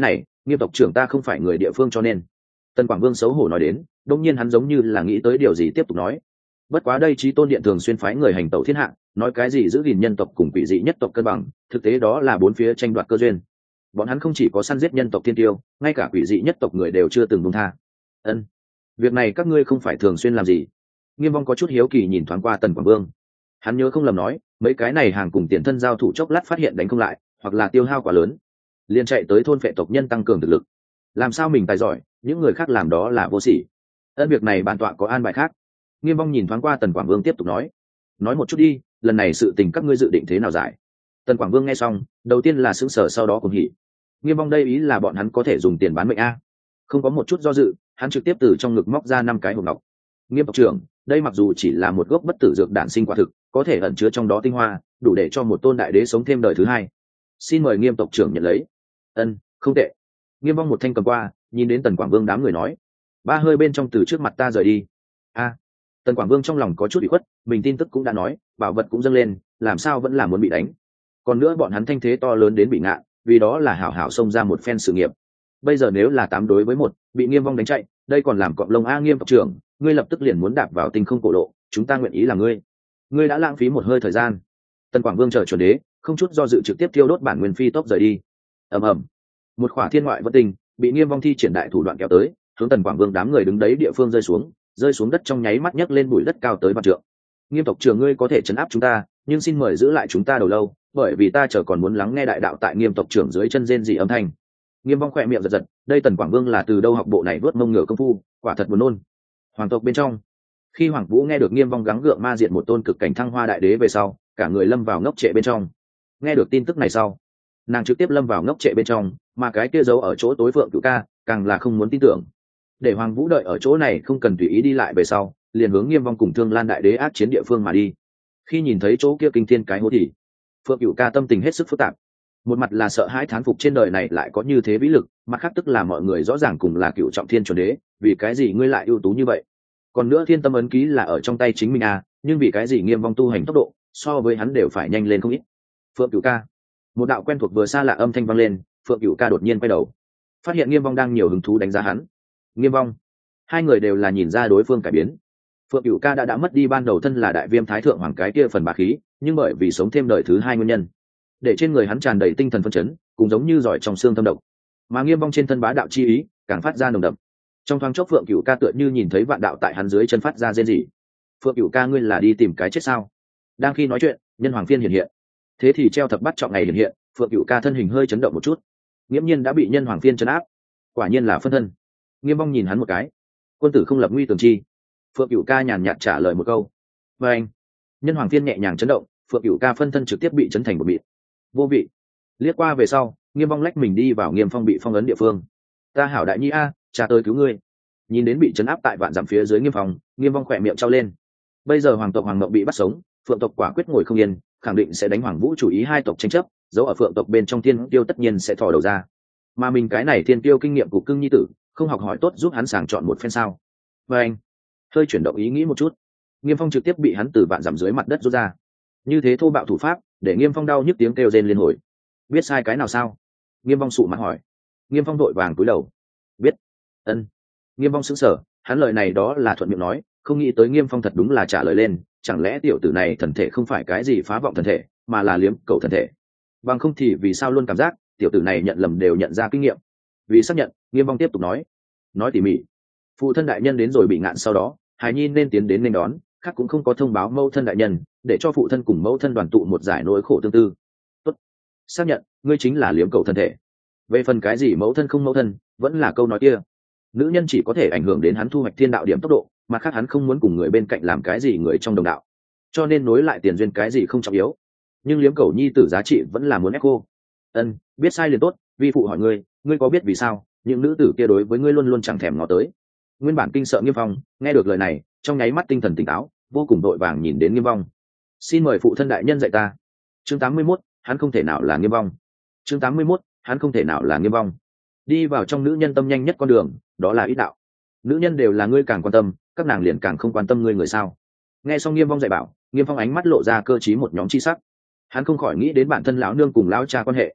S1: Nghiêm tộc trưởng ta không phải người địa phương cho nên. Tần Quảng Vương xấu hổ nói đến, đột nhiên hắn giống như là nghĩ tới điều gì tiếp tục nói. Bất quá đây Chí Tôn Điện thường xuyên phái người hành tẩu thiên hạ, nói cái gì giữ gìn nhân tộc cùng quỷ dị nhất tộc cân bằng, thực tế đó là bốn phía tranh đoạt cơ duyên. Bọn hắn không chỉ có săn giết nhân tộc thiên tiêu, ngay cả quỷ dị nhất tộc người đều chưa từng buông tha. Ân, việc này các ngươi không phải thường xuyên làm gì? Nghiêm Vong có chút hiếu kỳ nhìn thoáng qua Tần Quảng Vương. Hắn nhớ không lầm nói, mấy cái này hàng cùng tiền thân giao thủ chốc lát phát hiện đánh không lại, hoặc là tiêu hao quá lớn, liền chạy tới thôn phệ tộc nhân tăng cường thực lực. Làm sao mình tài giỏi, những người khác làm đó là vô sỉ. Ân, việc này bản tọa có an bài khác. Nghiêm Vong nhìn thoáng qua Tần Quảng Vương tiếp tục nói, nói một chút đi, lần này sự tình các ngươi dự định thế nào giải? Tần Quảng Vương nghe xong, đầu tiên là sững sờ sau đó cũng hỉ. Nghiêm Vong đây ý là bọn hắn có thể dùng tiền bán mệnh a? Không có một chút do dự, hắn trực tiếp từ trong ngực móc ra năm cái hộp ngọc. Nghiêm tộc trưởng, đây mặc dù chỉ là một gốc bất tử dược đản sinh quả thực, có thể ẩn chứa trong đó tinh hoa, đủ để cho một tôn đại đế sống thêm đời thứ hai. Xin mời Nghiêm tộc trưởng nhận lấy. Ân, không tệ. Nghiêm Vong một thanh cầm qua, nhìn đến Tần Quảng Vương đám người nói, ba hơi bên trong từ trước mặt ta rời đi. A. Tần Quảng Vương trong lòng có chút bị khuất, mình tin tức cũng đã nói, bảo vật cũng dâng lên, làm sao vẫn là muốn bị đánh. Còn nữa bọn hắn thanh thế to lớn đến bị ngạ, vì đó là hảo hảo xông ra một phen sự nghiệp. Bây giờ nếu là tám đối với một, bị Nghiêm Vong đánh chạy, đây còn làm cọp lông a. Nghiêm tộc trưởng, ngươi lập tức liền muốn đạp vào tinh không cổ lộ, chúng ta nguyện ý là ngươi. Ngươi đã lãng phí một hơi thời gian. Tần Quảng Vương chờ chuẩn đế, không chút do dự trực tiếp thiêu đốt bản nguyên phi tốc rời đi. Ầm ầm, một khỏa thiên ngoại vân tinh bị Nghiêm Vong thi triển đại thủ đoạn kéo tới, hướng Tần Quảng Vương đám người đứng đấy địa phương rơi xuống, rơi xuống đất trong nháy mắt nhấc lên bụi đất cao tới vạn trượng. Nghiêm tộc trưởng, ngươi có thể trấn áp chúng ta, nhưng xin mời giữ lại chúng ta đầu lâu, bởi vì ta chờ còn muốn lắng nghe đại đạo tại Nghiêm tộc trưởng dưới chân rên rỉ âm thanh. Nghiêm Vong khỏe miệng giật giật, đây Tần Quảng Vương là từ đâu học bộ này vớt mông ngựa công phu, quả thật buồn nôn. Hoàng tộc bên trong, khi Hoàng Vũ nghe được Nghiêm Vong gắng gượng ma diệt một tôn cực cảnh thăng hoa đại đế về sau, cả người lâm vào ngốc trệ bên trong. Nghe được tin tức này sau, nàng trực tiếp lâm vào ngốc trệ bên trong, mà cái kia giấu ở chỗ tối Phượng Cửu Ca càng là không muốn tin tưởng. Để Hoàng Vũ đợi ở chỗ này không cần tùy ý đi lại về sau, liền hướng Nghiêm Vong cùng Thương Lan đại đế ác chiến địa phương mà đi. Khi nhìn thấy chỗ kia kinh thiên cái hố thì Phượng Cửu Ca tâm tình hết sức phức tạp. Một mặt là sợ hãi thán phục trên đời này lại có như thế vĩ lực, mặt khác tức là mọi người rõ ràng cùng là cựu trọng thiên chuẩn đế, vì cái gì ngươi lại ưu tú như vậy? Còn nữa thiên tâm ấn ký là ở trong tay chính mình à, nhưng vì cái gì Nghiêm Vong tu hành tốc độ so với hắn đều phải nhanh lên không ít. Phượng Cửu Ca, một đạo quen thuộc vừa xa lạ âm thanh vang lên, Phượng Cửu Ca đột nhiên quay đầu, phát hiện Nghiêm Vong đang nhiều hứng thú đánh giá hắn. Nghiêm Vong, hai người đều là nhìn ra đối phương cải biến. Phượng Cửu Ca đã đã mất đi ban đầu thân là đại viêm thái thượng hoàng cái kia phần bá khí, nhưng bởi vì sống thêm đời thứ hai nguyên nhân, để trên người hắn tràn đầy tinh thần phấn chấn, cũng giống như giỏi trong xương thâm độc. Mà Nghiêm Vong trên thân bá đạo chi ý càng phát ra nồng đậm. Trong thoáng chốc Phượng Cửu Ca tựa như nhìn thấy vạn đạo tại hắn dưới chân phát ra rên rỉ. Phượng Cửu Ca, ngươi là đi tìm cái chết sao? Đang khi nói chuyện, nhân hoàng phiên hiện hiện. Thế thì treo thập bắt trọng ngày hiện hiện, Phượng Cửu Ca thân hình hơi chấn động một chút, nghiễm nhiên đã bị nhân hoàng phiên trấn áp. Quả nhiên là phân thân. Nghiêm Vong nhìn hắn một cái, quân tử không lập nguy tường chi. Phượng Cửu Ca nhàn nhạt trả lời một câu. Và anh, nhân hoàng phiên nhẹ nhàng chấn động, Phượng Cửu Ca phân thân trực tiếp bị chấn thành một mịn. Vô vị. Liếc qua về sau, Nghiêm Vong lách mình đi vào Nghiêm Phong bị phong ấn địa phương. Ta hảo đại nhi a, cha tôi cứu ngươi. Nhìn đến bị chấn áp tại vạn dặm phía dưới Nghiêm Phong, Nghiêm Vong khỏe miệng trao lên. Bây giờ hoàng tộc Hoàng Mộng bị bắt sống, Phượng tộc quả quyết ngồi không yên, khẳng định sẽ đánh Hoàng Vũ chủ ý hai tộc tranh chấp, giấu ở Phượng tộc bên trong thiên tiêu tất nhiên sẽ thò đầu ra. Mà mình cái này thiên tiêu kinh nghiệm của cưng nhi tử, không học hỏi tốt giúp hắn sàng chọn một phen sao? Và anh, hơi chuyển động ý nghĩ một chút, Nghiêm Phong trực tiếp bị hắn từ vạn dặm dưới mặt đất rút ra. Như thế thô bạo thủ pháp, để Nghiêm Phong đau nhức tiếng kêu rên liên hồi. Biết sai cái nào sao? Nghiêm Phong sụ mặt hỏi. Nghiêm Phong vội vàng cúi đầu. Biết. Ân. Nghiêm Phong sững sờ, hắn lời này đó là thuận miệng nói, không nghĩ tới Nghiêm Phong thật đúng là trả lời lên, chẳng lẽ tiểu tử này thần thể không phải cái gì phá vọng thần thể, mà là liếm cầu thần thể. Bằng không thì vì sao luôn cảm giác tiểu tử này nhận lầm đều nhận ra kinh nghiệm. Vì xác nhận, Nghiêm Phong tiếp tục nói. Nói tỉ mỉ. Phụ thân đại nhân đến rồi bị ngạn sau đó, Hải Nhi nên tiến đến nên đón, khác cũng không có thông báo mẫu thân đại nhân, để cho phụ thân cùng mẫu thân đoàn tụ một giải nỗi khổ tương tư. Tốt. Xác nhận, ngươi chính là liếm cầu thân thể. Về phần cái gì mẫu thân không mẫu thân, vẫn là câu nói kia. Nữ nhân chỉ có thể ảnh hưởng đến hắn thu hoạch thiên đạo điểm tốc độ, mà khác hắn không muốn cùng người bên cạnh làm cái gì người trong đồng đạo, cho nên nối lại tiền duyên cái gì không trọng yếu. Nhưng liếm cầu nhi tử giá trị vẫn là muốn ép cô. Ân, biết sai liền tốt. Vi phụ hỏi ngươi, ngươi có biết vì sao những nữ tử kia đối với ngươi luôn luôn chẳng thèm ngó tới? Nguyên bản kinh sợ Nghiêm Phong nghe được lời này, trong nháy mắt tinh thần tỉnh táo, vô cùng đội vàng nhìn đến Nghiêm Phong. Xin mời phụ thân đại nhân dạy ta. Chương tám mươi mốt, hắn không thể nào là Nghiêm Phong. Chương tám mươi mốt, hắn không thể nào là Nghiêm Phong. Đi vào trong nữ nhân tâm nhanh nhất con đường, đó là ít đạo. Nữ nhân đều là ngươi càng quan tâm, các nàng liền càng không quan tâm ngươi người sao? Nghe xong Nghiêm Phong dạy bảo, Nghiêm Phong ánh mắt lộ ra cơ trí một nhóm chi sắc. Hắn không khỏi nghĩ đến bản thân lão nương cùng lão cha quan hệ.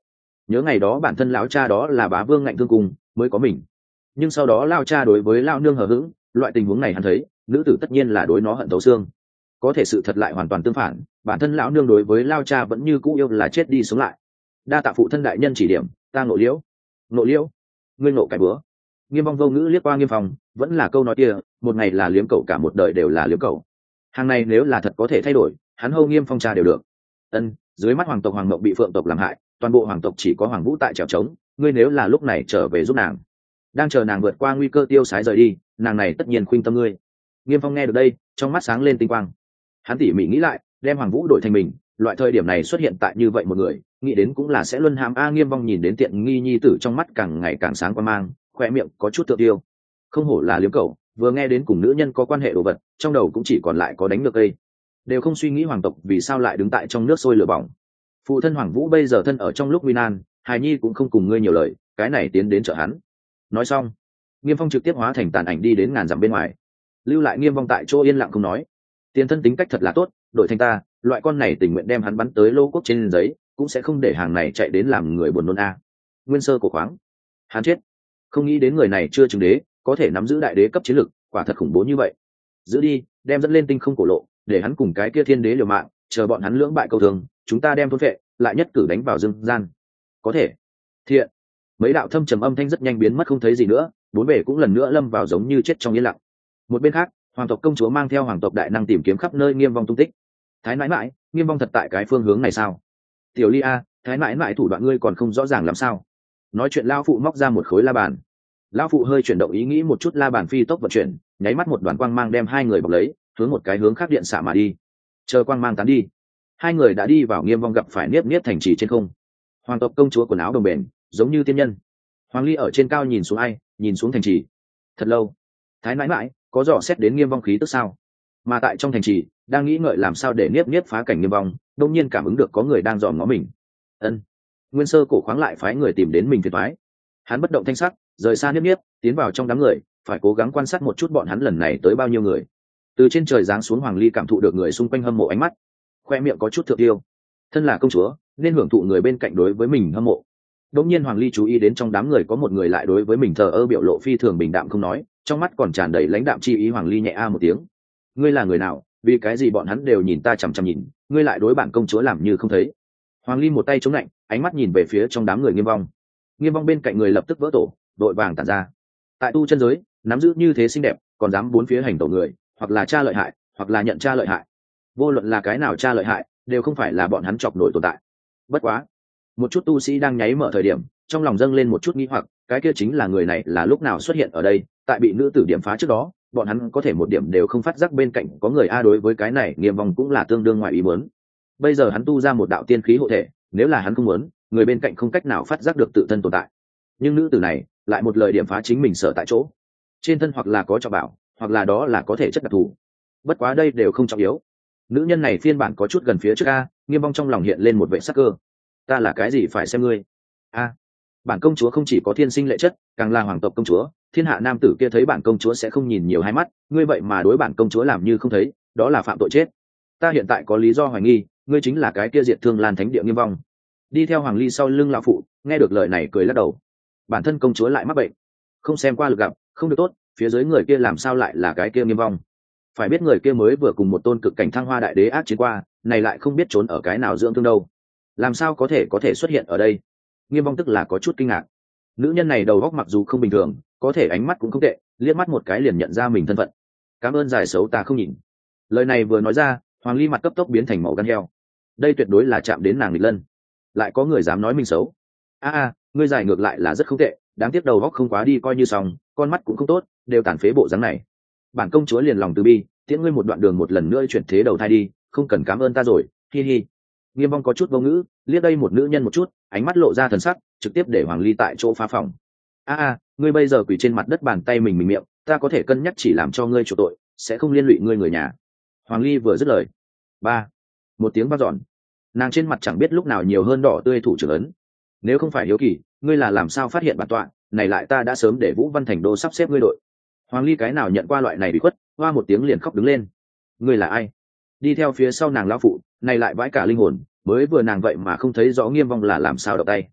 S1: nhớ ngày đó bản thân lão cha đó là bá vương ngạnh thương cùng mới có mình, nhưng sau đó lao cha đối với lao nương hờ hững, loại tình huống này hắn thấy nữ tử tất nhiên là đối nó hận thấu xương. Có thể sự thật lại hoàn toàn tương phản, bản thân lão nương đối với lao cha vẫn như cũ yêu là chết đi sống lại. Đa tạ phụ thân đại nhân chỉ điểm, ta ngộ liễu. Ngộ liễu? Ngươi ngộ cái bữa. Nghiêm Vong vô ngữ liếc qua Nghiêm Phong, vẫn là câu nói kia, một ngày là liếm cậu, cả một đời đều là liếm cậu. Hàng này nếu là thật có thể thay đổi, hắn hâu Nghiêm Phong cha đều được. Ân, dưới mắt hoàng tộc Hoàng Ngọc bị phượng tộc làm hại, toàn bộ hoàng tộc chỉ có Hoàng Vũ tại trèo trống, ngươi nếu là lúc này trở về giúp nàng, đang chờ nàng vượt qua nguy cơ tiêu sái rời đi, nàng này tất nhiên khuynh tâm ngươi. Nghiêm Phong nghe được đây, trong mắt sáng lên tinh quang. Hắn tỉ mỉ nghĩ lại, đem Hoàng Vũ đổi thành mình, loại thời điểm này xuất hiện tại như vậy một người, nghĩ đến cũng là sẽ luân hãm a. Nghiêm Phong nhìn đến tiện nghi nhi tử trong mắt càng ngày càng sáng qua mang, khoe miệng có chút tự tiêu. Không hổ là liếm cậu, vừa nghe đến cùng nữ nhân có quan hệ đồ vật, trong đầu cũng chỉ còn lại có đánh được đây, đều không suy nghĩ hoàng tộc vì sao lại đứng tại trong nước sôi lửa bỏng. Phụ thân Hoàng Vũ bây giờ thân ở trong lúc nguy nan, hài nhi cũng không cùng ngươi nhiều lời, cái này tiến đến trợ hắn. Nói xong, Nghiêm Phong trực tiếp hóa thành tàn ảnh đi đến ngàn dặm bên ngoài, lưu lại Nghiêm Vong tại chỗ yên lặng không nói. Tiền thân tính cách thật là tốt, đổi thành ta, loại con này tình nguyện đem hắn bắn tới lô cốc trên giấy, cũng sẽ không để hàng này chạy đến làm người buồn nôn a. Nguyên sơ cổ khoáng, hắn chết. Không nghĩ đến người này chưa chứng đế, có thể nắm giữ đại đế cấp chiến lực, quả thật khủng bố như vậy. Giữ đi, đem dẫn lên tinh không cổ lộ, để hắn cùng cái kia thiên đế liều mạng, chờ bọn hắn lưỡng bại câu thường, chúng ta đem thôn vệ, lại nhất cử đánh vào dương gian. Có thể. Thiện. Mấy đạo thâm trầm âm thanh rất nhanh biến mất không thấy gì nữa, bốn bề cũng lần nữa lâm vào giống như chết trong yên lặng. Một bên khác, hoàng tộc công chúa mang theo hoàng tộc đại năng tìm kiếm khắp nơi Nghiêm Vong tung tích. Thái nãi nãi, Nghiêm Vong thật tại cái phương hướng này sao? Tiểu Ly a, thái nãi nãi thủ đoạn ngươi còn không rõ ràng làm sao? Nói chuyện lao phụ móc ra một khối la bàn. Lao phụ hơi chuyển động ý nghĩ một chút, la bàn phi tốc vận chuyển, nháy mắt một đoàn quang mang đem hai người bọc lấy, hướng một cái hướng khác điện xạ mà đi. Chờ quang mang tán đi, hai người đã đi vào Nghiêm Vong gặp phải niếp niếp thành trì trên không. Hoàng tộc công chúa quần áo đồng bền, giống như tiên nhân. Hoàng Ly ở trên cao nhìn xuống ai, nhìn xuống thành trì. Thật lâu, thái nãi nãi có dò xét đến Nghiêm Vong khí tức sao? Mà tại trong thành trì đang nghĩ ngợi làm sao để niếp niếp phá cảnh Nghiêm Vong, đông nhiên cảm ứng được có người đang dòm ngó mình. Ân, Nguyên sơ cổ khoáng lại phái người tìm đến mình phiền toái. Hắn bất động thanh sắc, rời xa niếp niếp, tiến vào trong đám người, phải cố gắng quan sát một chút bọn hắn lần này tới bao nhiêu người. Từ trên trời giáng xuống Hoàng Ly cảm thụ được người xung quanh hâm mộ ánh mắt, khoe miệng có chút thượng tiêu. Thân là công chúa, nên hưởng thụ người bên cạnh đối với mình hâm mộ. Đột nhiên Hoàng Ly chú ý đến trong đám người có một người lại đối với mình thờ ơ, biểu lộ phi thường bình đạm không nói, trong mắt còn tràn đầy lãnh đạm chi ý. Hoàng Ly nhẹ a một tiếng. Ngươi là người nào? Vì cái gì bọn hắn đều nhìn ta chằm chằm nhìn, ngươi lại đối bản công chúa làm như không thấy? Hoàng Ly một tay chống lạnh, ánh mắt nhìn về phía trong đám người Nghiêm Vong. Nghiêm Vong bên cạnh người lập tức vỡ tổ, đội vàng tản ra. Tại tu chân giới, nắm giữ như thế xinh đẹp, còn dám bốn phía hành tổ người, hoặc là cha lợi hại, hoặc là nhận cha lợi hại. Vô luận là cái nào cha lợi hại, đều không phải là bọn hắn chọc nổi tồn tại. Bất quá, một chút tu sĩ đang nháy mở thời điểm, trong lòng dâng lên một chút nghi hoặc, cái kia chính là người này là lúc nào xuất hiện ở đây? Tại bị nữ tử điểm phá trước đó, bọn hắn có thể một điểm đều không phát giác bên cạnh có người a. Đối với cái này Nghiêm Vong cũng là tương đương ngoài ý muốn. Bây giờ hắn tu ra một đạo tiên khí hộ thể, nếu là hắn không muốn, người bên cạnh không cách nào phát giác được tự thân tồn tại. Nhưng nữ tử này lại một lời điểm phá chính mình sở tại chỗ, trên thân hoặc là có trọng bảo, hoặc là đó là có thể chất đặc thù. Bất quá đây đều không trọng yếu. Nữ nhân này phiên bản có chút gần phía trước a. Nghiêm Vong trong lòng hiện lên một vệ sắc cơ. Ta là cái gì phải xem ngươi a? Bản công chúa không chỉ có thiên sinh lệ chất, càng là hoàng tộc công chúa, thiên hạ nam tử kia thấy bản công chúa sẽ không nhìn nhiều hai mắt, ngươi vậy mà đối bản công chúa làm như không thấy, đó là phạm tội chết. Ta hiện tại có lý do hoài nghi, ngươi chính là cái kia diệt thương lan thánh địa Nghiêm Vong. Đi theo Hoàng Ly sau lưng lão phụ, nghe được lời này cười lắc đầu. Bản thân công chúa lại mắc bệnh, không xem qua lực gặp, không được tốt, phía dưới người kia làm sao lại là cái kia Nghiêm Vong? Phải biết người kia mới vừa cùng một tôn cực cảnh thăng hoa đại đế ác chiến qua, này lại không biết trốn ở cái nào dưỡng thương đâu, làm sao có thể có thể xuất hiện ở đây? Nghiêm Vong tức là có chút kinh ngạc. Nữ nhân này đầu óc mặc dù không bình thường, có thể ánh mắt cũng không tệ, liếc mắt một cái liền nhận ra mình thân phận. Cảm ơn dài xấu ta không nhìn. Lời này vừa nói ra, Hoàng Ly mặt cấp tốc biến thành màu gan heo. Đây tuyệt đối là chạm đến nàng nghịch lân. Lại có người dám nói mình xấu? A a, ngươi giải ngược lại là rất không tệ, đáng tiếc đầu óc không quá đi coi như xong, con mắt cũng không tốt, đều tàn phế bộ dáng này. Bản công chúa liền lòng từ bi, tiễn ngươi một đoạn đường một lần nữa chuyển thế đầu thai đi, không cần cảm ơn ta rồi, hi hi. Nghiêm Vong có chút vô ngữ, liếc đây một nữ nhân một chút, ánh mắt lộ ra thần sắc, trực tiếp để Hoàng Ly tại chỗ phá phòng. A a, ngươi bây giờ quỳ trên mặt đất bàn tay mình mình miệng, ta có thể cân nhắc chỉ làm cho ngươi chủ tội, sẽ không liên lụy ngươi người nhà. Hoàng Ly vừa dứt lời, ba, một tiếng vang dọn, nàng trên mặt chẳng biết lúc nào nhiều hơn đỏ tươi thủ trưởng ấn. Nếu không phải hiếu kỳ, ngươi là làm sao phát hiện bản tọa, này lại ta đã sớm để Vũ Văn Thành Đô sắp xếp ngươi đội. Hoàng Ly cái nào nhận qua loại này bị khuất, hoa một tiếng liền khóc đứng lên. Ngươi là ai? Đi theo phía sau nàng lão phụ, này lại vãi cả linh hồn, mới vừa nàng vậy mà không thấy rõ Nghiêm Vong là làm sao động tay.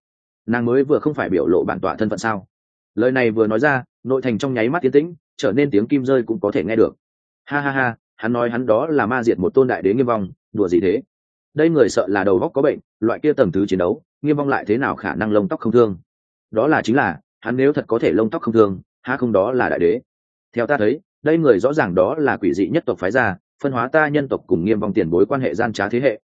S1: nàng mới vừa không phải biểu lộ bản tọa thân phận sao? Lời này vừa nói ra, nội thành trong nháy mắt tiến tĩnh, trở nên tiếng kim rơi cũng có thể nghe được. Ha ha ha, hắn nói hắn đó là ma diệt một tôn đại đế Nghiêm Vong, đùa gì thế? Đây người sợ là đầu óc có bệnh, loại kia tầng thứ chiến đấu, Nghiêm Vong lại thế nào khả năng lông tóc không thương? Đó là chính là, hắn nếu thật có thể lông tóc không thương, há không đó là đại đế? Theo ta thấy, đây người rõ ràng đó là quỷ dị nhất tộc phái gia, phân hóa ta nhân tộc cùng Nghiêm Vong tiền bối quan hệ gian trá thế hệ.